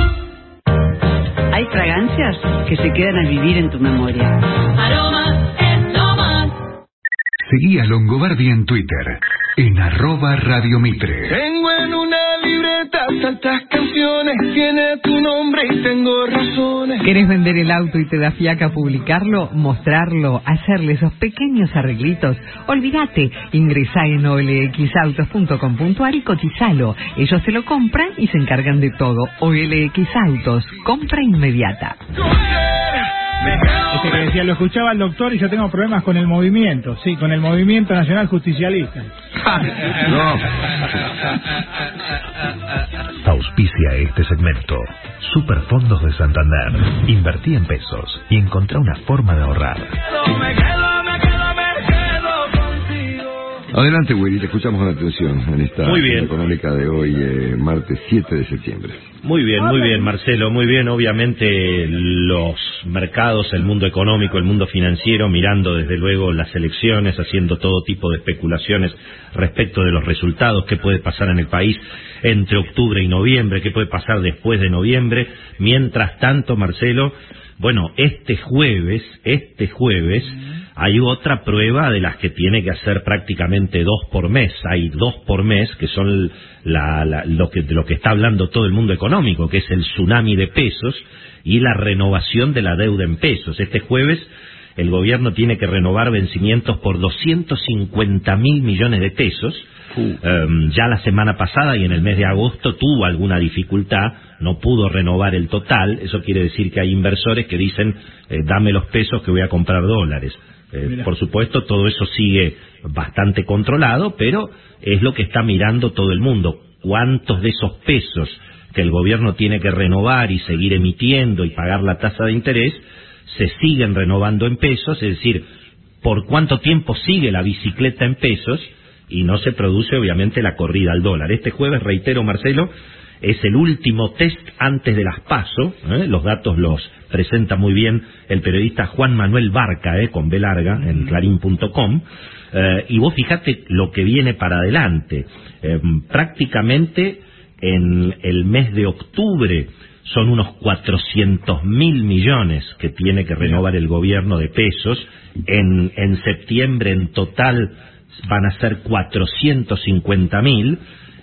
Hay fragancias que se quedan a vivir en tu memoria. Aromas es lo más. Seguí a Longobardi en Twitter, en arroba Radio Mitre. Tengo en una libreta tantas canciones, tiene tu nombre y tengo razones. ¿Querés vender el auto y te da fiaca publicarlo, mostrarlo, hacerle esos pequeños arreglitos? Olvídate, ingresá en o l x autos punto com punto ar y cotizalo. Ellos se lo compran y se encargan de todo. O L X Autos, compra inmediata. Este que decía, lo escuchaba el doctor y yo tengo problemas con el movimiento, sí, con el Movimiento Nacional Justicialista. No. Auspicia este segmento. Superfondos de Santander. Invertí en pesos y encontrá una forma de ahorrar. Adelante, Willy, te escuchamos con atención en esta Muy bien. económica de hoy, eh, martes siete de septiembre. Muy bien, muy bien, Marcelo, muy bien. Obviamente los mercados, el mundo económico, el mundo financiero, mirando desde luego las elecciones, haciendo todo tipo de especulaciones respecto de los resultados, qué puede pasar en el país entre octubre y noviembre, qué puede pasar después de noviembre. Mientras tanto, Marcelo, bueno, este jueves, este jueves, hay otra prueba de las que tiene que hacer prácticamente dos por mes. Hay dos por mes que son la, la, lo, que, de lo que está hablando todo el mundo económico, que es el tsunami de pesos y la renovación de la deuda en pesos. Este jueves el gobierno tiene que renovar vencimientos por doscientos cincuenta mil millones de pesos. Um, ya la semana pasada y en el mes de agosto tuvo alguna dificultad, no pudo renovar el total. Eso quiere decir que hay inversores que dicen, eh, dame los pesos que voy a comprar dólares. Eh, por supuesto, todo eso sigue bastante controlado, pero es lo que está mirando todo el mundo. ¿Cuántos de esos pesos que el gobierno tiene que renovar y seguir emitiendo y pagar la tasa de interés se siguen renovando en pesos? Es decir, ¿por cuánto tiempo sigue la bicicleta en pesos? Y no se produce, obviamente, la corrida al dólar. Este jueves, reitero, Marcelo, es el último test antes de las PASO, ¿eh? Los datos los presenta muy bien el periodista Juan Manuel Barca, ¿eh? Con B larga, en clarín punto com. Eh, y vos fijate lo que viene para adelante. Eh, prácticamente en el mes de octubre son unos cuatrocientos mil millones que tiene que renovar el gobierno de pesos. En, en septiembre, en total, van a ser cuatrocientos cincuenta mil.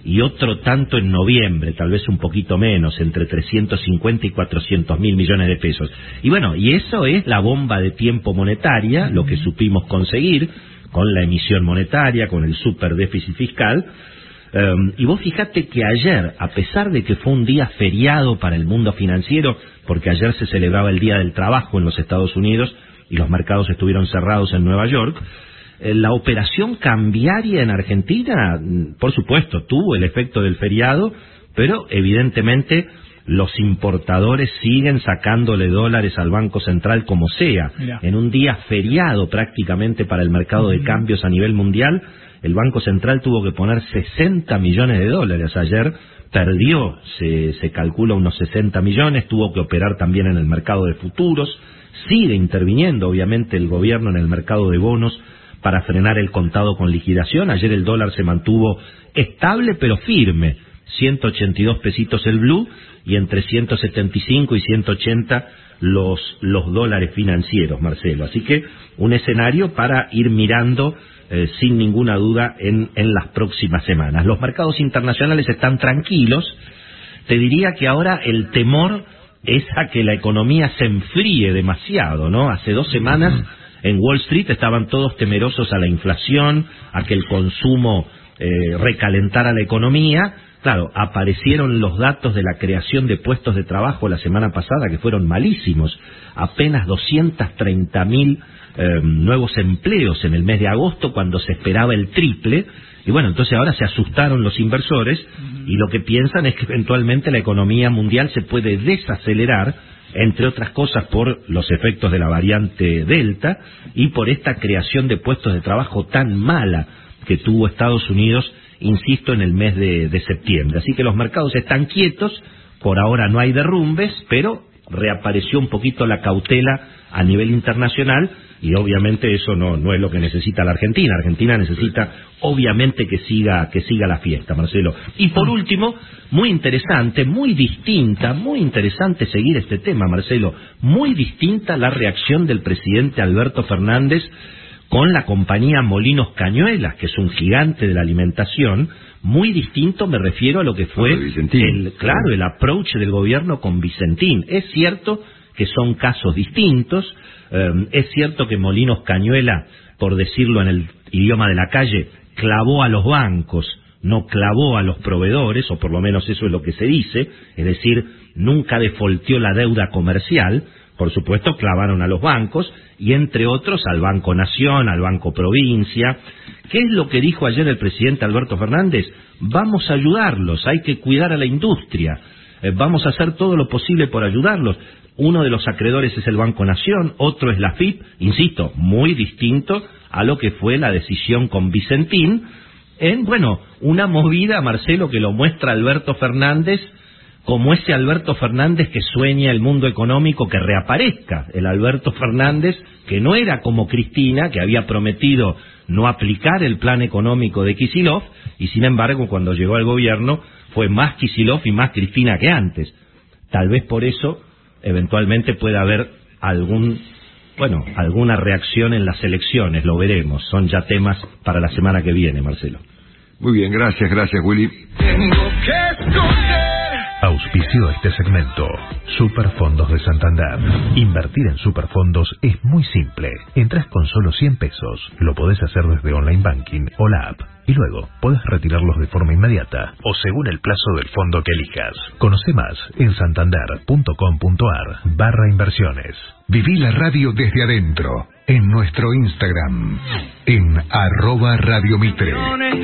y otro tanto en noviembre, tal vez un poquito menos, entre trescientos cincuenta y cuatrocientos mil millones de pesos. Y bueno, y eso es la bomba de tiempo monetaria, lo que supimos conseguir con la emisión monetaria, con el superdéficit fiscal. Um, y vos fijate que ayer, a pesar de que fue un día feriado para el mundo financiero, porque ayer se celebraba el Día del Trabajo en los Estados Unidos y los mercados estuvieron cerrados en Nueva York, eh, la operación cambiaria en Argentina, por supuesto, tuvo el efecto del feriado, pero evidentemente los importadores siguen sacándole dólares al Banco Central como sea. Mirá. En un día feriado prácticamente para el mercado de cambios a nivel mundial, el Banco Central tuvo que poner sesenta millones de dólares. Ayer perdió, se, se calcula unos sesenta millones, tuvo que operar también en el mercado de futuros, sigue interviniendo obviamente el gobierno en el mercado de bonos para frenar el contado con liquidación. Ayer el dólar se mantuvo estable pero firme, ciento ochenta y dos pesitos el blue y entre ciento setenta y cinco y ciento ochenta los, los dólares financieros, Marcelo. Así que un escenario para ir mirando eh, sin ninguna duda en, en las próximas semanas. Los mercados internacionales están tranquilos. Te diría que ahora el temor es a que la economía se enfríe demasiado, ¿no? Hace dos semanas en Wall Street estaban todos temerosos a la inflación, a que el consumo eh, recalentara la economía. Claro, aparecieron los datos de la creación de puestos de trabajo la semana pasada que fueron malísimos. Apenas doscientos treinta mil eh, nuevos empleos en el mes de agosto cuando se esperaba el triple. Y bueno, entonces ahora se asustaron los inversores y lo que piensan es que eventualmente la economía mundial se puede desacelerar, entre otras cosas por los efectos de la variante Delta y por esta creación de puestos de trabajo tan mala que tuvo Estados Unidos, insisto, en el mes de, de septiembre. Así que los mercados están quietos, por ahora no hay derrumbes, pero reapareció un poquito la cautela a nivel internacional y obviamente eso no, no es lo que necesita la Argentina. Argentina necesita obviamente que siga, que siga la fiesta, Marcelo. Y por último, muy interesante, muy distinta, muy interesante seguir este tema, Marcelo, muy distinta la reacción del presidente Alberto Fernández con la compañía Molinos Cañuelas, que es un gigante de la alimentación. Muy distinto me refiero a lo que fue el, claro, el approach del gobierno con Vicentín. Es cierto que son casos distintos, eh, es cierto que Molinos Cañuelas, por decirlo en el idioma de la calle, clavó a los bancos, no clavó a los proveedores, o por lo menos eso es lo que se dice, es decir, nunca defolteó la deuda comercial. Por supuesto, clavaron a los bancos y, entre otros, al Banco Nación, al Banco Provincia. ¿Qué es lo que dijo ayer el presidente Alberto Fernández? Vamos a ayudarlos, hay que cuidar a la industria, eh, vamos a hacer todo lo posible por ayudarlos. Uno de los acreedores es el Banco Nación, otro es la F I P, insisto, muy distinto a lo que fue la decisión con Vicentín, en, bueno, una movida, Marcelo, que lo muestra Alberto Fernández como ese Alberto Fernández que sueña el mundo económico que reaparezca, el Alberto Fernández que no era como Cristina, que había prometido no aplicar el plan económico de Kicillof, y sin embargo cuando llegó al gobierno fue más Kicillof y más Cristina que antes. Tal vez por eso eventualmente pueda haber algún, bueno, alguna reacción en las elecciones, lo veremos, son ya temas para la semana que viene, Marcelo. Muy bien, gracias, gracias, Willy. Tengo que esconder. Auspició este segmento Superfondos de Santander. Invertir en Superfondos es muy simple. Entras con solo cien pesos, lo podés hacer desde Online Banking o la app. Y luego podés retirarlos de forma inmediata o según el plazo del fondo que elijas. Conoce más en santander.com.ar barra inversiones. Viví la radio desde adentro en nuestro Instagram en arroba Radio Mitre.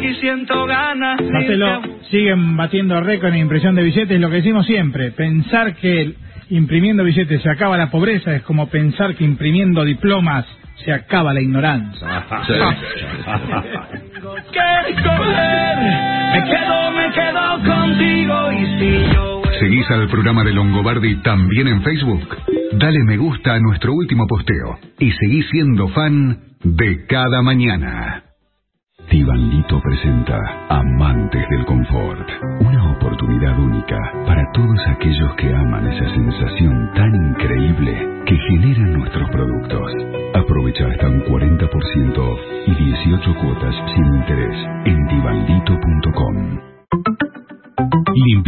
Marcelo, siguen batiendo récord en impresión de billetes. Lo que decimos siempre, pensar que imprimiendo billetes se acaba la pobreza es como pensar que imprimiendo diplomas se acaba la ignorancia. Sí. Que escoger, me quedo, me quedo contigo y si yo... ¿Seguís al programa de Longobardi también en Facebook? Dale me gusta a nuestro último posteo y seguí siendo fan de Cada Mañana. Divanlito presenta Amantes del Confort, una oportunidad única para todos aquellos que aman esa sensación tan increíble que generan nuestros productos. Aprovecha hasta un cuarenta por ciento off y dieciocho cuotas sin interés en divanlito punto com.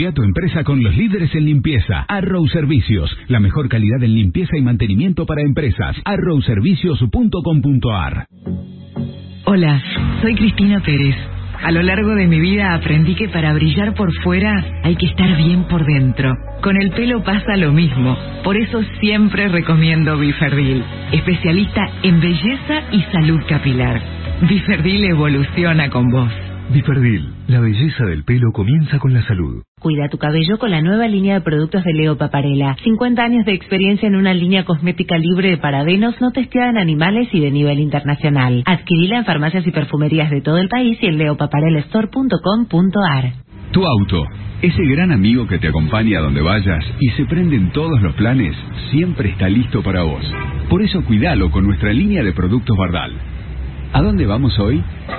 Limpia tu empresa con los líderes en limpieza. Arrow Servicios, la mejor calidad en limpieza y mantenimiento para empresas. arrow servicios punto com punto ar. Hola, soy Cristina Pérez. A lo largo de mi vida aprendí que para brillar por fuera hay que estar bien por dentro. Con el pelo pasa lo mismo. Por eso siempre recomiendo Biferdil, especialista en belleza y salud capilar. Biferdil evoluciona con vos. Biferdil, la belleza del pelo comienza con la salud. Cuida tu cabello con la nueva línea de productos de Leo Paparella. cincuenta años de experiencia en una línea cosmética libre de parabenos, no testeada en animales y de nivel internacional. Adquirila en farmacias y perfumerías de todo el país y en leo paparella store punto com punto ar. Tu auto, ese gran amigo que te acompaña a donde vayas y se prenden todos los planes, siempre está listo para vos. Por eso cuidalo con nuestra línea de productos Bardal. ¿A dónde vamos hoy?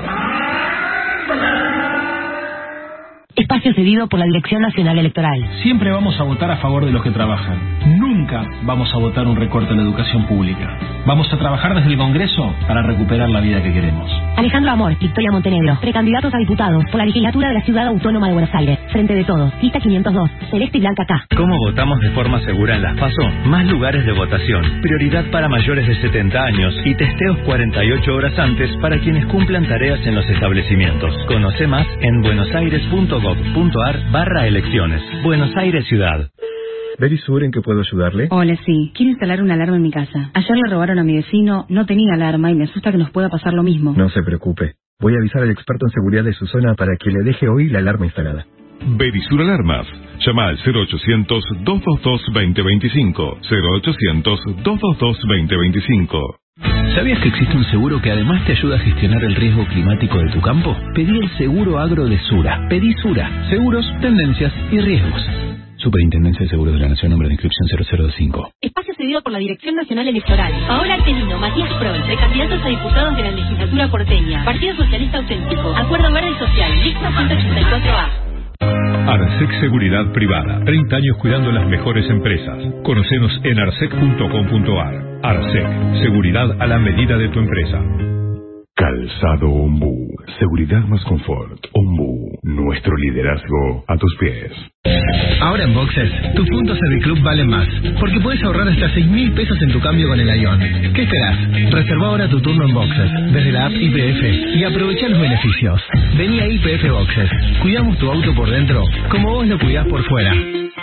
Espacio cedido por la Dirección Nacional Electoral. Siempre vamos a votar a favor de los que trabajan. Nunca vamos a votar un recorte en la educación pública. Vamos a trabajar desde el Congreso para recuperar la vida que queremos. Alejandro Amor, Victoria Montenegro, precandidatos a diputados por la legislatura de la Ciudad Autónoma de Buenos Aires. Frente de Todos, lista quinientos dos, Celeste y Blanca K. ¿Cómo votamos de forma segura en las PASO? Más lugares de votación, prioridad para mayores de setenta años y testeos cuarenta y ocho horas antes para quienes cumplan tareas en los establecimientos. Conoce más en buenosaires punto gov punto ar barra elecciones. Buenos Aires Ciudad. Verisur, ¿en qué puedo ayudarle? Hola, sí. Quiero instalar una alarma en mi casa. Ayer le robaron a mi vecino, no tenía alarma y me asusta que nos pueda pasar lo mismo. No se preocupe. Voy a avisar al experto en seguridad de su zona para que le deje hoy la alarma instalada. Verisur Alarmas. Llama al cero ochocientos, dos dos dos, dos cero dos cinco. cero ochocientos, dos dos dos, dos cero dos cinco. ¿Sabías que existe un seguro que además te ayuda a gestionar el riesgo climático de tu campo? Pedí el seguro agro de Sura. Pedí Sura. Seguros, tendencias y riesgos. Superintendencia de Seguros de la Nación, nombre de inscripción cero cero dos cinco. Espacio cedido por la Dirección Nacional Electoral. Paola Artelino, Matías Prol, precandidatos a diputados de la legislatura porteña. Partido Socialista Auténtico. Acuerdo Verde Social. Lista ciento ochenta y cuatro A. Arsec Seguridad Privada. treinta años cuidando las mejores empresas. Conocenos en arsec punto com punto ar. Arsec. Seguridad a la medida de tu empresa. Calzado Ombú. Seguridad más confort. Ombú. Nuestro liderazgo a tus pies. Ahora en Boxes, tus puntos Serviclub valen más, porque puedes ahorrar hasta seis mil pesos en tu cambio con el Ion. ¿Qué esperás? Reserva ahora tu turno en Boxes, desde la app I P F, y aprovecha los beneficios. Vení a I P F Boxes. Cuidamos tu auto por dentro, como vos lo cuidás por fuera.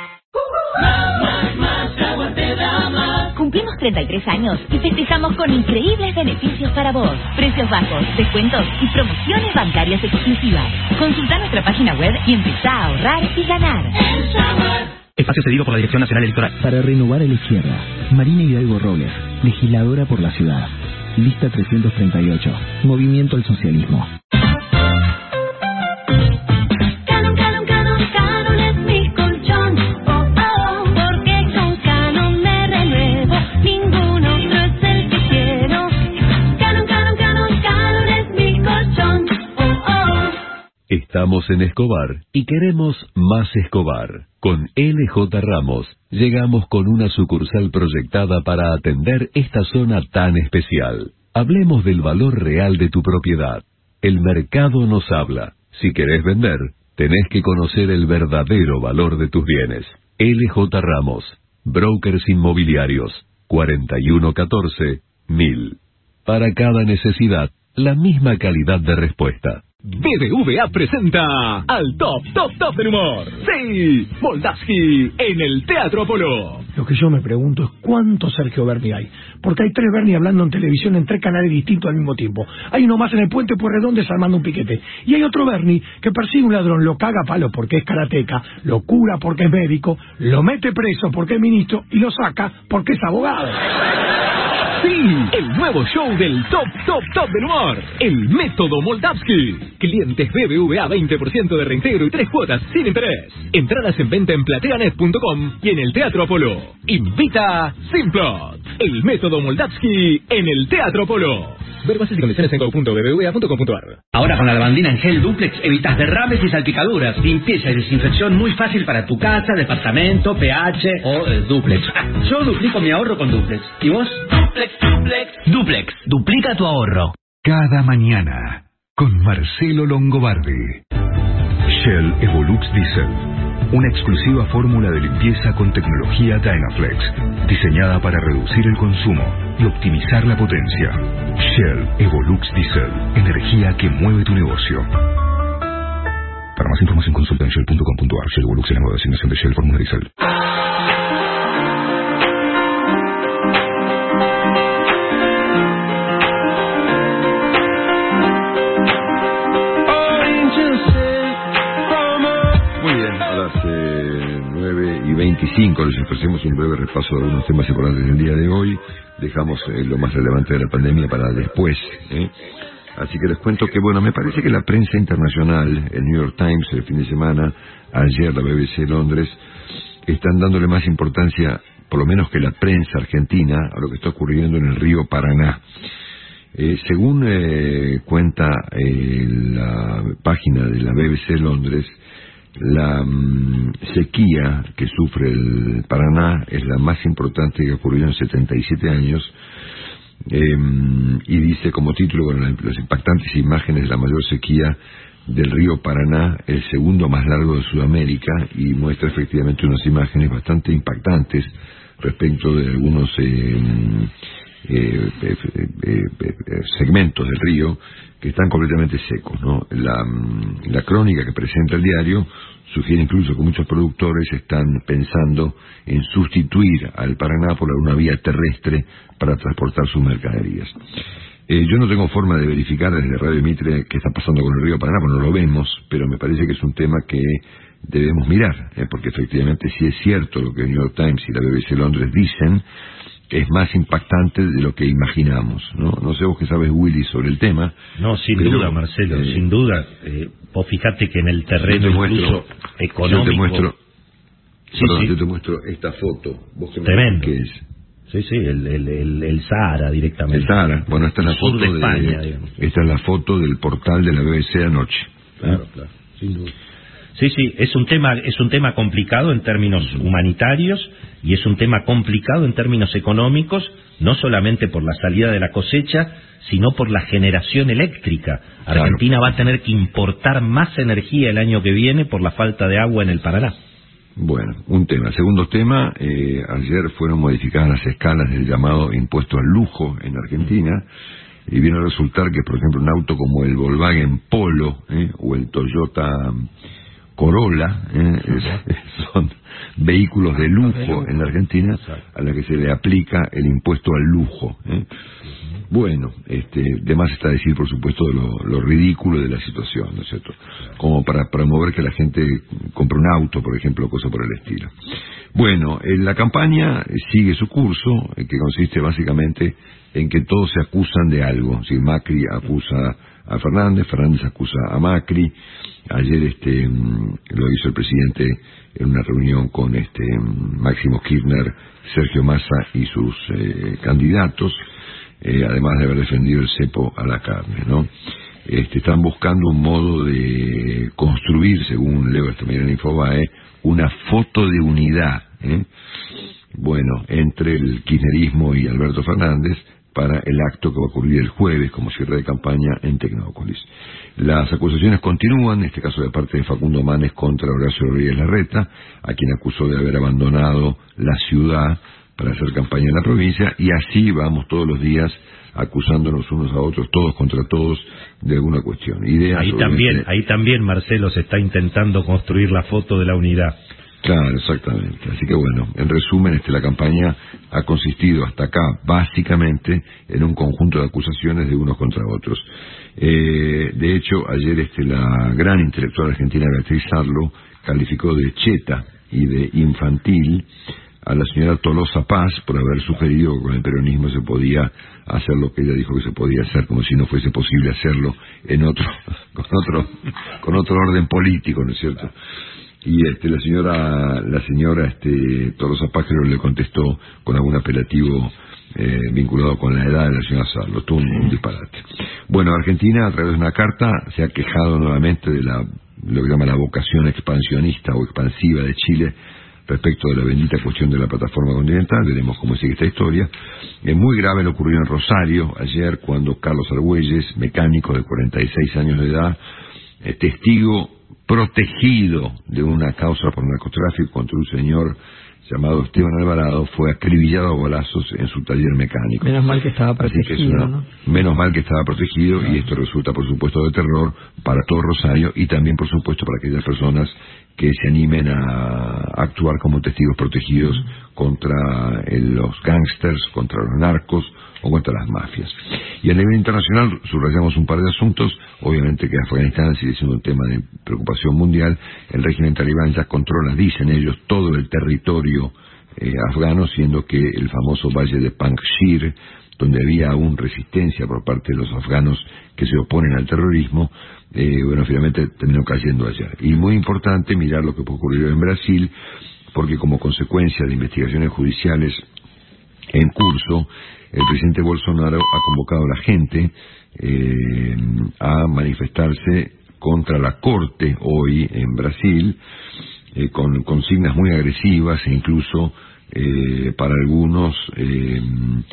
Cumplimos treinta y tres años y festejamos con increíbles beneficios para vos. Precios bajos, descuentos y promociones bancarias exclusivas. Consulta nuestra página web y empezá a ahorrar y ganar. Espacio cedido por la Dirección Nacional Electoral. Para renovar a la izquierda, Marina Hidalgo Robles, legisladora por la ciudad. Lista trescientos treinta y ocho. Movimiento al Socialismo. Estamos en Escobar y queremos más Escobar. Con L J Ramos llegamos con una sucursal proyectada para atender esta zona tan especial. Hablemos del valor real de tu propiedad. El mercado nos habla. Si querés vender, tenés que conocer el verdadero valor de tus bienes. L J Ramos, Brokers Inmobiliarios, cuarenta y uno catorce mil. Para cada necesidad, la misma calidad de respuesta. B B V A presenta al top, top, top del humor. Sí, Moldavsky en el Teatro Apolo. Lo que yo me pregunto es cuántos Sergio Berni hay. Porque hay tres Berni hablando en televisión en tres canales distintos al mismo tiempo. Hay uno más en el puente Pueyrredón desarmando un piquete. Y hay otro Berni que persigue un ladrón, lo caga a palo porque es karateca, lo cura porque es médico, lo mete preso porque es ministro y lo saca porque es abogado. Sí, el nuevo show del top, top, top del humor. El método Moldavsky. Clientes B B V A veinte por ciento de reintegro y tres cuotas sin interés. Entradas en venta en plateanet punto com y en el Teatro Apolo. Invita Simplot. El método Moldavsky en el Teatro Apolo. Ver bases y condiciones en go punto b b v a punto com punto ar. Ahora con la lavandina en gel Duplex evitas derrames y salpicaduras. Limpieza y desinfección muy fácil para tu casa, departamento, P H o eh, Duplex. Yo duplico mi ahorro con Duplex. ¿Y vos? Duplex, Duplex. Duplex, duplica tu ahorro. Cada mañana, con Marcelo Longobardi. Shell Evolux Diesel. una exclusiva fórmula de limpieza con tecnología Dynaflex, diseñada para reducir el consumo y optimizar la potencia. Shell Evolux Diesel, energía que mueve tu negocio. Para más información consulta en shell punto com punto a r. Shell Evolux es la nueva designación de Shell fórmula Diesel. veinticinco les ofrecemos un breve repaso de algunos temas importantes del día de hoy. Dejamos eh, lo más relevante de la pandemia para después, ¿eh? Así que les cuento que, bueno, me parece que la prensa internacional, el New York Times el fin de semana, ayer la B B C Londres, están dándole más importancia, por lo menos que la prensa argentina, a lo que está ocurriendo en el río Paraná. Eh, según eh, cuenta eh, la página de la B B C Londres, la um, sequía que sufre el Paraná es la más importante que ha ocurrido en setenta y siete años, eh, y dice como título, bueno, las impactantes imágenes de la mayor sequía del río Paraná, el segundo más largo de Sudamérica, y muestra efectivamente unas imágenes bastante impactantes respecto de algunos eh, eh, eh, eh, eh, segmentos del río que están completamente secos, ¿no? La, la crónica que presenta el diario sugiere incluso que muchos productores están pensando en sustituir al Paraná por alguna vía terrestre para transportar sus mercaderías. Eh, yo no tengo forma de verificar desde Radio Mitre qué está pasando con el río Paraná, porque no lo vemos, pero me parece que es un tema que debemos mirar, eh, porque efectivamente sí es cierto lo que el New York Times y la B B C Londres dicen, es más impactante de lo que imaginamos, ¿no? No sé vos qué sabes, Willy, sobre el tema. No, sin pero, duda, Marcelo, eh, sin duda. Eh, vos fijate que en el terreno yo te incluso muestro, económico... Yo te muestro, sí, perdón, sí. yo te muestro esta foto. ¿Vos qué Tremendo. ¿Qué es? Sí, sí, el, el, el, el Sahara directamente. El Sahara. Bueno, esta es la el sur foto de de, España, digamos. Esta es la foto del portal de la B B C anoche. Claro, claro, sin duda. Sí, sí, es un tema, es un tema complicado en términos humanitarios y es un tema complicado en términos económicos, no solamente por la salida de la cosecha, sino por la generación eléctrica. Argentina claro. va a tener que importar más energía el año que viene por la falta de agua en el Paraná. Bueno, un tema. Segundo tema, eh, ayer fueron modificadas las escalas del llamado impuesto al lujo en Argentina, y viene a resultar que, por ejemplo, un auto como el Volkswagen Polo eh, o el Toyota Corolla eh, es, son vehículos de lujo en la Argentina a la que se le aplica el impuesto al lujo. ¿eh? Bueno, este, de más está decir, por supuesto, de lo, lo ridículo de la situación, ¿no es cierto? Como para promover que la gente compre un auto, por ejemplo, cosa por el estilo. Bueno, eh, la campaña sigue su curso, eh, que consiste básicamente en que todos se acusan de algo. Si Macri acusa a Fernández, Fernández acusa a Macri. Ayer este lo hizo el presidente en una reunión con este Máximo Kirchner, Sergio Massa y sus eh, candidatos, eh, además de haber defendido el cepo a la carne, ¿no? Este, están buscando un modo de construir, según leo esta mañana en Infobae, una foto de unidad, ¿eh? Bueno, entre el kirchnerismo y Alberto Fernández, para el acto que va a ocurrir el jueves como cierre de campaña en Tecnópolis. Las acusaciones continúan, en este caso de parte de Facundo Manes contra Horacio Rodríguez Larreta, a quien acusó de haber abandonado la ciudad para hacer campaña en la provincia, y así vamos todos los días acusándonos unos a otros, todos contra todos, de alguna cuestión. Ideas, ahí también, ahí también, Marcelo, se está intentando construir la foto de la unidad. Claro, exactamente. Así que bueno, en resumen, este, la campaña ha consistido hasta acá, básicamente, en un conjunto de acusaciones de unos contra otros. Eh, de hecho, ayer este, la gran intelectual argentina Beatriz Arlo calificó de cheta y de infantil a la señora Tolosa Paz por haber sugerido que con el peronismo se podía hacer lo que ella dijo que se podía hacer, como si no fuese posible hacerlo en otro, con otro, con otro orden político, ¿no es cierto? Y este, la señora, la señora este, Tolosa Paz creo le contestó con algún apelativo eh, vinculado con la edad de la señora Sarlo, todo un, un disparate. Bueno, Argentina, a través de una carta, se ha quejado nuevamente de la, lo que llama la vocación expansionista o expansiva de Chile respecto de la bendita cuestión de la plataforma continental. Veremos cómo sigue esta historia. Es muy grave lo ocurrido en Rosario ayer, cuando Carlos Argüelles, mecánico de cuarenta y seis años de edad, eh, testigo protegido de una causa por narcotráfico contra un señor llamado Esteban Alvarado, fue acribillado a golazos en su taller mecánico. Menos mal que estaba protegido, que es una, ¿no? Menos mal que estaba protegido, claro. Y esto resulta, por supuesto, de terror para todo Rosario y también, por supuesto, para aquellas personas que se animen a actuar como testigos protegidos uh-huh. contra el, los gángsters, contra los narcos o contra las mafias. Y a nivel internacional subrayamos un par de asuntos. Obviamente que Afganistán sigue siendo un tema de preocupación mundial. El régimen talibán ya controla, dicen ellos, todo el territorio eh, afgano, siendo que el famoso valle de Panjshir, donde había aún resistencia por parte de los afganos que se oponen al terrorismo, eh, bueno, finalmente terminó cayendo ayer. Y muy importante mirar lo que ocurrió en Brasil, porque como consecuencia de investigaciones judiciales en curso, el presidente Bolsonaro ha convocado a la gente eh, a manifestarse contra la corte hoy en Brasil, eh, con consignas muy agresivas e incluso eh, para algunos eh,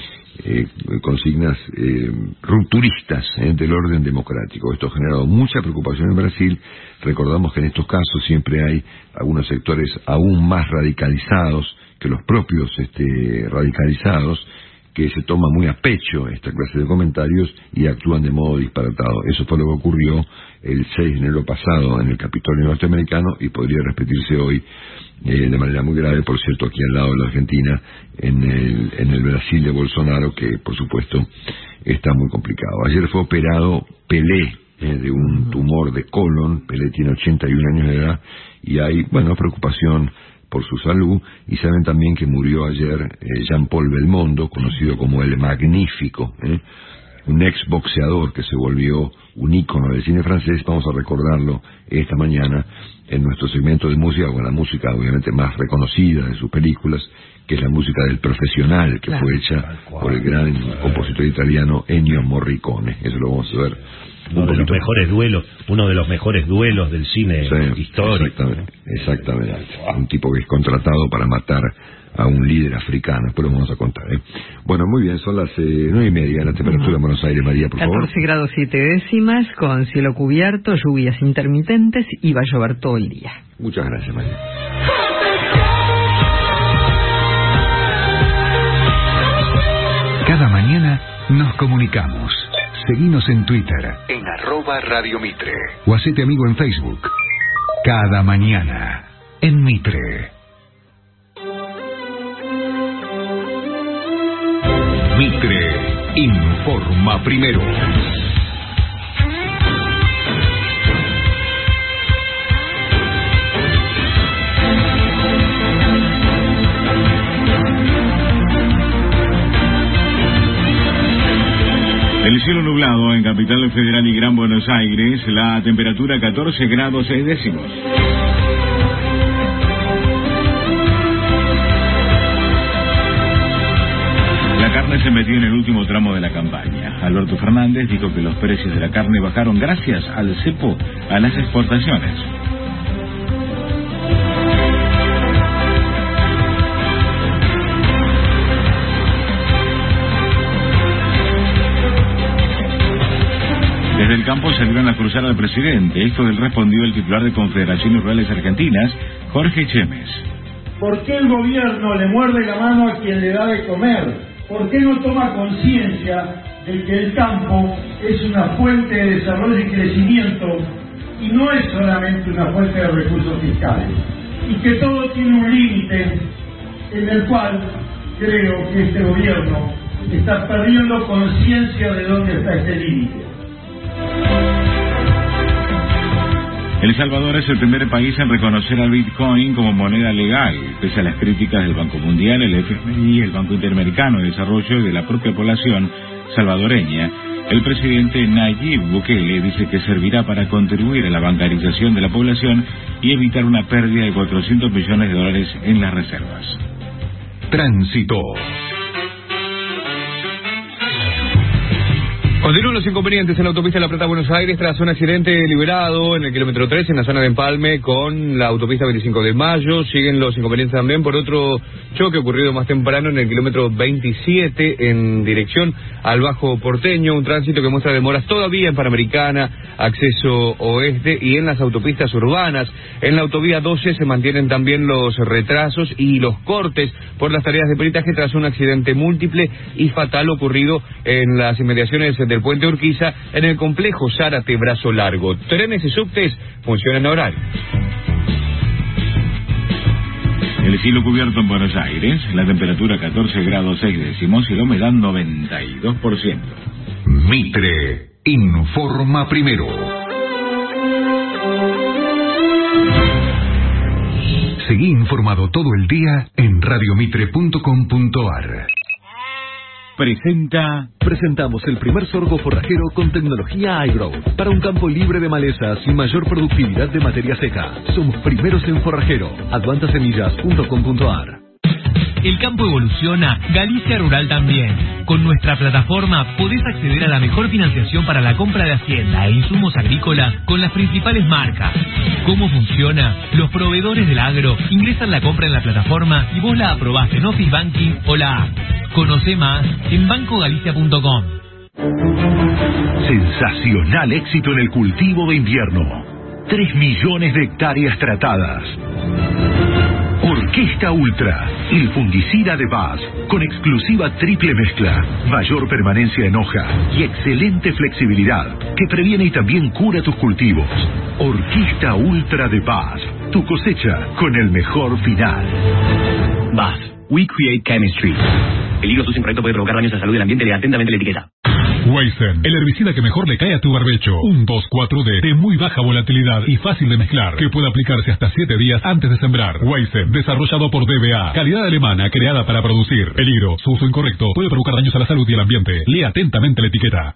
eh, consignas eh, rupturistas eh, del orden democrático. Esto ha generado mucha preocupación en Brasil. Recordamos que en estos casos siempre hay algunos sectores aún más radicalizados que los propios este, radicalizados, que se toma muy a pecho esta clase de comentarios y actúan de modo disparatado. Eso fue lo que ocurrió el seis de enero pasado en el Capitolio norteamericano y podría repetirse hoy eh, de manera muy grave, por cierto, aquí al lado de la Argentina, en el, en el Brasil de Bolsonaro, que por supuesto está muy complicado. Ayer fue operado Pelé eh, de un tumor de colon. Pelé tiene ochenta y un años de edad y hay, bueno, preocupación por su salud, y saben también que murió ayer eh, Jean-Paul Belmondo, conocido como el Magnífico, ¿eh? un ex boxeador que se volvió un ícono del cine francés. Vamos a recordarlo esta mañana en nuestro segmento de música, con la música obviamente más reconocida de sus películas, que es la música del Profesional, que claro, fue hecha por el gran compositor italiano Ennio Morricone. Eso lo vamos a ver. Uno de los mejores duelos, uno de los mejores duelos del cine sí, histórico. Exactamente, exactamente. Un tipo que es contratado para matar a un líder africano. Después lo vamos a contar, ¿eh? Bueno, muy bien, son las eh, nueve y media, la temperatura en Buenos Aires. María, por favor. catorce grados siete décimas, con cielo cubierto, lluvias intermitentes y va a llover todo el día. Muchas gracias, María. Cada mañana nos comunicamos. Seguinos en Twitter, en arroba Radio Mitre. O hacete amigo en Facebook. Cada mañana, en Mitre. Mitre informa primero. El cielo nublado en Capital Federal y Gran Buenos Aires, la temperatura catorce grados seis décimos. La carne se metió en el último tramo de la campaña. Alberto Fernández dijo que los precios de la carne bajaron gracias al cepo a las exportaciones. Desde el campo salieron a cruzar al presidente. Esto él respondió el titular de Confederaciones Rurales Argentinas, Jorge Chemes. ¿Por qué el gobierno le muerde la mano a quien le da de comer? ¿Por qué no toma conciencia de que el campo es una fuente de desarrollo y crecimiento y no es solamente una fuente de recursos fiscales? Y que todo tiene un límite en el cual creo que este gobierno está perdiendo conciencia de dónde está este límite. El Salvador es el primer país en reconocer al Bitcoin como moneda legal, pese a las críticas del Banco Mundial, el F M I, el Banco Interamericano de Desarrollo y de la propia población salvadoreña. El presidente Nayib Bukele dice que servirá para contribuir a la bancarización de la población y evitar una pérdida de cuatrocientos millones de dólares en las reservas. Tránsito. Continúan los inconvenientes en la autopista de La Plata Buenos Aires tras un accidente liberado en el kilómetro tres en la zona de Empalme con la autopista veinticinco de mayo. Siguen los inconvenientes también por otro choque ocurrido más temprano en el kilómetro veintisiete en dirección al Bajo Porteño. Un tránsito que muestra demoras todavía en Panamericana, acceso oeste y en las autopistas urbanas. En la autovía doce se mantienen también los retrasos y los cortes por las tareas de peritaje tras un accidente múltiple y fatal ocurrido en las inmediaciones del puente Urquiza en el complejo Zárate Brazo Largo. Trenes y subtes funcionan a horario. El cielo cubierto en Buenos Aires, la temperatura catorce grados seis décimos y la humedad noventa y dos por ciento. Mitre informa primero. Seguí informado todo el día en radiomitre punto com punto ar. Presenta... Presentamos el primer sorgo forrajero con tecnología iGrow para un campo libre de malezas y mayor productividad de materia seca. Somos primeros en forrajero. advanta semillas punto com punto ar. El campo evoluciona, Galicia Rural también. Con nuestra plataforma podés acceder a la mejor financiación para la compra de hacienda e insumos agrícolas con las principales marcas. ¿Cómo funciona? Los proveedores del agro ingresan la compra en la plataforma y vos la aprobás en Office Banking o la app. Conoce más en banco galicia punto com. Sensacional éxito en el cultivo de invierno. Tres millones de hectáreas tratadas. Orquesta Ultra, el fungicida de B A S, con exclusiva triple mezcla, mayor permanencia en hoja y excelente flexibilidad, que previene y también cura tus cultivos. Orquesta Ultra de B A S, tu cosecha con el mejor final. B A S, We Create Chemistry. Peligro, tu incorrecto puede provocar daños a la salud del ambiente, lea atentamente la etiqueta. Weizen, el herbicida que mejor le cae a tu barbecho. Un dos cuatro D de muy baja volatilidad y fácil de mezclar, que puede aplicarse hasta siete días antes de sembrar. Weizen, desarrollado por D B A, calidad alemana creada para producir. Peligro, su uso incorrecto puede provocar daños a la salud y el ambiente. Lea atentamente la etiqueta.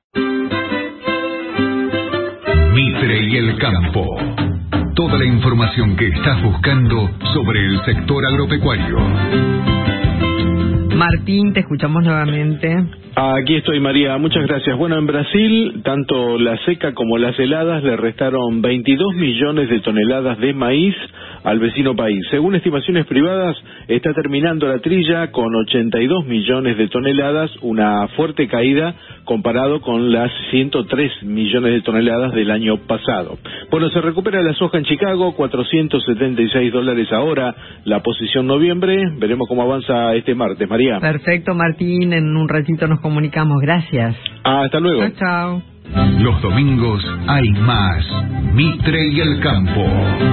Mitre y el campo. Toda la información que estás buscando sobre el sector agropecuario. Martín, te escuchamos nuevamente. Aquí estoy, María, muchas gracias. Bueno, en Brasil, tanto la seca como las heladas le restaron veintidós millones de toneladas de maíz al vecino país. Según estimaciones privadas, está terminando la trilla con ochenta y dos millones de toneladas, una fuerte caída comparado con las ciento tres millones de toneladas del año pasado. Bueno, se recupera la soja en Chicago, cuatrocientos setenta y seis dólares ahora, la posición noviembre. Veremos cómo avanza este martes, María. Perfecto, Martín, en un ratito nos comunicamos. Gracias. Hasta luego. Chao, chao. Los domingos hay más Mitre y el campo.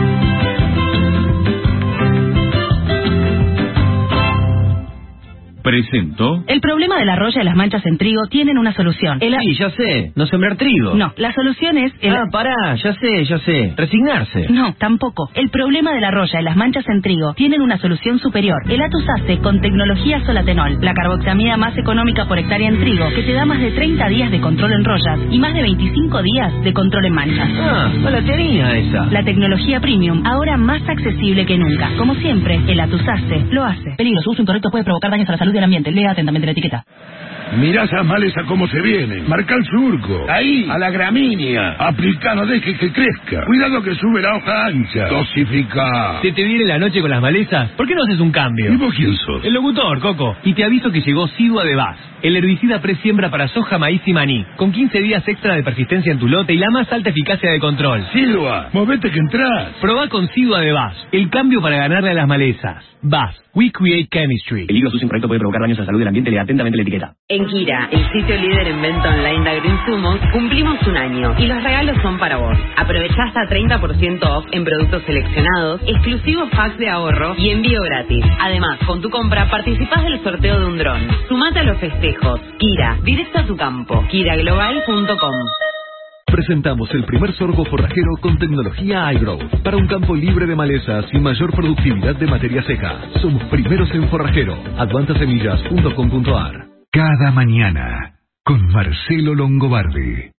Presento. El problema de la roya y las manchas en trigo tienen una solución. El... Sí, ya sé, no sembrar trigo. No, la solución es... El... Ah, pará, ya sé, ya sé, resignarse. No, tampoco. El problema de la roya y las manchas en trigo tienen una solución superior. El Atus Ace con tecnología Solatenol, la carboxamida más económica por hectárea en trigo, que te da más de treinta días de control en rollas y más de veinticinco días de control en manchas. Ah, no la tenía esa. La tecnología premium, ahora más accesible que nunca. Como siempre, el Atus Ace lo hace. Peligro, su uso incorrecto puede provocar daños a la salud del ambiente. Lea atentamente la etiqueta. Mirá esas malezas cómo se vienen. Marca el surco. Ahí, a la gramínea. Aplica, no dejes que crezca. Cuidado que sube la hoja ancha. Dosifica. ¿Se te viene la noche con las malezas? ¿Por qué no haces un cambio? ¿Y vos quién sos? El locutor, Coco. Y te aviso que llegó Sidua de B A S, el herbicida presiembra para soja, maíz y maní, con quince días extra de persistencia en tu lote y la más alta eficacia de control. Sidua, movete que entras. Probá con Sidua de B A S, el cambio para ganarle a las malezas. B A S, We Create Chemistry. El hilo incorrecto puede provocar daños a la salud del ambiente, lea atentamente la etiqueta. En Kira, el sitio líder en venta online de agroinsumos, cumplimos un año y los regalos son para vos. Aprovechá hasta treinta por ciento off en productos seleccionados, exclusivos packs de ahorro y envío gratis. Además, con tu compra participás del sorteo de un dron. Sumate a los festejos. Kira, directo a tu campo. kira global punto com. Presentamos el primer sorgo forrajero con tecnología iGrow para un campo libre de malezas y mayor productividad de materia seca. Somos primeros en forrajero. advanta semillas punto com punto ar. Cada mañana con Marcelo Longobardi.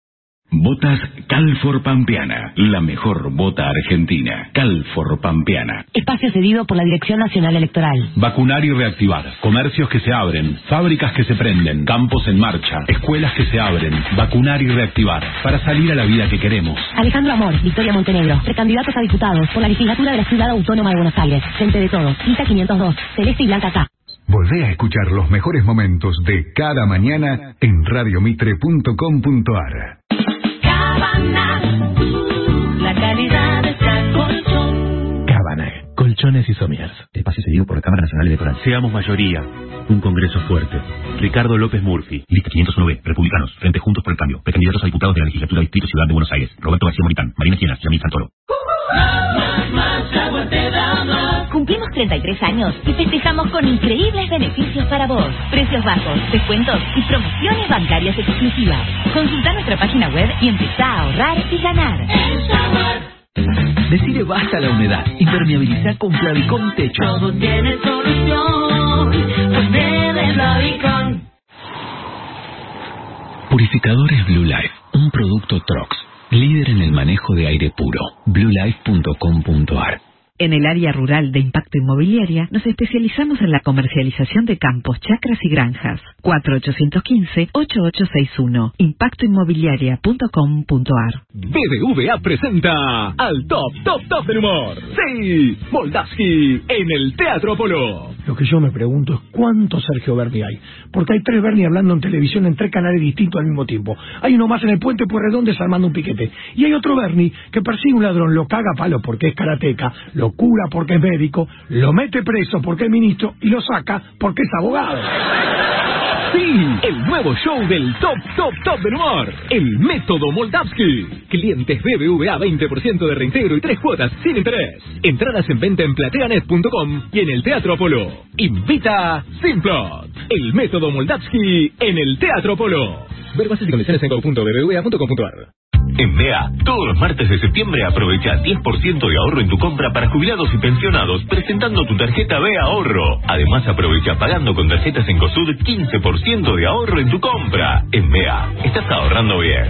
Botas Calfor Pampeana, la mejor bota argentina. Calfor Pampeana. Espacio cedido por la Dirección Nacional Electoral. Vacunar y reactivar. Comercios que se abren. Fábricas que se prenden. Campos en marcha. Escuelas que se abren. Vacunar y reactivar. Para salir a la vida que queremos. Alejandro Amor, Victoria Montenegro. Precandidatos a diputados por la legislatura de la Ciudad Autónoma de Buenos Aires. Gente de todos. Lista quinientos dos. Celeste y Blanca K. Volvé a escuchar los mejores momentos de Cada Mañana en radiomitre punto com punto ar. La calidad de este colchón. Cabanag, colchones y somiers. Espacio cedido por la Cámara Nacional Electoral. Seamos mayoría. Un congreso fuerte. Ricardo López Murphy. Lista quinientos uno B. Republicanos. Frente Juntos por el Cambio. Precandidatos a diputados de la legislatura Distrito Ciudad de Buenos Aires. Roberto García Moritán. Marina Sienas. Yamil Santoro. Más, más, más, Jaguar te da más. Cumplimos treinta y tres años y festejamos con increíbles beneficios para vos. Precios bajos, descuentos y promociones bancarias exclusivas. Consulta nuestra página web y empezá a ahorrar y ganar. Decide basta a la humedad. Impermeabilizar con Flavicon Techo. Todo tiene solución. Pues de Flavicon. Purificadores Blue Life. Un producto Trox. Líder en el manejo de aire puro. blue life punto com punto ar. En el área rural de Impacto Inmobiliaria nos especializamos en la comercialización de campos, chacras y granjas. cuatro ocho uno cinco, ocho ocho seis uno. impacto inmobiliaria punto com punto ar. B B V A presenta al Top, Top, Top del Humor. Sí, Moldavsky en el Teatro Apolo. Lo que yo me pregunto es cuántos Sergio Berni hay. Porque hay tres Berni hablando en televisión en tres canales distintos al mismo tiempo. Hay uno más en el puente Pueyrredón desarmando un piquete. Y hay otro Berni que persigue un ladrón, lo caga a palo porque es karateca, lo cura porque es médico, lo mete preso porque es ministro y lo saca porque es abogado. Sí, el nuevo show del Top, Top, Top del Humor. El Método Moldavsky. Clientes B B V A veinte por ciento de reintegro y tres cuotas sin interés. Entradas en venta en plateanet punto com y en el Teatro Apolo. Invita Simplot. El Método Moldavsky en el Teatro Apolo. Ver bases y condiciones en go punto b b v a punto com punto ar. En B A, todos los martes de septiembre aprovecha diez por ciento de ahorro en tu compra para jubilados y pensionados presentando tu tarjeta B A Ahorro. Además aprovecha pagando con tarjetas en COSUD quince por ciento de ahorro en tu compra. En B A, estás ahorrando bien.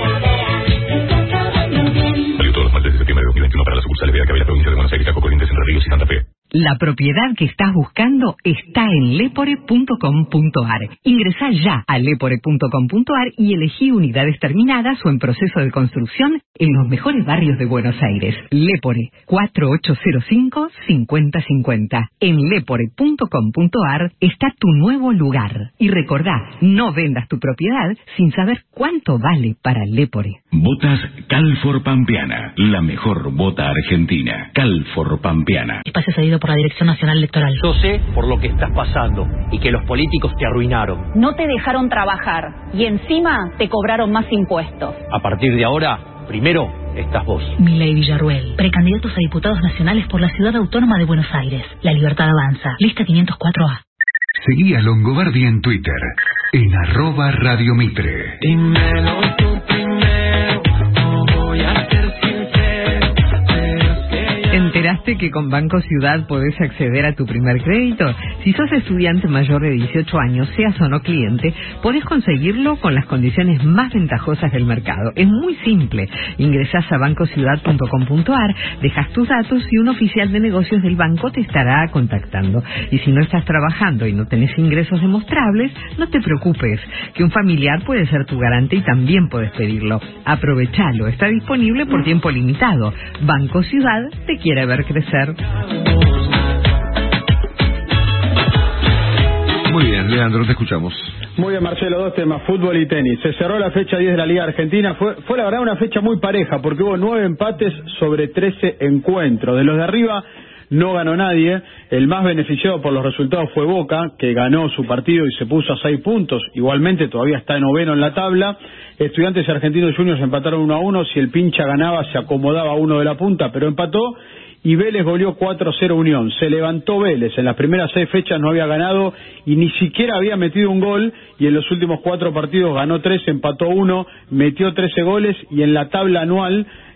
Válido todos los martes de septiembre de dos mil veintiuno para las sucursales B A que hay en la provincia de Buenos Aires, Chaco, Corrientes, Entre Ríos y Santa Fe. La propiedad que estás buscando está en lepore punto com punto ar. Ingresá ya a lepore punto com punto ar y elegí unidades terminadas o en proceso de construcción en los mejores barrios de Buenos Aires. Lepore, cuatro ocho cero cinco, cinco cero cinco cero. En lepore punto com punto ar está tu nuevo lugar. Y recordá, no vendas tu propiedad sin saber cuánto vale para Lepore. Botas Calfor Pampeana, la mejor bota argentina. Calfor Pampeana. Espacio cedido por la Dirección Nacional Electoral. Yo sé por lo que estás pasando y que los políticos te arruinaron. No te dejaron trabajar y encima te cobraron más impuestos. A partir de ahora, primero estás vos. Milei Villarruel, precandidatos a diputados nacionales por la Ciudad Autónoma de Buenos Aires. La Libertad Avanza. Lista quinientos cuatro A. Seguí a Longobardi en Twitter, en arroba Radio Mitre. Dímelo tú primero, no voy a ser sincero, pero es que ya... ¿Enteraste que con Banco Ciudad podés acceder a tu primer crédito? Si sos estudiante mayor de dieciocho años, seas o no cliente, podés conseguirlo con las condiciones más ventajosas del mercado. Es muy simple. Ingresás a banco ciudad punto com punto ar, dejas tus datos y un oficial de negocios del banco te estará contactando. Y si no estás trabajando y no tenés ingresos demostrables, no te preocupes, que un familiar puede ser tu garante y también podés pedirlo. Aprovechalo, está disponible por tiempo limitado. Banco Ciudad te quiere ver crecer. Muy bien, Leandro, te escuchamos. Muy bien, Marcelo, dos temas, fútbol y tenis. Se cerró la fecha diez de la Liga Argentina. Fue, fue la verdad una fecha muy pareja, porque hubo nueve empates sobre trece encuentros. De los de arriba no ganó nadie. El más beneficiado por los resultados fue Boca, que ganó su partido y se puso a seis puntos. Igualmente todavía está noveno en la tabla. Estudiantes y Argentinos Juniors empataron uno a uno. Si el pincha ganaba, se acomodaba uno de la punta, pero empató. Y Vélez goleó cuatro a cero Unión. Se levantó Vélez. En las primeras seis fechas no había ganado y ni siquiera había metido un gol. Y en los últimos cuatro partidos ganó tres, empató uno, metió trece goles. Y en la tabla anual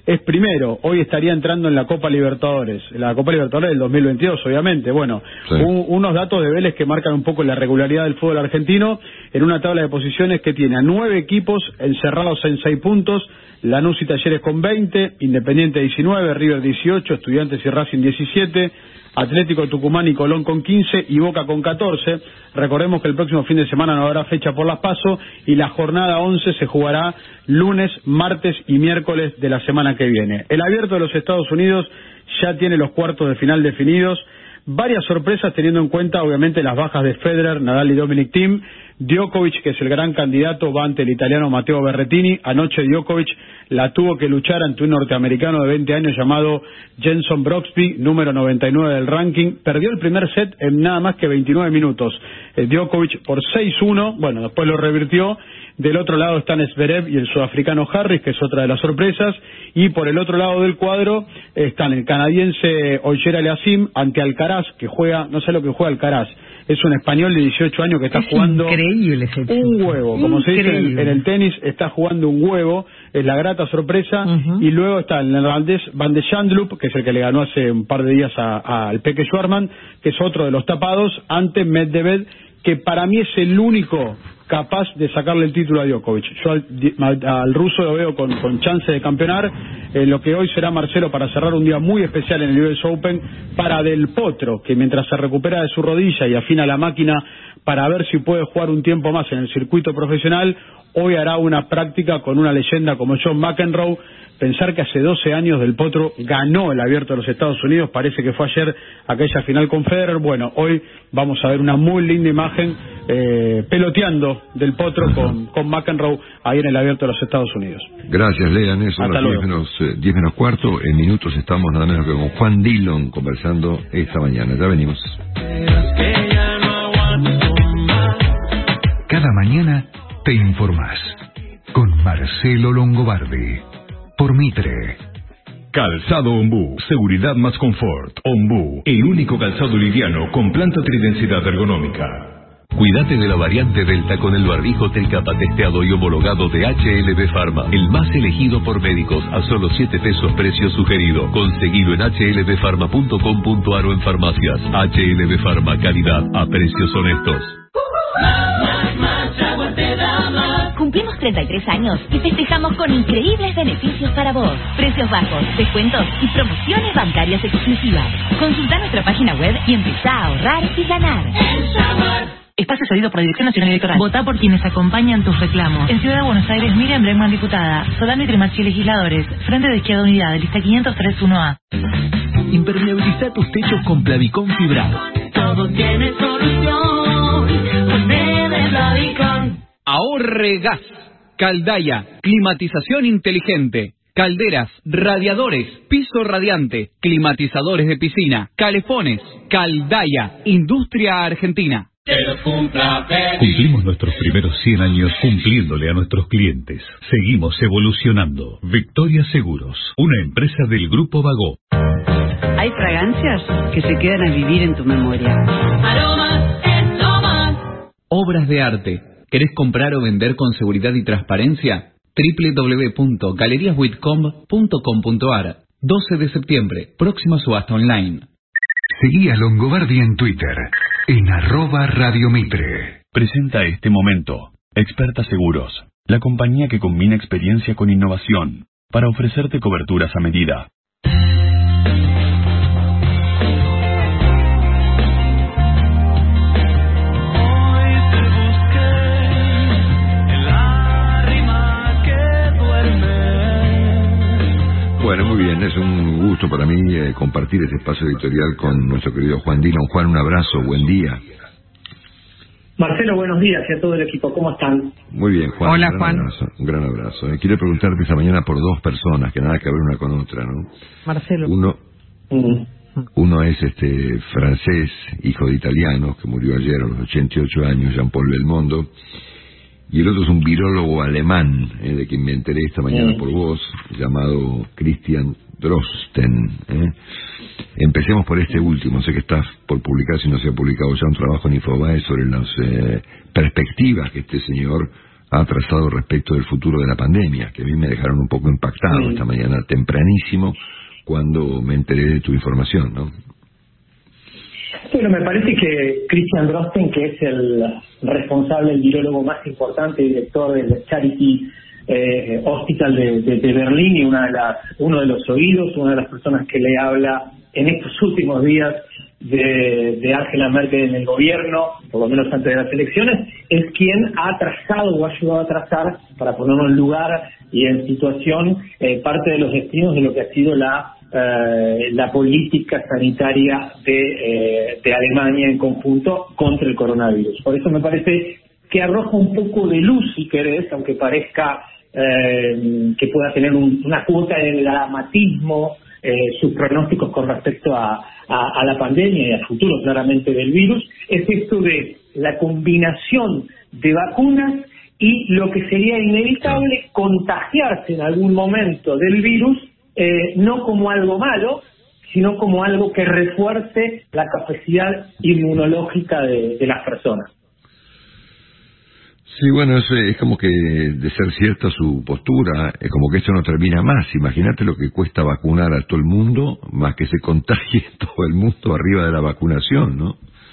es primero, hoy estaría entrando en la Copa Libertadores, la Copa Libertadores del dos mil veintidós, obviamente. Bueno, sí. un, unos datos de Vélez que marcan un poco la regularidad del fútbol argentino, en una tabla de posiciones que tiene a nueve equipos encerrados en seis puntos, Lanús y Talleres con veinte, Independiente diecinueve, River dieciocho, Estudiantes y Racing diecisiete, Atlético Tucumán y Colón con quince y Boca con catorce. Recordemos que el próximo fin de semana no habrá fecha por las PASO y la jornada once se jugará lunes, martes y miércoles de la semana que viene. El Abierto de los Estados Unidos ya tiene los cuartos de final definidos. Varias sorpresas teniendo en cuenta obviamente las bajas de Federer, Nadal y Dominic Thiem. Djokovic, que es el gran candidato, va ante el italiano Matteo Berrettini. Anoche Djokovic la tuvo que luchar ante un norteamericano de veinte años llamado Jenson Brooksby, número noventa y nueve del ranking. Perdió el primer set en nada más que veintinueve minutos. Eh, Djokovic por seis uno, bueno, después lo revirtió. Del otro lado están Zverev y el sudafricano Harris, que es otra de las sorpresas. Y por el otro lado del cuadro están el canadiense Ogier Aliassime ante Alcaraz, que juega, no sé lo que juega Alcaraz, es un español de dieciocho años que está es jugando increíble ese un huevo, como increíble. se dice en el, en el tenis, está jugando un huevo, es la grata sorpresa. Uh-huh. Y luego está el neerlandés Van de Zandloop, que es el que le ganó hace un par de días al Peque Schwarman, que es otro de los tapados, ante Medvedev, que para mí es el único capaz de sacarle el título a Djokovic. Yo al, al, al ruso lo veo con, con chance de campeonar. Eh, lo que hoy será Marcelo para cerrar un día muy especial en el U S Open para Del Potro, que mientras se recupera de su rodilla y afina la máquina para ver si puede jugar un tiempo más en el circuito profesional, hoy hará una práctica con una leyenda como John McEnroe. Pensar que hace doce años Del Potro ganó el Abierto de los Estados Unidos, parece que fue ayer aquella final con Federer. Bueno, hoy vamos a ver una muy linda imagen eh, peloteando Del Potro con, con McEnroe ahí en el Abierto de los Estados Unidos. Gracias, Lean. Son las diez menos, eh, diez menos cuarto. En minutos estamos nada menos que con Juan Dillon conversando esta mañana. Ya venimos. Cada mañana te informás con Marcelo Longobardi. Por Mitre. Calzado Ombú, seguridad más confort. Ombú, el único calzado liviano con planta tridensidad ergonómica. Cuídate de la variante Delta con el barbijo Telcapa testeado y homologado de H L B Pharma, el más elegido por médicos a solo siete pesos precio sugerido. Conseguilo en h l b pharma punto com punto a r o en farmacias. H L B Pharma, calidad a precios honestos. Más, más, más, Jaguar te da más. Cumplimos treinta y tres años y festejamos con increíbles beneficios para vos. Precios bajos, descuentos y promociones bancarias exclusivas. Consulta nuestra página web y empezá a ahorrar y ganar. En Jaguar. Espacio cedido por la Dirección Nacional Electoral. Votá por quienes acompañan tus reclamos. En Ciudad de Buenos Aires, Miriam Bregman, diputada. Solano y Trimachi, legisladores. Frente de Izquierda Unidad, lista quinientos tres uno A. Impermeabiliza tus techos con Plavicón fibrado. Todo tiene solución. Ponele Plavicón. Ahorre gas. Caldaya. Climatización inteligente. Calderas, radiadores, piso radiante, climatizadores de piscina, calefones. Caldaya. Industria Argentina. Cumplimos nuestros primeros cien años cumpliéndole a nuestros clientes. Seguimos evolucionando. Victoria Seguros, una empresa del Grupo Bagó. Hay fragancias que se quedan a vivir en tu memoria. Aromas es lo más. Obras de arte. ¿Querés comprar o vender con seguridad y transparencia? doble u doble u doble u punto galerías witcom punto com punto a r. doce de septiembre, próxima subasta online. Seguí a Longobardi en Twitter, en arroba Radio Mitre. Presenta este momento Experta Seguros, la compañía que combina experiencia con innovación para ofrecerte coberturas a medida. Bueno, muy bien, es un gusto para mí eh, compartir este espacio editorial con nuestro querido Juan Dillon. Juan, un abrazo, buen día. Marcelo, buenos días y a todo el equipo, ¿cómo están? Muy bien, Juan. Hola, un gran Juan. Abrazo, un gran abrazo. Eh, quiero preguntarte esta mañana por dos personas que nada que ver una con otra, ¿no? Marcelo. Uno, Mm. uno es este francés, hijo de italianos, que murió ayer a los ochenta y ocho años, Jean-Paul Belmondo. Y el otro es un virólogo alemán, eh, de quien me enteré esta mañana Mm. por vos, llamado Christian Drosten. ¿eh? Empecemos por este último. Sé que estás por publicar, si no se ha publicado ya, un trabajo en Infobae sobre las eh, perspectivas que este señor ha trazado respecto del futuro de la pandemia, que a mí me dejaron un poco impactado Mm. esta mañana tempranísimo cuando me enteré de tu información, ¿no? Bueno, me parece que Christian Drosten, que es el responsable, el virólogo más importante y director del Charity eh, Hospital de, de, de Berlín y una de las, uno de los oídos, una de las personas que le habla en estos últimos días de, de Angela Merkel en el gobierno, por lo menos antes de las elecciones, es quien ha trazado o ha ayudado a trazar, para ponerlo en lugar y en situación, eh, parte de los destinos de lo que ha sido la eh, la política sanitaria de, eh, de Alemania en conjunto contra el coronavirus. Por eso me parece que arroja un poco de luz, si querés, aunque parezca eh, que pueda tener un, una cuota de dramatismo eh, sus pronósticos con respecto a, a, a la pandemia y al futuro claramente del virus, es esto de la combinación de vacunas y lo que sería inevitable contagiarse en algún momento del virus, eh, no como algo malo, sino como algo que refuerce la capacidad inmunológica de, de las personas. Sí, bueno, es, es como que de ser cierta su postura, es como que esto no termina más. Imagínate lo que cuesta vacunar a todo el mundo, más que se contagie todo el mundo arriba de la vacunación, ¿no?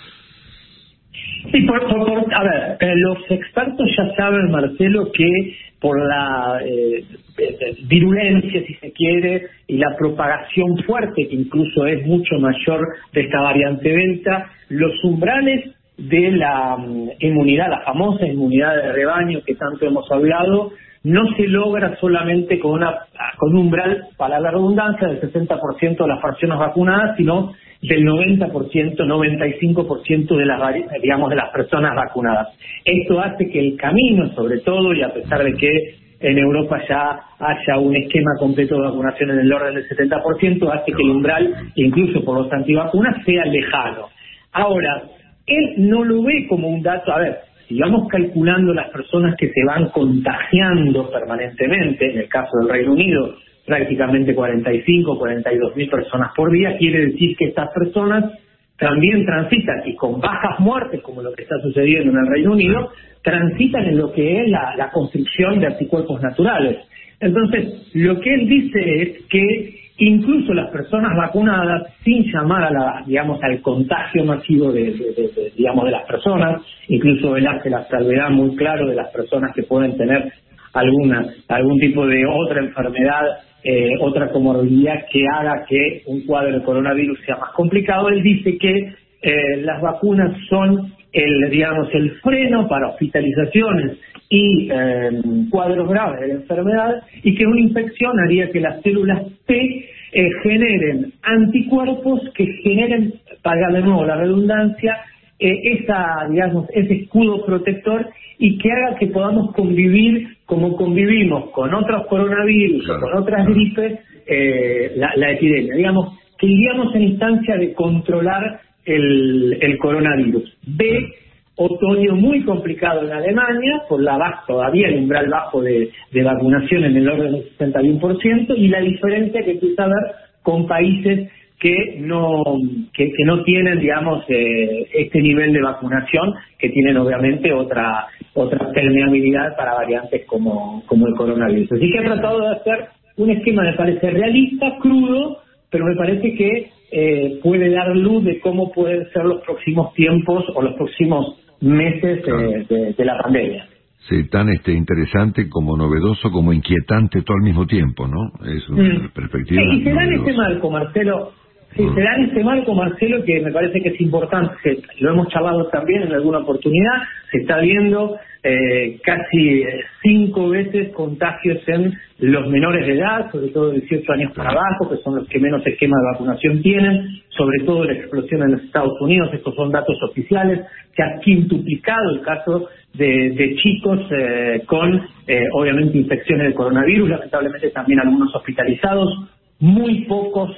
Sí, por, por, por, a ver, eh, los expertos ya saben, Marcelo, que por la eh, eh, virulencia, si se quiere, y la propagación fuerte, que incluso es mucho mayor de esta variante Delta, los umbrales de la um, inmunidad, la famosa inmunidad de rebaño que tanto hemos hablado, no se logra solamente con una con un umbral, para la redundancia, del sesenta por ciento de las personas vacunadas, sino del noventa por ciento, noventa y cinco por ciento de las, digamos, de las personas vacunadas. Esto hace que el camino, sobre todo, y a pesar de que en Europa ya haya un esquema completo de vacunación en el orden del setenta por ciento, hace que el umbral, incluso por los antivacunas, sea lejano. Ahora, él no lo ve como un dato, a ver, si vamos calculando las personas que se van contagiando permanentemente, en el caso del Reino Unido, prácticamente cuarenta y cinco, cuarenta y dos mil personas por día, quiere decir que estas personas también transitan, y con bajas muertes, como lo que está sucediendo en el Reino Unido, transitan en lo que es la, la construcción de anticuerpos naturales. Entonces, lo que él dice es que incluso las personas vacunadas, sin llamar a la, digamos, al contagio masivo de, de, de, de digamos, de las personas, incluso él hace la salvedad muy claro de las personas que pueden tener alguna algún tipo de otra enfermedad, eh, otra comorbilidad que haga que un cuadro de coronavirus sea más complicado. Él dice que eh, las vacunas son el, digamos, el freno para hospitalizaciones y eh, cuadros graves de la enfermedad, y que una infección haría que las células T eh, generen anticuerpos que generen, para de nuevo la redundancia, eh, esa, digamos, ese escudo protector, y que haga que podamos convivir como convivimos con otros coronavirus, claro, o con otras gripes, eh, la, la epidemia. Digamos, que iríamos en instancia de controlar el, el coronavirus. Ve otoño muy complicado en Alemania, por la baja, todavía el umbral bajo de, de vacunación en el orden del sesenta y uno por ciento, y la diferencia que empieza a ver con países que no que, que no tienen, digamos, eh, este nivel de vacunación, que tienen obviamente otra otra permeabilidad para variantes como, como el coronavirus. Así que he tratado de hacer un esquema, me parece realista, crudo, pero me parece que eh, puede dar luz de cómo pueden ser los próximos tiempos o los próximos meses eh, de, de la pandemia. Sí, tan este interesante como novedoso como inquietante todo al mismo tiempo, ¿no? Es una Mm. perspectiva. Sí, y se da en novedosa. este marco, Marcelo, sí, se da en este marco, Marcelo, que me parece que es importante, que lo hemos charlado también en alguna oportunidad, se está viendo eh, casi eh, cinco veces contagios en los menores de edad, sobre todo de dieciocho años para abajo, que son los que menos esquema de vacunación tienen, sobre todo la explosión en los Estados Unidos. Estos son datos oficiales, se ha quintuplicado el caso de, de chicos eh, con, eh, obviamente, infecciones de coronavirus, lamentablemente también algunos hospitalizados, muy pocos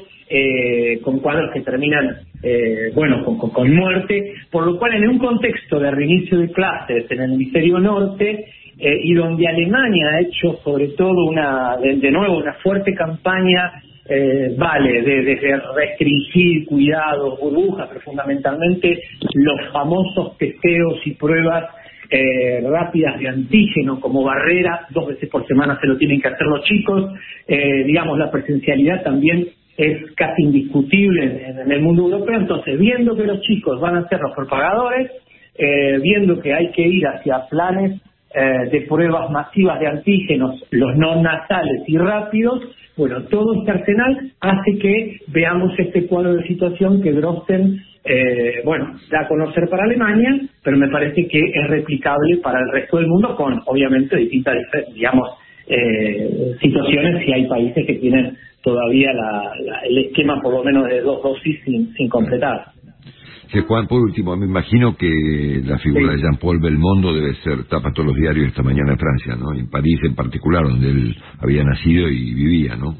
eh, con cuadros que terminan, eh, bueno, con, con, con muerte, por lo cual en un contexto de reinicio de clases en el hemisferio norte, eh, y donde Alemania ha hecho sobre todo una, de, de nuevo, una fuerte campaña, eh, vale, de, de, de restringir cuidados, burbujas, pero fundamentalmente los famosos testeos y pruebas eh, rápidas de antígeno como barrera, dos veces por semana se lo tienen que hacer los chicos, eh, digamos, la presencialidad también es casi indiscutible en, en el mundo europeo. Entonces, viendo que los chicos van a ser los propagadores, eh, viendo que hay que ir hacia planes eh, de pruebas masivas de antígenos, los no nasales y rápidos, bueno, todo este arsenal hace que veamos este cuadro de situación que Drosten, eh, bueno, da a conocer para Alemania, pero me parece que es replicable para el resto del mundo con, obviamente, distintas, digamos, eh, situaciones si hay países que tienen todavía la, la, el esquema por lo menos de dos dosis sin, sin completar. Sí, Juan, por último, me imagino que la figura sí. de Jean-Paul Belmondo debe ser tapa todos los diarios esta mañana en Francia, ¿no? En París en particular, donde él había nacido y vivía, ¿no?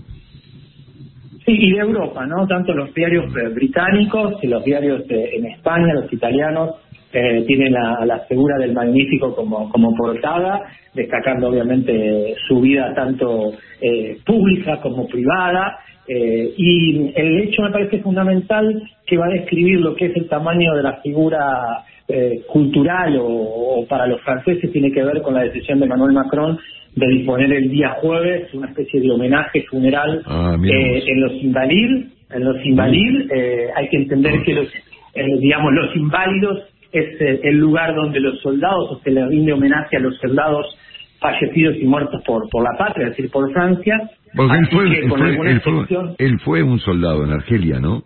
Sí, y de Europa, ¿no? Tanto los diarios eh, británicos y los diarios eh, en España, los italianos, eh, tienen a la figura del Magnífico como, como portada, destacando obviamente su vida tanto eh, pública como privada. Eh, y el hecho me parece fundamental que va a describir lo que es el tamaño de la figura eh, cultural o, o para los franceses tiene que ver con la decisión de Emmanuel Macron de disponer el día jueves una especie de homenaje funeral ah, eh, en los Invalides. En los Invalides eh, hay que entender que los eh, digamos los inválidos es eh, el lugar donde los soldados, o se le rinde homenaje a los soldados fallecidos y muertos por por la patria, es decir, por Francia. Porque él fue, que, él, fue, él, fue, él fue un soldado en Argelia, ¿no?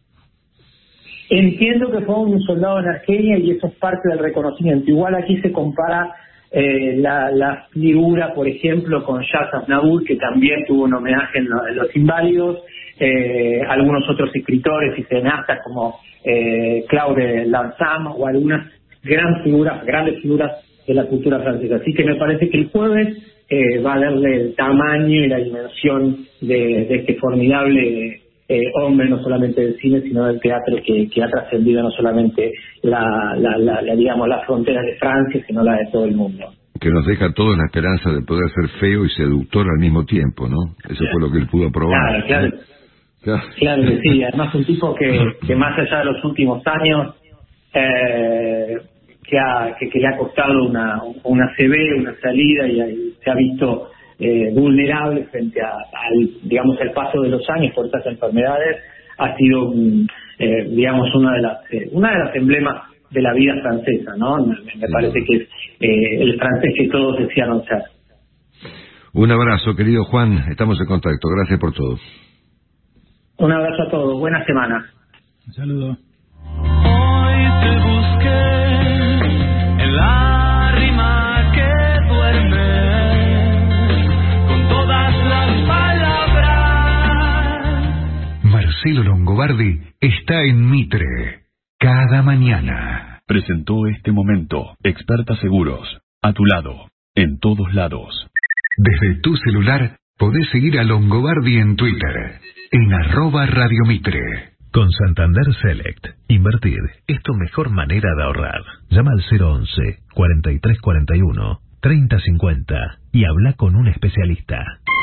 Entiendo que fue un soldado en Argelia y eso es parte del reconocimiento. Igual aquí se compara eh, la, la figura, por ejemplo, con Yas Aznavour, que también tuvo un homenaje en, lo, en Los Inválidos, eh, algunos otros escritores y cineastas como eh, Claude Lanzam o algunas grandes figuras, grandes figuras de la cultura francesa. Así que me parece que el jueves eh, va a darle el tamaño y la dimensión de, de este formidable eh, hombre, no solamente del cine, sino del teatro, que, que ha trascendido no solamente la, la, la, la, digamos, las fronteras de Francia, sino la de todo el mundo. Que nos deja a todos la esperanza de poder ser feo y seductor al mismo tiempo, ¿no? Eso fue lo que él pudo probar. Claro, claro. Claro, claro que sí. Además, un tipo que, que más allá de los últimos años, eh, que, ha, que, que le ha costado una, una C B, una salida, y, y se ha visto eh, vulnerable frente a, al, digamos, el paso de los años por estas enfermedades, ha sido, eh, digamos, una de las eh, una de las emblemas de la vida francesa, ¿no? Me, me parece que es eh, el francés que todos desearon ser. Un abrazo, querido Juan, estamos en contacto, gracias por todo. Un abrazo a todos, buena semana. Un saludo. Hoy te busqué en la rima que duerme con todas las palabras. Marcelo Longobardi está en Mitre cada mañana. Presentó este momento Experta Seguros, a tu lado, en todos lados. Desde tu celular podés seguir a Longobardi en Twitter, en arroba Radio Mitre. Con Santander Select, invertir es tu mejor manera de ahorrar. Llama al cero once, cuarenta y tres cuarenta y uno, treinta cincuenta y habla con un especialista.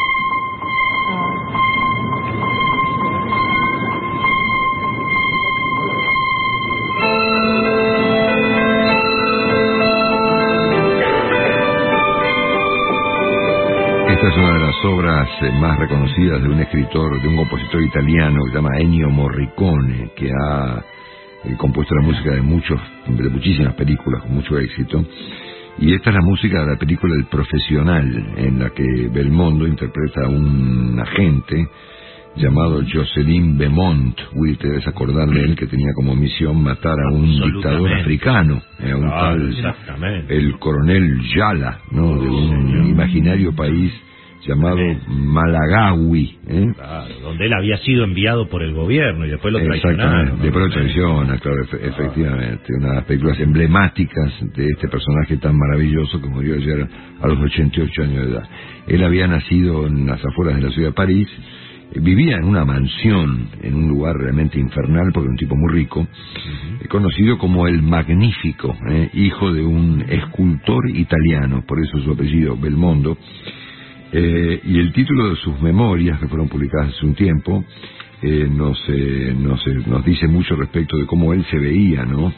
Esta es una de las obras eh, más reconocidas de un escritor, de un compositor italiano que se llama Ennio Morricone, que ha eh, compuesto la música de muchos, de muchísimas películas con mucho éxito. Y esta es la música de la película El Profesional, en la que Belmondo interpreta a un agente llamado Jocelyn Beaumont. Willy, te debes acordar de él, que tenía como misión matar a un dictador africano, eh, a un Claro, tal, exactamente. el coronel Yala, ¿no? De un imaginario país llamado Malagawi, ¿eh? Claro, donde él había sido enviado por el gobierno y después lo traicionaron. Exactamente, ¿no? después lo traiciona, claro, efe- efectivamente. Una de las películas emblemáticas de este personaje tan maravilloso que murió ayer a los ochenta y ocho años de edad. Él había nacido en las afueras de la ciudad de París, eh, vivía en una mansión, en un lugar realmente infernal, porque era un tipo muy rico, uh-huh. eh, conocido como el Magnífico, eh, hijo de un escultor italiano, por eso su apellido Belmondo. Eh, y el título de sus memorias, que fueron publicadas hace un tiempo, eh, nos, eh, nos, eh, nos dice mucho respecto de cómo él se veía, ¿no?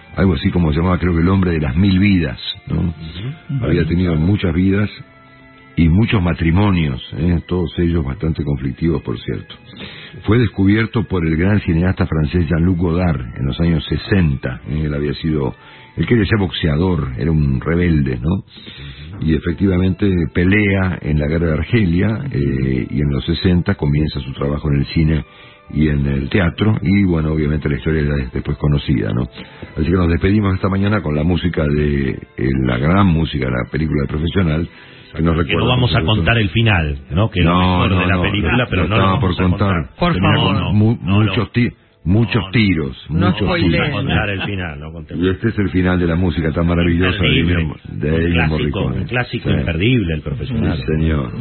algo así como se llamaba, creo que el hombre de las mil vidas, ¿no? Uh-huh. Había tenido muchas vidas y muchos matrimonios, ¿eh? Todos ellos bastante conflictivos, por cierto. Fue descubierto por el gran cineasta francés Jean-Luc Godard en los años sesenta. ¿eh? Él había sido, él quería ser boxeador, era un rebelde, ¿no? Y efectivamente pelea en la guerra de Argelia, eh, y en los sesenta comienza su trabajo en el cine y en el teatro, y bueno, obviamente la historia es después conocida, ¿no? Así que nos despedimos esta mañana con la música de, eh, la gran música de la película de Profesional, que nos recuerda. Que no vamos a contar el final, ¿no? Que no, lo mejor no, de la no, película, no, pero no no estaba lo vamos por a contar. contar. Por Tenía favor. con mu No, muchos, no. ti muchos No, tiros, no muchos spoilees. tiros. Vamos a contar el final, no contemos. Y este es el final de la música tan maravillosa de Imperdible. Ennio- de Un Ennio clásico, Morricone. un clásico Sí. imperdible, El Profesional. Sí, señor.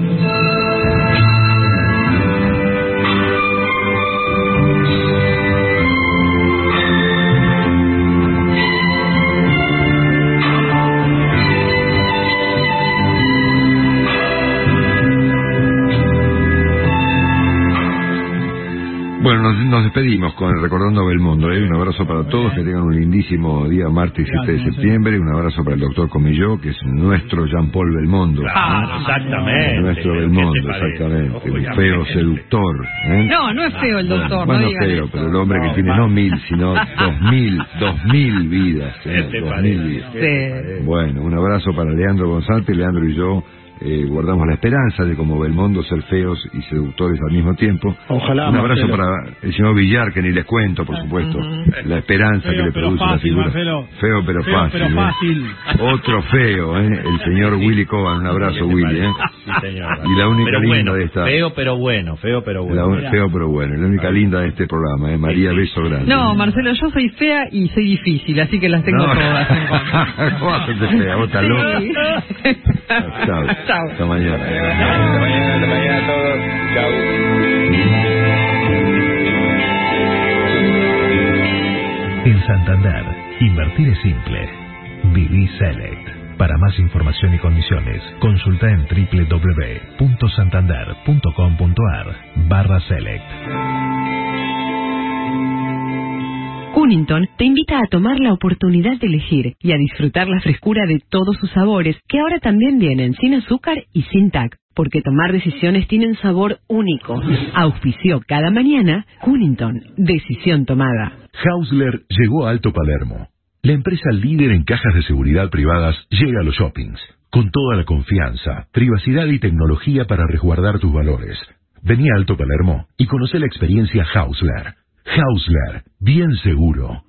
Bueno, nos, nos despedimos con el Recordando Belmondo. ¿eh? Un abrazo para todos, que tengan un lindísimo día martes siete de septiembre. Un abrazo para el doctor Comilló, que es nuestro Jean-Paul Belmondo. Claro, ¿eh? exactamente. Nuestro Pero Belmondo, ¿qué te parece? exactamente. Ojo, Un ya feo me- seductor. ¿eh? No, no es feo el doctor, Bueno, no digan feo, eso. pero el hombre que No, tiene va. no mil, sino dos mil, dos mil vidas. ¿Qué ¿eh? te Dos parece? mil vidas. ¿Qué te Sí. parece? Bueno, un abrazo para Leandro González. Leandro y yo eh, guardamos la esperanza de, como Belmondo, ser feos y seductores al mismo tiempo. Ojalá, Un abrazo Marcelo. para el señor Villar, que ni les cuento, por supuesto, la esperanza que Feo, le pero produce la fácil, figura. Marcelo. Feo pero Feo, fácil. pero ¿eh? fácil. Otro feo, ¿eh? El señor Willy Coban. Un abrazo, ¿Qué te Willy. parece? ¿eh? Sí, señor. Y la única Pero linda bueno, de esta... Feo pero bueno, feo pero La bueno. un- feo pero bueno, la única linda de este programa, ¿eh? María Beso Grande. No, Marcelo, yo soy fea y soy difícil, así que las tengo No. todas en contra. ¿Cómo haces de fea? ¿Vos estás loca? Sí. Chao. Chao. Hasta mañana. Hasta mañana, hasta mañana a todos. Chau. En Santander, invertir es simple. Viví Select. Para más información y condiciones, consulta en doble u doble u doble u punto santander punto com punto ar barra Select. Cunnington te invita a tomar la oportunidad de elegir y a disfrutar la frescura de todos sus sabores, que ahora también vienen sin azúcar y sin T A C, porque tomar decisiones tiene un sabor único. Auspició cada mañana Cunnington, decisión tomada. Hausler llegó a Alto Palermo. La empresa líder en cajas de seguridad privadas llega a los shoppings, con toda la confianza, privacidad y tecnología para resguardar tus valores. Vení a Alto Palermo y conoce la experiencia Hausler. Hausler, bien seguro.